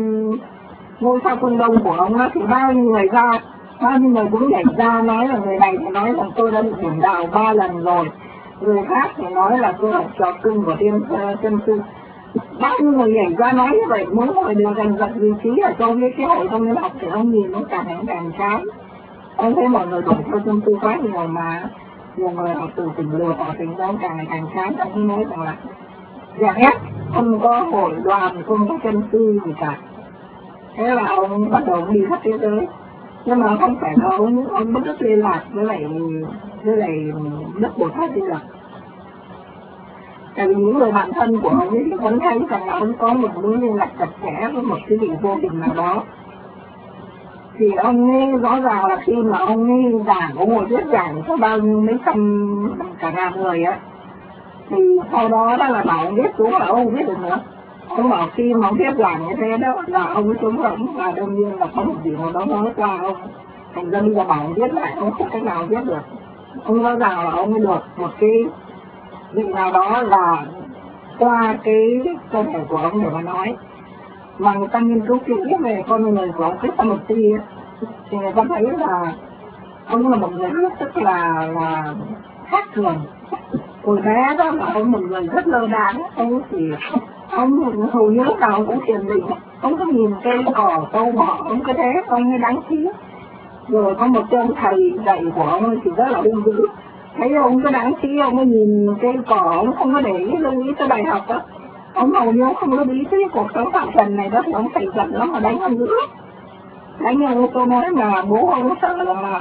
ngôi sao phương Đông của ông đó, thì bao nhiêu người cũng nhảy ra nói là người này thì nói rằng tôi đã bị điểm đạo 3 lần rồi, người khác thì nói là tôi học trò cưng của chân sư. Bao nhiêu người nhảy ra nói như vậy, mỗi người đều giành giật vị trí ở trong cái hội trong nhân học thì ông nhìn nó càng chán. Ông thấy mọi người đổ cho chân sư quá nhiều mà nhiều người họ từ tình lừa họ tình đó càng ngày càng chán. Ông nói rằng là dạ hết, không có hội đoàn, không có chân sư gì cả. Thế là ông bắt đầu đi khắp thế giới. Nhưng mà không phải là ông bất rất liên lạc với lại Đức Bồ Tát Di Lặc. Tại vì những người bạn thân của ông ấy thì vẫn thấy rằng là ông có một mối liên lạc chặt chẽ với một cái vị vô hình nào đó. Thì ông ấy rõ ràng là khi mà ông ấy giảng, ông ngồi thuyết giảng cho bao nhiêu mấy trăm cả ngàn người á, thì sau đó là bảo ông viết xuống là ông không viết được nữa. Ông bảo khi mà ông viết giảng như thế đó là ông ấy trống rỗng, và đương nhiên là có một vị nào đó nói qua ông. Thành ra bây giờ bảo ông viết lại, ông không cách nào viết được. Ông rõ ràng là ông ấy được một cái vị nào đó là qua cái cơ thể của ông để mà nói. Mà người ta nghiên cứu kỹ về con người của ông Sa Mật Ti thì người ta thấy là ông là một người rất là khác thường. Hồi bé đó là ông một người rất lơ đãng, ông hầu như lúc nào ông cũng thiền định, ông cứ nhìn cây cỏ sâu bọ, ông cứ thế, ông ấy đáng khí. Rồi có một chân thầy dạy của ông thì rất là hung dữ, thấy ông cứ đáng khí, ông mới nhìn cây cỏ, ông không có để ý lưu ý tới bài học đó. Ông hầu như không lưu ý tới cuộc sống phạm trần này đó, thì ông thầy giận lắm mà đánh ông dữ. Đánh như tôi nói là bố ông sợ là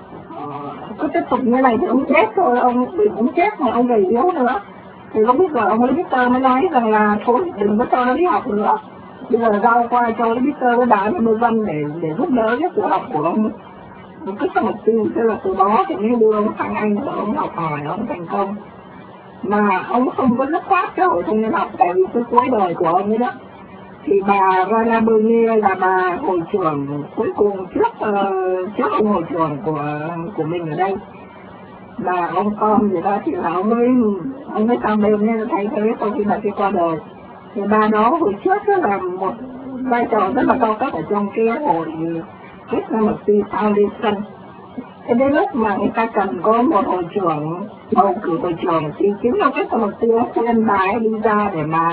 cứ tiếp tục như này thì ông chết thôi, ông bị cũng chết mà ông gầy yếu nữa. Thì không biết rồi ông ấy Victor mới nói rằng là thôi đừng có cho nó đi học nữa, bây giờ giao qua cho cái Victor với bà với Mơ Vân để giúp đỡ cái sự học của ông. Cứ xong một tin, thế là từ đó thì mới đưa ông sang Anh và ông học hỏi, ông thành công. Mà ông không có dứt khoát cái hội thông nhân học, tại vì cái cuối đời của ông ấy đó thì bà Rana Bernier là bà hội trưởng cuối cùng trước ông hội trưởng của mình ở đây, bà ông con gì đó, thì là ông mới sang bên nên thấy thế sau khi bà kia qua đời. Thì bà đó hồi trước đó là một vai trò rất là cao cấp ở trong cái hội Sa Mật Ti Foundation. Thế đến lúc mà người ta cần có một hội trưởng, bầu cử hội trưởng, thì chính là Sa Mật Ti khuyên bà ấy đi ra để mà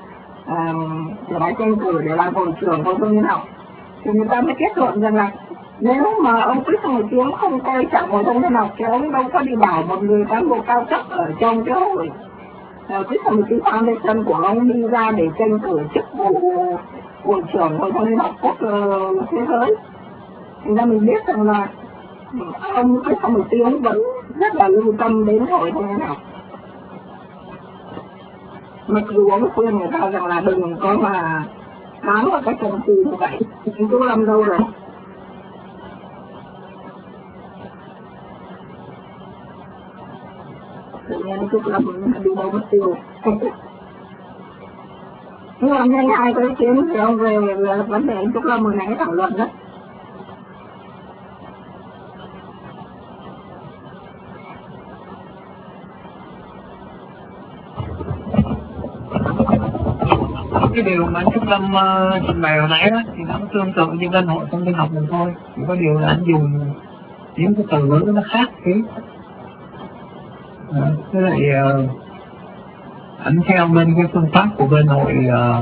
tranh cử để làm hội trưởng của thông nhân học. Thì người ta mới kết luận rằng là nếu mà ông Sa Mật Ti không coi trọng hội thông nhân học thì ông đâu có đi bảo một người cán bộ cao cấp ở trong cái hội Sa Mật Ti Foundation của ông đi ra để tranh cử chức vụ Hội trưởng Hội Liên Hợp Quốc thế giới. Thành ra mình biết rằng là ông cái không nổi tiếng vẫn rất là lưu tâm đến Hội Liên Hợp. Mặc dù ông khuyên người ta rằng là đừng có mà bám vào cái chân từ như vậy. Nhưng Chú Lâm đâu rồi? Tự nhiên Chú Lâm đi đâu mất tiêu. Nhưng mà nhanh hai cái ý kiến thì ông về vấn đề Chú Lâm hồi nãy thảo luận đó. Cái điều mà anh Trúc Lâm trình bày hồi nãy đó thì nó tương tự như bên Hội Tâm Linh học mình thôi, chỉ có điều là anh dùng những cái từ ngữ nó khác tí. Với lại anh theo bên cái phương pháp của bên hội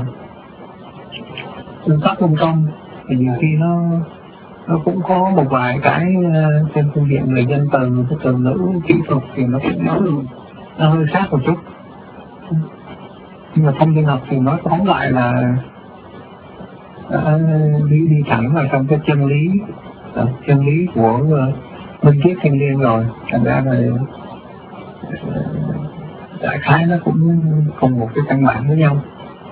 phương pháp công công thì nhiều khi nó cũng có một vài cái trên phương diện người dân từ cái từ ngữ kỹ thuật thì nó cũng nó hơi khác một chút. Nhưng mà Tâm Linh học thì nói tóm lại là đi thẳng vào trong cái chân lý của minh triết thiên liêng rồi, thành ra là đại khái nó cũng cùng một cái căn bản với nhau.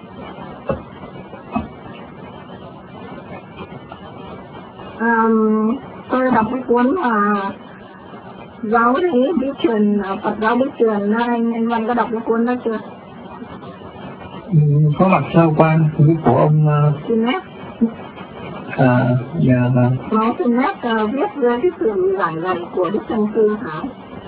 Tôi đọc cái cuốn mà giáo lý bí truyền, Phật giáo bí truyền, anh Văn có đọc cái cuốn đó chưa? Có đọc sơ qua của ông Sinet. Dạ. Nó Sinet viết về cái sự giảng dạy của Đức Chân Sư hả?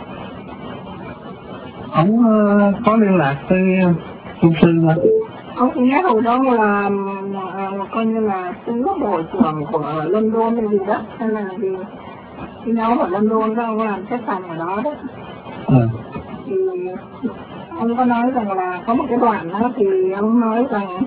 Ông có liên lạc với Trung Sư mà. Ông Sinet hồi đó là coi như là sứ bộ trưởng của London hay gì đó, hay là gì khi nó ở London đó, ông làm xếp thành ở đó đó. Thì ông có nói rằng là có một cái đoạn đó thì ông nói rằng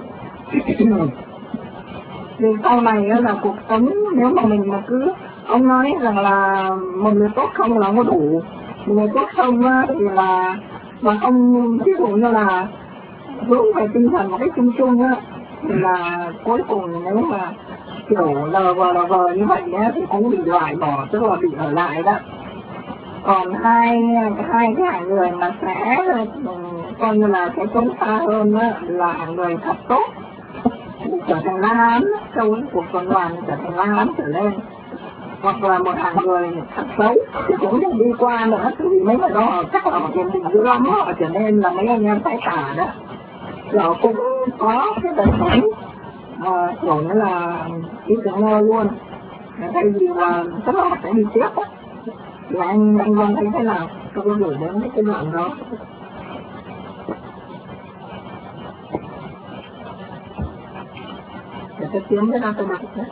vì sau này là cuộc sống nếu mà mình mà cứ ông nói rằng là một người tốt không là không có đủ, một người tốt không thì là mà ông ví dụ như là hướng về tinh thần một cái chung chung á thì là cuối cùng nếu mà kiểu lờ vờ như vậy á thì cũng bị loại bỏ, tức là bị ở lại đó. Còn hai cái hạng người mà sẽ coi như là sẽ chống xa hơn đó, là hạng người thật tốt trở thành la hán trong cái cuộc tuần hoàn trở thành la hán trở lên, hoặc là một hạng người thật xấu thì cũng được đi qua nữa, thì mấy người đó chắc là một cái tình dữ lắm, họ trở nên là mấy anh em tay tả đó, họ cũng có cái đời sống kiểu như là ý tưởng ngơ luôn, thay vì là chắc là họ sẽ đi tiếp đó. Thì anh Văn thấy thế nào? Tôi có gửi đến cái đoạn đó. Để tôi kiếm cái ra tôi đọc nhé.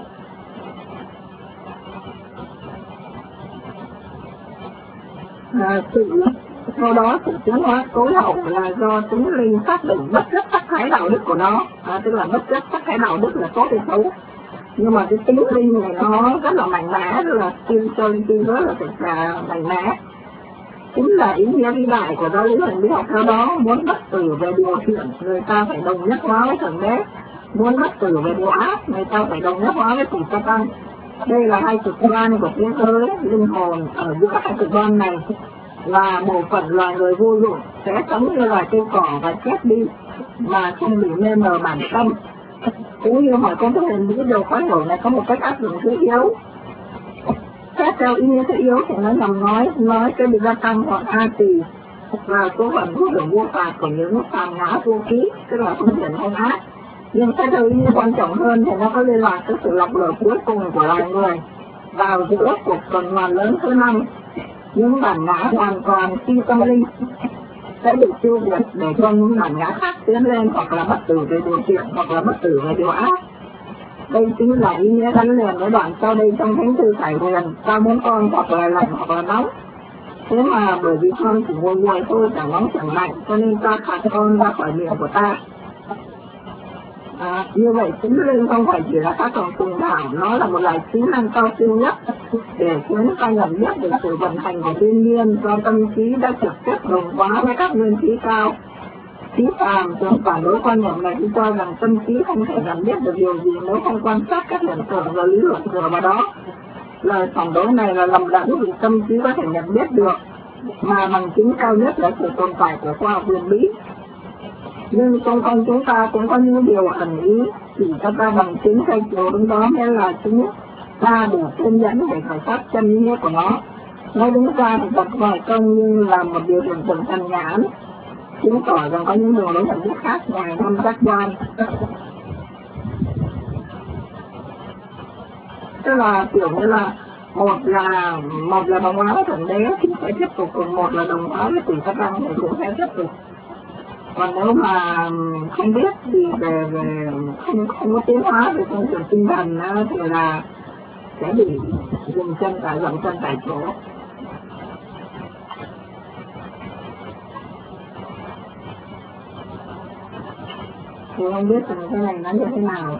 Sau đó sự tiến hóa tối hậu là do chúng linh xác định bất chấp sắc thái đạo đức của nó, tức là bất chấp sắc thái đạo đức là tốt hay xấu. Nhưng mà cái tính linh này nó rất là mạnh mẽ, rất là spirituality rất là mạnh mẽ. Chính là ý nghĩa vĩ đại của giáo lý hành lý học theo đó, muốn bất tử về điều thiện, người ta phải đồng nhất hóa với thượng đế. Muốn bất tử về điều ác, người ta phải đồng nhất hóa với quỷ Satan. Đây là hai cực đoan của thế giới linh hồn, ở giữa hai cực đoan này là bộ phận loài người vô dụng sẽ sống như loài cây cỏ và chết đi mà không bị mê mờ bản tâm. Cũng như mọi công thức hình những điều khoái nổi này có một cách áp dụng thứ yếu. Xét theo ý nghĩa thứ yếu thì nó nhằm nói cái bị gia tăng hoặc a tỳ là số phận vô lượng vô phạt của những phàm ngã vô ký, tức là không thiện không ác. Nhưng xét theo ý nghĩa quan trọng hơn thì nó có liên lạc tới sự lọc lửa cuối cùng của loài người vào giữa cuộc tuần hoàn lớn thứ 5. Những bản ngã hoàn toàn phi tâm linh sẽ bị tiêu diệt để cho những bản ngã khác tiến lên, hoặc là bất tử về điều thiện, hoặc là bất tử về điều ác. Đây chính là ý nghĩa gắn liền với đoạn sau đây trong Thánh Thư Khải Huyền: ta muốn con hoặc là lạnh hoặc là nóng. Thế mà bởi vì con chỉ nguội nguội thôi, chẳng nóng chẳng lạnh, cho nên ta phạt con ra khỏi miệng của ta. Như vậy tính linh không phải chỉ là các trồng trùng thảo, nó là một loại trí năng cao siêu nhất để khiến ta nhận biết được sự vận hành của thiên nhiên do tâm trí đã trực tiếp đồng hóa với các nguyên khí cao. trí phàm thường phản đối quan niệm này, khi cho rằng tâm trí không thể nhận biết được điều gì nếu không quan sát các hiện tượng và lý luận dựa vào đó. Lời phản đối này là lầm lẫn vì tâm trí có thể nhận biết được, mà bằng chứng cao nhất là sự tồn tại của khoa học huyền bí. Nhưng xung quanh chúng ta cũng có những điều ẩn ý, chỉ cho ta bằng chứng hay chiều đúng đó mới là chúng ta đủ kiên nhẫn để khảo sát chân nghĩa của nó. Nói đúng ra thì đặt vài công nhưng là một điều hiện tượng thần nhãn, chứng tỏ rằng có những đường lối nhận biết khác ngoài năm giác quan. Tức là kiểu như là một là đồng hóa với thượng đế thì sẽ tiếp tục, còn một là đồng hóa với quỷ sát răng thì cũng sẽ tiếp tục. Còn nếu mà không biết gì về không có tiến hóa về trong trường tinh thần thì là sẽ bị dừng chân tại chỗ. Thì không biết rằng cái này nó như thế nào.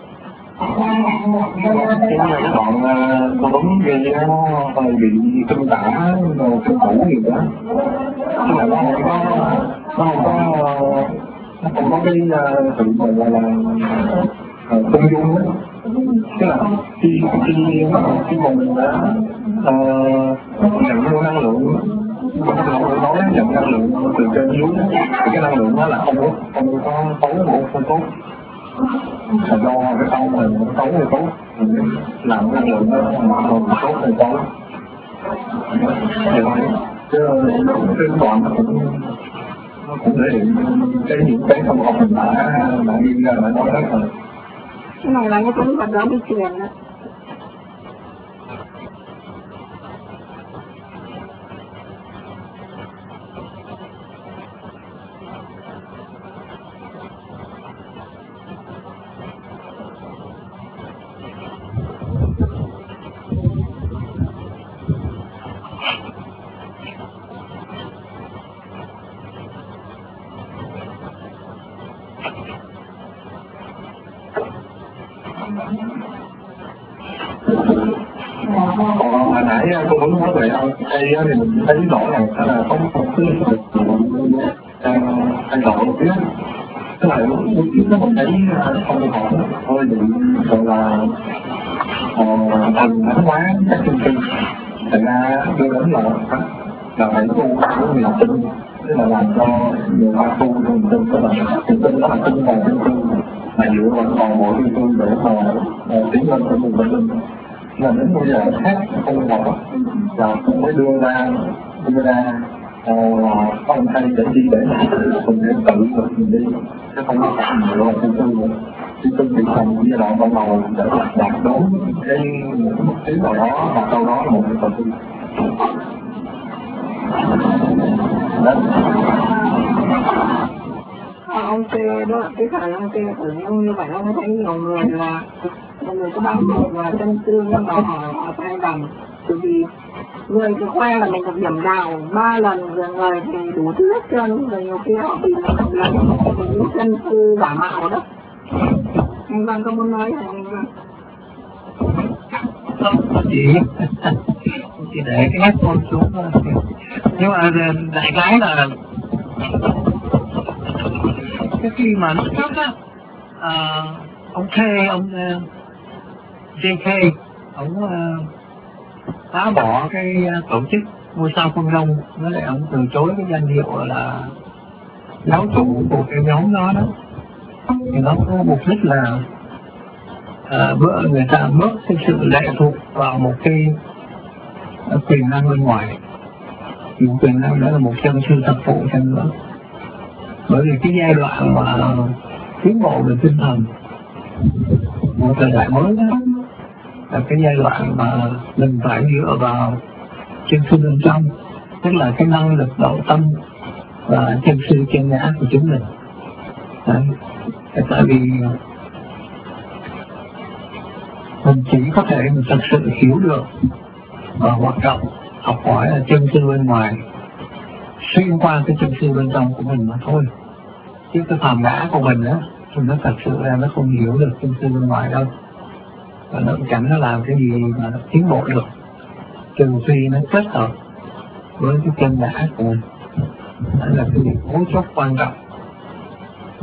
Cái bọn cô đúng gì nó hơi bị cưng tả cưng cũ gì đó, tức là nó không có cái sự gọi là công dung đó. Tức là khi mình đã nhận mua năng lượng nói nhận năng lượng từ trên xuống thì cái năng lượng đó là không có xấu không tốt, là do cái tâm mình xấu hay tốt, làm năng lượng đó không tốt hay xấu. Chứ cái đoạn nó cũng thể hiện những cái không học mình đã đi ra đã nói hết rồi. Cái này là cái tính vật đó đi truyền đó. Còn hồi nãy cô muốn nói về đây thì mình thấy rõ ràng là có một cái thay đổi một chút, tức là nó một cái không ổn thôi bị gọi là thần thánh hóa các chương trình, thành ra đưa đến là phải tu của người tin, tức là làm cho người ta tu người tin, tức là người tin đó là tin vào chương trình mà dựa vào toàn bộ chương trình để mà tiến lên của mình tin. Là đến bây giờ khác không rõ là cũng mới đưa ra ông thầy để đi để mình để tự mình đi, chứ không có phải mình lo tư nữa. Chứ tư bị thành giai đoạn ban đầu để đạt đến cái mục tiêu nào đó và sau đó là một cái tự tin. Ông kê đó, cái thời ông kê tự nhiên như vậy ông thấy nhiều người là người có bao nhiêu và chân tương nhưng mà họ sai lầm, bởi vì người thì khoe là mình được điểm nào 3 lần, rồi người thì đủ thứ hết trơn, rồi nhiều khi họ bị là những chân tư giả mạo đó. Anh Văn có muốn nói gì anh Văn? Chỉ để cái headphone xuống thôi. Nhưng mà đại khái là cái khi mà lúc trước á, ông JK ông phá bỏ cái tổ chức ngôi sao không rông, với lại ông từ chối cái danh hiệu là giáo chủ của cái nhóm đó thì nó có mục đích là người ta bớt cái sự lệ thuộc vào một cái quyền năng bên ngoài. Thì quyền năng đó là một chân sư tập phụ thêm nữa, bởi vì cái giai đoạn mà tiến bộ về tinh thần một thời đại mới đó là cái giai đoạn mà mình phải dựa vào chân sư bên trong, tức là cái năng lực đạo tâm và chân sư chân ngã của chúng mình. Đấy. Tại vì mình chỉ có thể mình thật sự hiểu được và hoạt động học hỏi là chân sư bên ngoài xuyên qua cái chân sư bên trong của mình mà thôi, chứ cái phàm ngã của mình á thì nó thật sự ra nó không hiểu được chân sư bên ngoài đâu, và nó chẳng nó làm cái gì mà nó tiến bộ được, trừ phi nó kết hợp với cái chân ngã của mình. Đó là cái việc mấu chốt quan trọng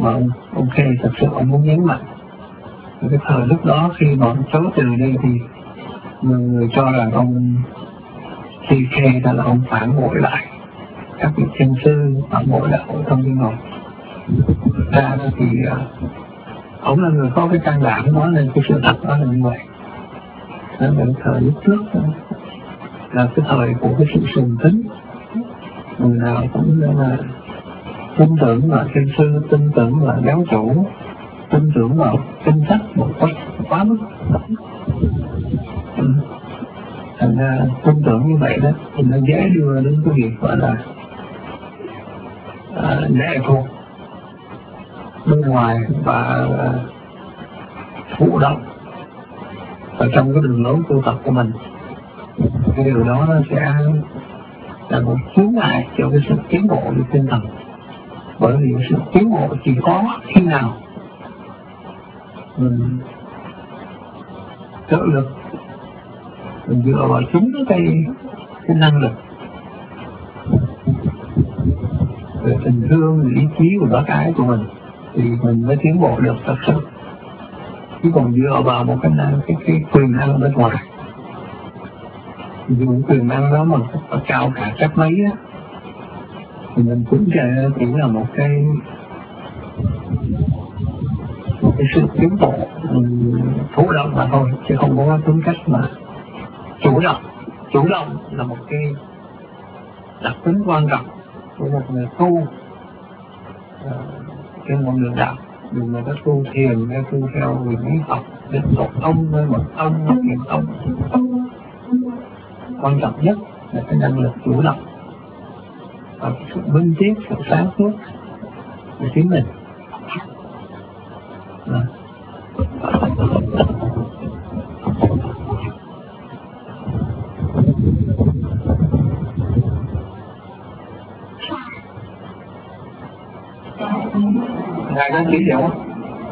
mà ông Khê thật sự ông muốn nhấn mạnh. Cái thời lúc đó khi mà ông chối từ đi thì người cho rằng ông khi Khê đó là ông phản bội lại các vị chân sư, phản bội lại hội Thông Thiên Học. Ra thì ông là người có cái can đảm nói lên cái sự thật đó là như vậy. Đó là cái thời lúc trước đó, là cái thời của cái sự sùng tính, người nào cũng là tin tưởng vào chân sư, tin tưởng vào giáo chủ, tin tưởng vào kinh sách một cách quá mức. Thành ra tin tưởng như vậy đó thì nó dễ đưa đến cái việc gọi là lệ thuộc bên ngoài và thụ động ở trong cái đường lối tu tập của mình. Cái điều đó nó sẽ là một chướng ngại cho cái sự tiến bộ về tinh thần, bởi vì sự tiến bộ chỉ có khi nào mình tự lực, mình dựa vào chính cái năng lực về tình thương, ý chí của bác ái của mình thì mình mới tiến bộ được thật sự. Chứ còn dựa vào một cái quyền năng bên ngoài, dù quyền năng đó mà cao cả cách mấy á, thì mình cũng chỉ là một cái sự tiến bộ thụ động mà thôi, chứ không có tính cách mà chủ động. Chủ động là một cái đặc tính quan trọng của một người tu trên một đường đạo. Dù người ta tu thiền hay tu theo người lý học, đến một ông hay một ông hay thiền ông, quan trọng nhất là cái năng lực chủ động và cái sự minh triết, sự sáng suốt của chính mình. Ngài có chỉ hiểu không?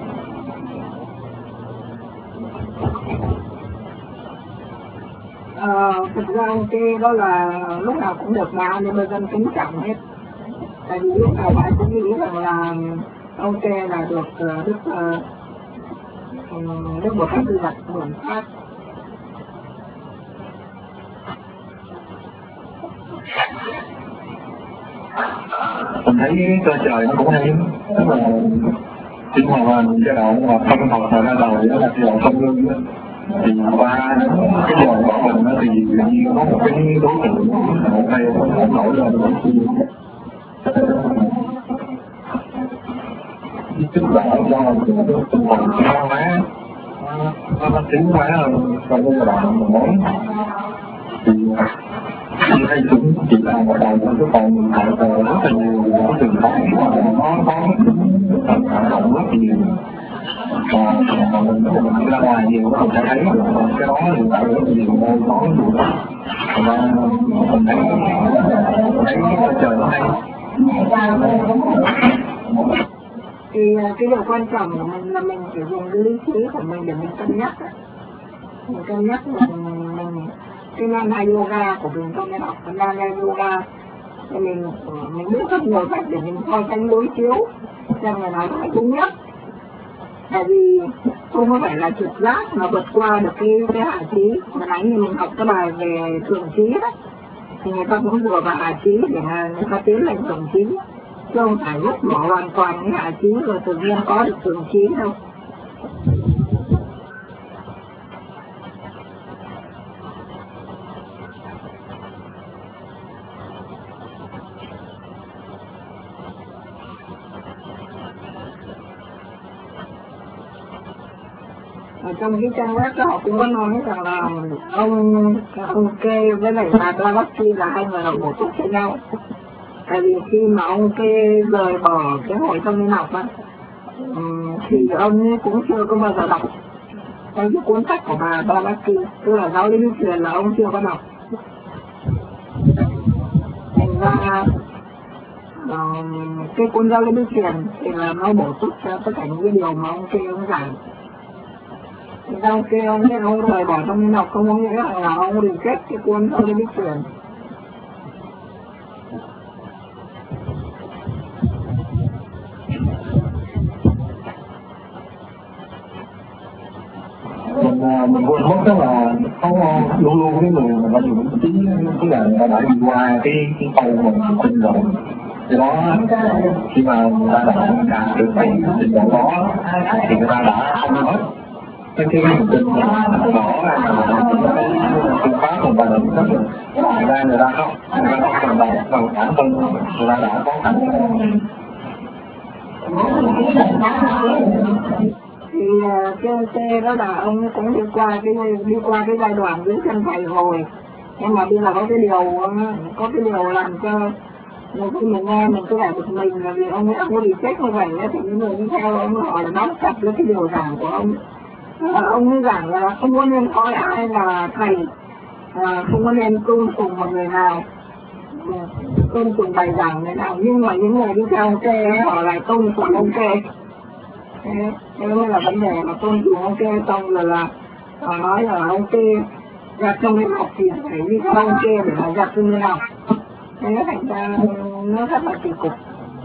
Thực ra ông kia đó là lúc nào cũng được bao nhiêu dân kính trọng hết. Tại vì lúc nào bạn cũng nghĩ rằng là ông kia là được Đức Bồ Tát Di Lặc mượn pháp. Mình thấy cơ trời nó cũng hay, tức là sinh hoạt giai đoạn mà không học thời ra đời đó là giai đoạn không lương đó. Thì qua cái giai đoạn của mình đó thì tự nhiên có một cái đối tượng một thầy không nổi lên được tức là do tinh thần cao quá, nó tiến hóa hơn trong cái giai đoạn mà mới thì như thấy chúng chỉ là một đầu của cái còn hại rất là nhiều cái truyền thống mà nó có tính phản động rất nhiều và mình ra ngoài nhiều mình sẽ thấy cái đó thì tạo rất nhiều nơi có nhiều và mình thấy trời nó hay. Thì cái điều quan trọng của mình là mình phải dùng cái lý trí của mình để mình cân nhắc. Mình cân nhắc mình cái Nana Yoga của mình trong cái học của Nana Yoga thì mình biết rất nhiều cách để mình so sánh đối chiếu xem là nó phải đúng nhất. Tại vì không có phải là trực giác mà vượt qua được cái hạ trí. Mà nãy như mình học cái bài về thượng trí đó thì người ta cũng dựa vào hạ trí để mà người ta tiến lên thượng trí, chứ không phải lúc bỏ hoàn toàn cái hạ trí rồi tự nhiên có được thượng trí đâu. Ở trong cái trang web đó họ cũng có nói rằng là ông Kê với lại bà Blavatsky là hai người bổ túc với nhau. Tại vì khi mà ông Kê rời bỏ cái hội Thông Thiên Học á, thì ông ấy cũng chưa có bao giờ đọc cái cuốn sách của bà Blavatsky, tức là giáo lý bí truyền là ông chưa có đọc. Thành ra cái cuốn giáo lý bí truyền thì là nó bổ túc cho tất cả những cái điều mà ông Kê ông giảng. Sau khi ông rời bỏ Thông Thiên Học không có nghĩa là ông định kết cái cuốn giáo lý bí truyền. mình quên mất đó là có luôn luôn cái người mà ta dùng tí tức là người ta đã đi qua cái câu mà mình tin rồi. Thì đó khi mà người ta đã đạt được cái trình độ đó thì người ta đã không hết cái niềm tin rõ ra là phương pháp của người ta là rất là người ta không bằng bản thân người ta đã có cảnh thì cái đó là ông cũng đi qua cái giai đoạn dưới chân thầy rồi, nhưng mà bây giờ có cái điều làm cho khi mình nghe mình cứ lại bực mình là vì ông có bị chết như vậy thì những người đi theo ông hỏi là bám chặt với cái điều giảng của ông. Ông ấy giảng là không có nên coi ai là thầy, không có nên tôn sùng một người nào, tôn sùng bài giảng người nào, nhưng mà những người đi theo ông Kê họ lại tôn sùng ông Kê. Thế mới là vấn đề mà tôn sùng ông Kê, xong rồi là họ nói là ông Kê gặp trong cái học thì phải đi theo ông Kê để mà gặp cho người nào. Thế nó thành ra nó rất là kỳ cục.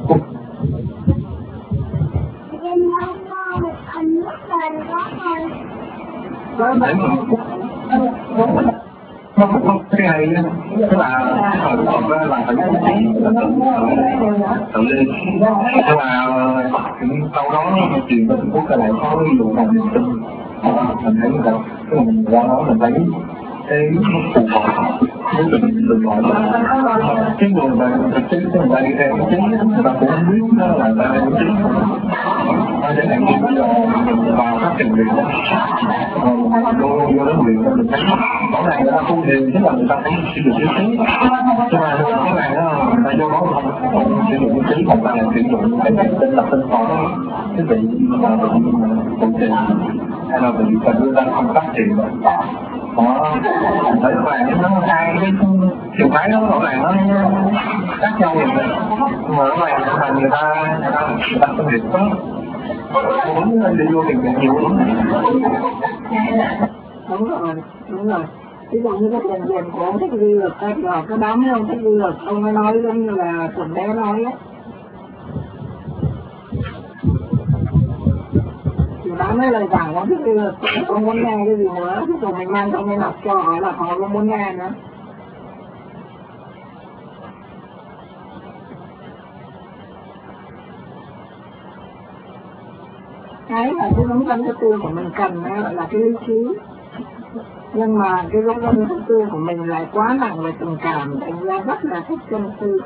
nó cũng không cái hay đó, tức là hồi còn đó là phải tự đi, nhưng mà sau đó chuyện của Trung Quốc lại có ví dụ là niềm tin, mình thấy là cái mình qua đó mình thấy cái phù hợp với từng loại cái người mà thực tế người ta đi theo cái chính người ta cũng không biết đó là người ta đang chính chẳng hạn như bây giờ mình vào các trình viện vô đến viện mình thấy rõ ràng người ta không điều tức là người ta cũng sử dụng cái chính, nhưng mà rõ ràng đó người ta vô đó không sử dụng cái chính, người ta là sử dụng cái tin là tin toán cái vị mà công trình hay là vị cần đưa ra không phát triển đó thấy là nó hai cái trường phái nó rõ ràng nó khác nhau rồi, nhưng mà rõ ràng là người ta phân biệt đó muốn đi vô tiền viện nhiều lắm. Đúng rồi. Ví dụ như cái tiền viện của ông Thích Duy Lực thì họ cứ bám với ông Thích Duy Lực, ông ấy nói giống như là chuẩn bé nói á. Thì bám với lời giảng của ông Thích Duy Lực, không muốn nghe cái gì nữa, ví dụ mình mang trong cái đọc cho họ là họ không muốn nghe nữa. Cái là cái giống tâm thứ tư của mình cần là cái lý trí, nhưng mà cái giống tâm thứ tư của mình lại quá nặng về tình cảm, thành ra rất là thích chân sư.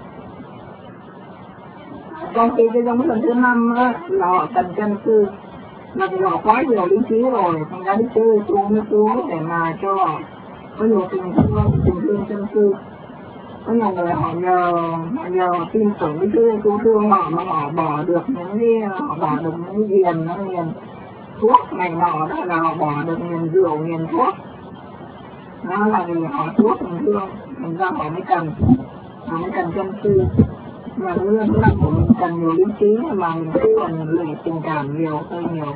Trong khi cái giống tâm thứ năm là họ cần chân sư, mà vì họ quá nhiều lý trí rồi, thành ra lý trí xuống để mà cho họ có nhiều tình thương chân sư. Có nhiều người họ nhờ tin tưởng cái cứu thương họ mà họ bỏ được những cái nghiền thuốc này nọ, đó là họ bỏ được nghiền rượu, nghiền thuốc. Đó là vì họ thuốc tình thương, thành ra họ mới cần chân sư. Và cái lần thứ năm của mình cần nhiều lý trí mà mình cứ cần lụy tình cảm nhiều hơi nhiều.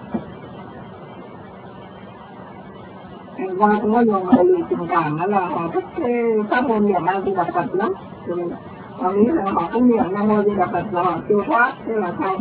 Thành ra cũng có nhiều người lụy tình cảm đó là họ thích cái pháp môn niệm A Di Đà Phật lắm. Họ nghĩ là họ cũng niệm Nam Mô Di Đà Phật rồi họ tiêu thoát, thế là xong.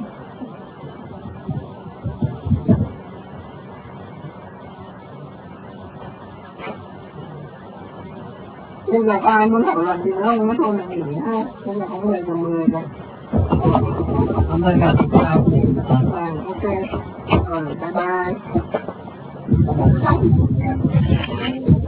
Bây giờ ai muốn thảo luận gì nữa không? Nó thôi là nghỉ ha. Bây giờ không về giờ 10 rồi. Cảm ơn các bạn. Ok. Rồi, bye bye.